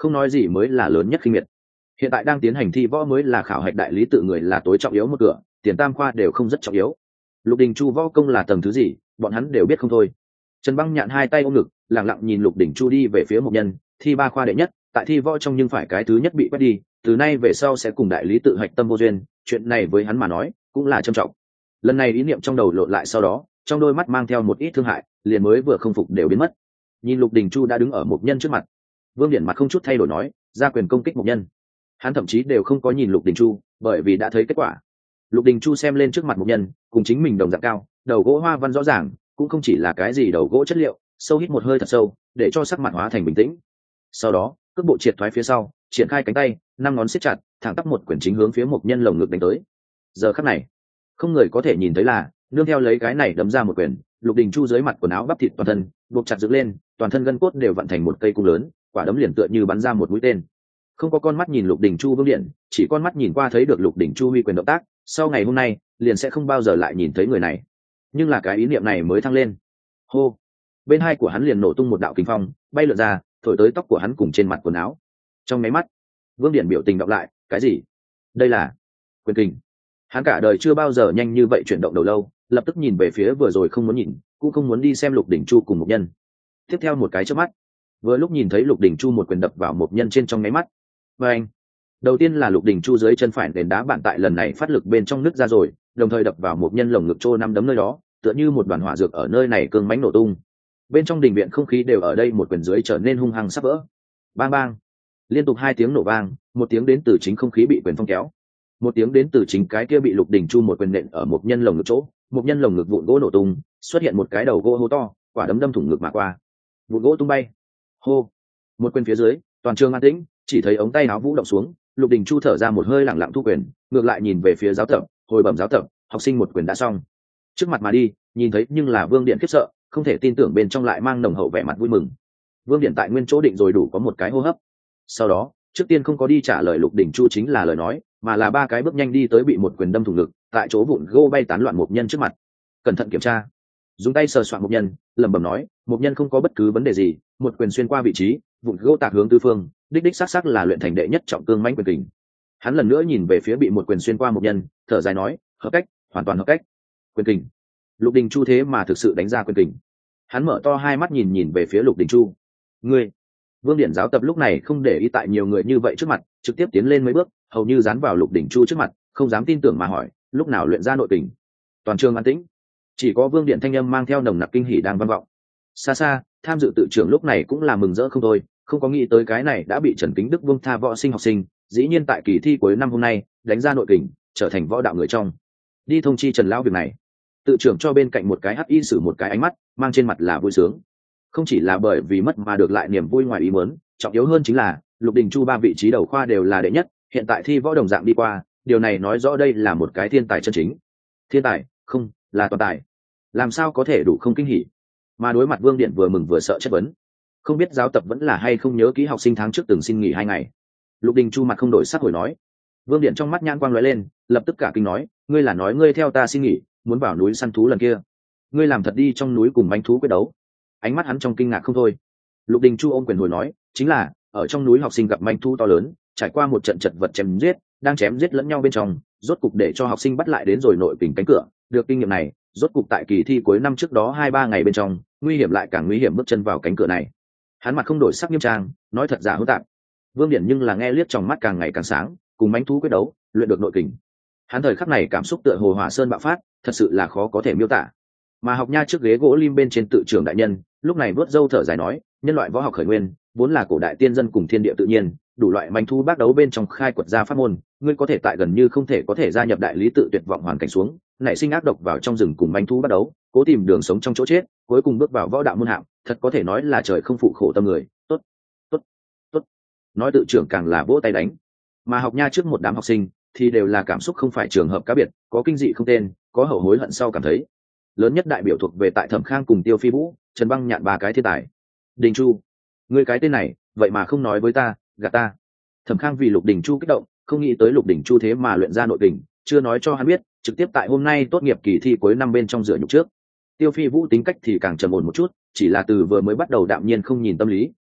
không nói gì mới là lớn nhất khinh miệt. Hiện tại đang tiến hành thi võ mới là khảo hạch đại lý tự người là tối trọng yếu một cửa, tiền tam khoa đều không rất trọng yếu. Lục Đình Chu võ công là tầng thứ gì, bọn hắn đều biết không thôi. Trần Băng Nhạn hai tay ôm ngực, lặng lặng nhìn Lục Đình Chu đi về phía một nhân, thi ba khoa đệ nhất, tại thi võ trong nhưng phải cái thứ nhất bị quét đi, từ nay về sau sẽ cùng đại lý tự hạch tâm vô duyên, chuyện này với hắn mà nói cũng là trầm trọng. Lần này ý niệm trong đầu lộn lại sau đó, trong đôi mắt mang theo một ít thương hại, liền mới vừa không phục đều biến mất. Nhìn Lục Đình Chu đã đứng ở một nhân trước mặt, Vương Điển mặt không chút thay đổi nói, ra quyền công kích một nhân. Hắn thậm chí đều không có nhìn Lục Đình Chu, bởi vì đã thấy kết quả. Lục Đình Chu xem lên trước mặt một nhân, cùng chính mình đồng dạng cao, đầu gỗ hoa văn rõ ràng, cũng không chỉ là cái gì đầu gỗ chất liệu, sâu hít một hơi thật sâu, để cho sắc mặt hóa thành bình tĩnh. Sau đó, cước bộ triệt thoái phía sau, triển khai cánh tay, năm ngón siết chặt, thẳng tắp một quyền chính hướng phía một nhân lồng ngực đánh tới. Giờ khắc này, không người có thể nhìn thấy là, nương theo lấy cái này đấm ra một quyền, Lục Đình Chu dưới mặt quần áo bắp thịt toàn thân buộc chặt dựng lên, toàn thân gân cốt đều vặn thành một cây cung lớn, quả đấm liền tựa như bắn ra một mũi tên. Không có con mắt nhìn Lục Đình Chu Vương Điện, chỉ con mắt nhìn qua thấy được Lục Đình Chu huy quyền động tác, sau ngày hôm nay liền sẽ không bao giờ lại nhìn thấy người này. Nhưng là cái ý niệm này mới thăng lên, hô, bên hai của hắn liền nổ tung một đạo kình phong, bay lượn ra, thổi tới tóc của hắn cùng trên mặt quần áo. Trong máy mắt, Vương Điện biểu tình đọc lại, cái gì? Đây là quyền kình. Hắn cả đời chưa bao giờ nhanh như vậy chuyển động đầu lâu, lập tức nhìn về phía vừa rồi không muốn nhìn, cũng không muốn đi xem Lục Đình Chu cùng một nhân. Tiếp theo một cái chớp mắt, vừa lúc nhìn thấy Lục Đình Chu một quyền đập vào một nhân trên trong máy mắt. Và anh, đầu tiên là Lục Đình Chu dưới chân phải nền đá bạn tại lần này phát lực bên trong nứt ra rồi, đồng thời đập vào một nhân lồng ngực trô năm đấm nơi đó, tựa như một đoàn hỏa dược ở nơi này cương mãnh nổ tung. Bên trong đình viện không khí đều ở đây một quyền dưới trở nên hung hăng sắp vỡ. Bang bang, liên tục hai tiếng nổ vang, một tiếng đến từ chính không khí bị quyền phong kéo, một tiếng đến từ chính cái kia bị Lục Đình Chu một quyền nện ở một nhân lồng ngực chỗ, một nhân lồng ngực vụn gỗ nổ tung, xuất hiện một cái đầu gỗ hô to, quả đấm đâm thủng ngực mà qua, vụn gỗ tung bay. Hô, một quyền phía dưới, toàn trường an tĩnh, chỉ thấy ống tay áo vũ động xuống, Lục Đình Chu thở ra một hơi lặng lặng thu quyền, ngược lại nhìn về phía giáo tập, hồi bẩm giáo tập, học sinh một quyền đã xong. Trước mặt mà đi, nhìn thấy nhưng là Vương Điện khiếp sợ, không thể tin tưởng bên trong lại mang nồng hậu vẻ mặt vui mừng. Vương Điện tại nguyên chỗ định rồi đủ có một cái hô hấp. Sau đó, trước tiên không có đi trả lời Lục Đình Chu chính là lời nói, mà là ba cái bước nhanh đi tới bị một quyền đâm thủng ngực, tại chỗ vụn gỗ bay tán loạn một nhân trước mặt. Cẩn thận kiểm tra. Dùng tay sờ soạn một nhân, lẩm bẩm nói, một nhân không có bất cứ vấn đề gì, một quyền xuyên qua vị trí, vụn gỗ tạc hướng tứ phương, đích đích xác xác là luyện thành đệ nhất trọng cương mãnh quyền kình. Hắn lần nữa nhìn về phía bị một quyền xuyên qua một nhân, thở dài nói, hợp cách, hoàn toàn hợp cách. Quyền kình. Lục Đình Chu thế mà thực sự đánh ra quyền kình. Hắn mở to hai mắt nhìn nhìn về phía Lục Đình Chu. Ngươi. Vương Điện giáo tập lúc này không để ý tại nhiều người như vậy trước mặt, trực tiếp tiến lên mấy bước, hầu như dán vào Lục Đình Chu trước mặt, không dám tin tưởng mà hỏi, lúc nào luyện ra nội kình? Toàn trường an tĩnh, chỉ có Vương Điện thanh âm mang theo nồng nặc kinh hỉ đang vang vọng. Xa xa, tham dự tự trưởng lúc này cũng là mừng rỡ không thôi, không có nghĩ tới cái này đã bị Trần Kính Đức Vương tha võ sinh học sinh, dĩ nhiên tại kỳ thi cuối năm hôm nay đánh ra nội kình, trở thành võ đạo người trong. Đi thông chi Trần lão việc này. Tự trưởng cho bên cạnh một cái hắc y sử một cái ánh mắt, mang trên mặt là vui sướng. Không chỉ là bởi vì mất mà được lại niềm vui ngoài ý muốn, trọng yếu hơn chính là Lục Đình Chu ba vị trí đầu khoa đều là đệ nhất, hiện tại thi võ đồng dạng đi qua, điều này nói rõ đây là một cái thiên tài chân chính. Thiên tài, không, là toàn tài. Làm sao có thể đủ không kinh hỉ? Mà đối mặt Vương Điện vừa mừng vừa sợ chất vấn. Không biết giáo tập vẫn là hay không nhớ kỹ học sinh tháng trước từng xin nghỉ hai ngày. Lục Đình Chu mặt không đổi sắc hồi nói. Vương Điện trong mắt nhãn quang lóe lên, lập tức cả kinh nói, ngươi là nói ngươi theo ta xin nghỉ, muốn vào núi săn thú lần kia. Ngươi làm thật đi trong núi cùng bánh thú quyết đấu. Ánh mắt hắn trong kinh ngạc không thôi. Lục Đình Chu ôm quyền hồi nói, chính là ở trong núi học sinh gặp manh thú to lớn, trải qua một trận chật vật chém giết, đang chém giết lẫn nhau bên trong, rốt cục để cho học sinh bắt lại đến rồi nội kình cánh cửa. Được kinh nghiệm này, rốt cục tại kỳ thi cuối năm trước đó hai ba ngày bên trong, nguy hiểm lại càng nguy hiểm bước chân vào cánh cửa này. Hắn mặt không đổi sắc nghiêm trang, nói thật giả hỗn tạp. Vương Điển nhưng là nghe liếc trong mắt càng ngày càng sáng, cùng manh thú quyết đấu, luyện được nội kình. Hắn thời khắc này cảm xúc tựa hồ hỏa sơn bạo phát, thật sự là khó có thể miêu tả. Mà học nha trước ghế gỗ lim bên trên tự trưởng đại nhân, lúc này vớt râu thở dài nói, nhân loại võ học khởi nguyên vốn là cổ đại tiên dân cùng thiên địa tự nhiên, đủ loại manh thu bác đấu bên trong khai quật ra pháp môn, ngươi có thể tại gần như không thể có thể gia nhập đại lý tự tuyệt vọng hoàn cảnh xuống, nảy sinh ác độc vào trong rừng cùng manh thu bắt đấu, cố tìm đường sống trong chỗ chết, cuối cùng bước vào võ đạo môn hạng, thật có thể nói là trời không phụ khổ tâm người. Tốt, tốt, tốt. Nói tự trưởng càng là vỗ tay đánh. Mà học nha trước một đám học sinh thì đều là cảm xúc không phải trường hợp cá biệt, có kinh dị không tên, có hậu hối hận sau cảm thấy. Lớn nhất đại biểu thuộc về tại Thẩm Khang cùng Tiêu Phi Vũ, Trần Băng Nhạn ba cái thiên tài. Đình Chu, ngươi cái tên này vậy mà không nói với ta, gạt ta. Thẩm Khang vì Lục Đình Chu kích động, không nghĩ tới Lục Đình Chu thế mà luyện ra nội kình, chưa nói cho hắn biết, trực tiếp tại hôm nay tốt nghiệp kỳ thi cuối năm bên trong rửa nhục trước. Tiêu Phi Vũ tính cách thì càng trầm ổn một chút, chỉ là từ vừa mới bắt đầu đạm nhiên không nhìn tâm lý,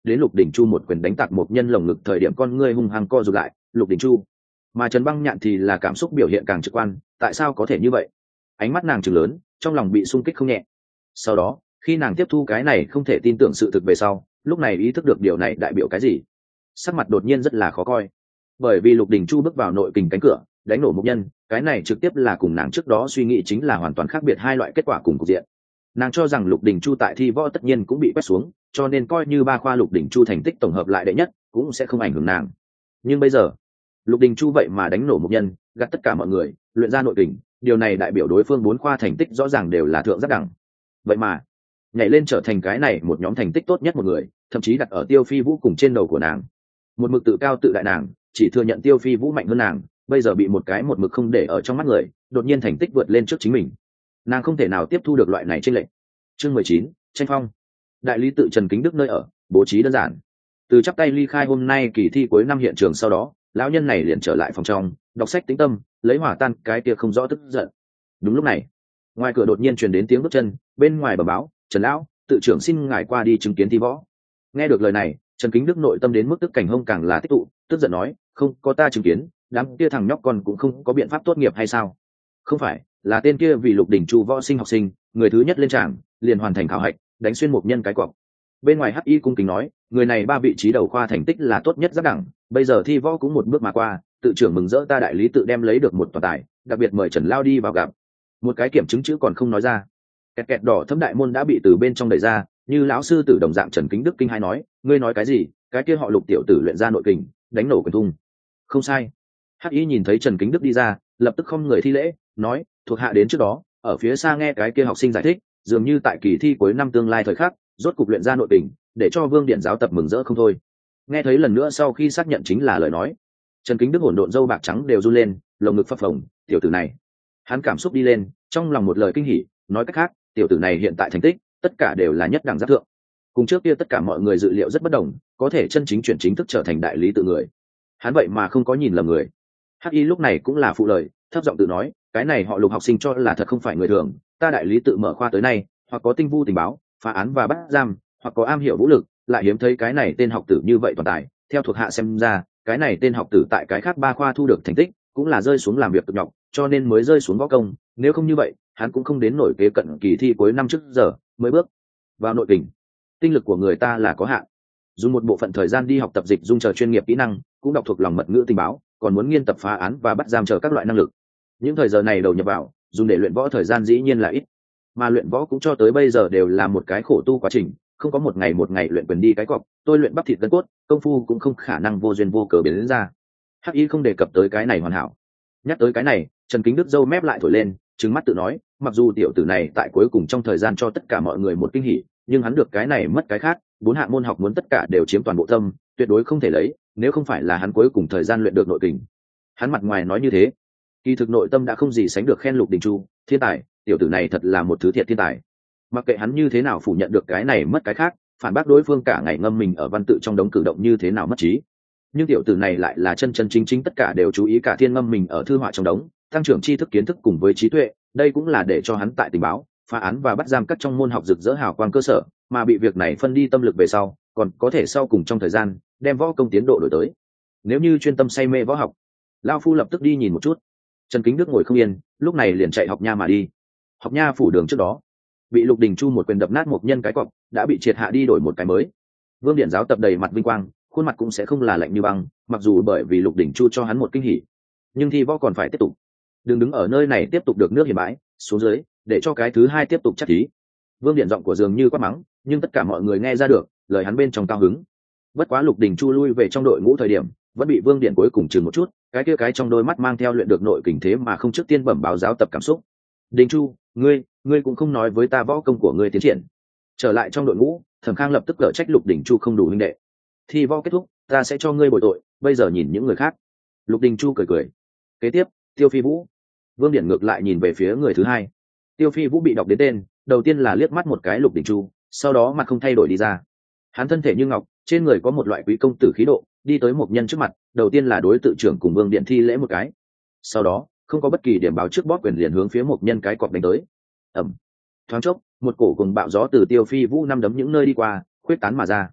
đến Lục Đình Chu một quyền đánh tạc một nhân lồng ngực thời điểm con ngươi hung hăng co rụt lại. Lục Đình Chu, mà Trần Băng Nhạn thì là cảm xúc biểu hiện càng trực quan. Tại sao có thể như vậy? Ánh mắt nàng trừng lớn, trong lòng bị xung kích không nhẹ. Sau đó, khi nàng tiếp thu cái này không thể tin tưởng sự thực về sau, lúc này ý thức được điều này đại biểu cái gì, sắc mặt đột nhiên rất là khó coi. Bởi vì Lục Đình Chu bước vào nội kình cánh cửa, đánh nổ một nhân, cái này trực tiếp là cùng nàng trước đó suy nghĩ chính là hoàn toàn khác biệt hai loại kết quả cùng cục diện. Nàng cho rằng Lục Đình Chu tại thi võ tất nhiên cũng bị quét xuống, cho nên coi như ba khoa Lục Đình Chu thành tích tổng hợp lại đệ nhất cũng sẽ không ảnh hưởng nàng. Nhưng bây giờ, Lục Đình Chu vậy mà đánh nổ một nhân, gạt tất cả mọi người, luyện ra nội kình, điều này đại biểu đối phương bốn khoa thành tích rõ ràng đều là thượng rất đẳng. Vậy mà, nhảy lên trở thành cái này một nhóm thành tích tốt nhất một người, thậm chí đặt ở Tiêu Phi Vũ cùng trên đầu của nàng. Một mực tự cao tự đại nàng, chỉ thừa nhận Tiêu Phi Vũ mạnh hơn nàng, bây giờ bị một cái một mực không để ở trong mắt người, đột nhiên thành tích vượt lên trước chính mình. Nàng không thể nào tiếp thu được loại này chênh lệch. Chương mười chín, tranh phong. Đại lý tự Trần Kính Đức nơi ở, bố trí đơn giản. Từ chắp tay ly khai hôm nay kỳ thi cuối năm hiện trường sau đó, lão nhân này liền trở lại phòng trong, đọc sách tĩnh tâm, lấy hỏa tan cái kia không rõ tức giận. Đúng lúc này, ngoài cửa đột nhiên truyền đến tiếng bước chân, bên ngoài bẩm báo, "Trần lão, tự trưởng xin ngài qua đi chứng kiến thi võ." Nghe được lời này, Trần Kính Đức nội tâm đến mức tức cảnh hông càng là tích tụ, tức giận nói, "Không, có ta chứng kiến, đám kia thằng nhóc con cũng không có biện pháp tốt nghiệp hay sao?" Không phải, là tên kia vì Lục Đình Chu võ sinh học sinh, người thứ nhất lên tràng, liền hoàn thành khảo hạch, đánh xuyên một nhân cái quọc. Bên ngoài Hắc Y cung kính nói, người này ba vị trí đầu khoa thành tích là tốt nhất rất đẳng, bây giờ thi võ cũng một bước mà qua, tự trưởng mừng rỡ ta đại lý tự đem lấy được một toàn tài, đặc biệt mời Trần lao đi vào gặp. Một cái kiểm chứng chữ còn không nói ra, kẹt kẹt đỏ thấm đại môn đã bị từ bên trong đẩy ra, như lão sư tử đồng dạng Trần Kính Đức kinh hai nói, ngươi nói cái gì? Cái kia họ Lục tiểu tử luyện ra nội kình, đánh nổ quyền thung. Không sai. Hắc Y nhìn thấy Trần Kính Đức đi ra, lập tức không người thi lễ, nói, thuộc hạ đến trước đó, ở phía xa nghe cái kia học sinh giải thích, dường như tại kỳ thi cuối năm tương lai thời khắc, rốt cục luyện ra nội kình, để cho Vương Điện giáo tập mừng rỡ không thôi. Nghe thấy lần nữa sau khi xác nhận chính là lời nói, Trần Kính Đức hỗn độn râu bạc trắng đều run lên, lồng ngực phập phồng, tiểu tử này, hắn cảm xúc đi lên, trong lòng một lời kinh hỉ, nói cách khác, tiểu tử này hiện tại thành tích, tất cả đều là nhất đẳng giáp thượng. Cùng trước kia tất cả mọi người dự liệu rất bất đồng, có thể chân chính chuyển chính thức trở thành đại lý tự người. Hắn vậy mà không có nhìn lầm người. Hắc Y lúc này cũng là phụ lời, thấp giọng tự nói, cái này họ Lục học sinh cho là thật không phải người thường, ta đại lý tự mở khoa tới nay, hoặc có tinh vu tình báo, phá án và bắt giam, hoặc có am hiểu vũ lực, lại hiếm thấy cái này tên học tử như vậy toàn tài. Theo thuộc hạ xem ra, cái này tên học tử tại cái khác ba khoa thu được thành tích, cũng là rơi xuống làm việc cực nhọc, cho nên mới rơi xuống võ công, nếu không như vậy, hắn cũng không đến nổi kế cận kỳ thi cuối năm trước giờ mới bước vào nội kình. Tinh lực của người ta là có hạn, dùng một bộ phận thời gian đi học tập dịch dung chờ chuyên nghiệp kỹ năng, cũng đọc thuộc lòng mật ngữ tình báo, còn muốn nghiên tập phá án và bắt giam chờ các loại năng lực. Những thời giờ này đầu nhập vào, dùng để luyện võ thời gian dĩ nhiên là ít, mà luyện võ cũng cho tới bây giờ đều là một cái khổ tu quá trình, không có một ngày một ngày luyện quyền đi cái cọc, tôi luyện bắp thịt gân cốt, công phu cũng không khả năng vô duyên vô cớ biến đến ra. Hắc Y không đề cập tới cái này hoàn hảo. Nhắc tới cái này, Trần Kính Đức râu mép lại thổi lên, trừng mắt tự nói, mặc dù tiểu tử này tại cuối cùng trong thời gian cho tất cả mọi người một kinh hỉ, nhưng hắn được cái này mất cái khác, bốn hạng môn học muốn tất cả đều chiếm toàn bộ tâm, tuyệt đối không thể lấy, nếu không phải là hắn cuối cùng thời gian luyện được nội kình. Hắn mặt ngoài nói như thế, kỳ thực nội tâm đã không gì sánh được khen Lục Đình Chu, thiên tài, tiểu tử này thật là một thứ thiệt thiên tài. Mặc kệ hắn như thế nào phủ nhận được cái này mất cái khác, phản bác đối phương cả ngày ngâm mình ở văn tự trong đống cử động như thế nào mất trí, nhưng tiểu tử này lại là chân chân chính chính tất cả đều chú ý cả thiên ngâm mình ở thư họa trong đống, tăng trưởng tri thức kiến thức cùng với trí tuệ, đây cũng là để cho hắn tại tình báo, phá án và bắt giam các trong môn học rực rỡ hào quang cơ sở, mà bị việc này phân đi tâm lực về sau, còn có thể sau cùng trong thời gian đem võ công tiến độ đổi tới. Nếu như chuyên tâm say mê võ học, lao phu lập tức đi nhìn một chút. Trần Kính Đức ngồi không yên, lúc này liền chạy học nha mà đi. Học nha phủ đường trước đó, bị Lục Đình Chu một quyền đập nát một nhân cái cọc, đã bị triệt hạ đi đổi một cái mới. Vương Điện giáo tập đầy mặt vinh quang, khuôn mặt cũng sẽ không là lạnh như băng, mặc dù bởi vì Lục Đình Chu cho hắn một kinh hỉ, nhưng thi võ còn phải tiếp tục. Đừng đứng ở nơi này tiếp tục được nước hiền bãi, xuống dưới, để cho cái thứ hai tiếp tục chắc thí. Vương Điện giọng của dường như quát mắng, nhưng tất cả mọi người nghe ra được, lời hắn bên trong cao hứng. Bất quá Lục Đình Chu lui về trong đội ngũ thời điểm, vẫn bị Vương Điện cuối cùng chừng một chút, cái kia cái trong đôi mắt mang theo luyện được nội kình thế mà không trước tiên bẩm báo giáo tập cảm xúc. Đình Chu, ngươi, ngươi cũng không nói với ta võ công của ngươi tiến triển. Trở lại trong đội ngũ, Thẩm Khang lập tức cở trách Lục Đình Chu không đủ huynh đệ. Thi võ kết thúc, ta sẽ cho ngươi bồi tội, bây giờ nhìn những người khác. Lục Đình Chu cười cười. Kế tiếp, Tiêu Phi Vũ. Vương Điện ngược lại nhìn về phía người thứ hai. Tiêu Phi Vũ bị đọc đến tên, đầu tiên là liếc mắt một cái Lục Đình Chu, sau đó mặt không thay đổi đi ra. Hắn thân thể như ngọc, trên người có một loại quý công tử khí độ, đi tới một nhân trước mặt, đầu tiên là đối tự trưởng cùng Vương Điện thi lễ một cái. Sau đó, không có bất kỳ điểm báo trước bóp quyền liền hướng phía một nhân cái cọp đánh tới. Ầm. Thoáng chốc, một cổ cùng bạo gió từ Tiêu Phi Vũ năm đấm những nơi đi qua, khuyết tán mà ra.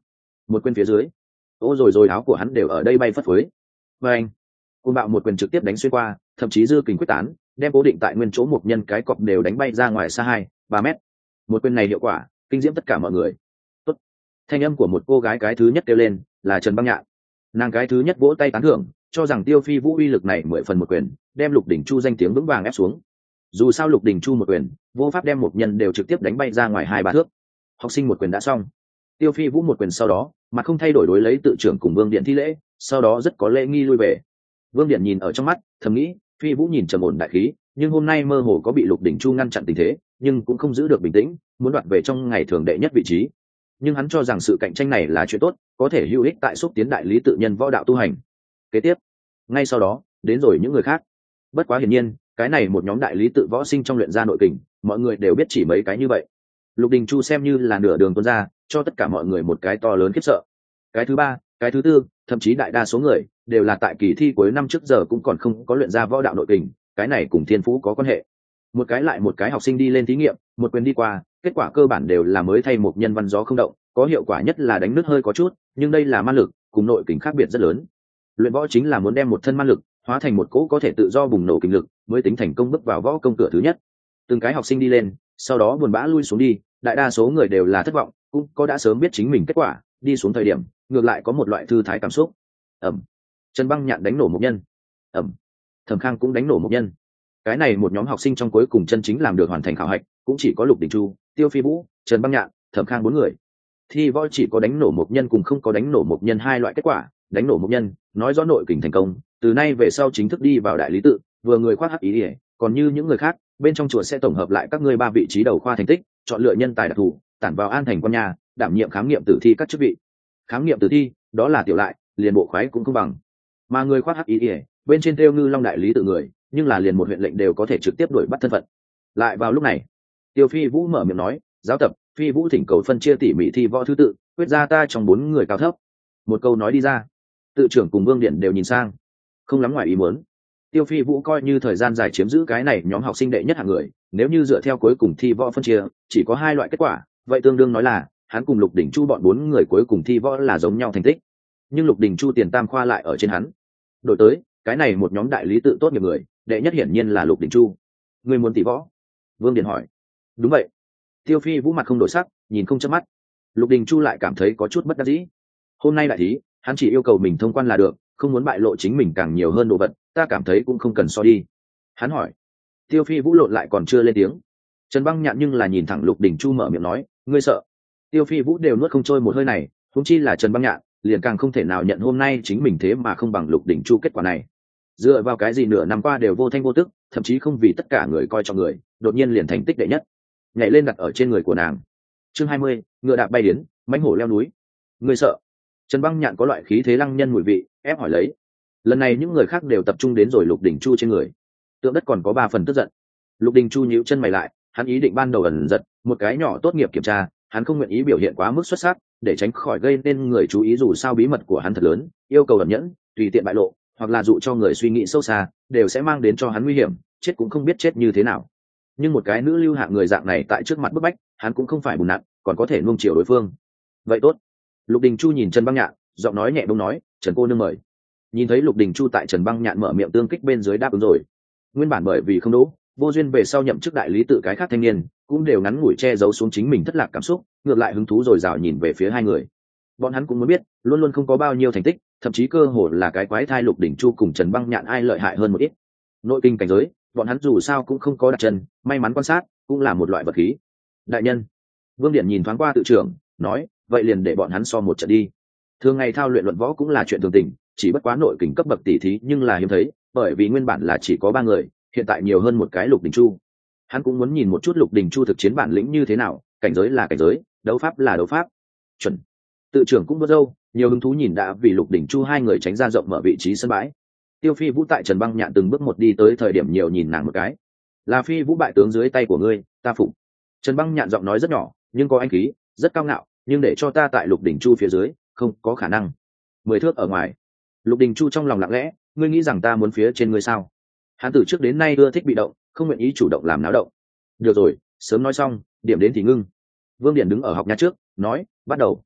một quyền phía dưới, ô rồi rồi áo của hắn đều ở đây bay phất phới. Và anh côn bạo một quyền trực tiếp đánh xuyên qua, thậm chí dư kình quyết tán, đem cố định tại nguyên chỗ một nhân cái cọc đều đánh bay ra ngoài xa hai ba mét. Một quyền này hiệu quả kinh diễm tất cả mọi người. Tốt. Thanh âm của một cô gái cái thứ nhất kêu lên là Trần Băng Nhạn. Nàng cái thứ nhất vỗ tay tán thưởng, cho rằng Tiêu Phi Vũ uy lực này mười phần một quyền, đem Lục Đỉnh Chu danh tiếng vững vàng ép xuống. Dù sao Lục Đỉnh Chu một quyền, vô pháp đem một nhân đều trực tiếp đánh bay ra ngoài hai ba thước. Học sinh một quyền đã xong. Tiêu Phi Vũ một quyền sau đó, mà không thay đổi đối lấy tự trưởng cùng Vương Điện thi lễ, sau đó rất có lễ nghi lui về. Vương Điện nhìn ở trong mắt, thầm nghĩ, Phi Vũ nhìn trầm ổn đại khí, nhưng hôm nay mơ hồ có bị Lục Đỉnh Chu ngăn chặn tình thế, nhưng cũng không giữ được bình tĩnh, muốn đoạt về trong ngày thường đệ nhất vị trí. Nhưng hắn cho rằng sự cạnh tranh này là chuyện tốt, có thể hữu ích tại xúc tiến đại lý tự nhân võ đạo tu hành. Kế tiếp, ngay sau đó, đến rồi những người khác. Bất quá hiển nhiên, cái này một nhóm đại lý tự võ sinh trong luyện gia nội kình, mọi người đều biết chỉ mấy cái như vậy. Lục Đình Chu xem như là nửa đường tuôn ra, cho tất cả mọi người một cái to lớn khiếp sợ. Cái thứ ba, cái thứ tư, thậm chí đại đa số người đều là tại kỳ thi cuối năm trước giờ cũng còn không có luyện ra võ đạo nội kình, cái này cùng thiên phú có quan hệ. Một cái lại một cái học sinh đi lên thí nghiệm, một quyền đi qua, kết quả cơ bản đều là mới thay một nhân văn gió không động, có hiệu quả nhất là đánh nứt hơi có chút, nhưng đây là man lực, cùng nội kình khác biệt rất lớn. Luyện võ chính là muốn đem một thân man lực hóa thành một cỗ có thể tự do bùng nổ kình lực, mới tính thành công bước vào võ công cửa thứ nhất. Từng cái học sinh đi lên, sau đó buồn bã lui xuống đi, đại đa số người đều là thất vọng, cũng có đã sớm biết chính mình kết quả, đi xuống thời điểm, ngược lại có một loại thư thái cảm xúc. Ẩm. Trần Băng Nhạn đánh nổ một nhân. Ẩm. Thẩm Khang cũng đánh nổ một nhân. Cái này một nhóm học sinh trong cuối cùng chân chính làm được hoàn thành khảo hạch, cũng chỉ có Lục Đình Chu, Tiêu Phi Vũ, Trần Băng Nhạn, Thẩm Khang bốn người. Thi võ chỉ có đánh nổ một nhân cùng không có đánh nổ một nhân hai loại kết quả. Đánh nổ một nhân nói rõ nội kình thành công, từ nay về sau chính thức đi vào đại lý tự, vừa người khoác hắc ý ỉa, còn như những người khác, bên trong chùa sẽ tổng hợp lại các ngươi ba vị trí đầu khoa thành tích, chọn lựa nhân tài đặc thù, tản vào an thành quan nhà, đảm nhiệm khám nghiệm tử thi các chức vị. Khám nghiệm tử thi, đó là tiểu lại, liền bộ khoái cũng không bằng. Mà người khoác hắc ý ỉa, bên trên Tiêu Ngư Long đại lý tự người, nhưng là liền một huyện lệnh đều có thể trực tiếp đuổi bắt thân phận. Lại vào lúc này, Tiêu Phi Vũ mở miệng nói, giáo tập, Phi Vũ thỉnh cầu phân chia tỉ mỉ thi võ thứ tự, quyết ra ta trong bốn người cao thấp. Một câu nói đi ra, tự trưởng cùng Vương Điện đều nhìn sang, không lắm ngoài ý muốn. Tiêu Phi Vũ coi như thời gian dài chiếm giữ cái này nhóm học sinh đệ nhất hạng người, nếu như dựa theo cuối cùng thi võ phân chia, chỉ có hai loại kết quả, vậy tương đương nói là hắn cùng Lục Đỉnh Chu bọn bốn người cuối cùng thi võ là giống nhau thành tích. Nhưng Lục Đỉnh Chu tiền tam khoa lại ở trên hắn. Đổi tới, cái này một nhóm đại lý tự tốt nghiệp người, đệ nhất hiển nhiên là Lục Đỉnh Chu. Người muốn tỷ võ? Vương Điện hỏi. Đúng vậy. Tiêu Phi Vũ mặt không đổi sắc, nhìn không chớp mắt. Lục Đình Chu lại cảm thấy có chút bất đắc dĩ. Hôm nay đại thí, hắn chỉ yêu cầu mình thông quan là được, không muốn bại lộ chính mình càng nhiều hơn đồ vật, ta cảm thấy cũng không cần so đi. Hắn hỏi. Tiêu Phi Vũ lộn lại còn chưa lên tiếng. Trần Băng Nhạn nhưng là nhìn thẳng Lục Đình Chu mở miệng nói, ngươi sợ? Tiêu Phi Vũ đều nuốt không trôi một hơi này, huống chi là Trần Băng Nhạn, liền càng không thể nào nhận hôm nay chính mình thế mà không bằng Lục Đình Chu kết quả này. Dựa vào cái gì nửa năm qua đều vô thanh vô tức, thậm chí không vì tất cả người coi trọng người, đột nhiên liền thành tích đệ nhất, nhảy lên đặt ở trên người của nàng. Chương hai mươi, ngựa đạp bay đến, mãnh hổ leo núi. Ngươi sợ? Trần Băng Nhạn có loại khí thế lăng nhân mùi vị, ép hỏi lấy. Lần này những người khác đều tập trung đến rồi Lục Đình Chu trên người. Tượng đất còn có ba phần tức giận. Lục Đình Chu nhíu chân mày lại, hắn ý định ban đầu ẩn giật, một cái nhỏ tốt nghiệp kiểm tra, hắn không nguyện ý biểu hiện quá mức xuất sắc, để tránh khỏi gây nên người chú ý, dù sao bí mật của hắn thật lớn, yêu cầu ẩn nhẫn, tùy tiện bại lộ, hoặc là dụ cho người suy nghĩ sâu xa, đều sẽ mang đến cho hắn nguy hiểm, chết cũng không biết chết như thế nào. Nhưng một cái nữ lưu hạng người dạng này tại trước mặt bức bách, hắn cũng không phải bùn nặn, còn có thể nuông chiều đối phương. Vậy tốt. Lục Đình Chu nhìn Trần Băng Nhạn, giọng nói nhẹ bông nói, Trần cô nương mời. Nhìn thấy Lục Đình Chu tại Trần Băng Nhạn mở miệng tương kích bên dưới đáp ứng rồi. Nguyên bản bởi vì không đỗ, vô duyên về sau nhậm chức đại lý tự cái khác thanh niên, cũng đều ngắn ngủi che giấu xuống chính mình thất lạc cảm xúc, ngược lại hứng thú rồi rào nhìn về phía hai người. Bọn hắn cũng muốn biết, luôn luôn không có bao nhiêu thành tích, thậm chí cơ hồ là cái quái thai Lục Đình Chu cùng Trần Băng Nhạn ai lợi hại hơn một ít. Nội kinh cảnh giới, bọn hắn dù sao cũng không có đặt chân, may mắn quan sát, cũng là một loại vật khí. Đại nhân, Vương Điện nhìn thoáng qua tự trưởng, nói, vậy liền để bọn hắn so một trận đi. Thường ngày thao luyện luận võ cũng là chuyện thường tình, chỉ bất quá nội kình cấp bậc tỷ thí nhưng là hiếm thấy, bởi vì nguyên bản là chỉ có ba người, hiện tại nhiều hơn một cái Lục Đình Chu. Hắn cũng muốn nhìn một chút Lục Đình Chu thực chiến bản lĩnh như thế nào, cảnh giới là cảnh giới, đấu pháp là đấu pháp. Chuẩn. Tự trưởng cũng vớt râu, nhiều hứng thú nhìn đã vì Lục Đình Chu hai người tránh ra rộng mở vị trí sân bãi. Tiêu Phi Vũ tại Trần Băng Nhạn từng bước một đi tới thời điểm nhiều nhìn nàng một cái. Là Phi Vũ bại tướng dưới tay của ngươi, ta phục. Trần Băng Nhạn giọng nói rất nhỏ, nhưng có anh khí, rất cao ngạo, nhưng để cho ta tại Lục Đình Chu phía dưới, không có khả năng. Mười thước ở ngoài. Lục Đình Chu trong lòng lặng lẽ, ngươi nghĩ rằng ta muốn phía trên ngươi sao? Hắn từ trước đến nay ưa thích bị động, không nguyện ý chủ động làm náo động. Được rồi, sớm nói xong, điểm đến thì ngưng. Vương Điện đứng ở học nhà trước, nói, bắt đầu.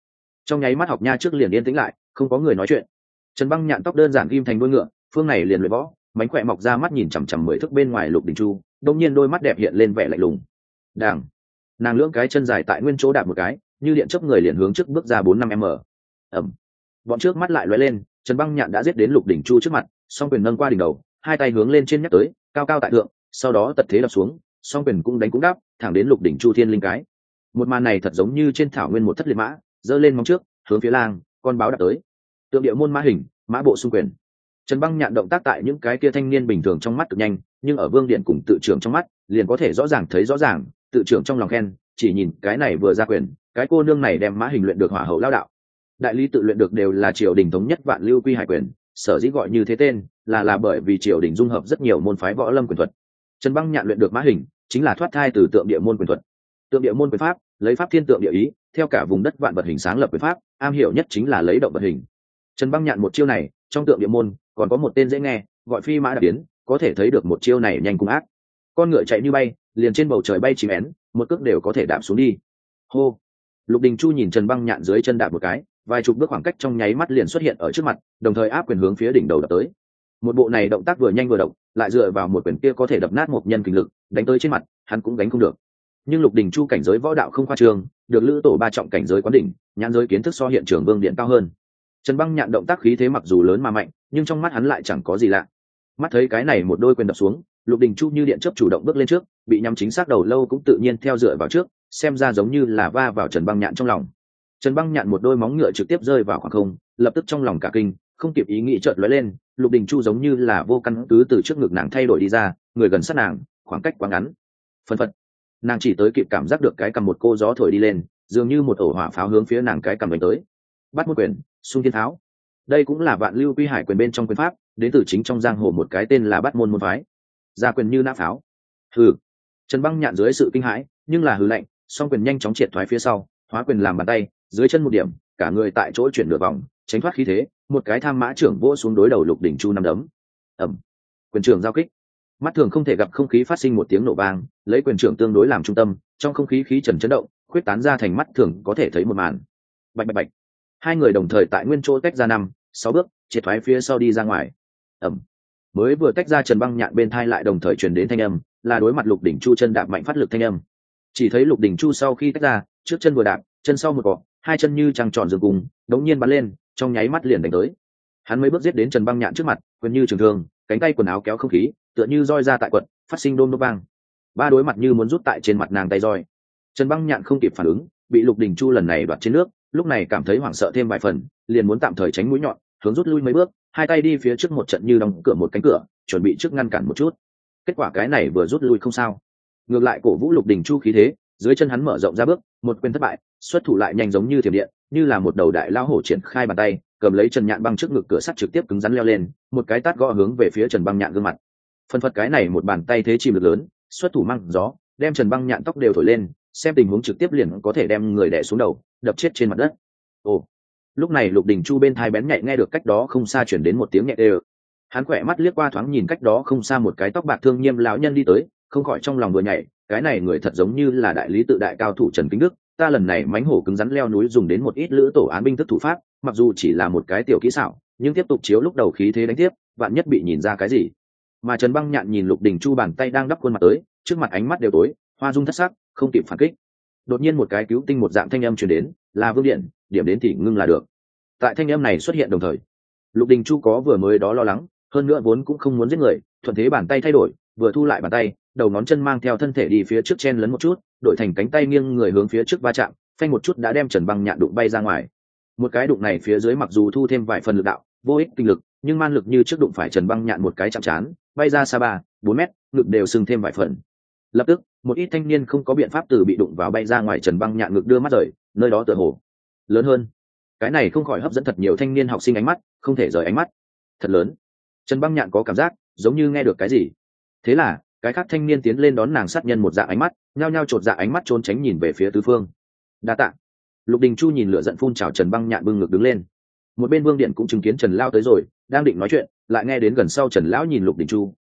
trong nháy mắt học nha trước liền yên tĩnh lại, không có người nói chuyện. Trần Băng Nhạn tóc đơn giản ghim thành đuôi ngựa, phương này liền luyện võ, mánh khỏe mọc ra mắt nhìn chằm chằm mười thước bên ngoài Lục Đình Chu, đông nhiên đôi mắt đẹp hiện lên vẻ lạnh lùng. Đàng, nàng lưỡng cái chân dài tại nguyên chỗ đạp một cái, như điện chớp người liền hướng trước bước ra bốn năm m. Ẩm, bọn trước mắt lại lóe lên, Trần Băng Nhạn đã giết đến Lục Đình Chu trước mặt, song quyền nâng qua đỉnh đầu, hai tay hướng lên trên nhắc tới, cao cao tại thượng, sau đó tật thế đập xuống, song quyền cũng đánh cũng đáp, thẳng đến Lục Đình Chu thiên linh cái. Một màn này thật giống như trên thảo nguyên một thất liệt mã, giơ lên móng trước, hướng phía lang, con báo đạp tới. Tượng điệu môn mã hình, mã bộ xung quyền. Trần Băng Nhạn động tác tại những cái kia thanh niên bình thường trong mắt cực nhanh, nhưng ở Vương Điện cùng tự trưởng trong mắt, liền có thể rõ ràng thấy rõ ràng, tự trưởng trong lòng khen, chỉ nhìn cái này vừa ra quyền, cái cô nương này đem mã hình luyện được hỏa hậu lao đạo. Đại lý tự luyện được đều là triều đình thống nhất vạn lưu quy hải quyền, sở dĩ gọi như thế tên, là là bởi vì triều đình dung hợp rất nhiều môn phái võ lâm quyền thuật. Trần Băng Nhạn luyện được mã hình, chính là thoát thai từ tượng địa môn quyền thuật. Tượng địa môn quyền pháp, lấy pháp thiên tượng địa ý, theo cả vùng đất vạn vật hình sáng lập quyền pháp, am hiểu nhất chính là lấy động vật hình. Trần Băng Nhạn một chiêu này, trong tượng địa môn còn có một tên dễ nghe, gọi phi mã đạp tiến, có thể thấy được một chiêu này nhanh cùng ác. Con ngựa chạy như bay, liền trên bầu trời bay chìm én, một cước đều có thể đạp xuống đi. Hô! Lục Đình Chu nhìn Trần Băng Nhạn dưới chân đạp một cái, vài chục bước khoảng cách trong nháy mắt liền xuất hiện ở trước mặt, đồng thời áp quyền hướng phía đỉnh đầu đập tới. Một bộ này động tác vừa nhanh vừa động, lại dựa vào một quyền kia có thể đập nát một nhân kình lực, đánh tới trên mặt, hắn cũng đánh không được. Nhưng Lục Đình Chu cảnh giới võ đạo không khoa trương, được lữ tổ ba trọng cảnh giới quán đỉnh, nhãn giới kiến thức so hiện trường Vương Điện cao hơn. Trần Băng Nhạn động tác khí thế mặc dù lớn mà mạnh, nhưng trong mắt hắn lại chẳng có gì lạ. Mắt thấy cái này một đôi quyền đập xuống, Lục Đình Chu như điện chớp chủ động bước lên trước, bị nhắm chính xác đầu lâu cũng tự nhiên theo dựa vào trước, xem ra giống như là va vào Trần Băng Nhạn trong lòng. Trần Băng Nhạn một đôi móng ngựa trực tiếp rơi vào khoảng không, lập tức trong lòng cả kinh, không kịp ý nghĩ chợt lóe lên, Lục Đình Chu giống như là vô căn cứ từ trước ngực nàng thay đổi đi ra, người gần sát nàng, khoảng cách quá ngắn. Phân phật, nàng chỉ tới kịp cảm giác được cái cầm một cô gió thổi đi lên, dường như một ổ hỏa pháo hướng phía nàng cái cầm đánh tới. Bắt một quyền, xung thiên tháo. Đây cũng là vạn lưu quy hải quyền bên trong quyền pháp, đến từ chính trong giang hồ một cái tên là Bát môn môn phái. Ra quyền như nã pháo. Hừ. Trần Băng Nhạn dưới sự kinh hãi, nhưng là hừ lạnh, song quyền nhanh chóng triệt thoái phía sau, hóa quyền làm bàn tay, dưới chân một điểm, cả người tại chỗ chuyển nửa vòng, tránh thoát khí thế, một cái tham mã trưởng vỗ xuống đối đầu Lục Đình Chu năm đấm. Ầm. Quyền trưởng giao kích. Mắt thường không thể gặp không khí phát sinh một tiếng nổ vang, lấy quyền trưởng tương đối làm trung tâm, trong không khí khí trần chấn động, khuyết tán ra thành mắt thường có thể thấy một màn. Bạch bạch bạch. Hai người đồng thời tại nguyên chỗ tách ra năm, sáu bước, triệt thoái phía sau đi ra ngoài. Ầm. Mới vừa tách ra, Trần Băng Nhạn bên thai lại đồng thời truyền đến thanh âm, là đối mặt Lục Đình Chu chân đạp mạnh phát lực thanh âm. Chỉ thấy Lục Đình Chu sau khi tách ra, trước chân vừa đạp, chân sau một cọ, hai chân như trăng tròn dương cùng, đống nhiên bắn lên, trong nháy mắt liền đánh tới. Hắn mấy bước giết đến Trần Băng Nhạn trước mặt, quyền như trường thương, cánh tay quần áo kéo không khí, tựa như roi ra tại quật, phát sinh đôm đốp vang. Ba đối mặt như muốn rút tại trên mặt nàng tay roi. Trần Băng Nhạn không kịp phản ứng, bị Lục Đình Chu lần này đoạt trên nước, lúc này cảm thấy hoảng sợ thêm vài phần, liền muốn tạm thời tránh mũi nhọn, hướng rút lui mấy bước, hai tay đi phía trước một trận như đóng cửa một cánh cửa, chuẩn bị trước ngăn cản một chút. Kết quả cái này vừa rút lui không sao, ngược lại cổ vũ Lục Đình Chu khí thế, dưới chân hắn mở rộng ra bước, một quyền thất bại, xuất thủ lại nhanh giống như thiểm điện, như là một đầu đại lao hổ triển khai bàn tay, cầm lấy Trần Nhạn băng trước ngực cửa sắt trực tiếp cứng rắn leo lên, một cái tát gõ hướng về phía Trần Băng Nhạn gương mặt. Phân phật cái này một bàn tay thế chìm lực lớn, xuất thủ mang gió, đem Trần Băng Nhạn tóc đều thổi lên, xem tình huống trực tiếp liền có thể đem người đè xuống đầu, đập chết trên mặt đất. Ồ, lúc này Lục Đình Chu bên thai bén nhạy nghe được cách đó không xa chuyển đến một tiếng nhẹ đều. Hắn khỏe mắt liếc qua thoáng nhìn cách đó không xa một cái tóc bạc thương nghiêm lão nhân đi tới, không khỏi trong lòng vừa nhảy, cái này người thật giống như là đại lý tự đại cao thủ Trần Kính Đức, ta lần này mánh hổ cứng rắn leo núi dùng đến một ít lữ tổ án binh thức thủ pháp, mặc dù chỉ là một cái tiểu kỹ xảo, nhưng tiếp tục chiếu lúc đầu khí thế đánh tiếp, vạn nhất bị nhìn ra cái gì. Mà Trần Băng Nhạn nhìn Lục Đình Chu bàn tay đang đắp khuôn mặt tới, trước mặt ánh mắt đều tối, hoa dung thất sắc, không kịp phản kích. Đột nhiên một cái cứu tinh một dạng thanh âm truyền đến, là Vương Điện, điểm đến thì ngưng là được. Tại thanh âm này xuất hiện đồng thời, Lục Đình Chu có vừa mới đó lo lắng, hơn nữa vốn cũng không muốn giết người, thuận thế bàn tay thay đổi, vừa thu lại bàn tay, đầu ngón chân mang theo thân thể đi phía trước chen lấn một chút, đổi thành cánh tay nghiêng người hướng phía trước va chạm, phanh một chút đã đem Trần Băng Nhạn đụng bay ra ngoài. Một cái đụng này phía dưới mặc dù thu thêm vài phần lực đạo, vô ích kinh lực, nhưng man lực như trước đụng phải Trần Băng Nhạn một cái chạm chán, bay ra xa ba, bốn mét, ngực đều sưng thêm vài phần. Lập tức, một ít thanh niên không có biện pháp từ bị đụng vào bay ra ngoài Trần Băng Nhạn ngực đưa mắt rời, nơi đó tựa hồ lớn hơn. Cái này không khỏi hấp dẫn thật nhiều thanh niên học sinh ánh mắt, không thể rời ánh mắt. Thật lớn. Trần Băng Nhạn có cảm giác giống như nghe được cái gì. Thế là, cái khác thanh niên tiến lên đón nàng sát nhân một dạng ánh mắt, nhao nhao chột dạ ánh mắt trốn tránh nhìn về phía tứ phương. Đa tạ. Lục Đình Chu nhìn lửa giận phun trào Trần Băng Nhạn bưng ngực đứng lên. Một bên Vương Điện cũng chứng kiến Trần Lão tới rồi, đang định nói chuyện, lại nghe đến gần sau Trần Lão nhìn Lục Đình Chu,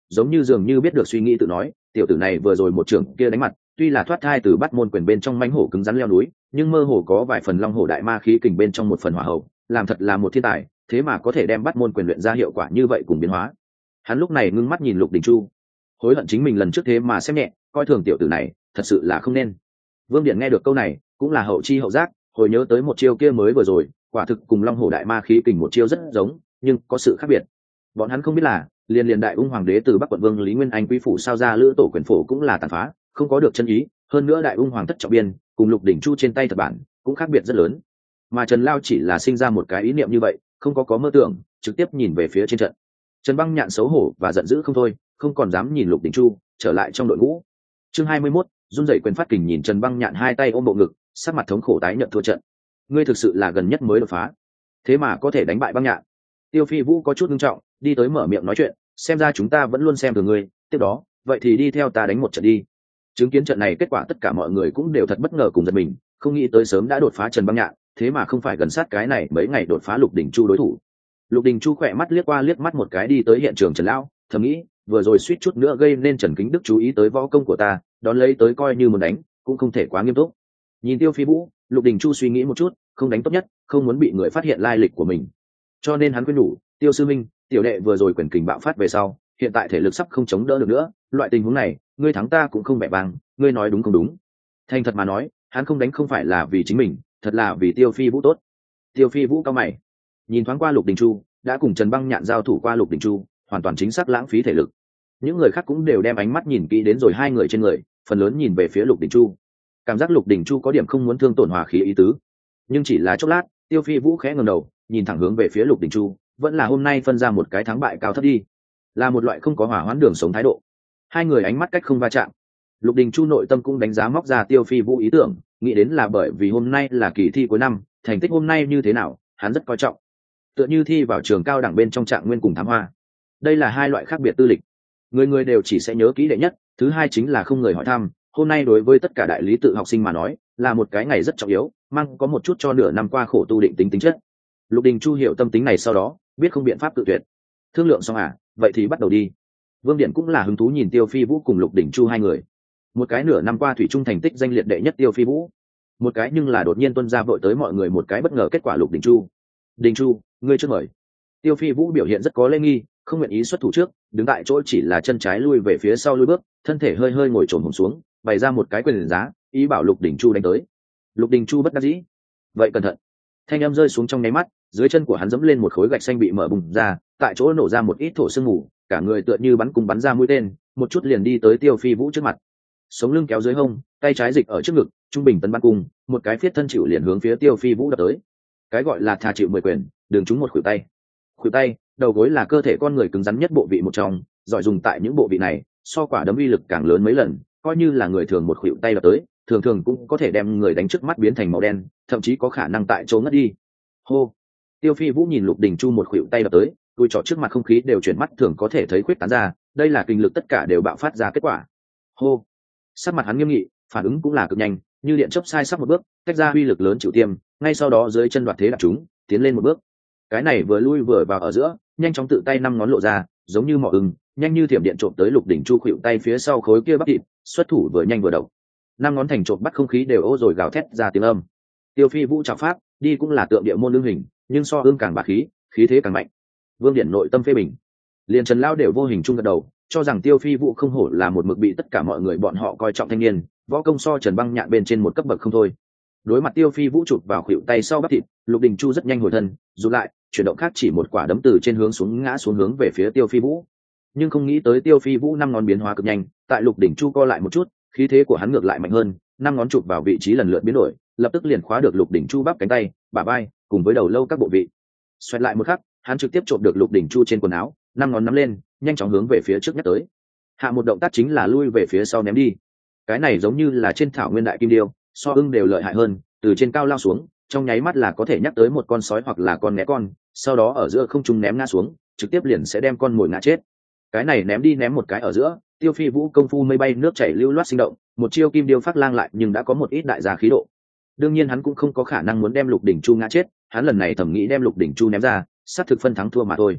giống như dường như biết được suy nghĩ tự nói, tiểu tử này vừa rồi một trưởng kia đánh mặt, tuy là thoát thai từ bắt môn quyền bên trong mãnh hổ cứng rắn leo núi, nhưng mơ hồ có vài phần long hổ đại ma khí kình bên trong một phần hỏa hậu, làm thật là một thiên tài, thế mà có thể đem bắt môn quyền luyện ra hiệu quả như vậy cùng biến hóa. Hắn lúc này ngưng mắt nhìn Lục Đình Chu, hối hận chính mình lần trước thế mà xem nhẹ, coi thường tiểu tử này, thật sự là không nên. Vương Điện nghe được câu này, cũng là hậu chi hậu giác, hồi nhớ tới một chiêu kia mới vừa rồi, quả thực cùng long hổ đại ma khí kình một chiêu rất giống, nhưng có sự khác biệt. Bọn hắn không biết là, liền liền đại ung hoàng đế từ bắc quận vương Lý Nguyên Anh quý phủ sao ra lữ tổ quyền phổ cũng là tàn phá, không có được chân ý, hơn nữa đại ung hoàng thất trọng biên cùng Lục Đình Chu trên tay thật bản cũng khác biệt rất lớn. Mà Trần Lao chỉ là sinh ra một cái ý niệm như vậy, không có có mơ tưởng, trực tiếp nhìn về phía trên trận. Trần Băng Nhạn xấu hổ và giận dữ không thôi, không còn dám nhìn Lục Đình Chu, trở lại trong đội ngũ. Chương hai mươi mốt, run rẩy quyền phát kình nhìn Trần Băng Nhạn hai tay ôm bộ ngực, sắc mặt thống khổ tái nhợt thua trận. Ngươi thực sự là gần nhất mới đột phá, thế mà có thể đánh bại Băng Nhạn. Tiêu Phi Vũ có chút nghiêm trọng, đi tới mở miệng nói chuyện, xem ra chúng ta vẫn luôn xem thường ngươi, tiếp đó, vậy thì đi theo ta đánh một trận đi. Chứng kiến trận này kết quả tất cả mọi người cũng đều thật bất ngờ cùng giật mình, không nghĩ tới sớm đã đột phá Trần Băng Nhạn, thế mà không phải gần sát cái này mấy ngày đột phá Lục Đình Chu đối thủ. Lục Đình Chu khỏe mắt liếc qua liếc mắt một cái đi tới hiện trường Trần Lão, thầm nghĩ, vừa rồi suýt chút nữa gây nên Trần Kính Đức chú ý tới võ công của ta, đón lấy tới coi như muốn đánh, cũng không thể quá nghiêm túc. Nhìn Tiêu Phi Vũ, Lục Đình Chu suy nghĩ một chút, không đánh tốt nhất, không muốn bị người phát hiện lai lịch của mình. Cho nên hắn khuyên nhủ, Tiêu sư minh, tiểu đệ vừa rồi quyền kình bạo phát về sau, hiện tại thể lực sắp không chống đỡ được nữa, loại tình huống này, ngươi thắng ta cũng không bẻ bàng, ngươi nói đúng không đúng? Thành thật mà nói, hắn không đánh không phải là vì chính mình, thật là vì Tiêu Phi Vũ tốt. Tiêu Phi Vũ cao mày, nhìn thoáng qua Lục Đình Chu, đã cùng Trần Băng Nhạn giao thủ qua Lục Đình Chu, hoàn toàn chính xác lãng phí thể lực. Những người khác cũng đều đem ánh mắt nhìn kỹ đến rồi hai người trên người, phần lớn nhìn về phía Lục Đình Chu. Cảm giác Lục Đình Chu có điểm không muốn thương tổn hòa khí ý tứ, nhưng chỉ là chốc lát, Tiêu Phi Vũ khẽ ngẩng đầu, nhìn thẳng hướng về phía Lục Đình Chu, vẫn là hôm nay phân ra một cái thắng bại cao thấp đi, là một loại không có hỏa hoãn đường sống thái độ. Hai người ánh mắt cách không va chạm. Lục Đình Chu nội tâm cũng đánh giá móc ra Tiêu Phi Vũ ý tưởng, nghĩ đến là bởi vì hôm nay là kỳ thi cuối năm, thành tích hôm nay như thế nào, hắn rất coi trọng. Tựa như thi vào trường cao đẳng bên trong Trạng Nguyên cùng Thám Hoa, đây là hai loại khác biệt tư lịch. Người người đều chỉ sẽ nhớ kỹ đệ nhất, thứ hai chính là không người hỏi thăm. Hôm nay đối với tất cả đại lý tự học sinh mà nói, là một cái ngày rất trọng yếu, mang có một chút cho nửa năm qua khổ tu định tính tính chất. Lục Đình Chu hiểu tâm tính này sau đó, biết không biện pháp tự tuyệt. Thương lượng xong à, vậy thì bắt đầu đi. Vương Điện cũng là hứng thú nhìn Tiêu Phi Vũ cùng Lục Đình Chu hai người. Một cái nửa năm qua thủy chung thành tích danh liệt đệ nhất Tiêu Phi Vũ, một cái nhưng là đột nhiên tuân ra vội tới mọi người một cái bất ngờ kết quả Lục Đình Chu. Đình Chu, ngươi trước mời. Tiêu Phi Vũ biểu hiện rất có lễ nghi, không nguyện ý xuất thủ trước, đứng tại chỗ chỉ là chân trái lui về phía sau lui bước, thân thể hơi hơi ngồi trồm hổm xuống, bày ra một cái quyền giá, ý bảo Lục Đình Chu đánh tới. Lục Đình Chu bất đắc dĩ, vậy cẩn thận. Thanh âm rơi xuống trong nháy mắt, dưới chân của hắn dẫm lên một khối gạch xanh bị mở bùng ra, tại chỗ nổ ra một ít thổ sương mù, cả người tựa như bắn cung bắn ra mũi tên, một chút liền đi tới Tiêu Phi Vũ trước mặt. Sống lưng kéo dưới hông, tay trái dịch ở trước ngực, trung bình tấn bắn cung, một cái phiết thân chịu liền hướng phía Tiêu Phi Vũ đập tới. Cái gọi là thà chịu mười quyền, đường trúng một khuỷu tay. Khuỷu tay, đầu gối là cơ thể con người cứng rắn nhất bộ vị một trong, giỏi dùng tại những bộ vị này, so quả đấm uy lực càng lớn mấy lần, coi như là người thường một khuỷu tay đập tới, thường thường cũng có thể đem người đánh trước mắt biến thành màu đen, thậm chí có khả năng tại chỗ ngất đi. Hô. Tiêu Phi Vũ nhìn Lục Đình Chu một khuỷu tay đập tới, đuôi trỏ trước mặt không khí đều chuyển mắt thường có thể thấy khuyết tán ra, đây là kinh lực tất cả đều bạo phát ra kết quả. Hô. Sắc mặt hắn nghiêm nghị, phản ứng cũng là cực nhanh, như điện chớp sai sắp một bước, tách ra uy lực lớn chịu tiêm, ngay sau đó dưới chân đoạt thế đạp chúng, tiến lên một bước. Cái này vừa lui vừa vào ở giữa, nhanh chóng tự tay năm ngón lộ ra, giống như mỏ ưng, nhanh như thiểm điện trộm tới Lục Đình Chu khuỷu tay phía sau khối kia bắp thịt, xuất thủ vừa nhanh vừa độc. Năm ngón thành trộm bắt không khí đều ô rồi gào thét ra tiếng âm. Tiêu Phi Vũ chảo pháp, đi cũng là tượng địa môn lương hình, nhưng so ương càng bá khí, khí thế càng mạnh. Vương Điện nội tâm phê bình, liền Trần Lao đều vô hình chung gật đầu, cho rằng Tiêu Phi Vũ không hổ là một mực bị tất cả mọi người bọn họ coi trọng thanh niên, võ công so Trần Băng Nhạn bên trên một cấp bậc không thôi. Đối mặt Tiêu Phi Vũ chụp vào khuỷu tay sau bắp thịt, Lục Đình Chu rất nhanh hồi thân, dù lại, chuyển động khác chỉ một quả đấm từ trên hướng xuống ngã xuống hướng về phía Tiêu Phi Vũ. Nhưng không nghĩ tới Tiêu Phi Vũ năm ngón biến hóa cực nhanh, tại Lục Đình Chu co lại một chút, khí thế của hắn ngược lại mạnh hơn, năm ngón chụp vào vị trí lần lượt biến đổi, lập tức liền khóa được Lục Đình Chu bắp cánh tay, bả vai, cùng với đầu lâu các bộ vị. Xoẹt lại một khắc, hắn trực tiếp chộp được Lục Đình Chu trên quần áo, năm ngón nắm lên, nhanh chóng hướng về phía trước nhắc tới. Hạ một động tác chính là lui về phía sau ném đi. Cái này giống như là trên thảo nguyên đại kim điêu, so ưng đều lợi hại hơn, từ trên cao lao xuống, trong nháy mắt là có thể nhắc tới một con sói hoặc là con né con, sau đó ở giữa không trung ném ngã xuống, trực tiếp liền sẽ đem con mồi ngã chết. Cái này ném đi ném một cái ở giữa, Tiêu Phi Vũ công phu mây bay nước chảy lưu loát sinh động, một chiêu kim điêu phát lang lại nhưng đã có một ít đại gia khí độ. Đương nhiên hắn cũng không có khả năng muốn đem Lục Đình Chu ngã chết, hắn lần này thẩm nghĩ đem Lục Đình Chu ném ra, sát thực phân thắng thua mà thôi.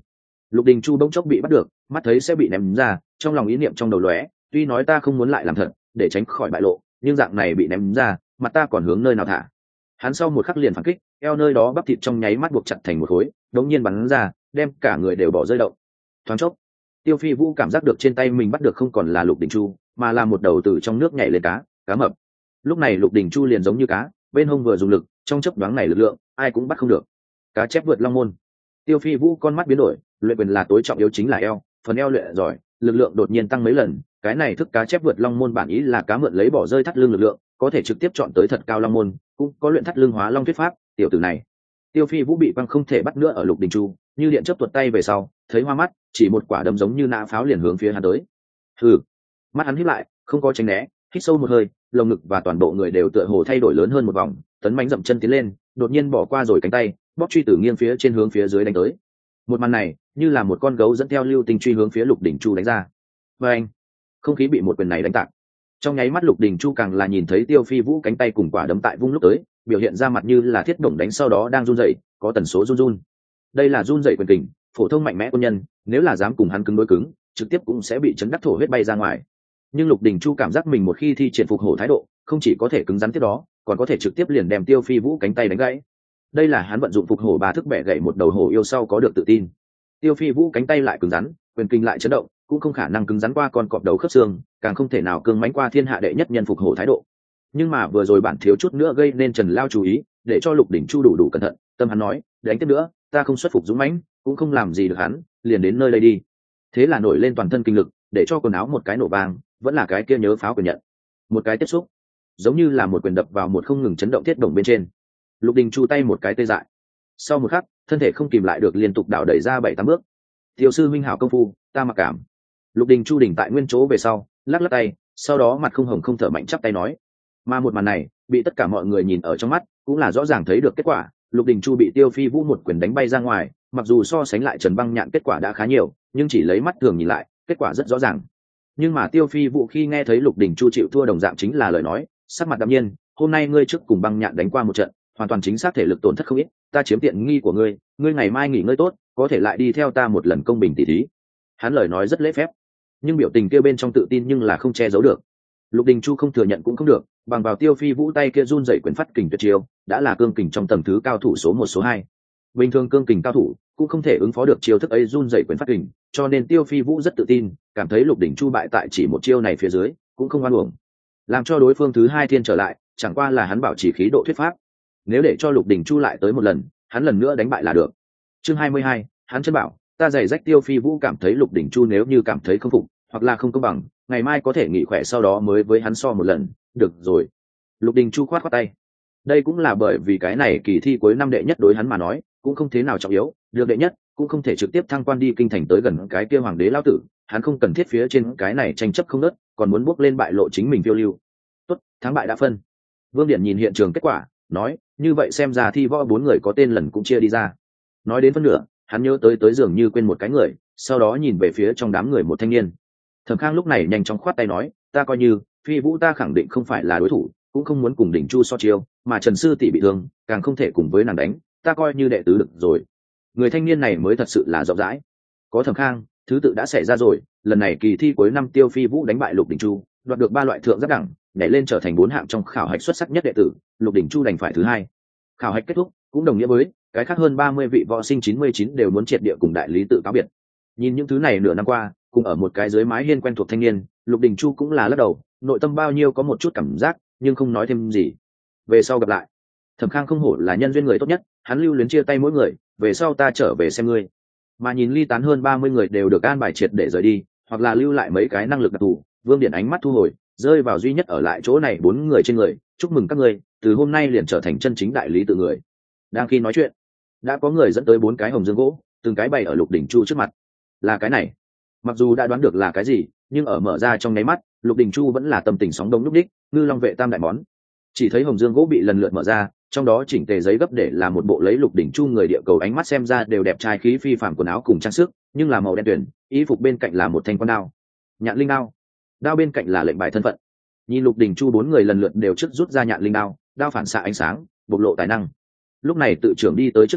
Lục Đình Chu bỗng chốc bị bắt được, mắt thấy sẽ bị ném ra, trong lòng ý niệm trong đầu lóe, tuy nói ta không muốn lại làm thật để tránh khỏi bại lộ, nhưng dạng này bị ném ra, mặt ta còn hướng nơi nào thả. Hắn sau một khắc liền phản kích, eo nơi đó bắp thịt trong nháy mắt buộc chặt thành một khối, đống nhiên bắn ra, đem cả người đều bỏ rơi động. Thoáng chốc, Tiêu Phi Vũ cảm giác được trên tay mình bắt được không còn là Lục Đình Chu, mà là một đầu từ trong nước nhảy lên cá, cá mập. Lúc này Lục Đình Chu liền giống như cá, bên hông vừa dùng lực, trong chớp nhoáng này lực lượng, ai cũng bắt không được. Cá chép vượt long môn. Tiêu Phi Vũ con mắt biến đổi, luyện quyền là tối trọng yếu chính là eo, phần eo luyện giỏi, lực lượng đột nhiên tăng mấy lần, cái này thức cá chép vượt long môn bản ý là cá mượn lấy bỏ rơi thắt lưng lực lượng, có thể trực tiếp chọn tới thật cao long môn, cũng có luyện thắt lưng hóa long thuyết pháp, tiểu tử này. Tiêu Phi Vũ bị băng không thể bắt nữa ở Lục Đình Chu, như điện chớp tuột tay về sau, thấy hoa mắt, chỉ một quả đấm giống như nã pháo liền hướng phía hắn tới. Hừ. Mắt hắn híp lại, không có tránh né, hít sâu một hơi, lồng ngực và toàn bộ người đều tựa hồ thay đổi lớn hơn một vòng, tấn mãnh dậm chân tiến lên, đột nhiên bỏ qua rồi cánh tay, bóp truy tử nghiêng phía trên hướng phía dưới đánh tới. Một màn này, như là một con gấu dẫn theo lưu tinh truy hướng phía Lục Đình Chu đánh ra. Và anh, không khí bị một quyền này đánh tạc. Trong nháy mắt Lục Đình Chu càng là nhìn thấy Tiêu Phi Vũ cánh tay cùng quả đấm tại vung lúc tới, biểu hiện ra mặt như là thiết động đánh sau đó đang run rẩy, có tần số run run. Đây là run rẩy quyền kình, phổ thông mạnh mẽ quân nhân, nếu là dám cùng hắn cứng đối cứng, trực tiếp cũng sẽ bị chấn đắc thổ huyết bay ra ngoài. Nhưng Lục Đình Chu cảm giác mình một khi thi triển phục hổ thái độ, không chỉ có thể cứng rắn tiếp đó, còn có thể trực tiếp liền đem Tiêu Phi Vũ cánh tay đánh gãy. Đây là hắn vận dụng phục hổ ba thức bẻ gãy một đầu hổ yêu sau có được tự tin. Tiêu Phi Vũ cánh tay lại cứng rắn, quyền kinh lại chấn động, cũng không khả năng cứng rắn qua con cọp đầu khớp xương, càng không thể nào cứng mãnh qua thiên hạ đệ nhất nhân phục hổ thái độ. Nhưng mà vừa rồi bản thiếu chút nữa gây nên Trần Lao chú ý, để cho Lục Đình Chu đủ đủ cẩn thận, tâm hắn nói, đánh tiếp nữa, ta không xuất phục dũng mãnh, cũng không làm gì được hắn, liền đến nơi đây đi. Thế là nổi lên toàn thân kinh lực, để cho quần áo một cái nổ vang, vẫn là cái kia nhớ pháo quyền nhận. Một cái tiếp xúc, giống như là một quyền đập vào một không ngừng chấn động thiết động bên trên. Lục Đình Chu tay một cái tê dại. Sau một khắc, thân thể không kìm lại được liên tục đảo đẩy ra bảy tám bước. Tiểu sư minh hảo công phu, ta mặc cảm. Lục Đình Chu đỉnh tại nguyên chỗ về sau, lắc lắc tay, sau đó mặt không hồng không thở mạnh chắp tay nói. Mà một màn này, bị tất cả mọi người nhìn ở trong mắt, cũng là rõ ràng thấy được kết quả. Lục Đình Chu bị Tiêu Phi Vũ một quyền đánh bay ra ngoài, mặc dù so sánh lại Trần Băng Nhạn kết quả đã khá nhiều, nhưng chỉ lấy mắt thường nhìn lại, kết quả rất rõ ràng. Nhưng mà Tiêu Phi Vũ khi nghe thấy Lục Đình Chu chịu thua đồng dạng chính là lời nói, sắc mặt đạm nhiên, hôm nay ngươi trước cùng Băng Nhạn đánh qua một trận, hoàn toàn chính xác thể lực tổn thất không ít, ta chiếm tiện nghi của ngươi, ngươi ngày mai nghỉ ngơi tốt, có thể lại đi theo ta một lần công bình tỉ thí. Hắn lời nói rất lễ phép, nhưng biểu tình kia bên trong tự tin nhưng là không che giấu được. Lục Đình Chu không thừa nhận cũng không được, bằng vào Tiêu Phi Vũ tay kia run rẩy quyền phát kình tuyệt chiêu, đã là cương kình trong tầng thứ cao thủ số một số hai. Bình thường cương kình cao thủ cũng không thể ứng phó được chiêu thức ấy run rẩy quyền phát kình, cho nên Tiêu Phi Vũ rất tự tin, cảm thấy Lục Đình Chu bại tại chỉ một chiêu này phía dưới, cũng không oan uổng. Làm cho đối phương thứ hai thiên trở lại, chẳng qua là hắn bảo trì khí độ thuyết pháp. Nếu để cho Lục Đình Chu lại tới một lần, hắn lần nữa đánh bại là được. Chương hai mươi hai, hắn chân bảo, ta giày rách. Tiêu Phi Vũ cảm thấy Lục Đình Chu nếu như cảm thấy không phục, hoặc là không công bằng, ngày mai có thể nghỉ khỏe sau đó mới với hắn so một lần, được rồi. Lục Đình Chu khoát khoát tay. Đây cũng là bởi vì cái này kỳ thi cuối năm đệ nhất đối hắn mà nói, cũng không thế nào trọng yếu, được đệ nhất, cũng không thể trực tiếp thăng quan đi kinh thành tới gần cái kia hoàng đế lão tử, hắn không cần thiết phía trên cái này tranh chấp không nớt, còn muốn bước lên bại lộ chính mình phiêu lưu. Tốt, thắng bại đã phân. Vương Điển nhìn hiện trường kết quả, nói, như vậy xem ra thi võ bốn người có tên lần cũng chia đi ra. Nói đến phân nửa, hắn nhớ tới tới dường như quên một cái người, sau đó nhìn về phía trong đám người một thanh niên. Thẩm Khang lúc này nhanh chóng khoát tay nói, ta coi như Phi Vũ ta khẳng định không phải là đối thủ, cũng không muốn cùng Đình Chu so chiêu, mà Trần sư tỷ bị thương, càng không thể cùng với nàng đánh, ta coi như đệ tứ được rồi. Người thanh niên này mới thật sự là rộng rãi. Có Thẩm Khang, thứ tự đã xảy ra rồi, lần này kỳ thi cuối năm Tiêu Phi Vũ đánh bại Lục Đình Chu, đoạt được ba loại thượng giáp đẳng, nhảy lên trở thành bốn hạng trong khảo hạch xuất sắc nhất đệ tử, Lục Đình Chu đành phải thứ hai. Khảo hạch kết thúc, cũng đồng nghĩa với cái khác hơn ba mươi vị võ sinh chín mươi chín đều muốn triệt địa cùng đại lý tự cáo biệt. Nhìn những thứ này nửa năm qua, cùng ở một cái dưới mái hiên quen thuộc thanh niên, Lục Đình Chu cũng là lắc đầu, nội tâm bao nhiêu có một chút cảm giác, nhưng không nói thêm gì. Về sau gặp lại. Thẩm Khang không hổ là nhân duyên người tốt nhất, hắn lưu luyến chia tay mỗi người, về sau ta trở về xem ngươi. Mà nhìn ly tán hơn ba mươi người đều được an bài triệt để rời đi, hoặc là lưu lại mấy cái năng lực đặc thù, Vương Điển ánh mắt thu hồi, rơi vào duy nhất ở lại chỗ này bốn người trên người, chúc mừng các ngươi, từ hôm nay liền trở thành chân chính đại lý tự người. Đang khi nói chuyện, đã có người dẫn tới bốn cái hồng dương gỗ, từng cái bày ở Lục Đình Chu trước mặt. Là cái này. Mặc dù đã đoán được là cái gì, nhưng ở mở ra trong nháy mắt, Lục Đình Chu vẫn là tâm tình sóng đông lúc đích, ngư long vệ tam đại món. Chỉ thấy hồng dương gỗ bị lần lượt mở ra, trong đó chỉnh tề giấy gấp để là một bộ lấy Lục Đình Chu người địa cầu ánh mắt xem ra đều đẹp trai khí phi phàm quần áo cùng trang sức, nhưng là màu đen tuyển, y phục bên cạnh là một thanh con đao, nhạn linh đao, đao bên cạnh là lệnh bài thân phận. Nhìn Lục Đình Chu bốn người lần lượt đều trước rút ra nhạn linh đao, đao phản xạ ánh sáng, bộc lộ tài năng. Lúc này tự trưởng đi tới trước mặt,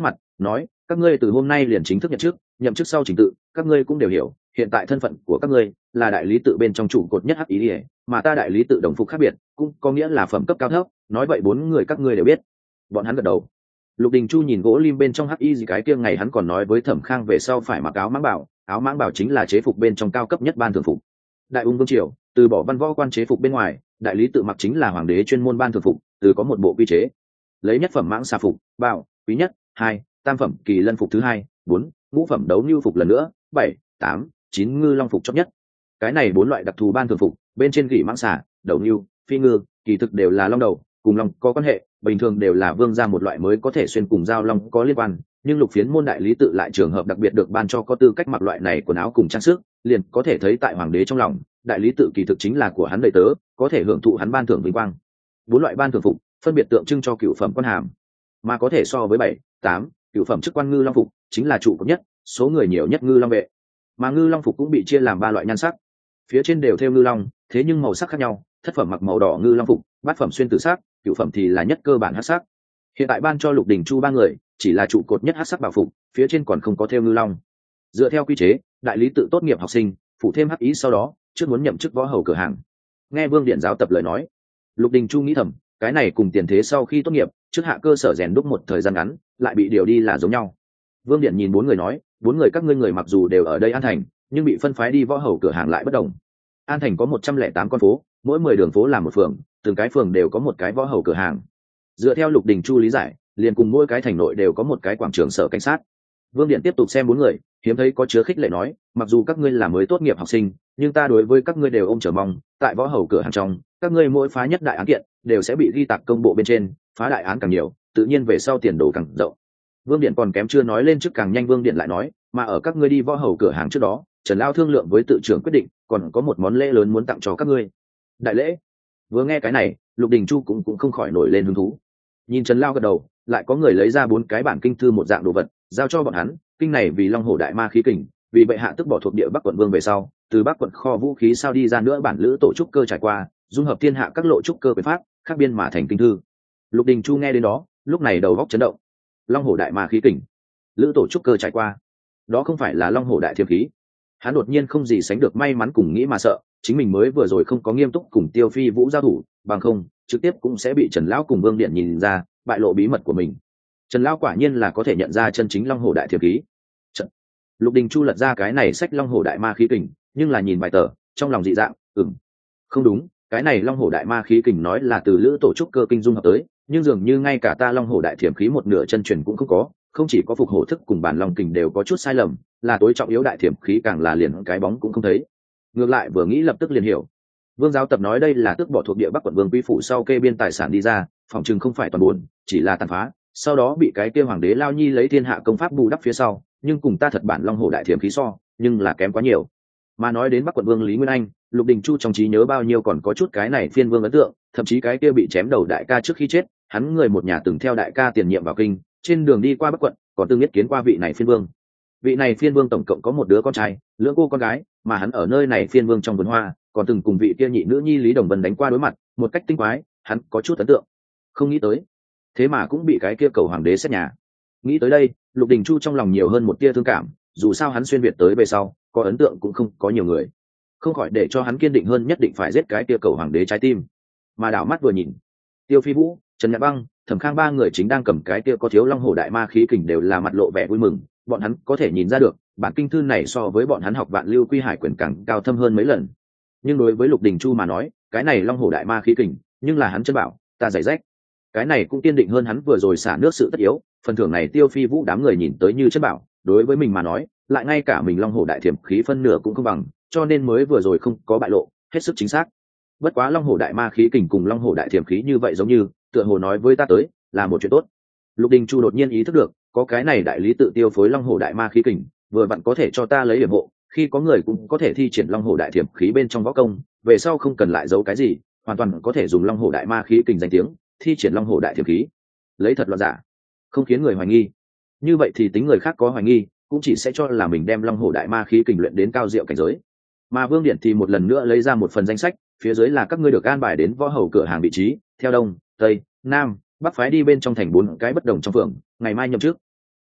nói các ngươi từ hôm nay liền chính thức nhậm chức, nhậm chức sau trình tự các ngươi cũng đều hiểu. Hiện tại thân phận của các ngươi là đại lý tự bên trong trụ cột nhất hắc ý ỉa, mà ta đại lý tự đồng phục khác biệt, cũng có nghĩa là phẩm cấp cao thấp. Nói vậy bốn người các ngươi đều biết. Bọn hắn gật đầu. Lục Đình Chu nhìn gỗ lim bên trong hắc y gì cái kia ngày hắn còn nói với Thẩm Khang về sau phải mặc áo mãng bảo, áo mãng bảo chính là chế phục bên trong cao cấp nhất ban thường phục. Đại ung vương triều từ bỏ văn võ quan chế phục bên ngoài, đại lý tự mặc chính là hoàng đế chuyên môn ban thường phục, từ có một bộ quy chế, lấy nhất phẩm mãng xà phục, bảo quý nhất, hai tam phẩm kỳ lân phục thứ hai, bốn ngũ phẩm đấu nhu phục lần nữa, bảy tám chín ngư long phục chót nhất. Cái này bốn loại đặc thù ban thường phục, bên trên gỉ mãng xà, đấu nhu, phi ngư, kỳ thực đều là long đầu, cùng long có quan hệ, bình thường đều là vương gia một loại mới có thể xuyên cùng giao long có liên quan, nhưng lục phiến môn đại lý tự lại trường hợp đặc biệt được ban cho có tư cách mặc loại này quần áo cùng trang sức, liền có thể thấy tại hoàng đế trong lòng, đại lý tự kỳ thực chính là của hắn đầy tớ, có thể hưởng thụ hắn ban thưởng vinh quang. Bốn loại ban thưởng phục phân biệt tượng trưng cho cựu phẩm quan hàm, mà có thể so với bảy tám cựu phẩm chức quan ngư long phục chính là trụ cấp nhất, số người nhiều nhất ngư long vệ. Mà ngư long phục cũng bị chia làm ba loại nhan sắc, phía trên đều thêu ngư long, thế nhưng màu sắc khác nhau, thất phẩm mặc màu đỏ ngư long phục, bát phẩm xuyên tử sắc, cựu phẩm thì là nhất cơ bản hắc sắc. Hiện tại ban cho Lục Đình Chu ba người chỉ là trụ cột nhất hắc sắc bảo phục, phía trên còn không có thêu ngư long. Dựa theo quy chế, đại lý tự tốt nghiệp học sinh phụ thêm hắc ý sau đó trước muốn nhậm chức võ hầu cửa hàng. Nghe Vương Điện giáo tập lời nói, Lục Đình Chu nghĩ thầm, cái này cùng tiền thế sau khi tốt nghiệp trước hạ cơ sở rèn đúc một thời gian ngắn lại bị điều đi là giống nhau. Vương Điện nhìn bốn người nói, bốn người các ngươi người mặc dù đều ở đây An Thành, nhưng bị phân phái đi võ hầu cửa hàng lại bất đồng. An Thành có một trăm lẻ tám con phố, mỗi mười đường phố là một phường, từng cái phường đều có một cái võ hầu cửa hàng. Dựa theo Lục Đình Chu lý giải, liền cùng mỗi cái thành nội đều có một cái quảng trường sở cảnh sát. Vương Điện tiếp tục xem bốn người, hiếm thấy có chứa khích lệ nói, mặc dù các ngươi là mới tốt nghiệp học sinh, nhưng ta đối với các ngươi đều ôm chờ mong, tại võ hầu cửa hàng trong, các ngươi mỗi phá nhất đại án kiện đều sẽ bị ghi tạc công bộ bên trên, phá đại án càng nhiều, tự nhiên về sau tiền đồ càng rộng. Vương Điện còn kém chưa nói lên trước càng nhanh, Vương Điện lại nói, mà ở các ngươi đi võ hầu cửa hàng trước đó, Trần Lao thương lượng với tự trưởng quyết định, còn có một món lễ lớn muốn tặng cho các ngươi. Đại lễ? Vừa nghe cái này, Lục Đình Chu cũng cũng không khỏi nổi lên hứng thú. Nhìn Trần Lao gật đầu, lại có người lấy ra bốn cái bản kinh thư một dạng đồ vật, giao cho bọn hắn. Kinh này vì Long Hổ Đại Ma khí kình, vì bệ hạ tức bỏ thuộc địa Bắc quận vương về sau, từ Bắc quận kho vũ khí sao đi ra nữa bản lữ tổ trúc cơ trải qua, dung hợp thiên hạ các lộ trúc cơ quyền pháp, khắc biên mà thành kinh thư. Lục Đình Chu nghe đến đó, lúc này đầu góc chấn động. Long Hổ Đại Ma khí kình, lữ tổ trúc cơ trải qua, đó không phải là Long Hổ Đại Thiềm khí? Hắn đột nhiên không gì sánh được may mắn cùng nghĩ mà sợ, chính mình mới vừa rồi không có nghiêm túc cùng Tiêu Phi Vũ giao thủ, bằng không trực tiếp cũng sẽ bị Trần Lão cùng Vương Điện nhìn ra, bại lộ bí mật của mình. Trần Lão quả nhiên là có thể nhận ra chân chính Long Hổ Đại Thiềm khí. Trận. Lục Đình Chu lật ra cái này sách Long Hổ Đại Ma khí kình, nhưng là nhìn bài tờ, trong lòng dị dạng, ừm, không đúng, cái này Long Hổ Đại Ma khí kình nói là từ lữ tổ trúc cơ kinh dung hợp tới, nhưng dường như ngay cả ta Long Hổ Đại Thiềm khí một nửa chân truyền cũng không có, không chỉ có phục hổ thức cùng bản long kình đều có chút sai lầm, là tối trọng yếu đại thiểm khí càng là liền cái bóng cũng không thấy. Ngược lại vừa nghĩ lập tức liền hiểu. Vương giáo tập nói đây là tước bỏ thuộc địa Bắc quận vương quý phủ sau kê biên tài sản đi ra, phòng chừng không phải toàn buồn, chỉ là tàn phá, sau đó bị cái kia hoàng đế Lao Nhi lấy thiên hạ công pháp bù đắp phía sau, nhưng cùng ta thật bản Long Hổ Đại Thiểm khí so, nhưng là kém quá nhiều. Mà nói đến Bắc quận vương Lý Nguyên Anh, Lục Đình Chu trong trí nhớ bao nhiêu còn có chút cái này phiên vương ấn tượng, thậm chí cái kia bị chém đầu đại ca trước khi chết, hắn người một nhà từng theo đại ca tiền nhiệm vào kinh, trên đường đi qua Bắc quận, còn từng biết kiến qua vị này phiên vương. Vị này phiên vương tổng cộng có một đứa con trai, lưỡng cô con gái, mà hắn ở nơi này phiên vương trong vườn hoa, còn từng cùng vị kia nhị nữ nhi Lý Đồng Vân đánh qua đối mặt, một cách tinh quái, hắn có chút ấn tượng. Không nghĩ tới, thế mà cũng bị cái kia cầu hoàng đế xét nhà. Nghĩ tới đây, Lục Đình Chu trong lòng nhiều hơn một tia thương cảm, dù sao hắn xuyên việt tới về sau, có ấn tượng cũng không có nhiều người, không khỏi để cho hắn kiên định hơn nhất định phải giết cái kia cầu hoàng đế trái tim. Mà đảo mắt vừa nhìn, Tiêu Phi Vũ, Trần Nhạn Băng, Thẩm Khang ba người chính đang cầm cái kia có thiếu Long Hổ Đại Ma khí kình đều là mặt lộ vẻ vui mừng, bọn hắn có thể nhìn ra được, bản kinh thư này so với bọn hắn học Vạn Lưu Quy Hải quyền càng cao thâm hơn mấy lần. Nhưng đối với Lục Đình Chu mà nói, cái này Long Hổ Đại Ma khí kình, nhưng là hắn chân bảo, ta giải rách. Cái này cũng kiên định hơn hắn vừa rồi xả nước sự tất yếu, phần thưởng này Tiêu Phi Vũ đám người nhìn tới như chân bảo, đối với mình mà nói, lại ngay cả mình Long Hổ Đại Thiểm khí phân nửa cũng không bằng, cho nên mới vừa rồi không có bại lộ, hết sức chính xác. Bất quá Long Hổ Đại Ma khí kình cùng Long Hổ Đại Thiểm khí như vậy giống như, tựa hồ nói với ta tới là một chuyện tốt. Lục Đình Chu đột nhiên ý thức được, có cái này đại lý tự tiêu phối Long Hổ Đại Ma khí kình, vừa vặn có thể cho ta lấy điểm hộ, khi có người cũng có thể thi triển Long Hổ Đại Thiểm khí bên trong võ công, về sau không cần lại giấu cái gì, hoàn toàn có thể dùng Long Hổ Đại Ma khí kình danh tiếng, thi triển Long Hổ Đại Thiểm khí, lấy thật loạn giả, không khiến người hoài nghi. Như vậy thì tính người khác có hoài nghi, cũng chỉ sẽ cho là mình đem Long Hổ Đại Ma khí kình luyện đến cao diệu cảnh giới. Mà Vương Điện thì một lần nữa lấy ra một phần danh sách, phía dưới là các ngươi được an bài đến võ hầu cửa hàng vị trí, theo đông, tây, nam, bắc phái đi bên trong thành bốn cái bất đồng trong phường, ngày mai nhậm chức.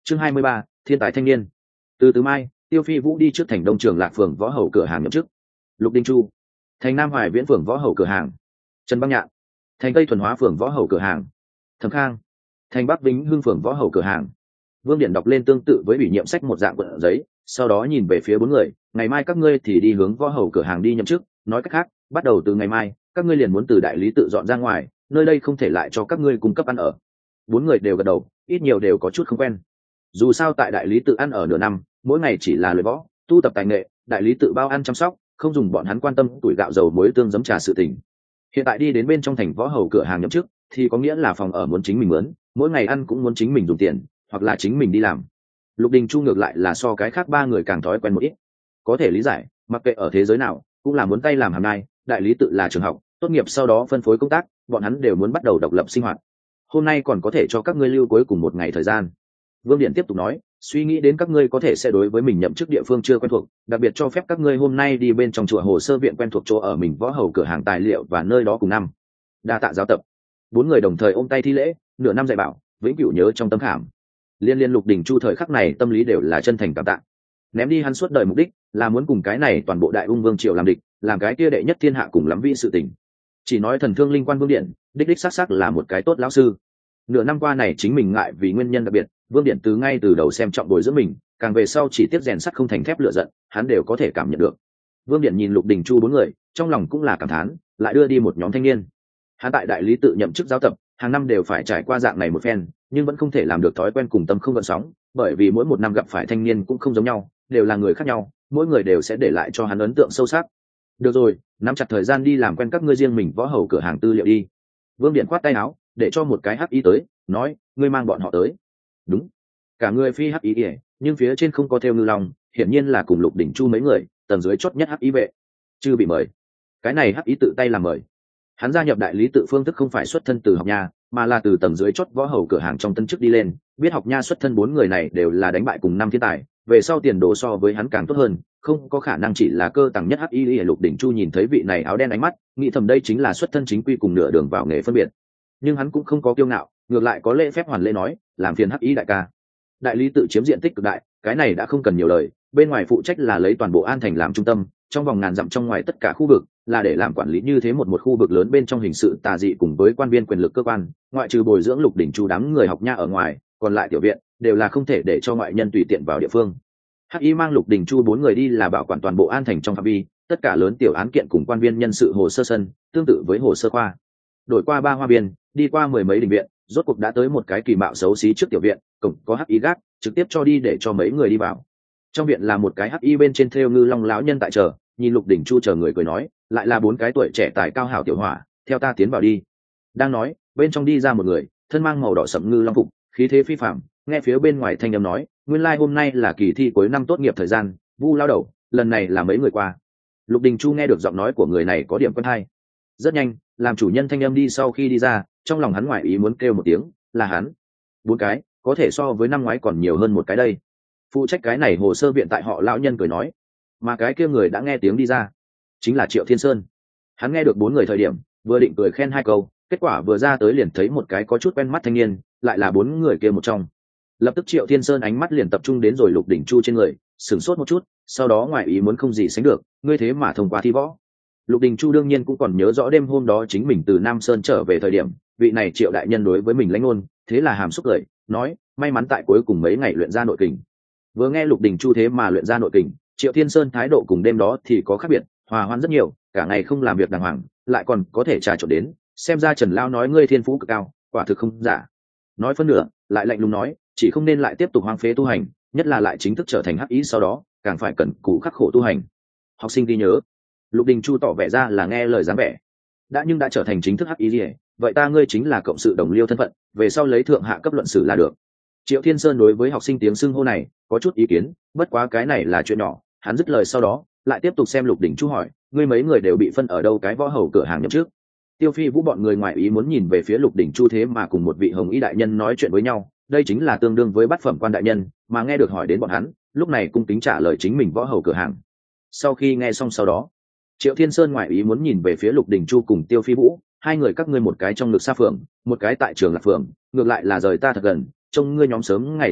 chương hai mươi ba, thiên tài thanh niên. Từ từ mai, Tiêu Phi Vũ đi trước thành Đông Trường Lạc phường võ hầu cửa hàng nhậm chức. Lục Đình Chu, thành Nam Hoài Viễn phường võ hầu cửa hàng. Trần Băng Nhạn, thành Tây Thuần Hóa phường võ hầu cửa hàng. Thẩm Khang, thành Bắc Vĩnh Hưng phường võ hầu cửa hàng. Vương Điện đọc lên tương tự với ủy nhiệm sách một dạng cuộn giấy, sau đó nhìn về phía bốn người, ngày mai các ngươi thì đi hướng võ hầu cửa hàng đi nhậm chức, nói cách khác, bắt đầu từ ngày mai, các ngươi liền muốn từ đại lý tự dọn ra ngoài, nơi đây không thể lại cho các ngươi cung cấp ăn ở. Bốn người đều gật đầu, ít nhiều đều có chút không quen. Dù sao tại đại lý tự ăn ở nửa năm, mỗi ngày chỉ là luyện võ, tu tập tài nghệ, đại lý tự bao ăn chăm sóc, không dùng bọn hắn quan tâm tuổi gạo dầu muối tương giấm trà sự tình. Hiện tại đi đến bên trong thành võ hầu cửa hàng nhậm chức, thì có nghĩa là phòng ở muốn chính mình mướn, mỗi ngày ăn cũng muốn chính mình dùng tiền, hoặc là chính mình đi làm. Lục Đình Chu ngược lại là so cái khác ba người càng thói quen một ít. Có thể lý giải, mặc kệ ở thế giới nào, cũng là muốn tay làm hàm nai, đại lý tự là trường học, tốt nghiệp sau đó phân phối công tác, bọn hắn đều muốn bắt đầu độc lập sinh hoạt. Hôm nay còn có thể cho các ngươi lưu cuối cùng một ngày thời gian. Vương Điện tiếp tục nói, suy nghĩ đến các ngươi có thể sẽ đối với mình nhậm chức địa phương chưa quen thuộc, đặc biệt cho phép các ngươi hôm nay đi bên trong chùa hồ sơ viện quen thuộc chỗ ở mình võ hầu cửa hàng tài liệu và nơi đó cùng năm. Đa tạ giáo tập. Bốn người đồng thời ôm tay thi lễ, nửa năm dạy bảo, vĩnh cửu nhớ trong tâm khảm. Liên liên Lục Đình Chu thời khắc này tâm lý đều là chân thành cảm tạ. Ném đi hắn suốt đời mục đích là muốn cùng cái này toàn bộ đại ung vương triều làm địch, làm cái kia đệ nhất thiên hạ cùng lắm vi sự tình. Chỉ nói thần thương linh quan Vương Điện, đích đích xác xác là một cái tốt lão sư. Nửa năm qua này chính mình ngại vì nguyên nhân đặc biệt, Vương Điện từ ngay từ đầu xem trọng bồi dưỡng mình, càng về sau chỉ tiếp rèn sắt không thành thép lựa giận, hắn đều có thể cảm nhận được. Vương Điện nhìn Lục Đình Chu bốn người, trong lòng cũng là cảm thán, lại đưa đi một nhóm thanh niên. Hắn tại đại lý tự nhậm chức giáo tập, hàng năm đều phải trải qua dạng này một phen, nhưng vẫn không thể làm được thói quen cùng tâm không gợn sóng, bởi vì mỗi một năm gặp phải thanh niên cũng không giống nhau, đều là người khác nhau, mỗi người đều sẽ để lại cho hắn ấn tượng sâu sắc. Được rồi, nắm chặt thời gian đi làm quen các ngươi riêng mình võ hầu cửa hàng tư liệu đi. Vương Điện khoát tay áo, để cho một cái hắc y tới, nói, ngươi mang bọn họ tới. Đúng, cả người phi hắc y ỉa, nhưng phía trên không có theo ngư long, hiển nhiên là cùng Lục Đình Chu mấy người, tầng dưới chót nhất hắc y vệ. Chưa bị mời. Cái này hắc y tự tay làm mời. Hắn gia nhập đại lý tự phương thức không phải xuất thân từ học nha, mà là từ tầng dưới chót võ hầu cửa hàng trong tân chức đi lên, biết học nha xuất thân bốn người này đều là đánh bại cùng năm thiên tài, về sau tiền đồ so với hắn càng tốt hơn, không có khả năng chỉ là cơ tầng nhất hắc y. Lục Đình Chu nhìn thấy vị này áo đen ánh mắt, nghĩ thầm đây chính là xuất thân chính quy cùng nửa đường vào nghề phân biệt. Nhưng hắn cũng không có kiêu ngạo, ngược lại có lễ phép hoàn lễ nói, làm phiền hắc y đại ca. Đại lý tự chiếm diện tích cực đại, cái này đã không cần nhiều lời, bên ngoài phụ trách là lấy toàn bộ An thành làm trung tâm, trong vòng ngàn dặm trong ngoài tất cả khu vực là để làm quản lý như thế một một khu vực lớn bên trong hình sự tà dị cùng với quan viên quyền lực cơ quan, ngoại trừ bồi dưỡng Lục Đình Chu đám người học nha ở ngoài, còn lại tiểu viện đều là không thể để cho ngoại nhân tùy tiện vào địa phương. Hắc y mang Lục Đình Chu bốn người đi là bảo quản toàn bộ An thành trong phạm vi, tất cả lớn tiểu án kiện cùng quan viên nhân sự hồ sơ sân, tương tự với hồ sơ khoa. Đổi qua ba hoa biên, đi qua mười mấy đình viện, rốt cuộc đã tới một cái kỳ mạo xấu xí trước tiểu viện, cổng có hắc y gác, trực tiếp cho đi để cho mấy người đi vào. Trong viện là một cái hắc y bên trên thêu ngư long lão nhân tại chờ, nhìn Lục Đình Chu chờ người cười nói, lại là bốn cái tuổi trẻ tài cao hảo tiểu hỏa, theo ta tiến vào đi. Đang nói, bên trong đi ra một người, thân mang màu đỏ sẫm ngư long phục, khí thế phi phàm, nghe phía bên ngoài thanh âm nói, nguyên lai like hôm nay là kỳ thi cuối năm tốt nghiệp thời gian, Vu lao đầu, lần này là mấy người qua. Lục Đình Chu nghe được giọng nói của người này có điểm quen hay. Rất nhanh, làm chủ nhân thanh âm đi sau khi đi ra, trong lòng hắn ngoại ý muốn kêu một tiếng, là hắn. Bốn cái, có thể so với năm ngoái còn nhiều hơn một cái đây. Phụ trách cái này hồ sơ viện tại họ lão nhân cười nói, mà cái kia người đã nghe tiếng đi ra, chính là Triệu Thiên Sơn. Hắn nghe được bốn người thời điểm, vừa định cười khen hai câu, kết quả vừa ra tới liền thấy một cái có chút quen mắt thanh niên, lại là bốn người kia một trong. Lập tức Triệu Thiên Sơn ánh mắt liền tập trung đến rồi Lục Đình Chu trên người, sửng sốt một chút, sau đó ngoài ý muốn không gì sánh được, ngươi thế mà thông qua thi võ. Lục Đình Chu đương nhiên cũng còn nhớ rõ đêm hôm đó chính mình từ Nam Sơn trở về thời điểm, vị này Triệu đại nhân đối với mình lãnh ngôn, thế là hàm xúc cười, nói, may mắn tại cuối cùng mấy ngày luyện ra nội kình. Vừa nghe Lục Đình Chu thế mà luyện ra nội kình, Triệu Thiên Sơn thái độ cùng đêm đó thì có khác biệt, hòa hoãn rất nhiều, cả ngày không làm việc đàng hoàng, lại còn có thể trà trộn đến, xem ra Trần Lao nói ngươi thiên phú cực cao, quả thực không giả. Nói phân nửa, lại lạnh lùng nói, chỉ không nên lại tiếp tục hoang phế tu hành, nhất là lại chính thức trở thành hắc ý sau đó, càng phải cần cù khắc khổ tu hành. Học sinh ghi nhớ. Lục Đình Chu tỏ vẻ ra là nghe lời dáng vẻ. Đã nhưng đã trở thành chính thức hắc ý gì, vậy ta ngươi chính là cộng sự đồng liêu thân phận, về sau lấy thượng hạ cấp luận sử là được. Triệu Thiên Sơn đối với học sinh tiếng xưng hô này có chút ý kiến, bất quá cái này là chuyện nhỏ, hắn dứt lời sau đó, lại tiếp tục xem Lục Đình Chu hỏi, ngươi mấy người đều bị phân ở đâu cái võ hầu cửa hàng nhậm trước? Tiêu Phi Vũ bọn người ngoài ý muốn nhìn về phía Lục Đình Chu thế mà cùng một vị hồng y đại nhân nói chuyện với nhau, đây chính là tương đương với bát phẩm quan đại nhân, mà nghe được hỏi đến bọn hắn, lúc này cung kính trả lời chính mình võ hầu cửa hàng. Sau khi nghe xong sau đó, Triệu Thiên Sơn ngoài ý muốn nhìn về phía Lục Đình Chu cùng Tiêu Phi Vũ, hai người các ngươi một cái trong ngực xa phường, một cái tại trường Lạc phường, ngược lại là rời ta thật gần, trông ngươi nhóm sớm ngày tấn trước,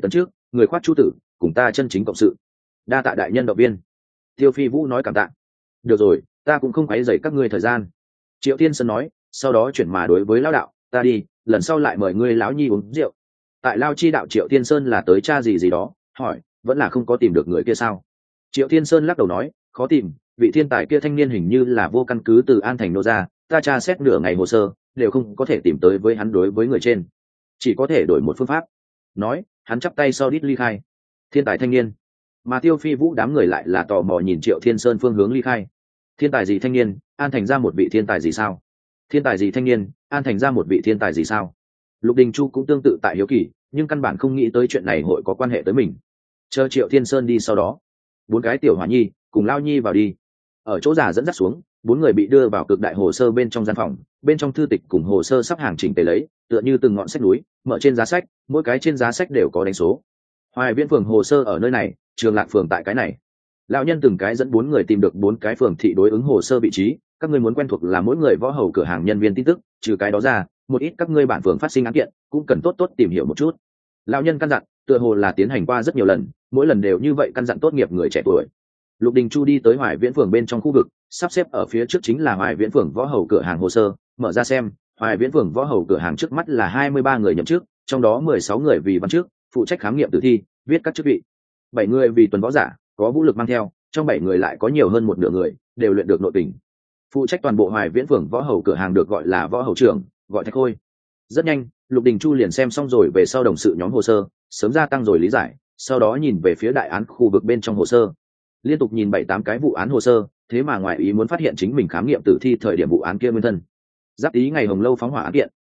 người khoác chu tử cùng ta chân chính cộng sự. Đa tạ đại nhân động viên. Tiêu Phi Vũ nói cảm tạ. Được rồi, ta cũng không quấy rầy các ngươi thời gian. Triệu Thiên Sơn nói, sau đó chuyển mà đối với lão đạo, ta đi, lần sau lại mời ngươi lão nhi uống rượu. Tại Lao Chi đạo Triệu Thiên Sơn là tới cha gì gì đó, hỏi, vẫn là không có tìm được người kia sao? Triệu Thiên Sơn lắc đầu nói, khó tìm, vị thiên tài kia thanh niên hình như là vô căn cứ từ An Thành nô ra, ta tra xét nửa ngày hồ sơ, đều không có thể tìm tới với hắn đối với người trên. Chỉ có thể đổi một phương pháp. Nói, hắn chắp tay sau đít ly khai. Thiên tài thanh niên. Mà Tiêu Phi Vũ đám người lại là tò mò nhìn Triệu Thiên Sơn phương hướng ly khai. Thiên tài gì thanh niên, An Thành ra một vị thiên tài gì sao? Thiên tài gì thanh niên, An Thành ra một vị thiên tài gì sao? Lục Đình Chu cũng tương tự tại hiếu kỳ, nhưng căn bản không nghĩ tới chuyện này hội có quan hệ tới mình. Chờ Triệu Thiên Sơn đi sau đó, bốn cái tiểu hỏa nhi cùng Lao Nhi vào đi. Ở chỗ già dẫn dắt xuống, bốn người bị đưa vào cực đại hồ sơ bên trong gian phòng, bên trong thư tịch cùng hồ sơ sắp hàng chỉnh tề lấy, tựa như từng ngọn sách núi, mở trên giá sách, mỗi cái trên giá sách đều có đánh số. Hoài Viễn phường hồ sơ ở nơi này, Trường Lạc phường tại cái này. Lão nhân từng cái dẫn bốn người tìm được bốn cái phường thị đối ứng hồ sơ vị trí, các ngươi muốn quen thuộc là mỗi người võ hầu cửa hàng nhân viên tin tức, trừ cái đó ra, một ít các ngươi bản phường phát sinh án kiện, cũng cần tốt tốt tìm hiểu một chút. Lão nhân căn dặn, tựa hồ là tiến hành qua rất nhiều lần, mỗi lần đều như vậy căn dặn tốt nghiệp người trẻ tuổi. Lục Đình Chu đi tới Hoài Viễn phường bên trong khu vực, sắp xếp ở phía trước chính là Hoài Viễn phường võ hầu cửa hàng hồ sơ, mở ra xem, Hoài Viễn phường võ hầu cửa hàng trước mắt là hai mươi ba người nhậm chức, trong đó mười sáu người vì văn trước, phụ trách khám nghiệm tử thi, viết các chức vị. bảy người vì tuần võ giả, có vũ lực mang theo, trong bảy người lại có nhiều hơn một nửa người đều luyện được nội tình. Phụ trách toàn bộ Hoài Viễn phường võ hầu cửa hàng được gọi là võ hầu trưởng, gọi Thạch Khôi. Rất nhanh, Lục Đình Chu liền xem xong rồi về sau đồng sự nhóm hồ sơ, sớm gia tăng rồi lý giải, sau đó nhìn về phía đại án khu vực bên trong hồ sơ. Liên tục nhìn bảy tám cái vụ án hồ sơ, thế mà ngoài ý muốn phát hiện chính mình khám nghiệm tử thi thời điểm vụ án kia nguyên thân. Giáp Tý ngày Hồng Lâu phóng hỏa án kiện,